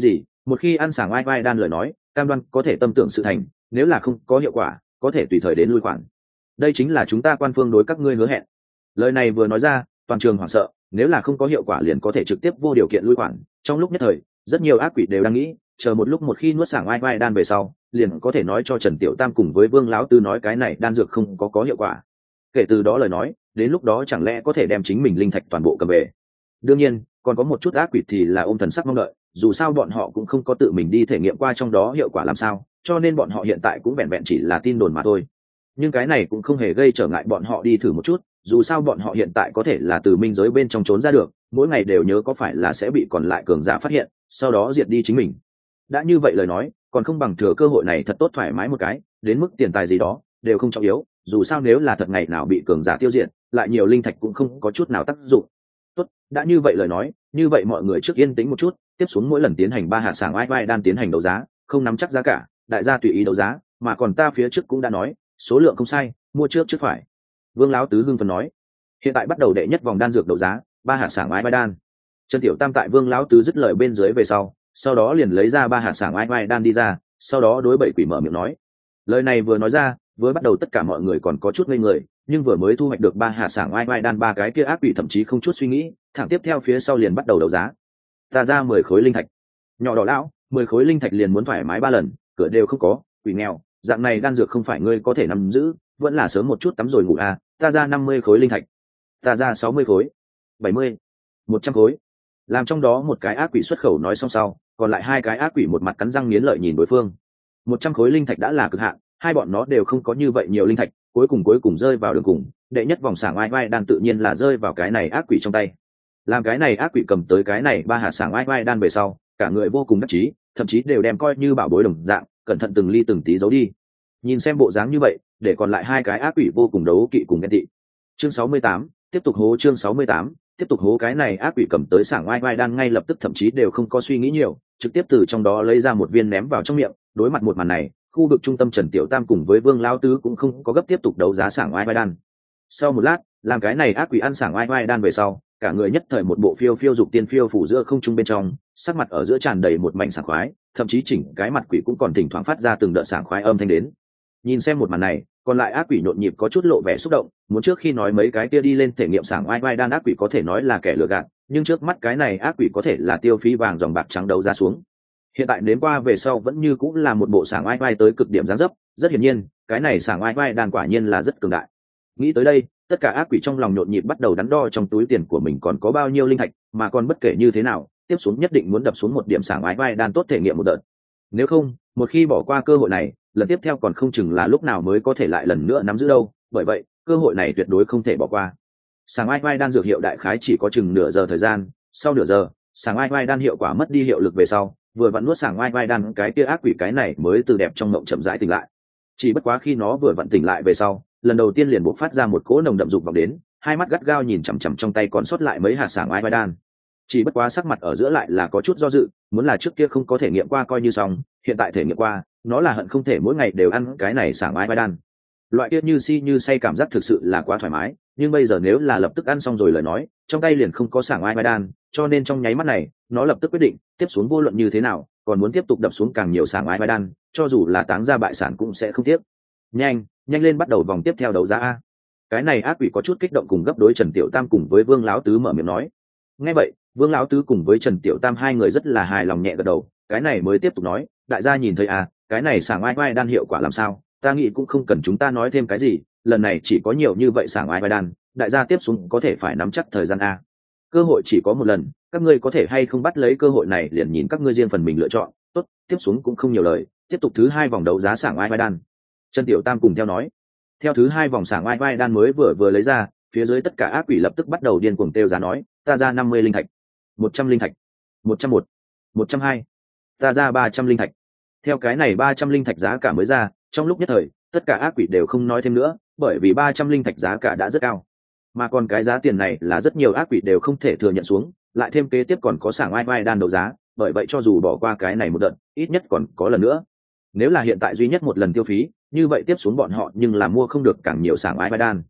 một khi ăn sảng oai oai đan lời nói cam đoan có thể tâm tưởng sự thành, nếu là không có hiệu quả có thể tùy thời đến lui khoản. Đây chính là chúng ta quan phương đối các ngươi hứa hẹn. Lời này vừa nói ra toàn trường hoảng sợ, nếu là không có hiệu quả liền có thể trực tiếp vô điều kiện lui khoản. Trong lúc nhất thời rất nhiều ác quỷ đều đang nghĩ chờ một lúc một khi nuốt sảng oai oai đan về sau liền có thể nói cho Trần Tiểu Tam cùng với Vương Lão Tư nói cái này đan dược không có có hiệu quả. Kể từ đó lời nói đến lúc đó chẳng lẽ có thể đem chính mình linh thạch toàn bộ cầm về. Đương nhiên còn có một chút ác quỷ thì là ôm thần sắc mong đợi, dù sao bọn họ cũng không có tự mình đi thể nghiệm qua trong đó hiệu quả làm sao, cho nên bọn họ hiện tại cũng vẹn vẹn chỉ là tin đồn mà thôi. Nhưng cái này cũng không hề gây trở ngại bọn họ đi thử một chút, dù sao bọn họ hiện tại có thể là từ minh giới bên trong trốn ra được, mỗi ngày đều nhớ có phải là sẽ bị còn lại cường giả phát hiện sau đó diệt đi chính mình. Đã như vậy lời nói còn không bằng thừa cơ hội này thật tốt thoải mái một cái, đến mức tiền tài gì đó đều không trọng yếu, dù sao nếu là thật ngày nào bị cường giả tiêu diệt lại nhiều linh thạch cũng không có chút nào tác dụng. Tốt, đã như vậy lời nói như vậy mọi người trước yên tĩnh một chút, tiếp xuống mỗi lần tiến hành ba hạt sảng oai oai đan tiến hành đấu giá không nắm chắc giá cả, đại gia tùy ý đấu giá, mà còn ta phía trước cũng đã nói số lượng không sai, mua trước trước phải. Vương Lão Tứ hưng phấn nói. Hiện tại bắt đầu đệ nhất vòng đan dược đấu giá ba hạt sảng oai oai đan. Trần Tiểu Tam tại Vương Lão Tứ dứt lời bên dưới về sau sau đó liền lấy ra ba hạt sảng oai oai đan đi ra, sau đó đối bảy quỷ mở miệng nói. Lời này vừa nói ra vừa bắt đầu tất cả mọi người còn có chút ngây người, nhưng vừa mới thu hoạch được ba hạt sảng oai oai đan ba cái kia ác quỷ thậm chí không chút suy nghĩ thẳng tiếp theo phía sau liền bắt đầu đấu giá. Ta ra mười khối linh thạch. Nhỏ đỏ lão, mười khối linh thạch liền muốn thoải mái ba lần, cửa đều không có, quỷ nghèo, dạng này đan dược không phải ngươi có thể nắm giữ, vẫn là sớm một chút tắm rồi ngủ à. Ta ra năm mươi khối linh thạch. Ta ra sáu mươi khối. bảy mươi. một trăm khối. Làm trong đó một cái ác quỷ xuất khẩu nói xong sau còn lại hai cái ác quỷ một mặt cắn răng nghiến lợi nhìn đối phương. Một trăm khối linh thạch đã là cực hạn, hai bọn nó đều không có như vậy nhiều linh thạch, cuối cùng cuối cùng rơi vào đường cùng, đệ nhất vòng sảng oai oai đan tự nhiên là rơi vào cái này ác quỷ trong tay. Làm cái này ác quỷ cầm tới cái này ba hạt sảng oai oai đan về sau cả người vô cùng đắc chí, thậm chí đều đem coi như bảo bối đồng dạng cẩn thận từng ly từng tí giấu đi. Nhìn xem bộ dáng như vậy để còn lại hai cái ác quỷ vô cùng đấu kỵ cùng ghen tị. Chương sáu mươi tám tiếp tục hố. Chương sáu mươi tám tiếp tục hố. Cái này ác quỷ cầm tới sảng oai oai đan ngay lập tức thậm chí đều không có suy nghĩ nhiều, trực tiếp từ trong đó lấy ra một viên ném vào trong miệng. Đối mặt một màn này khu vực trung tâm Trần Tiểu Tam cùng với Vương Lão Tứ cũng không có gấp tiếp tục đấu giá sảng oai oai đan. Sau một lát làm cái này ác quỷ ăn sảng oai oai đan về sau cả người nhất thời một bộ phiêu phiêu dục tiên phiêu phủ giữa không trung bên trong, sắc mặt ở giữa tràn đầy một mảnh sảng khoái, thậm chí chỉnh cái mặt quỷ cũng còn thỉnh thoảng phát ra từng đợt sảng khoái âm thanh đến. Nhìn xem một màn này còn lại ác quỷ nhộn nhịp có chút lộ vẻ xúc động, muốn trước khi nói mấy cái kia đi lên thể nghiệm sảng oai oai đan ác quỷ có thể nói là kẻ lừa gạt, nhưng trước mắt cái này ác quỷ có thể là tiêu phí vàng dòng bạc trắng đấu giá xuống. Hiện tại đến qua về sau vẫn như cũng là một bộ sảng oai oai tới cực điểm dáng dấp, rất hiển nhiên cái này sảng oai oai đan quả nhiên là rất cường đại. Nghĩ tới đây tất cả ác quỷ trong lòng nhộn nhịp bắt đầu đắn đo trong túi tiền của mình còn có bao nhiêu linh thạch, mà còn bất kể như thế nào tiếp xuống nhất định muốn đập xuống một điểm sảng oai oai đan tốt thể nghiệm một đợt. Nếu không một khi bỏ qua cơ hội này lần tiếp theo còn không chừng là lúc nào mới có thể lại lần nữa nắm giữ đâu, bởi vậy cơ hội này tuyệt đối không thể bỏ qua. Sảng oai oai đan dược hiệu đại khái chỉ có chừng nửa giờ thời gian, sau nửa giờ sảng oai oai đan hiệu quả mất đi hiệu lực về sau vừa vặn nuốt sảng oai oai đan cái kia ác quỷ cái này mới từ đẹp trong mộng chậm rãi tỉnh lại. Chỉ bất quá khi nó vừa vặn tỉnh lại về sau lần đầu tiên liền bộc phát ra một cỗ nồng đậm dục vọng đến, hai mắt gắt gao nhìn chằm chằm trong tay còn sót lại mấy hạt sảng oai oai đan. Chỉ bất quá sắc mặt ở giữa lại là có chút do dự, muốn là trước kia không có thể nghiệm qua coi như xong, hiện tại thể nghiệm qua nó là hận không thể mỗi ngày đều ăn cái này sảng oai oai đan. Loại kia như si như say cảm giác thực sự là quá thoải mái, nhưng bây giờ nếu là lập tức ăn xong rồi lời nói trong tay liền không có sảng oai oai đan, cho nên trong nháy mắt này nó lập tức quyết định tiếp xuống vô luận như thế nào còn muốn tiếp tục đập xuống càng nhiều sảng oai oai đan, cho dù là táng ra bại sản cũng sẽ không tiếc. Nhanh nhanh lên bắt đầu vòng tiếp theo đấu giá a. Cái này ác quỷ có chút kích động cùng gấp đối Trần Tiểu Tam cùng với Vương Lão Tứ mở miệng nói. Nghe vậy Vương Lão Tứ cùng với Trần Tiểu Tam hai người rất là hài lòng nhẹ gật đầu, cái này mới tiếp tục nói, đại gia nhìn thấy à, cái này sảng oai oai đan hiệu quả làm sao, ta nghĩ cũng không cần chúng ta nói thêm cái gì, lần này chỉ có nhiều như vậy sảng oai oai đan, đại gia tiếp xuống có thể phải nắm chắc thời gian a. Cơ hội chỉ có một lần, các ngươi có thể hay không bắt lấy cơ hội này liền nhìn các ngươi riêng phần mình lựa chọn. Tốt, tiếp xuống cũng không nhiều lời, tiếp tục thứ hai vòng đấu giá sảng oai oai đan. Trần Tiểu Tam cùng theo nói. Theo thứ hai vòng sảng oai oai đan mới vừa vừa lấy ra, phía dưới tất cả ác quỷ lập tức bắt đầu điên cuồng kêu giá nói, ta ra năm mươi linh thạch, một trăm linh thạch, một trăm một, một trăm hai, ta ra ba trăm linh thạch. Theo cái này ba trăm linh thạch giá cả mới ra, trong lúc nhất thời tất cả ác quỷ đều không nói thêm nữa, bởi vì ba trăm linh thạch giá cả đã rất cao, mà còn cái giá tiền này là rất nhiều ác quỷ đều không thể thừa nhận xuống, lại thêm kế tiếp còn có sảng oai oai đan đấu giá, bởi vậy cho dù bỏ qua cái này một đợt ít nhất còn có lần nữa. Nếu là hiện tại duy nhất một lần tiêu phí như vậy tiếp xuống bọn họ nhưng là mua không được càng nhiều sảng oai oai đan.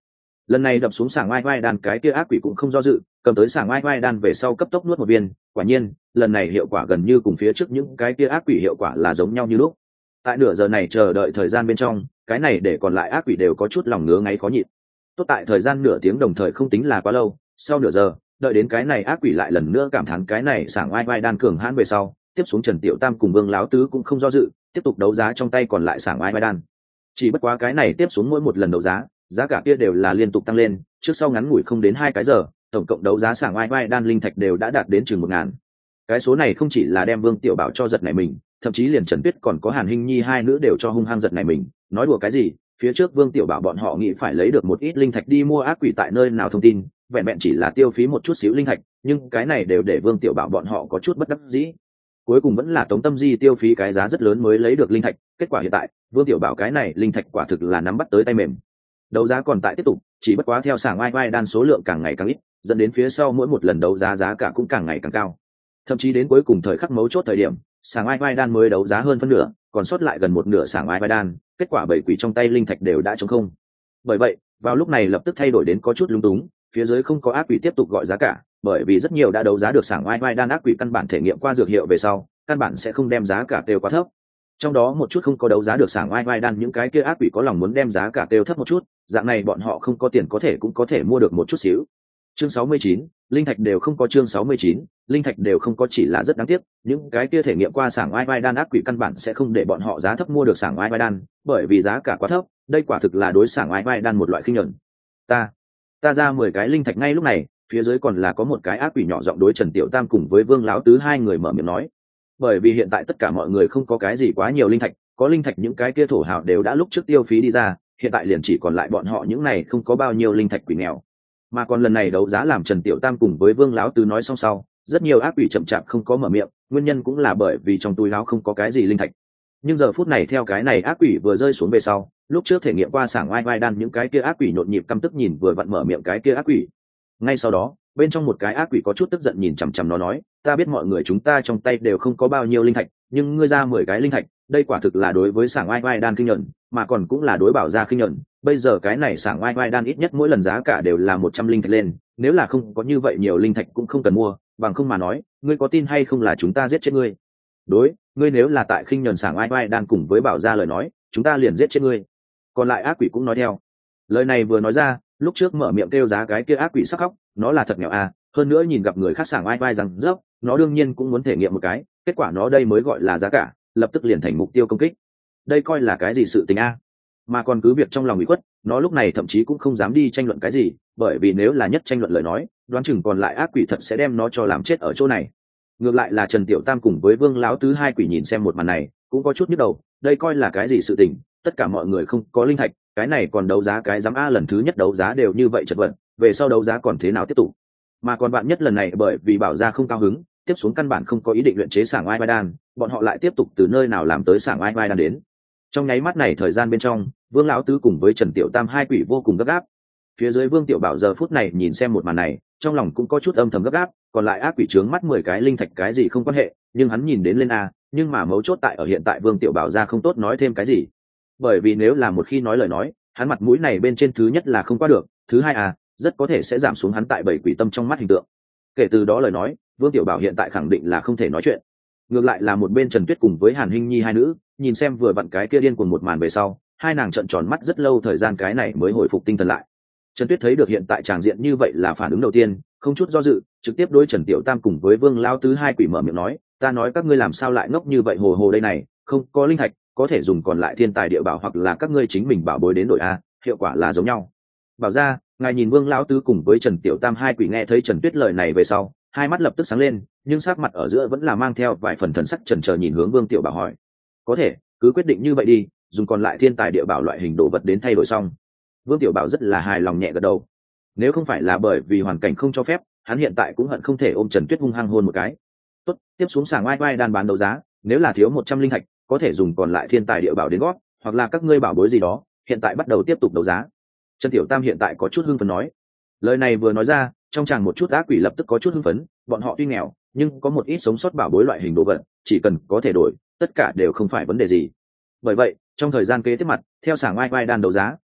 lần này đập xuống sảng oai oai đan cái kia ác quỷ cũng không do dự, cầm tới sảng oai oai đan về sau cấp tốc nuốt một viên. Quả nhiên lần này hiệu quả gần như cùng phía trước những cái kia ác quỷ hiệu quả là giống nhau như lúc. Tại nửa giờ này chờ đợi thời gian bên trong, cái này để còn lại ác quỷ đều có chút lòng ngứa ngáy khó nhịn. Tốt tại thời gian nửa tiếng đồng thời không tính là quá lâu, sau nửa giờ đợi đến cái này ác quỷ lại lần nữa cảm thán cái này sảng oai oai đan cường hãn về sau, tiếp xuống Trần Tiểu Tam cùng Vương Láo Tứ cũng không do dự, tiếp tục đấu giá trong tay còn lại sảng oai oai đan. Chỉ bất quá cái này tiếp xuống mỗi một lần đấu giá, giá cả kia đều là liên tục tăng lên, trước sau ngắn ngủi không đến hai cái giờ, tổng cộng đấu giá sảng oai oai đan linh thạch đều đã đạt đến chừng một ngàn. Cái số này không chỉ là đem Vương Tiểu Bảo cho giật này mình, thậm chí liền Trần Tuyết còn có Hàn Hinh Nhi hai nữ đều cho hung hăng giật này mình. Nói đùa cái gì, phía trước Vương Tiểu Bảo bọn họ nghĩ phải lấy được một ít linh thạch đi mua ác quỷ tại nơi nào thông tin, vẹn vẹn chỉ là tiêu phí một chút xíu linh thạch, nhưng cái này đều để Vương Tiểu Bảo bọn họ có chút bất đắc dĩ. Cuối cùng vẫn là Tống Tâm Di tiêu phí cái giá rất lớn mới lấy được linh thạch, kết quả hiện tại Vương Tiểu Bảo cái này linh thạch quả thực là nắm bắt tới tay mềm. Đấu giá còn tại tiếp tục, chỉ bất quá theo sảng oai oai đan số lượng càng ngày càng ít, dẫn đến phía sau mỗi một lần đấu giá giá cả cũng càng ngày càng cao. Thậm chí đến cuối cùng thời khắc mấu chốt thời điểm, sảng oai oai đan mới đấu giá hơn phân nửa, còn sót lại gần một nửa sảng oai oai đan, kết quả bảy quỷ trong tay linh thạch đều đã trống không. Bởi vậy vào lúc này lập tức thay đổi đến có chút lung túng, phía dưới không có ác quỷ tiếp tục gọi giá cả, bởi vì rất nhiều đã đấu giá được sảng oai oai đan ác quỷ căn bản thể nghiệm qua dược hiệu về sau, căn bản sẽ không đem giá cả tiêu quá thấp. Trong đó một chút không có đấu giá được sảng oai oai đan những cái kia ác quỷ có lòng muốn đem giá cả tiêu thấp một chút, dạng này bọn họ không có tiền có thể cũng có thể mua được một chút xíu. Chương sáu mươi chín, linh thạch đều không có. Chương sáu mươi chín, linh thạch đều không có chỉ là rất đáng tiếc, những cái kia thể nghiệm qua sảng oai oai đan ác quỷ căn bản sẽ không để bọn họ giá thấp mua được sảng oai oai đan, bởi vì giá cả quá thấp, đây quả thực là đối sảng oai oai đan một loại khinh nhẫn. Ta, ta ra mười cái linh thạch ngay lúc này, phía dưới còn là có một cái ác quỷ nhỏ giọng đối Trần Tiểu Tam cùng với Vương Láo Tứ hai người mở miệng nói. Bởi vì hiện tại tất cả mọi người không có cái gì quá nhiều linh thạch, có linh thạch những cái kia thổ hào đều đã lúc trước tiêu phí đi ra, hiện tại liền chỉ còn lại bọn họ những này không có bao nhiêu linh thạch quỷ nghèo. Mà còn lần này đấu giá làm Trần Tiểu Tam cùng với Vương Láo Tứ nói xong sau, rất nhiều ác quỷ chậm chạp không có mở miệng, nguyên nhân cũng là bởi vì trong túi áo không có cái gì linh thạch. Nhưng giờ phút này theo cái này ác quỷ vừa rơi xuống về sau, lúc trước thể nghiệm qua sảng oai oai đan những cái kia ác quỷ nhộn nhịp căm tức nhìn vừa vặn mở miệng cái kia ác quỷ. Ngay sau đó bên trong một cái ác quỷ có chút tức giận nhìn chằm chằm nó nói, ta biết mọi người chúng ta trong tay đều không có bao nhiêu linh thạch, nhưng ngươi ra mười cái linh thạch, đây quả thực là đối với sảng oai oai đan khinh nhẫn, mà còn cũng là đối bảo gia khinh nhẫn. Bây giờ cái này sảng oai oai đan ít nhất mỗi lần giá cả đều là một trăm linh thạch lên, nếu là không có như vậy nhiều linh thạch cũng không cần mua, bằng không mà nói, ngươi có tin hay không là chúng ta giết chết ngươi? Đối, ngươi nếu là tại khinh nhẫn sảng oai oai đan cùng với bảo gia lời nói, chúng ta liền giết chết ngươi. Còn lại ác quỷ cũng nói theo. Lời này vừa nói ra, lúc trước mở miệng kêu giá cái kia ác quỷ sắc khóc, nó là thật nghèo à, hơn nữa nhìn gặp người khác sảng oai oai rằng dốc, nó đương nhiên cũng muốn thể nghiệm một cái, kết quả nó đây mới gọi là giá cả, lập tức liền thành mục tiêu công kích. Đây coi là cái gì sự tình a? Mà còn cứ việc trong lòng ủy khuất, nó lúc này thậm chí cũng không dám đi tranh luận cái gì, bởi vì nếu là nhất tranh luận lời nói, đoán chừng còn lại ác quỷ thật sẽ đem nó cho làm chết ở chỗ này. Ngược lại là Trần Tiểu Tam cùng với Vương Láo Tứ hai quỷ nhìn xem một màn này, cũng có chút nhức đầu, đây coi là cái gì sự tình, tất cả mọi người không có linh thạch, cái này còn đấu giá cái giám a, lần thứ nhất đấu giá đều như vậy chật vật, về sau đấu giá còn thế nào tiếp tục? Mà còn bạn nhất lần này bởi vì bảo gia không cao hứng, tiếp xuống căn bản không có ý định luyện chế sảng oai oai đan, bọn họ lại tiếp tục từ nơi nào làm tới sảng oai oai đan đến. Trong nháy mắt này thời gian bên trong, Vương Lão Tứ cùng với Trần Tiểu Tam hai quỷ vô cùng gấp gáp. Phía dưới Vương Tiểu Bảo giờ phút này nhìn xem một màn này, trong lòng cũng có chút âm thầm gấp gáp, còn lại ác quỷ trướng mắt mười cái linh thạch cái gì không quan hệ, nhưng hắn nhìn đến lên a, nhưng mà mấu chốt tại ở hiện tại Vương Tiểu Bảo ra không tốt nói thêm cái gì. Bởi vì nếu là một khi nói lời nói, hắn mặt mũi này bên trên thứ nhất là không qua được, thứ hai à, rất có thể sẽ giảm xuống hắn tại bảy quỷ tâm trong mắt hình tượng. Kể từ đó lời nói, Vương Tiểu Bảo hiện tại khẳng định là không thể nói chuyện. Ngược lại là một bên Trần Tuyết cùng với Hàn Hinh Nhi hai nữ, nhìn xem vừa vặn cái kia điên cuồng một màn về sau, hai nàng trợn tròn mắt rất lâu thời gian cái này mới hồi phục tinh thần lại. Trần Tuyết thấy được hiện tại tràng diện như vậy là phản ứng đầu tiên, không chút do dự, trực tiếp đối Trần Tiểu Tam cùng với Vương Lao Tứ hai quỷ mở miệng nói, ta nói các ngươi làm sao lại ngốc như vậy hồ hồ đây này, không có linh thạch, có thể dùng còn lại thiên tài địa bảo hoặc là các ngươi chính mình bảo bối đến đổi a, hiệu quả là giống nhau. Bảo ra, ngài nhìn Vương Lão Tứ cùng với Trần Tiểu Tam hai quỷ nghe thấy Trần Tuyết lời này về sau, hai mắt lập tức sáng lên, nhưng sắc mặt ở giữa vẫn là mang theo vài phần thần sắc chần chờ nhìn hướng Vương Tiểu Bảo hỏi, có thể cứ quyết định như vậy đi, dùng còn lại thiên tài địa bảo loại hình đồ vật đến thay đổi xong. Vương Tiểu Bảo rất là hài lòng nhẹ gật đầu. Nếu không phải là bởi vì hoàn cảnh không cho phép, hắn hiện tại cũng hận không thể ôm Trần Tuyết hung hăng hôn một cái. Tốt, tiếp xuống sảng oai oai đan bán đấu giá, nếu là thiếu một trăm linh thạch, có thể dùng còn lại thiên tài địa bảo đến gót, hoặc là các ngươi bảo bối gì đó, hiện tại bắt đầu tiếp tục đấu giá. Trần Tiểu Tam hiện tại có chút hưng phấn nói. Lời này vừa nói ra, trong chàng một chút ác quỷ lập tức có chút hưng phấn, bọn họ tuy nghèo, nhưng có một ít sống sót bảo bối loại hình đồ vật, chỉ cần có thể đổi, tất cả đều không phải vấn đề gì. Bởi vậy, trong thời gian kế tiếp mặt, theo sảng oai oai đan đấu giá,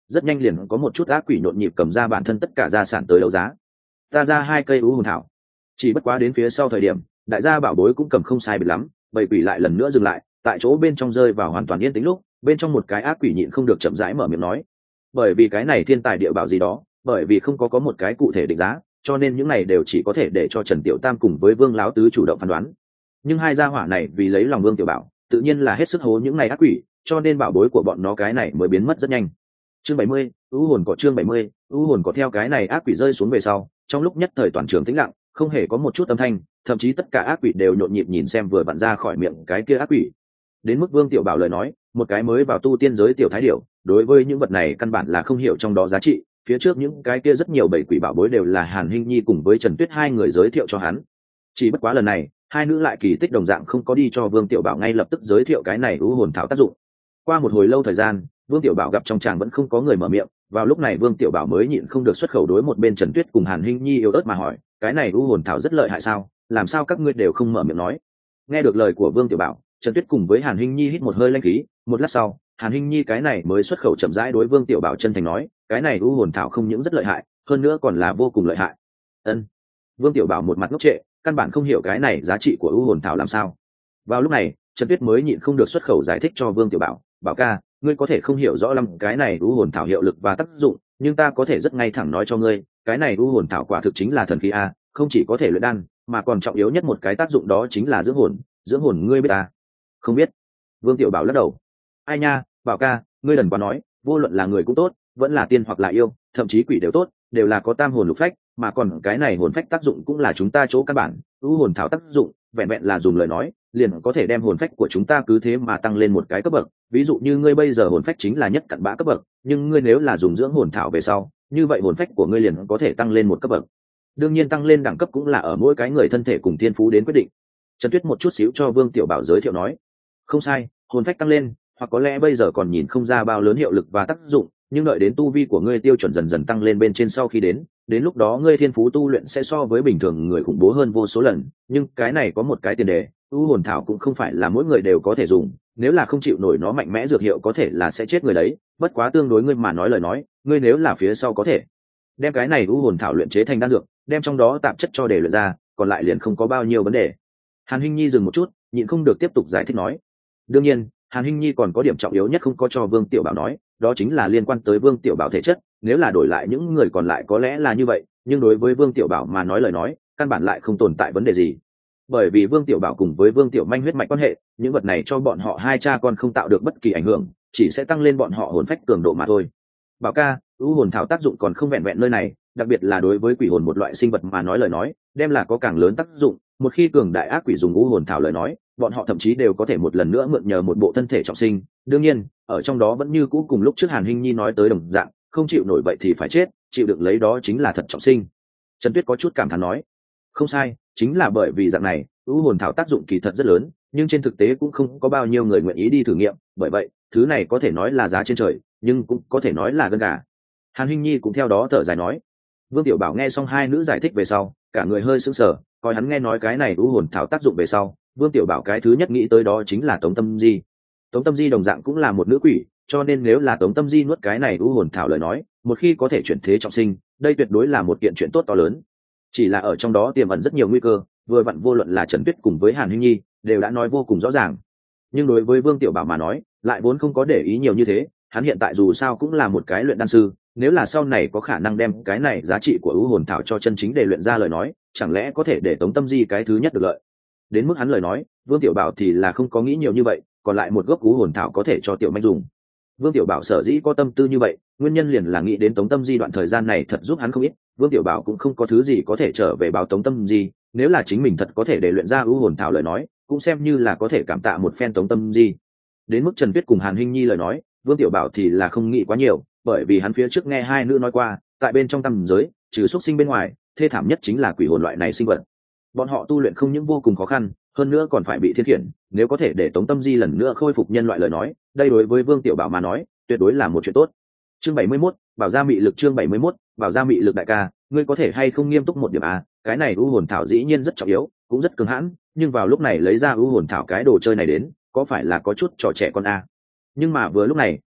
rất nhanh liền có một chút ác quỷ nhộn nhịp cầm ra bản thân tất cả gia sản tới đấu giá. Ta ra hai cây u hồn thảo. Chỉ bất quá đến phía sau thời điểm, đại gia bảo bối cũng cầm không sai biệt lắm, bầy quỷ lại lần nữa dừng lại, tại chỗ bên trong rơi vào hoàn toàn yên tĩnh lúc, bên trong một cái ác quỷ nhịn không được chậm rãi mở miệng nói. Bởi vì cái này thiên tài địa bảo gì đó, bởi vì không có có một cái cụ thể định giá, cho nên những này đều chỉ có thể để cho Trần Tiểu Tam cùng với Vương Láo Tứ chủ động phán đoán. Nhưng hai gia hỏa này vì lấy lòng Vương Tiểu Bảo, tự nhiên là hết sức hố những này ác quỷ, cho nên bảo bối của bọn nó cái này mới biến mất rất nhanh. Chương bảy mươi, u hồn có chương bảy mươi, u hồn có theo cái này ác quỷ rơi xuống về sau, trong lúc nhất thời toàn trường tĩnh lặng, không hề có một chút âm thanh, thậm chí tất cả ác quỷ đều nhộn nhịp nhìn xem vừa vặn ra khỏi miệng cái kia ác quỷ. Đến mức Vương Tiểu Bảo lời nói, một cái mới vào tu tiên giới tiểu thái điểu, đối với những vật này căn bản là không hiểu trong đó giá trị, phía trước những cái kia rất nhiều bảy quỷ bảo bối đều là Hàn Hinh Nhi cùng với Trần Tuyết hai người giới thiệu cho hắn. Chỉ bất quá lần này, hai nữ lại kỳ tích đồng dạng không có đi cho Vương Tiểu Bảo ngay lập tức giới thiệu cái này u hồn thảo tác dụng. Qua một hồi lâu thời gian, Vương Tiểu Bảo gặp trong tràng vẫn không có người mở miệng, vào lúc này Vương Tiểu Bảo mới nhịn không được xuất khẩu đối một bên Trần Tuyết cùng Hàn Hinh Nhi yếu ớt mà hỏi, cái này u hồn thảo rất lợi hại sao, làm sao các ngươi đều không mở miệng nói? Nghe được lời của Vương Tiểu Bảo, Trần Tuyết cùng với Hàn Hinh Nhi hít một hơi lanh khí, một lát sau, Hàn Hinh Nhi cái này mới xuất khẩu chậm rãi đối Vương Tiểu Bảo chân thành nói, cái này u hồn thảo không những rất lợi hại, hơn nữa còn là vô cùng lợi hại. Ân. Vương Tiểu Bảo một mặt ngốc trệ, căn bản không hiểu cái này giá trị của u hồn thảo làm sao. Vào lúc này, Trần Tuyết mới nhịn không được xuất khẩu giải thích cho Vương Tiểu Bảo, Bảo ca, ngươi có thể không hiểu rõ lắm cái này u hồn thảo hiệu lực và tác dụng, nhưng ta có thể rất ngay thẳng nói cho ngươi, cái này u hồn thảo quả thực chính là thần khí a, không chỉ có thể luyện đan, mà còn trọng yếu nhất một cái tác dụng đó chính là dưỡng hồn, dưỡng hồn ngươi biết ta? Không biết. Vương Tiểu Bảo lắc đầu. Ai nha, Bảo ca, ngươi lần quá nói, vô luận là người cũng tốt, vẫn là tiên hoặc là yêu, thậm chí quỷ đều tốt, đều là có tam hồn lục phách, mà còn cái này hồn phách tác dụng cũng là chúng ta chỗ căn bản, u hồn thảo tác dụng, vẹn vẹn là dùng lời nói, liền có thể đem hồn phách của chúng ta cứ thế mà tăng lên một cái cấp bậc. Ví dụ như ngươi bây giờ hồn phách chính là nhất cặn bã cấp bậc, nhưng ngươi nếu là dùng dưỡng hồn thảo về sau, như vậy hồn phách của ngươi liền có thể tăng lên một cấp bậc. Đương nhiên tăng lên đẳng cấp cũng là ở mỗi cái người thân thể cùng thiên phú đến quyết định. Trần Tuyết một chút xíu cho Vương Tiểu Bảo giới thiệu nói, không sai, hồn phách tăng lên, hoặc có lẽ bây giờ còn nhìn không ra bao lớn hiệu lực và tác dụng, nhưng đợi đến tu vi của ngươi tiêu chuẩn dần dần tăng lên bên trên sau khi đến, đến lúc đó ngươi thiên phú tu luyện sẽ so với bình thường người khủng bố hơn vô số lần. Nhưng cái này có một cái tiền đề, u hồn thảo cũng không phải là mỗi người đều có thể dùng, nếu là không chịu nổi nó mạnh mẽ dược hiệu có thể là sẽ chết người đấy. Bất quá tương đối ngươi mà nói lời nói, ngươi nếu là phía sau có thể đem cái này u hồn thảo luyện chế thành đan dược, đem trong đó tạp chất cho để luyện ra, còn lại liền không có bao nhiêu vấn đề. Hàn Hinh Nhi dừng một chút, nhịn không được tiếp tục giải thích nói, đương nhiên Hàn Hinh Nhi còn có điểm trọng yếu nhất không có cho Vương Tiểu Bảo nói, đó chính là liên quan tới Vương Tiểu Bảo thể chất. Nếu là đổi lại những người còn lại có lẽ là như vậy, nhưng đối với Vương Tiểu Bảo mà nói lời nói, căn bản lại không tồn tại vấn đề gì. Bởi vì Vương Tiểu Bảo cùng với Vương Tiểu Manh huyết mạch quan hệ, những vật này cho bọn họ hai cha con không tạo được bất kỳ ảnh hưởng, chỉ sẽ tăng lên bọn họ hồn phách cường độ mà thôi. Bảo ca, u hồn thảo tác dụng còn không vẹn vẹn nơi này, đặc biệt là đối với quỷ hồn một loại sinh vật mà nói lời nói, đem là có càng lớn tác dụng. Một khi cường đại ác quỷ dùng u hồn thảo lời nói, bọn họ thậm chí đều có thể một lần nữa mượn nhờ một bộ thân thể trọng sinh. Đương nhiên, ở trong đó vẫn như cũ cùng lúc trước Hàn Hinh Nhi nói tới đồng dạng, không chịu nổi vậy thì phải chết, chịu được lấy đó chính là thật trọng sinh. Trần Tuyết có chút cảm thán nói, không sai, chính là bởi vì dạng này, u hồn thảo tác dụng kỳ thật rất lớn, nhưng trên thực tế cũng không có bao nhiêu người nguyện ý đi thử nghiệm, bởi vậy, thứ này có thể nói là giá trên trời, nhưng cũng có thể nói là gân gà. Hàn Hinh Nhi cũng theo đó thở dài nói. Vương Tiểu Bảo nghe xong hai nữ giải thích về sau, cả người hơi sững sờ, coi hắn nghe nói cái này u hồn thảo tác dụng về sau, Vương Tiểu Bảo cái thứ nhất nghĩ tới đó chính là Tống Tâm Di. Tống Tâm Di đồng dạng cũng là một nữ quỷ, cho nên nếu là Tống Tâm Di nuốt cái này u hồn thảo lời nói, một khi có thể chuyển thế trọng sinh, đây tuyệt đối là một kiện chuyện tốt to lớn. Chỉ là ở trong đó tiềm ẩn rất nhiều nguy cơ, vừa vặn vô luận là Trần Tuyết cùng với Hàn Hinh Nhi đều đã nói vô cùng rõ ràng. Nhưng đối với Vương Tiểu Bảo mà nói, lại vốn không có để ý nhiều như thế, hắn hiện tại dù sao cũng là một cái luyện đan sư, nếu là sau này có khả năng đem cái này giá trị của u hồn thảo cho chân chính để luyện ra lời nói, chẳng lẽ có thể để Tống Tâm Di cái thứ nhất được lợi. Đến mức hắn lời nói, Vương Tiểu Bảo thì là không có nghĩ nhiều như vậy, còn lại một gốc u hồn thảo có thể cho Tiểu Manh dùng. Vương Tiểu Bảo sở dĩ có tâm tư như vậy, nguyên nhân liền là nghĩ đến Tống Tâm Di đoạn thời gian này thật giúp hắn không ít, Vương Tiểu Bảo cũng không có thứ gì có thể trở về báo Tống Tâm Di, nếu là chính mình thật có thể để luyện ra u hồn thảo lời nói, cũng xem như là có thể cảm tạ một phen Tống Tâm Di. Đến mức Trần Tuyết cùng Hàn Hinh Nhi lời nói, Vương Tiểu Bảo thì là không nghĩ quá nhiều, bởi vì hắn phía trước nghe hai nữ nói qua, tại bên trong tam giới, trừ xuất sinh bên ngoài, thê thảm nhất chính là quỷ hồn loại này sinh vật. Bọn họ tu luyện không những vô cùng khó khăn, hơn nữa còn phải bị thiên khiển, nếu có thể để Tống Tâm Di lần nữa khôi phục nhân loại lời nói, đây đối với Vương Tiểu Bảo mà nói, tuyệt đối là một chuyện tốt. Chương bảy mươi mốt, bảo ra mị lực chương bảy mươi mốt, bảo ra mị lực đại ca, ngươi có thể hay không nghiêm túc một điểm à, cái này u hồn thảo dĩ nhiên rất trọng yếu, cũng rất cứng hãn, nhưng vào lúc này lấy ra u hồn thảo cái đồ chơi này đến, có phải là có chút trò trẻ con à. Nhưng mà vừa lúc này,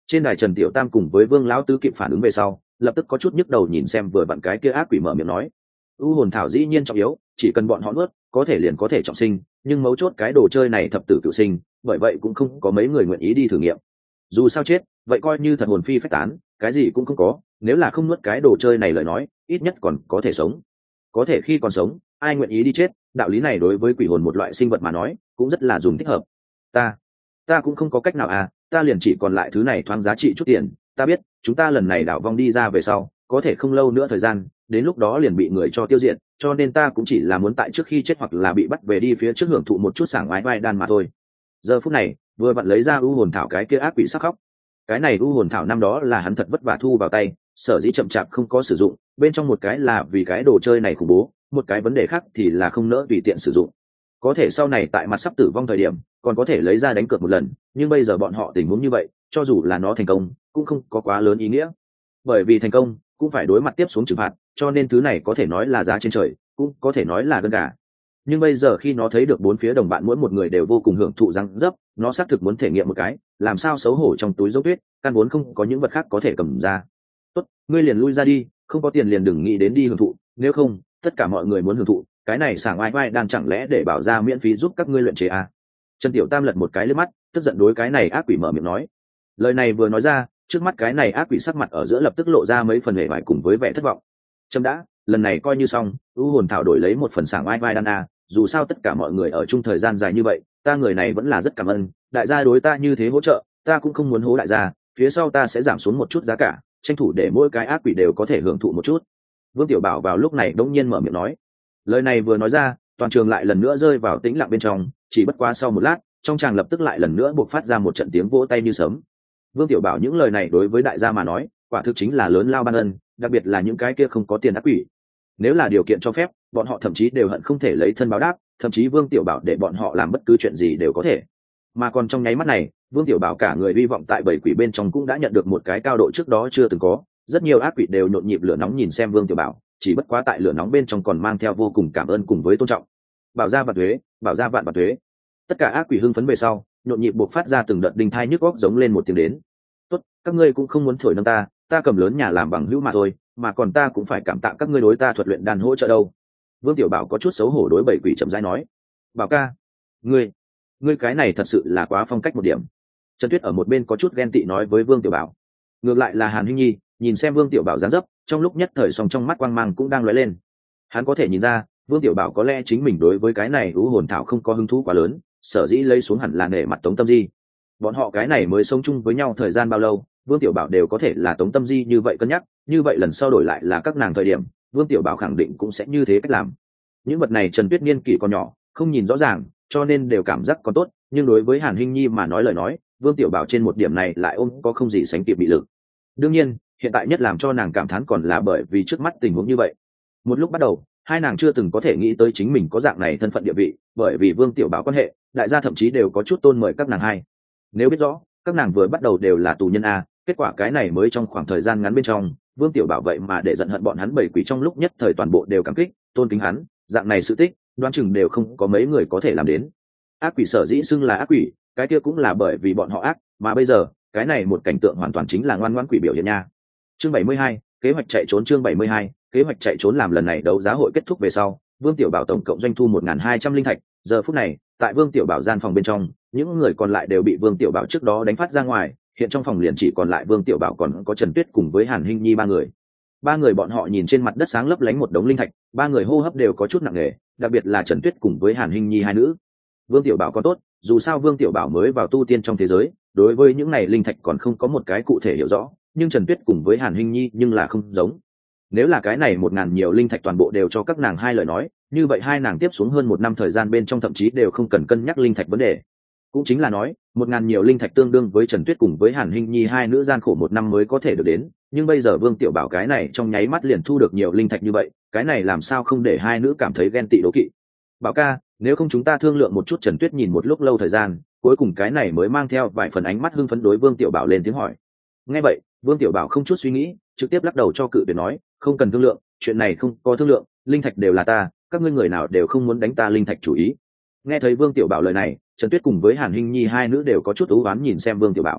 Trên đài Trần Tiểu Tam cùng với Vương lão tứ kịp phản ứng về sau, lập tức có chút nhức đầu nhìn xem vừa vặn cái kia ác quỷ mở miệng nói: u hồn thảo dĩ nhiên trọng yếu, chỉ cần bọn họ nuốt có thể liền có thể trọng sinh, nhưng mấu chốt cái đồ chơi này thập tử cựu sinh, bởi vậy cũng không có mấy người nguyện ý đi thử nghiệm. Dù sao chết vậy coi như thật hồn phi phách tán, cái gì cũng không có, nếu là không nuốt cái đồ chơi này lời nói, ít nhất còn có thể sống. Có thể khi còn sống ai nguyện ý đi chết, đạo lý này đối với quỷ hồn một loại sinh vật mà nói cũng rất là dùng thích hợp. Ta ta cũng không có cách nào à, ta liền chỉ còn lại thứ này thoáng giá trị chút tiền. Ta biết chúng ta lần này đảo vong đi ra về sau có thể không lâu nữa thời gian, đến lúc đó liền bị người cho tiêu diệt, cho nên ta cũng chỉ là muốn tại trước khi chết hoặc là bị bắt về đi phía trước hưởng thụ một chút sảng khoái vai đan mà thôi. Giờ phút này vừa vặn lấy ra u hồn thảo, cái kia ác quỷ sắc khóc. Cái này u hồn thảo năm đó là hắn thật vất vả thu vào tay, sở dĩ chậm chạp không có sử dụng, bên trong một cái là vì cái đồ chơi này khủng bố, một cái vấn đề khác thì là không nỡ tùy tiện sử dụng. Có thể sau này tại mặt sắp tử vong thời điểm còn có thể lấy ra đánh cược một lần, nhưng bây giờ bọn họ tình huống như vậy, cho dù là nó thành công cũng không có quá lớn ý nghĩa, bởi vì thành công cũng phải đối mặt tiếp xuống trừng phạt, cho nên thứ này có thể nói là giá trên trời, cũng có thể nói là gân gà. Nhưng bây giờ khi nó thấy được bốn phía đồng bạn mỗi một người đều vô cùng hưởng thụ răng dấp, nó xác thực muốn thể nghiệm một cái làm sao xấu hổ trong túi dấu tuyết, căn vốn không có những vật khác có thể cầm ra. Tốt, ngươi liền lui ra đi, không có tiền liền đừng nghĩ đến đi hưởng thụ, nếu không tất cả mọi người muốn hưởng thụ cái này sảng oai oai đang chẳng lẽ để bảo ra miễn phí giúp các ngươi luyện chế à? Trần Tiểu Tam lật một cái lướt mắt, tức giận đối cái này ác quỷ mở miệng nói. Lời này vừa nói ra, trước mắt cái này ác quỷ sắc mặt ở giữa lập tức lộ ra mấy phần hề vải cùng với vẻ thất vọng. Trâm đã, lần này coi như xong, u hồn thảo đổi lấy một phần sảng oai oai đan a, dù sao tất cả mọi người ở chung thời gian dài như vậy, ta người này vẫn là rất cảm ơn đại gia đối ta như thế hỗ trợ, ta cũng không muốn hố đại gia, phía sau ta sẽ giảm xuống một chút giá cả, tranh thủ để mỗi cái ác quỷ đều có thể hưởng thụ một chút. Vương Tiểu Bảo vào lúc này đống nhiên mở miệng nói. Lời này vừa nói ra, toàn trường lại lần nữa rơi vào tĩnh lặng bên trong, chỉ bất quá sau một lát, trong tràng lập tức lại lần nữa buộc phát ra một trận tiếng vỗ tay như sớm. Vương Tiểu Bảo những lời này đối với đại gia mà nói, quả thực chính là lớn lao ban ân, đặc biệt là những cái kia không có tiền ác quỷ. Nếu là điều kiện cho phép, bọn họ thậm chí đều hận không thể lấy thân báo đáp, thậm chí Vương Tiểu Bảo để bọn họ làm bất cứ chuyện gì đều có thể. Mà còn trong nháy mắt này, Vương Tiểu Bảo cả người hy vọng tại bảy quỷ bên trong cũng đã nhận được một cái cao độ trước đó chưa từng có, rất nhiều ác quỷ đều nhộn nhịp lửa nóng nhìn xem Vương Tiểu Bảo, chỉ bất quá tại lửa nóng bên trong còn mang theo vô cùng cảm ơn cùng với tôn trọng. Bảo gia vạn thuế, bảo gia vạn vạn thuế. Tất cả ác quỷ hưng phấn về sau, nhộn nhịp buộc phát ra từng đợt đinh thai nhức góc giống lên một tiếng đến. Tốt, các ngươi cũng không muốn thổi nâng ta, ta cầm lớn nhà làm bằng hữu mà thôi, mà còn ta cũng phải cảm tạ các ngươi đối ta thuật luyện đàn hỗ trợ đâu. Vương Tiểu Bảo có chút xấu hổ đối bảy quỷ chậm rãi nói. Bảo ca, ngươi, ngươi cái này thật sự là quá phong cách một điểm. Trần Tuyết ở một bên có chút ghen tị nói với Vương Tiểu Bảo. Ngược lại là Hàn Hinh Nhi nhìn xem Vương Tiểu Bảo dáng dấp, trong lúc nhất thời song trong mắt quang mang cũng đang lóe lên. Hắn có thể nhìn ra Vương Tiểu Bảo có lẽ chính mình đối với cái này u hồn thảo không có hứng thú quá lớn, sở dĩ lấy xuống hẳn là nể mặt Tống Tâm Di. Bọn họ cái này mới sống chung với nhau thời gian bao lâu, Vương Tiểu Bảo đều có thể là Tống Tâm Di như vậy cân nhắc, như vậy lần sau đổi lại là các nàng thời điểm, Vương Tiểu Bảo khẳng định cũng sẽ như thế cách làm. Những vật này Trần Tuyết niên kỷ còn nhỏ, không nhìn rõ ràng, cho nên đều cảm giác còn tốt, nhưng đối với Hàn Hinh Nhi mà nói lời nói, Vương Tiểu Bảo trên một điểm này lại ôm có không gì sánh kịp bị lực. Đương nhiên, hiện tại nhất làm cho nàng cảm thán còn là bởi vì trước mắt tình huống như vậy. Một lúc bắt đầu, hai nàng chưa từng có thể nghĩ tới chính mình có dạng này thân phận địa vị, bởi vì Vương Tiểu Bảo quan hệ, đại gia thậm chí đều có chút tôn mời các nàng hai. Nếu biết rõ, các nàng vừa bắt đầu đều là tù nhân a, kết quả cái này mới trong khoảng thời gian ngắn bên trong, Vương Tiểu Bảo vậy mà để giận hận bọn hắn bảy quỷ trong lúc nhất thời toàn bộ đều cảm kích, tôn kính hắn, dạng này sự tích, đoán chừng đều không có mấy người có thể làm đến. Ác quỷ sở dĩ xưng là ác quỷ, cái kia cũng là bởi vì bọn họ ác, mà bây giờ, cái này một cảnh tượng hoàn toàn chính là ngoan ngoãn quỷ biểu hiện nha. Chương bảy mươi hai, kế hoạch chạy trốn. Chương bảy mươi hai, kế hoạch chạy trốn. Làm lần này đấu giá hội kết thúc về sau, Vương Tiểu Bảo tổng cộng doanh thu một nghìn hai trăm linh thạch, giờ phút này, tại Vương Tiểu Bảo gian phòng bên trong, những người còn lại đều bị Vương Tiểu Bảo trước đó đánh phát ra ngoài, hiện trong phòng liền chỉ còn lại Vương Tiểu Bảo còn có Trần Tuyết cùng với Hàn Hinh Nhi ba người. Ba người bọn họ nhìn trên mặt đất sáng lấp lánh một đống linh thạch, ba người hô hấp đều có chút nặng nề, đặc biệt là Trần Tuyết cùng với Hàn Hinh Nhi hai nữ. Vương Tiểu Bảo có tốt, dù sao Vương Tiểu Bảo mới vào tu tiên trong thế giới, đối với những này linh thạch còn không có một cái cụ thể hiểu rõ, nhưng Trần Tuyết cùng với Hàn Hinh Nhi nhưng là không giống. Nếu là cái này một ngàn nhiều linh thạch toàn bộ đều cho các nàng hai lời nói, như vậy hai nàng tiếp xuống hơn một năm thời gian bên trong thậm chí đều không cần cân nhắc linh thạch vấn đề. Cũng chính là nói, một ngàn nhiều linh thạch tương đương với Trần Tuyết cùng với Hàn Hinh Nhi hai nữ gian khổ một năm mới có thể được đến, nhưng bây giờ Vương Tiểu Bảo cái này trong nháy mắt liền thu được nhiều linh thạch như vậy, cái này làm sao không để hai nữ cảm thấy ghen tị đố kỵ. Bảo ca, nếu không chúng ta thương lượng một chút. Trần Tuyết nhìn một lúc lâu thời gian, cuối cùng cái này mới mang theo vài phần ánh mắt hưng phấn đối Vương Tiểu Bảo lên tiếng hỏi. Nghe vậy, Vương Tiểu Bảo không chút suy nghĩ, trực tiếp lắc đầu cho cự tuyệt nói, không cần thương lượng, chuyện này không có thương lượng, linh thạch đều là ta, các ngươi người nào đều không muốn đánh ta linh thạch chủ ý. Nghe thấy Vương Tiểu Bảo lời này, Trần Tuyết cùng với Hàn Hinh Nhi hai nữ đều có chút ú oán nhìn xem Vương Tiểu Bảo.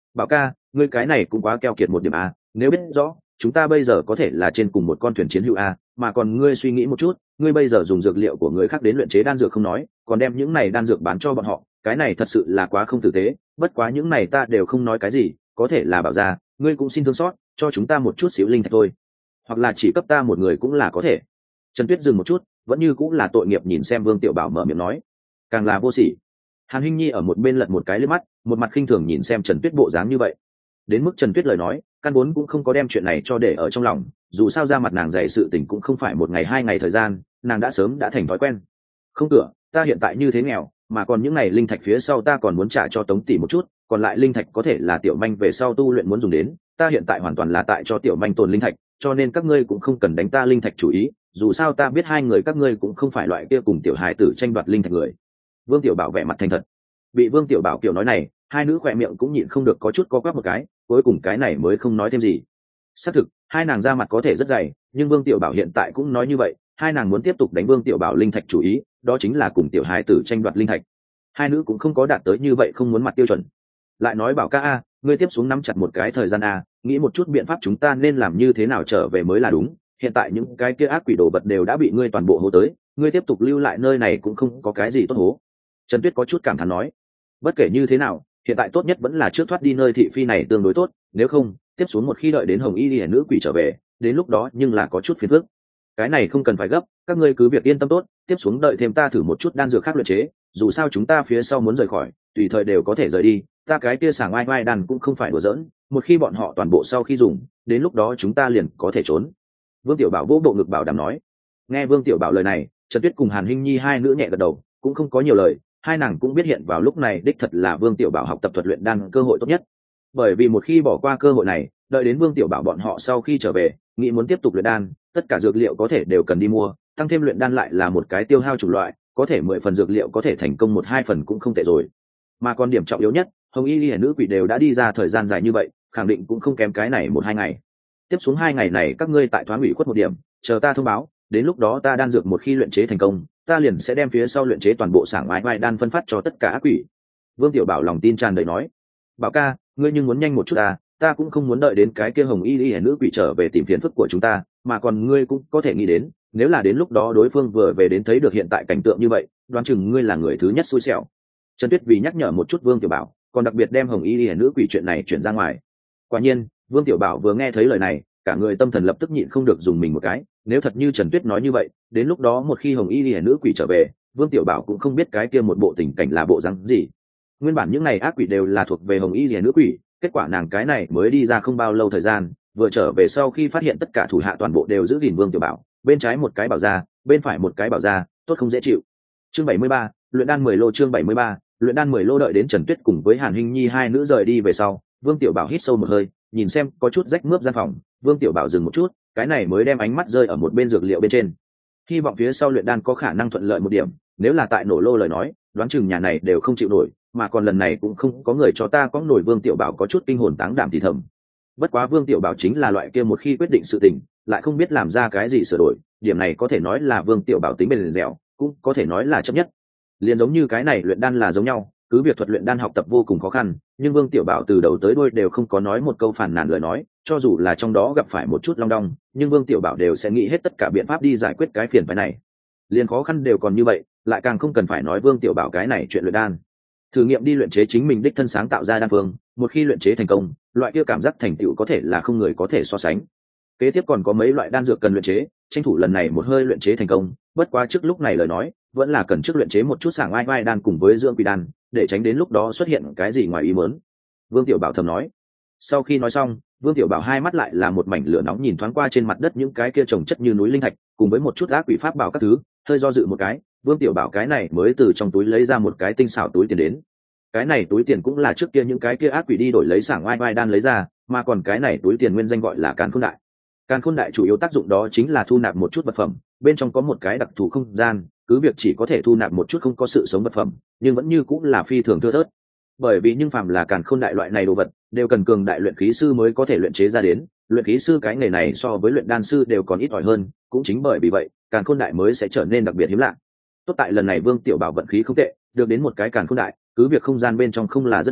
Bảo ca, ngươi cái này cũng quá keo kiệt một điểm a, nếu biết rõ chúng ta bây giờ có thể là trên cùng một con thuyền chiến hữu a, mà còn ngươi suy nghĩ một chút, ngươi bây giờ dùng dược liệu của người khác đến luyện chế đan dược không nói, còn đem những này đan dược bán cho bọn họ, cái này thật sự là quá không tử tế. Bất quá những này ta đều không nói cái gì, có thể là Bảo gia, ngươi cũng xin thương xót, cho chúng ta một chút xíu linh thạch thôi, hoặc là chỉ cấp ta một người cũng là có thể. Trần Tuyết dừng một chút, vẫn như cũng là tội nghiệp nhìn xem Vương Tiểu Bảo mở miệng nói, càng là vô sỉ. Hàn Hinh Nhi ở một bên lật một cái liếc mắt, một mặt khinh thường nhìn xem Trần Tuyết bộ dáng như vậy. Đến mức Trần Tuyết lời nói, căn vốn cũng không có đem chuyện này cho để ở trong lòng, dù sao ra mặt nàng dày sự tình cũng không phải một ngày hai ngày thời gian, nàng đã sớm đã thành thói quen. Không cửa, ta hiện tại như thế nghèo, mà còn những này linh thạch phía sau ta còn muốn trả cho Tống tỷ một chút, còn lại linh thạch có thể là tiểu manh về sau tu luyện muốn dùng đến, ta hiện tại hoàn toàn là tại cho tiểu manh tồn linh thạch, cho nên các ngươi cũng không cần đánh ta linh thạch chủ ý, dù sao ta biết hai người các ngươi cũng không phải loại kia cùng tiểu hài tử tranh đoạt linh thạch người. Vương Tiểu Bảo vẻ mặt thành thật. Bị Vương Tiểu Bảo kiểu nói này, hai nữ khỏe miệng cũng nhịn không được có chút co quắp một cái, cuối cùng cái này mới không nói thêm gì. Xác thực, hai nàng ra mặt có thể rất dày, nhưng Vương Tiểu Bảo hiện tại cũng nói như vậy, hai nàng muốn tiếp tục đánh Vương Tiểu Bảo linh thạch chủ ý, đó chính là cùng tiểu hài tử tranh đoạt linh thạch. Hai nữ cũng không có đạt tới như vậy không muốn mặt tiêu chuẩn. Lại nói Bảo ca a, ngươi tiếp xuống nắm chặt một cái thời gian a, nghĩ một chút biện pháp chúng ta nên làm như thế nào trở về mới là đúng. Hiện tại những cái kia ác quỷ đồ vật đều đã bị ngươi toàn bộ hố tới, ngươi tiếp tục lưu lại nơi này cũng không có cái gì tốt hố. Trần Tuyết có chút cảm thán nói, bất kể như thế nào, hiện tại tốt nhất vẫn là trước thoát đi nơi thị phi này tương đối tốt, nếu không tiếp xuống một khi đợi đến hồng y liễu nữ quỷ trở về, đến lúc đó nhưng là có chút phiền phức. Cái này không cần phải gấp, các ngươi cứ việc yên tâm tốt, tiếp xuống đợi thêm ta thử một chút đan dược khác luyện chế, dù sao chúng ta phía sau muốn rời khỏi, tùy thời đều có thể rời đi, ta cái kia sảng oai oai đàn cũng không phải đùa giỡn, một khi bọn họ toàn bộ sau khi dùng, đến lúc đó chúng ta liền có thể trốn. Vương Tiểu Bảo vỗ bộ ngực bảo đảm nói. Nghe Vương Tiểu Bảo lời này, Trần Tuyết cùng Hàn Hinh Nhi hai nữ nhẹ gật đầu, cũng không có nhiều lời, hai nàng cũng biết hiện vào lúc này đích thật là Vương Tiểu Bảo học tập thuật luyện đan cơ hội tốt nhất. Bởi vì một khi bỏ qua cơ hội này, đợi đến Vương Tiểu Bảo bọn họ sau khi trở về, nghĩ muốn tiếp tục luyện đan, tất cả dược liệu có thể đều cần đi mua, tăng thêm luyện đan lại là một cái tiêu hao chủng loại, có thể mười phần dược liệu có thể thành công một hai phần cũng không tệ rồi. Mà còn điểm trọng yếu nhất, hồng y liễu nữ quỷ đều đã đi ra thời gian dài như vậy, khẳng định cũng không kém cái này một hai ngày. Tiếp xuống hai ngày này các ngươi tại thoáng ủy khuất một điểm, chờ ta thông báo, đến lúc đó ta đan dược một khi luyện chế thành công, ta liền sẽ đem phía sau luyện chế toàn bộ sảng oai oai đan phân phát cho tất cả ác quỷ. Vương Tiểu Bảo lòng tin tràn đầy nói, Bảo ca, ngươi nhưng muốn nhanh một chút à, ta cũng không muốn đợi đến cái kia hồng y liễu nữ quỷ trở về tìm phiền phức của chúng ta, mà còn ngươi cũng có thể nghĩ đến, nếu là đến lúc đó đối phương vừa về đến thấy được hiện tại cảnh tượng như vậy, đoán chừng ngươi là người thứ nhất xui xẻo. Trần Tuyết vì nhắc nhở một chút Vương Tiểu Bảo, còn đặc biệt đem hồng y liễu nữ quỷ chuyện này chuyển ra ngoài. Quả nhiên, Vương Tiểu Bảo vừa nghe thấy lời này, cả người tâm thần lập tức nhịn không được dùng mình một cái, nếu thật như Trần Tuyết nói như vậy, đến lúc đó một khi hồng y liễu nữ quỷ trở về, Vương Tiểu Bảo cũng không biết cái kia một bộ tình cảnh là bộ rắn gì. Nguyên bản những này ác quỷ đều là thuộc về hồng y liễu nữ quỷ, kết quả nàng cái này mới đi ra không bao lâu thời gian, vừa trở về sau khi phát hiện tất cả thủ hạ toàn bộ đều giữ gìn Vương Tiểu Bảo, bên trái một cái bảo ra, bên phải một cái bảo ra, tốt không dễ chịu. Chương bảy mươi ba, luyện đan mười lô. Chương bảy mươi ba, luyện đan mười lô. Đợi đến Trần Tuyết cùng với Hàn Hinh Nhi hai nữ rời đi về sau, Vương Tiểu Bảo hít sâu một hơi, nhìn xem có chút rách mướp gian phòng, Vương Tiểu Bảo dừng một chút, cái này mới đem ánh mắt rơi ở một bên dược liệu bên trên. Hy vọng phía sau luyện đan có khả năng thuận lợi một điểm, nếu là tại nổ lô lời nói, đoán chừng nhà này đều không chịu nổi, mà còn lần này cũng không có người cho ta có nổi. Vương Tiểu Bảo có chút kinh hồn táng đảm thì thầm. Bất quá Vương Tiểu Bảo chính là loại kia một khi quyết định sự tình, lại không biết làm ra cái gì sửa đổi, điểm này có thể nói là Vương Tiểu Bảo tính bền dẻo, cũng có thể nói là chấp nhất. Liền giống như cái này luyện đan là giống nhau, cứ việc thuật luyện đan học tập vô cùng khó khăn, nhưng Vương Tiểu Bảo từ đầu tới đuôi đều không có nói một câu phản nàn lời nói, cho dù là trong đó gặp phải một chút long đong, nhưng Vương Tiểu Bảo đều sẽ nghĩ hết tất cả biện pháp đi giải quyết cái phiền phức này. Liền khó khăn đều còn như vậy, lại càng không cần phải nói Vương Tiểu Bảo cái này chuyện luyện đan. Thử nghiệm đi luyện chế chính mình đích thân sáng tạo ra đan phương, một khi luyện chế thành công, loại kia cảm giác thành tựu có thể là không người có thể so sánh. Kế tiếp còn có mấy loại đan dược cần luyện chế, tranh thủ lần này một hơi luyện chế thành công, bất quá trước lúc này lời nói, vẫn là cần trước luyện chế một chút sảng oai oai đan cùng với dưỡng quỷ đan, để tránh đến lúc đó xuất hiện cái gì ngoài ý muốn. Vương Tiểu Bảo thầm nói. Sau khi nói xong, Vương Tiểu Bảo hai mắt lại là một mảnh lửa nóng nhìn thoáng qua trên mặt đất những cái kia trồng chất như núi linh thạch, cùng với một chút ác quỷ pháp bảo các thứ, hơi do dự một cái, Vương Tiểu Bảo cái này mới từ trong túi lấy ra một cái tinh xảo túi tiền đến. Cái này túi tiền cũng là trước kia những cái kia ác quỷ đi đổi lấy sảng oai oai đan lấy ra, mà còn cái này túi tiền nguyên danh gọi là Càn Khôn Đại. Càn Khôn Đại chủ yếu tác dụng đó chính là thu nạp một chút vật phẩm, bên trong có một cái đặc thù không gian, cứ việc chỉ có thể thu nạp một chút không có sự sống vật phẩm, nhưng vẫn như cũng là phi thường thưa thớt. Bởi vì nhưng phàm là Càn Khôn Đại loại này đồ vật, đều cần cường đại luyện khí sư mới có thể luyện chế ra đến, luyện khí sư cái nghề này so với luyện đan sư đều còn ít ỏi hơn, cũng chính bởi vì vậy, Càn Khôn Đại mới sẽ trở nên đặc biệt hiếm lạ. Tốt tại lần này Vương Tiểu Bảo vận khí không tệ, được đến một cái Càn Khôn Đại, cứ việc không gian bên trong không là rất lớn,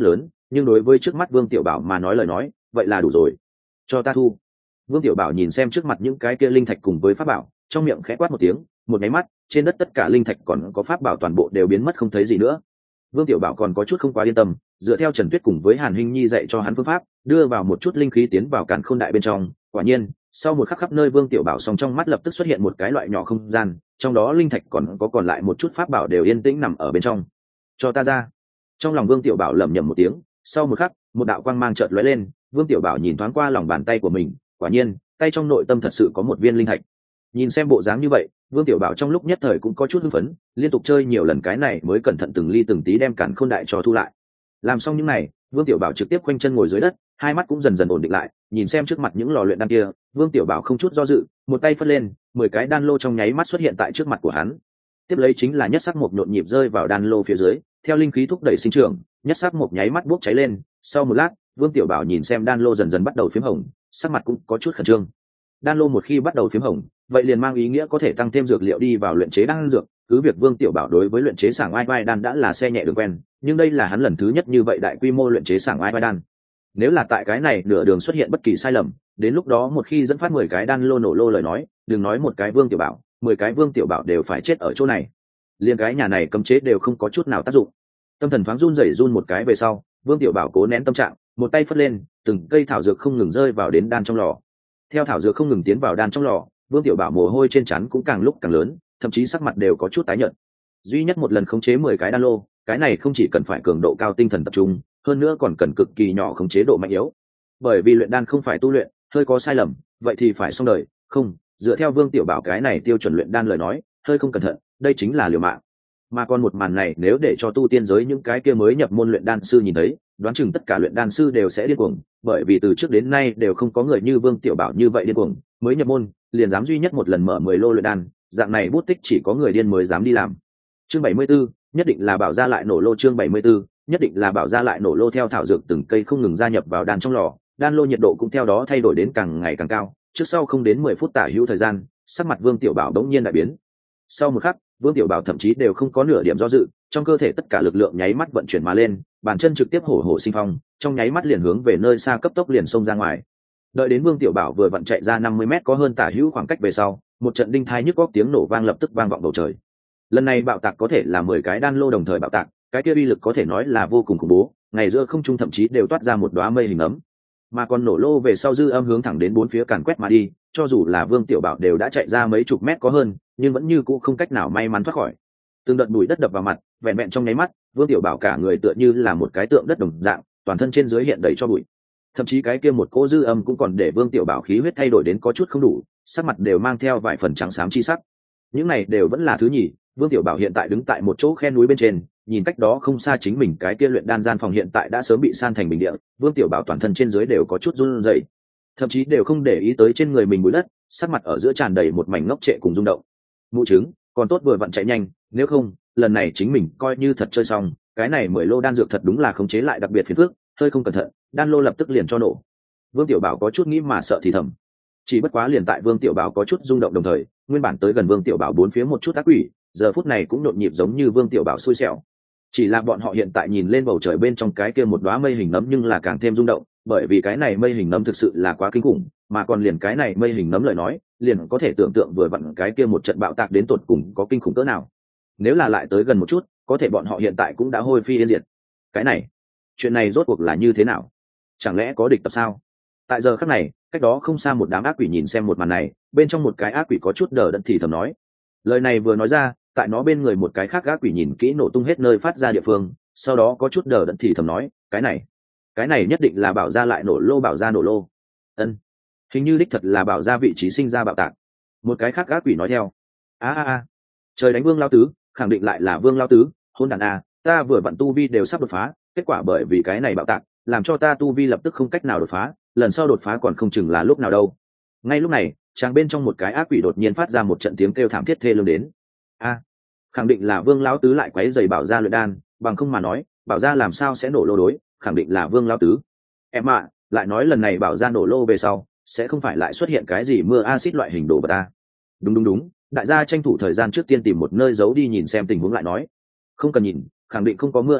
nhưng đối với trước mắt Vương Tiểu Bảo mà nói lời nói vậy là đủ rồi. Cho ta thu. Vương Tiểu Bảo nhìn xem trước mặt những cái kia linh thạch cùng với pháp bảo, trong miệng khẽ quát một tiếng, một máy mắt trên đất tất cả linh thạch còn có pháp bảo toàn bộ đều biến mất không thấy gì nữa. Vương Tiểu Bảo còn có chút không quá yên tâm, dựa theo Trần Tuyết cùng với Hàn Hinh Nhi dạy cho hắn phương pháp, đưa vào một chút linh khí tiến vào càn khôn đại bên trong. Quả nhiên, sau một khắc khắp nơi Vương Tiểu Bảo song trong mắt lập tức xuất hiện một cái loại nhỏ không gian, trong đó linh thạch còn có còn lại một chút pháp bảo đều yên tĩnh nằm ở bên trong. Cho ta ra. Trong lòng Vương Tiểu Bảo lẩm nhẩm một tiếng, sau một khắc, một đạo quang mang chợt lóe lên, Vương Tiểu Bảo nhìn thoáng qua lòng bàn tay của mình, quả nhiên, tay trong nội tâm thật sự có một viên linh thạch. Nhìn xem bộ dáng như vậy, Vương Tiểu Bảo trong lúc nhất thời cũng có chút hưng phấn, liên tục chơi nhiều lần cái này mới cẩn thận từng ly từng tí đem càn khôn đại cho thu lại. Làm xong những này, Vương Tiểu Bảo trực tiếp khoanh chân ngồi dưới đất, hai mắt cũng dần dần ổn định lại, nhìn xem trước mặt những lò luyện đan kia, Vương Tiểu Bảo không chút do dự, một tay phất lên, mười cái đan lô trong nháy mắt xuất hiện tại trước mặt của hắn. Tiếp lấy chính là nhất sắc mộc nhộn nhịp rơi vào đan lô phía dưới, theo linh khí thúc đẩy sinh trưởng, nhất sắc mộc nháy mắt bốc cháy lên. Sau một lát, Vương Tiểu Bảo nhìn xem đan lô dần dần bắt đầu phím hồng, sắc mặt cũng có chút khẩn trương. Đan lô một khi bắt đầu phím hồng, vậy liền mang ý nghĩa có thể tăng thêm dược liệu đi vào luyện chế đan dược. Cứ việc Vương Tiểu Bảo đối với luyện chế sảng oai oai đan đã là xe nhẹ đường quen, nhưng đây là hắn lần thứ nhất như vậy đại quy mô luyện chế sảng oai oai đan. Nếu là tại cái này nửa đường xuất hiện bất kỳ sai lầm, đến lúc đó một khi dẫn phát mười cái đan lô nổ lô lời nói, đừng nói một cái Vương Tiểu Bảo, mười cái Vương Tiểu Bảo đều phải chết ở chỗ này. Liên cái nhà này cấm chế đều không có chút nào tác dụng. Tâm thần thoáng run rẩy run một cái về sau, Vương Tiểu Bảo cố nén tâm trạng, một tay phất lên, từng cây thảo dược không ngừng rơi vào đến đan trong lò. Theo thảo dược không ngừng tiến vào đan trong lò, Vương Tiểu Bảo mồ hôi trên trán cũng càng lúc càng lớn, thậm chí sắc mặt đều có chút tái nhợt. Duy nhất một lần khống chế mười cái đan lô, cái này không chỉ cần phải cường độ cao tinh thần tập trung, hơn nữa còn cần cực kỳ nhỏ khống chế độ mạnh yếu. Bởi vì luyện đan không phải tu luyện, hơi có sai lầm, vậy thì phải xong đời, không, dựa theo Vương Tiểu Bảo cái này tiêu chuẩn luyện đan lời nói, hơi không cẩn thận, đây chính là liều mạng. Mà còn một màn này nếu để cho tu tiên giới những cái kia mới nhập môn luyện đan sư nhìn thấy, đoán chừng tất cả luyện đan sư đều sẽ điên cuồng, bởi vì từ trước đến nay đều không có người như Vương Tiểu Bảo như vậy điên cuồng, mới nhập môn, liền dám duy nhất một lần mở mười lô luyện đan, dạng này bút tích chỉ có người điên mới dám đi làm. Chương bảy mươi 74, nhất định là bảo ra lại nổ lô. Chương bảy mươi 74, nhất định là bảo ra lại nổ lô. Theo thảo dược từng cây không ngừng gia nhập vào đan trong lò, đan lô nhiệt độ cũng theo đó thay đổi đến càng ngày càng cao, trước sau không đến mười phút tả hữu thời gian, sắc mặt Vương Tiểu Bảo đống nhiên đại biến. Sau một khắc, Vương Tiểu Bảo thậm chí đều không có nửa điểm do dự, trong cơ thể tất cả lực lượng nháy mắt vận chuyển mà lên, bàn chân trực tiếp hổ hổ sinh phong, trong nháy mắt liền hướng về nơi xa cấp tốc liền xông ra ngoài. Đợi đến Vương Tiểu Bảo vừa vặn chạy ra năm mươi mét có hơn tả hữu khoảng cách về sau, một trận đinh thai nhức óc tiếng nổ vang lập tức vang vọng bầu trời. Lần này bạo tạc có thể là mười cái đan lô đồng thời bạo tạc, cái kia uy lực có thể nói là vô cùng khủng bố, ngày giữa không trung thậm chí đều toát ra một đóa mây hình ấm. Mà còn nổ lô về sau dư âm hướng thẳng đến bốn phía càn quét mà đi, cho dù là Vương Tiểu Bảo đều đã chạy ra mấy chục mét có hơn, nhưng vẫn như cũ không cách nào may mắn thoát khỏi. Từng đợt bụi đất đập vào mặt, vẹn vẹn trong nháy mắt, Vương Tiểu Bảo cả người tựa như là một cái tượng đất đồng dạng, toàn thân trên dưới hiện đầy cho bụi. Thậm chí cái kia một cỗ dư âm cũng còn để Vương Tiểu Bảo khí huyết thay đổi đến có chút không đủ, sắc mặt đều mang theo vài phần trắng xám chi sắc. Những này đều vẫn là thứ nhì, Vương Tiểu Bảo hiện tại đứng tại một chỗ khe núi bên trên, nhìn cách đó không xa chính mình cái kia luyện đan gian phòng hiện tại đã sớm bị san thành bình địa, Vương Tiểu Bảo toàn thân trên dưới đều có chút run rẩy, thậm chí đều không để ý tới trên người mình bụi đất, sắc mặt ở giữa tràn đầy một mảnh ngốc trệ cùng rung động. Mụ trứng, còn tốt vừa vặn chạy nhanh, nếu không, lần này chính mình coi như thật chơi xong, cái này mười lô đan dược thật đúng là khống chế lại đặc biệt phiền phức, hơi không cẩn thận, đan lô lập tức liền cho nổ. Vương Tiểu Bảo có chút nghĩ mà sợ thì thầm. Chỉ bất quá liền tại Vương Tiểu Bảo có chút rung động đồng thời, nguyên bản tới gần Vương Tiểu Bảo bốn phía một chút ác quỷ, giờ phút này cũng nhộn nhịp giống như Vương Tiểu Bảo xui xẻo. Chỉ là bọn họ hiện tại nhìn lên bầu trời bên trong cái kia một đóa mây hình nấm nhưng là càng thêm rung động, bởi vì cái này mây hình nấm thực sự là quá kinh khủng, mà còn liền cái này mây hình nấm lời nói, liền có thể tưởng tượng vừa vặn cái kia một trận bạo tạc đến tột cùng có kinh khủng cỡ nào. Nếu là lại tới gần một chút, có thể bọn họ hiện tại cũng đã hôi phi yên diệt. Cái này, chuyện này rốt cuộc là như thế nào? Chẳng lẽ có địch tập sao? Tại giờ khắc này, cách đó không xa một đám ác quỷ nhìn xem một màn này, bên trong một cái ác quỷ có chút đờ đẫn thì thầm nói. Lời này vừa nói ra, tại nó bên người một cái khác ác quỷ nhìn kỹ nổ tung hết nơi phát ra địa phương, sau đó có chút đờ đẫn thì thầm nói, cái này, cái này nhất định là bảo ra lại nổ lô, bảo ra nổ lô. Ân, hình như đích thật là bảo ra vị trí sinh ra bạo tạc. Một cái khác ác quỷ nói theo. A a a, trời đánh Vương Lao Tứ, khẳng định lại là Vương Lao Tứ, hôn đàn a, ta vừa vặn tu vi đều sắp đột phá, kết quả bởi vì cái này bạo tạc, làm cho ta tu vi lập tức không cách nào đột phá, lần sau đột phá còn không chừng là lúc nào đâu. Ngay lúc này, chàng bên trong một cái ác quỷ đột nhiên phát ra một trận tiếng kêu thảm thiết thê lương đến. A, khẳng định là Vương Lão Tứ lại quấy rầy bảo gia luyện đan, bằng không mà nói, bảo gia làm sao sẽ nổ lô đối, khẳng định là Vương Lão Tứ. Em ạ, lại nói lần này bảo gia nổ lô về sau, sẽ không phải lại xuất hiện cái gì mưa axit loại hình đồ vật ta. Đúng đúng đúng, đại gia tranh thủ thời gian trước tiên tìm một nơi giấu đi nhìn xem tình huống lại nói. Không cần nhìn, khẳng định không có mưa axit,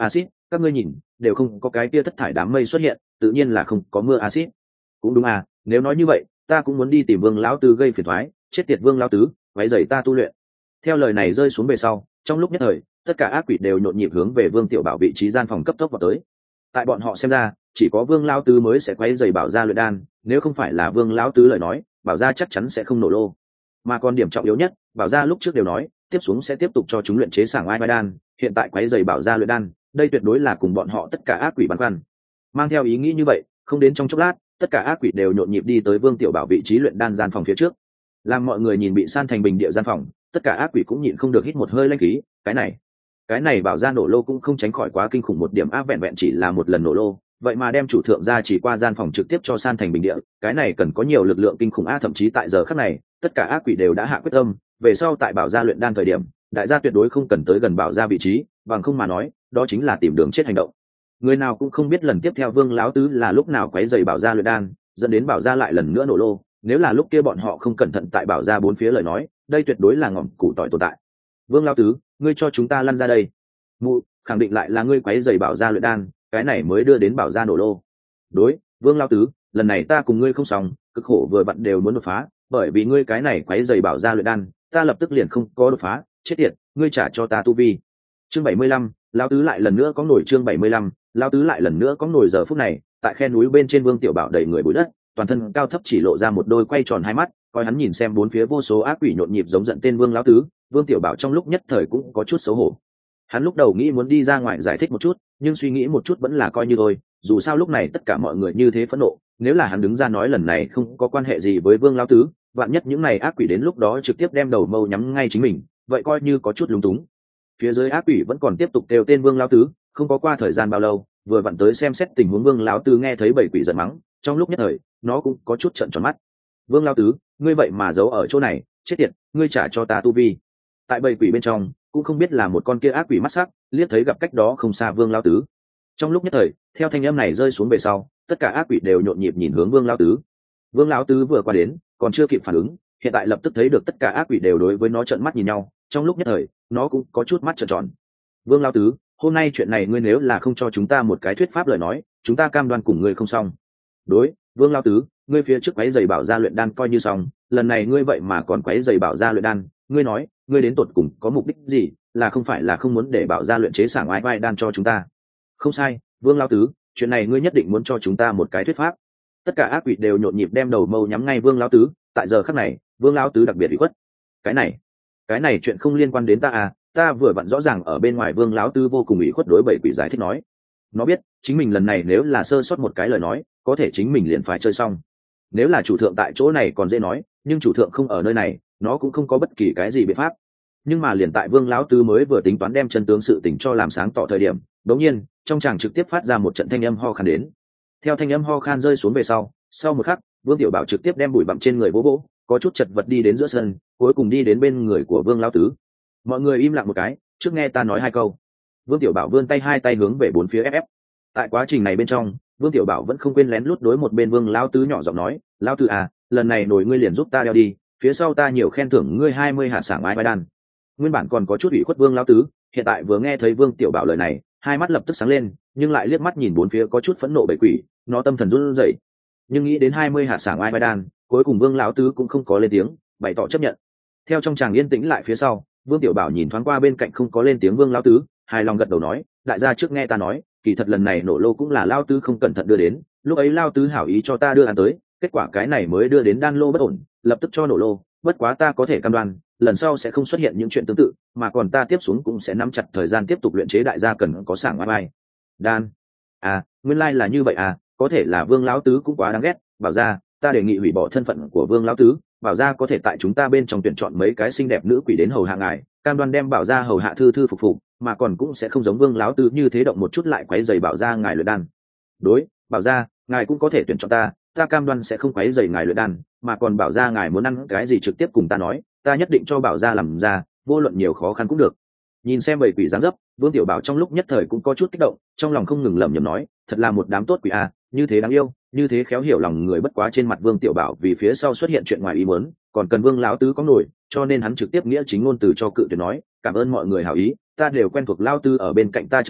các ngươi nhìn đều không có cái kia thất thải đám mây xuất hiện, tự nhiên là không có mưa axit. Cũng đúng à, nếu nói như vậy ta cũng muốn đi tìm Vương lão tứ gây phiền toái, chết tiệt Vương lão tứ, váy dày ta tu luyện. Theo lời này rơi xuống về sau, trong lúc nhất thời tất cả ác quỷ đều nhộn nhịp hướng về Vương Tiểu Bảo vị trí gian phòng cấp tốc vào tới. Tại bọn họ xem ra chỉ có Vương lão tứ mới sẽ quấy rầy Bảo gia luyện đan, nếu không phải là Vương lão tứ lời nói, Bảo gia chắc chắn sẽ không nổ lô. Mà còn điểm trọng yếu nhất, Bảo gia lúc trước đều nói tiếp xuống sẽ tiếp tục cho chúng luyện chế sảng ai đan, hiện tại quấy rầy Bảo gia luyện đan, đây tuyệt đối là cùng bọn họ tất cả ác quỷ băn khoăn. Mang theo ý nghĩ như vậy, không đến trong chốc lát tất cả ác quỷ đều nhộn nhịp đi tới Vương Tiểu Bảo vị trí luyện đan gian phòng phía trước. Làm mọi người nhìn bị san thành bình địa gian phòng, tất cả ác quỷ cũng nhịn không được hít một hơi lãnh khí. Cái này cái này Bảo gia nổ lô cũng không tránh khỏi quá kinh khủng một điểm ác, vẹn vẹn chỉ là một lần nổ lô, vậy mà đem chủ thượng gia chỉ qua gian phòng trực tiếp cho san thành bình địa, cái này cần có nhiều lực lượng kinh khủng a. Thậm chí tại giờ khắc này tất cả ác quỷ đều đã hạ quyết tâm, về sau tại Bảo gia luyện đan thời điểm, đại gia tuyệt đối không cần tới gần Bảo gia vị trí, bằng không mà nói đó chính là tìm đường chết hành động. Người nào cũng không biết lần tiếp theo Vương lão tứ là lúc nào quấy rầy Bảo gia luyện đan, dẫn đến Bảo gia lại lần nữa nổ lô. Nếu là lúc kia bọn họ không cẩn thận tại Bảo gia bốn phía lời nói, đây tuyệt đối là ngọn củ tỏi tồn tại. Vương lão tứ, ngươi cho chúng ta lăn ra đây. Mụ, khẳng định lại là ngươi quấy rầy Bảo gia luyện đan, cái này mới đưa đến Bảo gia nổ lô. Đối, Vương lão tứ, lần này ta cùng ngươi không xong, cực khổ vừa vặn đều muốn đột phá, bởi vì ngươi cái này quấy rầy Bảo gia luyện đan, ta lập tức liền không có đột phá, chết tiệt, ngươi trả cho ta tu vi. Chương bảy mươi lăm, lão tứ lại lần nữa có nổi. Chương bảy mươi lăm, lão tứ lại lần nữa có nổi. Giờ phút này, tại khe núi bên trên Vương Tiểu Bảo đầy người bụi đất, toàn thân cao thấp chỉ lộ ra một đôi quay tròn hai mắt, coi hắn nhìn xem bốn phía vô số ác quỷ nhộn nhịp giống giận tên Vương lão tứ. Vương Tiểu Bảo trong lúc nhất thời cũng có chút xấu hổ. Hắn lúc đầu nghĩ muốn đi ra ngoài giải thích một chút, nhưng suy nghĩ một chút vẫn là coi như thôi, dù sao lúc này tất cả mọi người như thế phẫn nộ, nếu là hắn đứng ra nói lần này không có quan hệ gì với Vương lão tứ, vạn nhất những này ác quỷ đến lúc đó trực tiếp đem đầu mâu nhắm ngay chính mình, vậy coi như có chút lúng túng. Phía dưới ác quỷ vẫn còn tiếp tục kêu tên Vương lão tứ, không có qua thời gian bao lâu, vừa vặn tới xem xét tình huống Vương lão tứ nghe thấy bảy quỷ giận mắng, trong lúc nhất thời nó cũng có chút trợn tròn mắt. Vương lão tứ, ngươi vậy mà giấu ở chỗ này, chết tiệt, ngươi trả cho ta tu vi. Tại bảy quỷ bên trong cũng không biết là một con kia ác quỷ mắt sắc liếc thấy gặp cách đó không xa Vương lão tứ. Trong lúc nhất thời theo thanh âm này rơi xuống về sau, tất cả ác quỷ đều nhộn nhịp nhìn hướng Vương lão tứ. Vương lão tứ vừa qua đến còn chưa kịp phản ứng, hiện tại lập tức thấy được tất cả ác quỷ đều đối với nó trợn mắt nhìn nhau, trong lúc nhất thời nó cũng có chút mắt trợn tròn. Vương lão tứ, hôm nay chuyện này ngươi nếu là không cho chúng ta một cái thuyết pháp lời nói, chúng ta cam đoan cùng ngươi không xong. Đối, Vương lão tứ, ngươi phía trước quấy giày Bảo gia luyện đan coi như xong, lần này ngươi vậy mà còn quấy giày Bảo gia luyện đan, ngươi nói ngươi đến tột cùng có mục đích gì, là không phải là không muốn để Bảo gia luyện chế sảng ai vai đan cho chúng ta? Không sai, Vương lão tứ, chuyện này ngươi nhất định muốn cho chúng ta một cái thuyết pháp. Tất cả ác quỷ đều nhộn nhịp đem đầu mâu nhắm ngay Vương lão tứ. Tại giờ khắc này Vương lão tứ đặc biệt ủy khuất. Cái này cái này chuyện không liên quan đến ta à, ta vừa vặn rõ ràng ở bên ngoài. Vương lão tứ vô cùng ủy khuất đối bảy quỷ giải thích nói. Nó biết chính mình lần này nếu là sơ sót một cái lời nói, có thể chính mình liền phải chơi xong. Nếu là chủ thượng tại chỗ này còn dễ nói, nhưng chủ thượng không ở nơi này, nó cũng không có bất kỳ cái gì biện pháp. Nhưng mà liền tại Vương lão tứ mới vừa tính toán đem chân tướng sự tình cho làm sáng tỏ thời điểm, đột nhiên trong tràng trực tiếp phát ra một trận thanh âm ho khan đến. Theo thanh âm ho khan rơi xuống về sau, sau một khắc Vương Tiểu Bảo trực tiếp đem bụi bặm trên người vỗ vỗ, có chút chật vật đi đến giữa sân, cuối cùng đi đến bên người của Vương lão tứ. Mọi người im lặng một cái, trước nghe ta nói hai câu. Vương Tiểu Bảo vươn tay hai tay hướng về bốn phía ép ép. Tại quá trình này bên trong, Vương Tiểu Bảo vẫn không quên lén lút đối một bên Vương lão tứ nhỏ giọng nói, lão tứ à, lần này nổi ngươi liền giúp ta đeo đi, phía sau ta nhiều khen thưởng ngươi hai mươi hạt sảng ái vai đan. Nguyên bản còn có chút ủy khuất Vương lão tứ, hiện tại vừa nghe thấy Vương Tiểu Bảo lời này, hai mắt lập tức sáng lên, nhưng lại liếc mắt nhìn bốn phía có chút phẫn nộ bầy quỷ, nó tâm thần run rẩy. Nhưng nghĩ đến hai mươi hạt sảng ai vai đan, cuối cùng Vương lão tứ cũng không có lên tiếng, bày tỏ chấp nhận. Theo trong tràng yên tĩnh lại phía sau, Vương Tiểu Bảo nhìn thoáng qua bên cạnh không có lên tiếng Vương lão tứ, hài lòng gật đầu nói, đại gia trước nghe ta nói, kỳ thật lần này nổ lô cũng là lão tứ không cẩn thận đưa đến, lúc ấy lão tứ hảo ý cho ta đưa ăn tới, kết quả cái này mới đưa đến đan lô bất ổn, lập tức cho nổ lô, bất quá ta có thể cam đoan, lần sau sẽ không xuất hiện những chuyện tương tự, mà còn ta tiếp xuống cũng sẽ nắm chặt thời gian tiếp tục luyện chế đại gia cần có sảng ai vai đan. À, nguyên lai like là như vậy à, có thể là Vương lão tứ cũng quá đáng ghét, bảo ra, ta đề nghị hủy bỏ thân phận của Vương lão tứ, bảo ra có thể tại chúng ta bên trong tuyển chọn mấy cái xinh đẹp nữ quỷ đến hầu hạ ngài, cam đoan đem bảo ra hầu hạ thư thư phục phục, mà còn cũng sẽ không giống Vương lão tứ như thế động một chút lại quấy rầy bảo ra ngài luyện đan. Đối, bảo ra, ngài cũng có thể tuyển chọn ta, ta cam đoan sẽ không quấy rầy ngài luyện đan, mà còn bảo ra ngài muốn ăn cái gì trực tiếp cùng ta nói, ta nhất định cho bảo ra làm ra, vô luận nhiều khó khăn cũng được. Nhìn xem bầy quỷ dáng dấp, Vương Tiểu Bảo trong lúc nhất thời cũng có chút kích động, trong lòng không ngừng lẩm nhẩm nói, thật là một đám tốt quỷ à, như thế đáng yêu, như thế khéo hiểu lòng người. Bất quá trên mặt Vương Tiểu Bảo vì phía sau xuất hiện chuyện ngoài ý muốn, còn cần Vương lão tứ có nổi, cho nên hắn trực tiếp nghĩa chính ngôn từ cho cự tuyệt nói, cảm ơn mọi người hảo ý, ta đều quen thuộc lão tứ ở bên cạnh ta chờ đợi,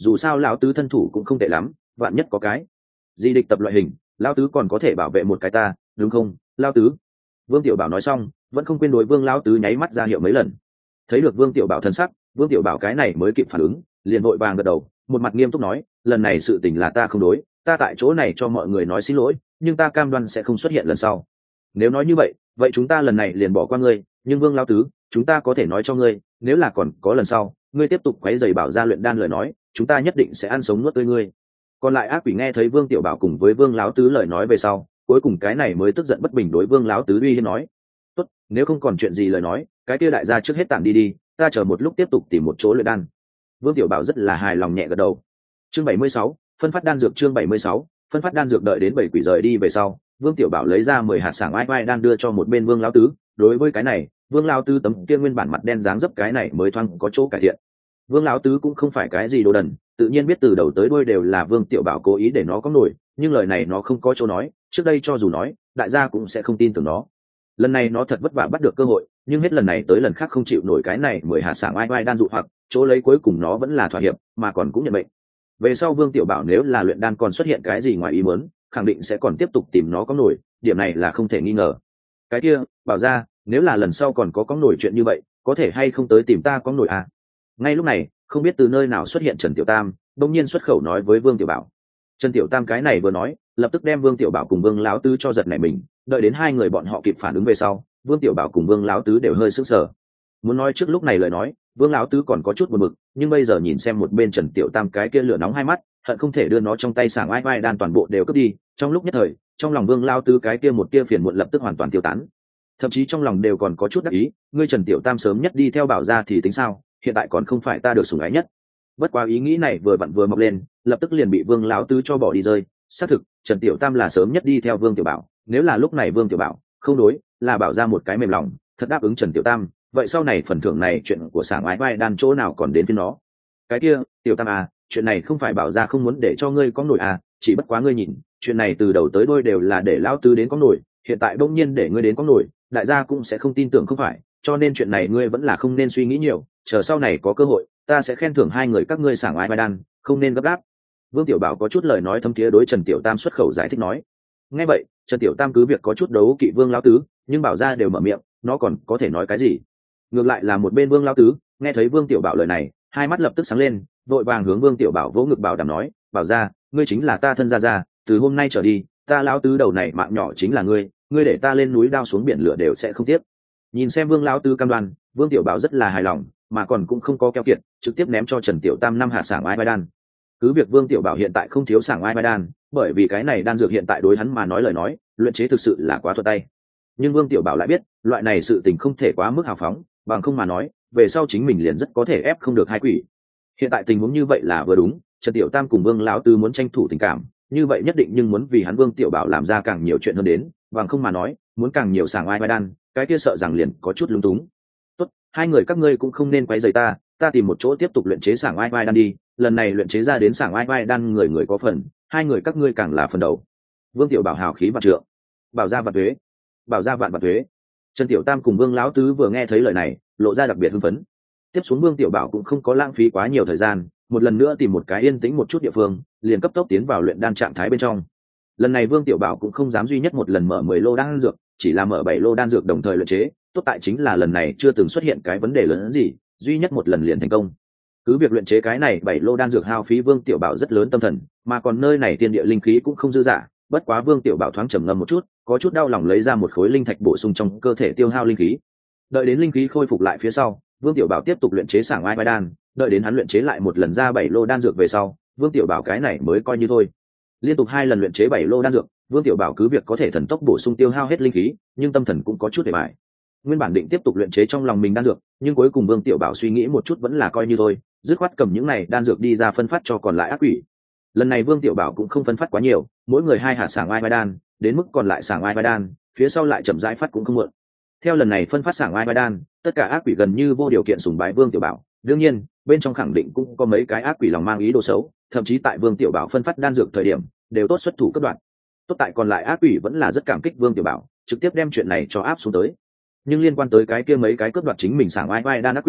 dù sao lão tứ thân thủ cũng không tệ lắm, vạn nhất có cái di địch tập loại hình, lão tứ còn có thể bảo vệ một cái ta, đúng không lão tứ? Vương Tiểu Bảo nói xong vẫn không quên đối Vương lão tứ nháy mắt ra hiệu mấy lần. Thấy được Vương Tiểu Bảo thân sắc, Vương Tiểu Bảo cái này mới kịp phản ứng, liền vội vàng gật đầu, một mặt nghiêm túc nói, lần này sự tình là ta không đối, ta tại chỗ này cho mọi người nói xin lỗi, nhưng ta cam đoan sẽ không xuất hiện lần sau. Nếu nói như vậy vậy chúng ta lần này liền bỏ qua ngươi, nhưng Vương lão tứ, chúng ta có thể nói cho ngươi, nếu là còn có lần sau ngươi tiếp tục quấy rầy Bảo gia luyện đan lời nói, chúng ta nhất định sẽ ăn sống nuốt tươi ngươi. Còn lại ác quỷ nghe thấy Vương Tiểu Bảo cùng với Vương lão tứ lời nói về sau, cuối cùng cái này mới tức giận bất bình đối Vương lão tứ uy hiếp nói, tốt, nếu không còn chuyện gì lời nói, cái kia đại gia trước hết tản đi đi, ta chờ một lúc tiếp tục tìm một chỗ luyện đan. Vương Tiểu Bảo rất là hài lòng nhẹ gật đầu. Chương bảy mươi sáu, phân phát đan dược. Chương bảy mươi sáu, phân phát đan dược. Đợi đến bảy quỷ rời đi về sau, Vương Tiểu Bảo lấy ra mười hạt sảng oai oai đan đưa cho một bên Vương lão tứ. Đối với cái này, Vương lão tứ tấm kia nguyên bản mặt đen dáng dấp cái này mới thoáng có chỗ cải thiện. Vương lão tứ cũng không phải cái gì đồ đần, tự nhiên biết từ đầu tới đuôi đều là Vương Tiểu Bảo cố ý để nó có nổi, nhưng lời này nó không có chỗ nói, trước đây cho dù nói, đại gia cũng sẽ không tin tưởng nó. Lần này nó thật vất vả bắt được cơ hội, nhưng hết lần này tới lần khác không chịu nổi cái này mười hạt sảng oai oai đan dụ hoặc, chỗ lấy cuối cùng nó vẫn là thỏa hiệp, mà còn cũng nhận mệnh. Về sau Vương Tiểu Bảo nếu là luyện đan còn xuất hiện cái gì ngoài ý muốn, khẳng định sẽ còn tiếp tục tìm nó có nổi, điểm này là không thể nghi ngờ. Cái kia, Bảo ra, nếu là lần sau còn có có nổi chuyện như vậy, có thể hay không tới tìm ta có nổi à? Ngay lúc này, không biết từ nơi nào xuất hiện Trần Tiểu Tam, đông nhiên xuất khẩu nói với Vương Tiểu Bảo. Trần Tiểu Tam cái này vừa nói, lập tức đem Vương Tiểu Bảo cùng Vương lão tứ cho giật nảy mình, đợi đến hai người bọn họ kịp phản ứng về sau, Vương Tiểu Bảo cùng Vương lão tứ đều hơi sững sờ. Muốn nói trước lúc này lời nói, Vương lão tứ còn có chút buồn bực, nhưng bây giờ nhìn xem một bên Trần Tiểu Tam cái kia lửa nóng hai mắt, hận không thể đưa nó trong tay sảng oai oai đan toàn bộ đều cướp đi. Trong lúc nhất thời, trong lòng Vương lão tứ cái kia một kia phiền muộn lập tức hoàn toàn tiêu tán. Thậm chí trong lòng đều còn có chút đắc ý, ngươi Trần Tiểu Tam sớm nhất đi theo Bảo gia thì tính sao, hiện tại còn không phải ta được sủng ái nhất. Bất quá ý nghĩ này vừa vặn vừa mọc lên, lập tức liền bị Vương lão tứ cho bỏ đi rơi. Xác thực, Trần Tiểu Tam là sớm nhất đi theo Vương Tiểu Bảo, nếu là lúc này Vương Tiểu Bảo không đối, là bảo ra một cái mềm lòng, thật đáp ứng Trần Tiểu Tam, vậy sau này phần thưởng này chuyện của sảng oai oai đan chỗ nào còn đến phía nó. Cái kia, Tiểu Tam à, chuyện này không phải bảo ra không muốn để cho ngươi có nổi à, chỉ bất quá ngươi nhìn, chuyện này từ đầu tới đuôi đều là để lão tứ đến có nổi, hiện tại bỗng nhiên để ngươi đến có nổi, đại gia cũng sẽ không tin tưởng không phải, cho nên chuyện này ngươi vẫn là không nên suy nghĩ nhiều, chờ sau này có cơ hội, ta sẽ khen thưởng hai người các ngươi sảng oai oai đan, không nên gấp gáp. Vương Tiểu Bảo có chút lời nói thâm thiế đối Trần Tiểu Tam xuất khẩu giải thích nói. Nghe vậy, Trần Tiểu Tam cứ việc có chút đấu kỵ Vương lão tứ, nhưng bảo ra đều mở miệng, nó còn có thể nói cái gì? Ngược lại là một bên Vương lão tứ, nghe thấy Vương Tiểu Bảo lời này, hai mắt lập tức sáng lên, vội vàng hướng Vương Tiểu Bảo vỗ ngực bảo đảm nói, bảo ra, ngươi chính là ta thân gia gia, từ hôm nay trở đi, ta lão tứ đầu này mạng nhỏ chính là ngươi, ngươi để ta lên núi đao xuống biển lửa đều sẽ không tiếc. Nhìn xem Vương lão tứ cam đoan, Vương Tiểu Bảo rất là hài lòng, mà còn cũng không có keo kiệt, trực tiếp ném cho Trần Tiểu Tam năm hạt sảng oai oai đan. Cứ việc Vương Tiểu Bảo hiện tại không thiếu sảng oai oai đan, bởi vì cái này đan dược hiện tại đối hắn mà nói lời nói, luyện chế thực sự là quá thuận tay. Nhưng Vương Tiểu Bảo lại biết, loại này sự tình không thể quá mức hào phóng, bằng không mà nói, về sau chính mình liền rất có thể ép không được hai quỷ. Hiện tại tình huống như vậy là vừa đúng, Trần Tiểu Tam cùng Vương lão tứ muốn tranh thủ tình cảm, như vậy nhất định nhưng muốn vì hắn Vương Tiểu Bảo làm ra càng nhiều chuyện hơn đến, bằng không mà nói, muốn càng nhiều sảng oai oai đan, cái kia sợ rằng liền có chút lung túng. Tốt, hai người các ngươi cũng không nên quấy rầy ta, ta tìm một chỗ tiếp tục luyện chế sảng oai oai đan đi, lần này luyện chế ra đến sảng oai oai đan người người có phần, hai người các ngươi càng là phần đầu. Vương Tiểu Bảo hào khí vạn trượng, bảo ra vạn thuế, bảo ra vạn vạn thuế. Trần Tiểu Tam cùng Vương lão tứ vừa nghe thấy lời này, lộ ra đặc biệt hưng phấn. Tiếp xuống Vương Tiểu Bảo cũng không có lãng phí quá nhiều thời gian, một lần nữa tìm một cái yên tĩnh một chút địa phương, liền cấp tốc tiến vào luyện đan trạng thái bên trong. Lần này Vương Tiểu Bảo cũng không dám duy nhất một lần mở mười lô đan dược, chỉ là mở bảy lô đan dược đồng thời luyện chế, tốt tại chính là lần này chưa từng xuất hiện cái vấn đề lớn hơn gì, duy nhất một lần liền thành công. Cứ việc luyện chế cái này bảy lô đan dược hao phí Vương Tiểu Bảo rất lớn tâm thần, mà còn nơi này tiên địa linh khí cũng không dư dả, bất quá Vương Tiểu Bảo thoáng trầm ngâm một chút, có chút đau lòng lấy ra một khối linh thạch bổ sung trong cơ thể tiêu hao linh khí. Đợi đến linh khí khôi phục lại phía sau, Vương Tiểu Bảo tiếp tục luyện chế sảng oai oai đan, đợi đến hắn luyện chế lại một lần ra bảy lô đan dược về sau, Vương Tiểu Bảo cái này mới coi như thôi. Liên tục hai lần luyện chế bảy lô đan dược, Vương Tiểu Bảo cứ việc có thể thần tốc bổ sung tiêu hao hết linh khí, nhưng tâm thần cũng có chút để bại. Nguyên bản định tiếp tục luyện chế trong lòng mình đan dược, nhưng cuối cùng Vương Tiểu Bảo suy nghĩ một chút vẫn là coi như thôi, dứt khoát cầm những này đan dược đi ra phân phát cho còn lại ác quỷ. Lần này Vương Tiểu Bảo cũng không phân phát quá nhiều, mỗi người hai hạt sảng oai oai đan, đến mức còn lại sảng oai oai đan, phía sau lại chậm rãi phát cũng không muộn. Theo lần này phân phát sảng oai oai đan, tất cả ác quỷ gần như vô điều kiện sùng bái Vương Tiểu Bảo, đương nhiên, bên trong khẳng định cũng có mấy cái ác quỷ lòng mang ý đồ xấu, thậm chí tại Vương Tiểu Bảo phân phát đan dược thời điểm, đều tốt xuất thủ cấp đoạn. Tốt tại còn lại ác quỷ vẫn là rất cảm kích Vương Tiểu Bảo, trực tiếp đem chuyện này cho áp xuống tới. Nhưng liên quan tới cái kia mấy cái cướp đoạt chính mình sảng oai oai đan ác quỷ,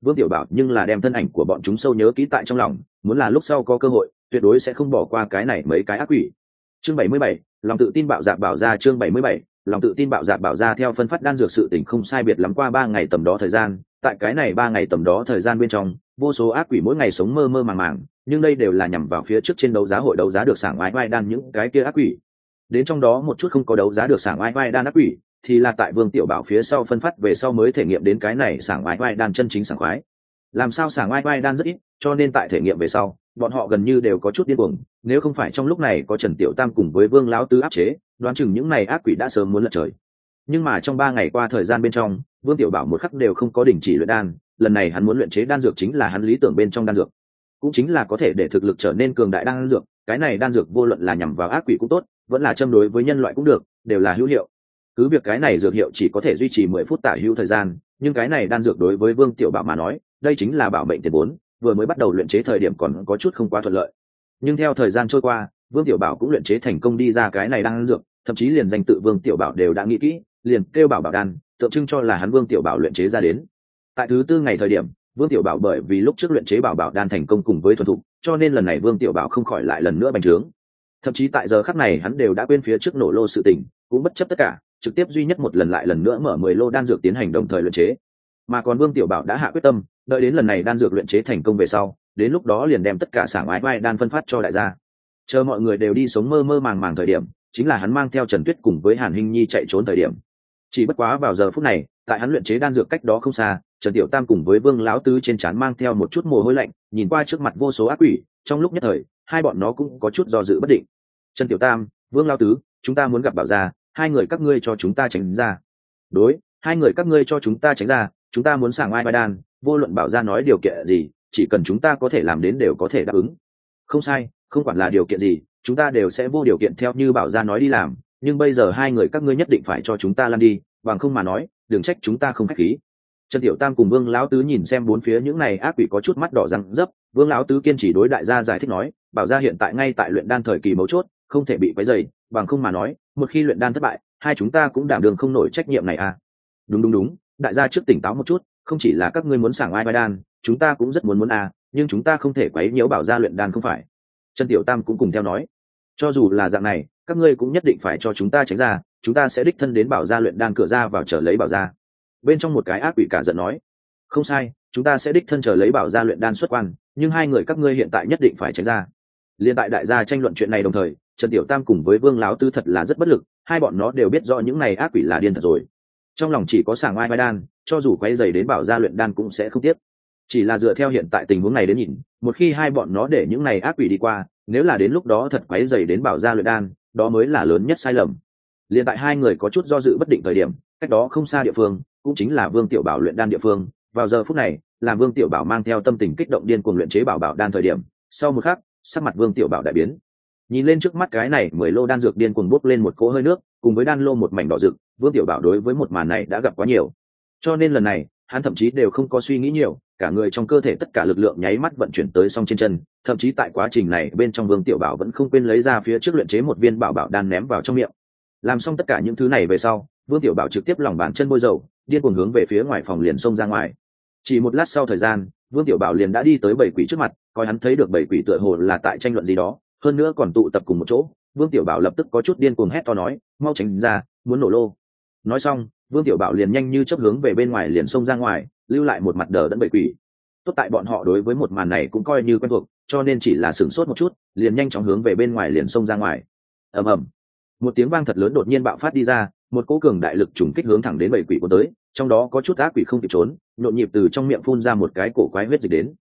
Vương Tiểu Bảo nhưng là đem thân ảnh của bọn chúng sâu nhớ kỹ tại trong lòng, muốn là lúc sau có cơ hội tuyệt đối sẽ không bỏ qua cái này mấy cái ác quỷ. Chương bảy mươi bảy, lòng tự tin bạo dạn bảo ra. Chương bảy mươi bảy, lòng tự tin bạo dạn bảo ra. Theo phân phát đan dược sự tình không sai biệt lắm qua ba ngày tầm đó thời gian, tại cái này ba ngày tầm đó thời gian bên trong, vô số ác quỷ mỗi ngày sống mơ mơ màng màng, nhưng đây đều là nhằm vào phía trước trên đấu giá hội đấu giá được sảng oai oai đan những cái kia ác quỷ. Đến trong đó một chút không có đấu giá được sảng oai oai đan ác quỷ, thì là tại Vương Tiểu Bảo phía sau phân phát về sau mới thể nghiệm đến cái này sảng oai oai đan chân chính sảng khoái. Làm sao sảng oai oai đan rất ít, cho nên tại thể nghiệm về sau, bọn họ gần như đều có chút điên cuồng, nếu không phải trong lúc này có Trần Tiểu Tam cùng với Vương lão tứ áp chế, đoán chừng những này ác quỷ đã sớm muốn lật trời. Nhưng mà trong ba ngày qua thời gian bên trong, Vương Tiểu Bảo một khắc đều không có đình chỉ luyện đan, lần này hắn muốn luyện chế đan dược chính là hắn lý tưởng bên trong đan dược, cũng chính là có thể để thực lực trở nên cường đại đan dược. Cái này đan dược vô luận là nhằm vào ác quỷ cũng tốt, vẫn là châm đối với nhân loại cũng được, đều là hữu hiệu. Cứ việc cái này dược hiệu chỉ có thể duy trì mười phút tả hữu thời gian, nhưng cái này đan dược đối với Vương Tiểu Bảo mà nói, đây chính là bảo mệnh tiền vốn, vừa mới bắt đầu luyện chế thời điểm còn có chút không quá thuận lợi. Nhưng theo thời gian trôi qua, Vương Tiểu Bảo cũng luyện chế thành công đi ra cái này đan dược, thậm chí liền danh tự Vương Tiểu Bảo đều đã nghĩ kỹ, liền kêu bảo bảo đan, tượng trưng cho là hắn Vương Tiểu Bảo luyện chế ra đến. Tại thứ tư ngày thời điểm, Vương Tiểu Bảo bởi vì lúc trước luyện chế bảo bảo đan thành công cùng với thuần thục, cho nên lần này Vương Tiểu Bảo không khỏi lại lần nữa bành trướng. Thậm chí tại giờ khắc này hắn đều đã quên phía trước nổ lô sự tình, cũng bất chấp tất cả, trực tiếp duy nhất một lần lại lần nữa mở mười lô đan dược tiến hành đồng thời luyện chế. Mà còn Vương Tiểu Bảo đã hạ quyết tâm, đợi đến lần này đan dược luyện chế thành công về sau, đến lúc đó liền đem tất cả sảng oai oai đan phân phát cho đại gia. Chờ mọi người đều đi sống mơ mơ màng màng thời điểm, chính là hắn mang theo Trần Tuyết cùng với Hàn Hinh Nhi chạy trốn thời điểm. Chỉ bất quá vào giờ phút này, tại hắn luyện chế đan dược cách đó không xa, Trần Tiểu Tam cùng với Vương lão tứ trên trán mang theo một chút mồ hôi lạnh, nhìn qua trước mặt vô số ác quỷ, trong lúc nhất thời, hai bọn nó cũng có chút do dự bất định. Trần Tiểu Tam, Vương lão tứ, chúng ta muốn gặp bảo gia, hai người các ngươi cho chúng ta tránh ra. Đối, hai người các ngươi cho chúng ta tránh ra, chúng ta muốn sảng oai oai đan, vô luận bảo gia nói điều kiện gì, chỉ cần chúng ta có thể làm đến đều có thể đáp ứng. Không sai, không quản là điều kiện gì, chúng ta đều sẽ vô điều kiện theo như bảo gia nói đi làm, nhưng bây giờ hai người các ngươi nhất định phải cho chúng ta lăn đi, bằng không mà nói, đừng trách chúng ta không khách khí. Trần Tiểu Tam cùng Vương lão tứ nhìn xem bốn phía những này ác quỷ có chút mắt đỏ răng dấp, Vương lão tứ kiên trì đối đại gia giải thích nói, bảo gia hiện tại ngay tại luyện đan thời kỳ mấu chốt, không thể bị quấy rầy, bằng không mà nói, một khi luyện đan thất bại, hai chúng ta cũng đảm đương không nổi trách nhiệm này à. Đúng đúng đúng, đại gia trước tỉnh táo một chút, không chỉ là các ngươi muốn sảng oai oai đan, chúng ta cũng rất muốn muốn à, nhưng chúng ta không thể quấy nhiễu bảo gia luyện đan không phải. Trần Tiểu Tam cũng cùng theo nói, cho dù là dạng này, các ngươi cũng nhất định phải cho chúng ta tránh ra, chúng ta sẽ đích thân đến bảo gia luyện đan cửa ra vào chờ lấy bảo gia. Bên trong một cái ác quỷ cả giận nói, không sai, chúng ta sẽ đích thân chờ lấy bảo gia luyện đan xuất quan, nhưng hai người các ngươi hiện tại nhất định phải tránh ra. Liên tại đại gia tranh luận chuyện này đồng thời, Trần Tiểu Tam cùng với Vương lão tứ thật là rất bất lực, hai bọn nó đều biết rõ những này ác quỷ là điên thật rồi. Trong lòng chỉ có sảng oai oai đan, cho dù quay giày đến bảo gia luyện đan cũng sẽ không tiếc. Chỉ là dựa theo hiện tại tình huống này đến nhìn, một khi hai bọn nó để những này ác quỷ đi qua, nếu là đến lúc đó thật quấy dày đến bảo gia luyện đan, đó mới là lớn nhất sai lầm. Liên tại hai người có chút do dự bất định thời điểm, cách đó không xa địa phương, cũng chính là Vương Tiểu Bảo luyện đan địa phương, vào giờ phút này, làm Vương Tiểu Bảo mang theo tâm tình kích động điên cuồng luyện chế bảo bảo đan thời điểm, sau một khắc, sắc mặt Vương Tiểu Bảo đại biến. Nhìn lên trước mắt cái này mười lô đan dược điên cuồng bốc lên một cỗ hơi nước, cùng với đan lô một mảnh đỏ rực, Vương Tiểu Bảo đối với một màn này đã gặp quá nhiều. Cho nên lần này, hắn thậm chí đều không có suy nghĩ nhiều, cả người trong cơ thể tất cả lực lượng nháy mắt vận chuyển tới song trên chân, thậm chí tại quá trình này bên trong Vương Tiểu Bảo vẫn không quên lấy ra phía trước luyện chế một viên bảo bảo đan ném vào trong miệng. Làm xong tất cả những thứ này về sau, Vương Tiểu Bảo trực tiếp lòng bàn chân bôi dầu, điên cuồng hướng về phía ngoài phòng liền xông ra ngoài. Chỉ một lát sau thời gian, Vương Tiểu Bảo liền đã đi tới bảy quỷ trước mặt, coi hắn thấy được bảy quỷ tựa hồ là tại tranh luận gì đó, hơn nữa còn tụ tập cùng một chỗ. Vương Tiểu Bảo lập tức có chút điên cuồng hét to nói, mau tránh ra, muốn nổ lô. Nói xong, Vương Tiểu Bảo liền nhanh như chớp hướng về bên ngoài liền xông ra ngoài, lưu lại một mặt đờ đẫn bảy quỷ. Tốt tại bọn họ đối với một màn này cũng coi như quen thuộc, cho nên chỉ là sửng sốt một chút, liền nhanh chóng hướng về bên ngoài liền xông ra ngoài. Ầm ầm, một tiếng vang thật lớn đột nhiên bạo phát đi ra, một cỗ cường đại lực trùng kích hướng thẳng đến bảy quỷ của tới, trong đó có chút ác quỷ không kịp trốn, nhộn nhịp từ trong miệng phun ra một cái cổ quái huyết dịch đến.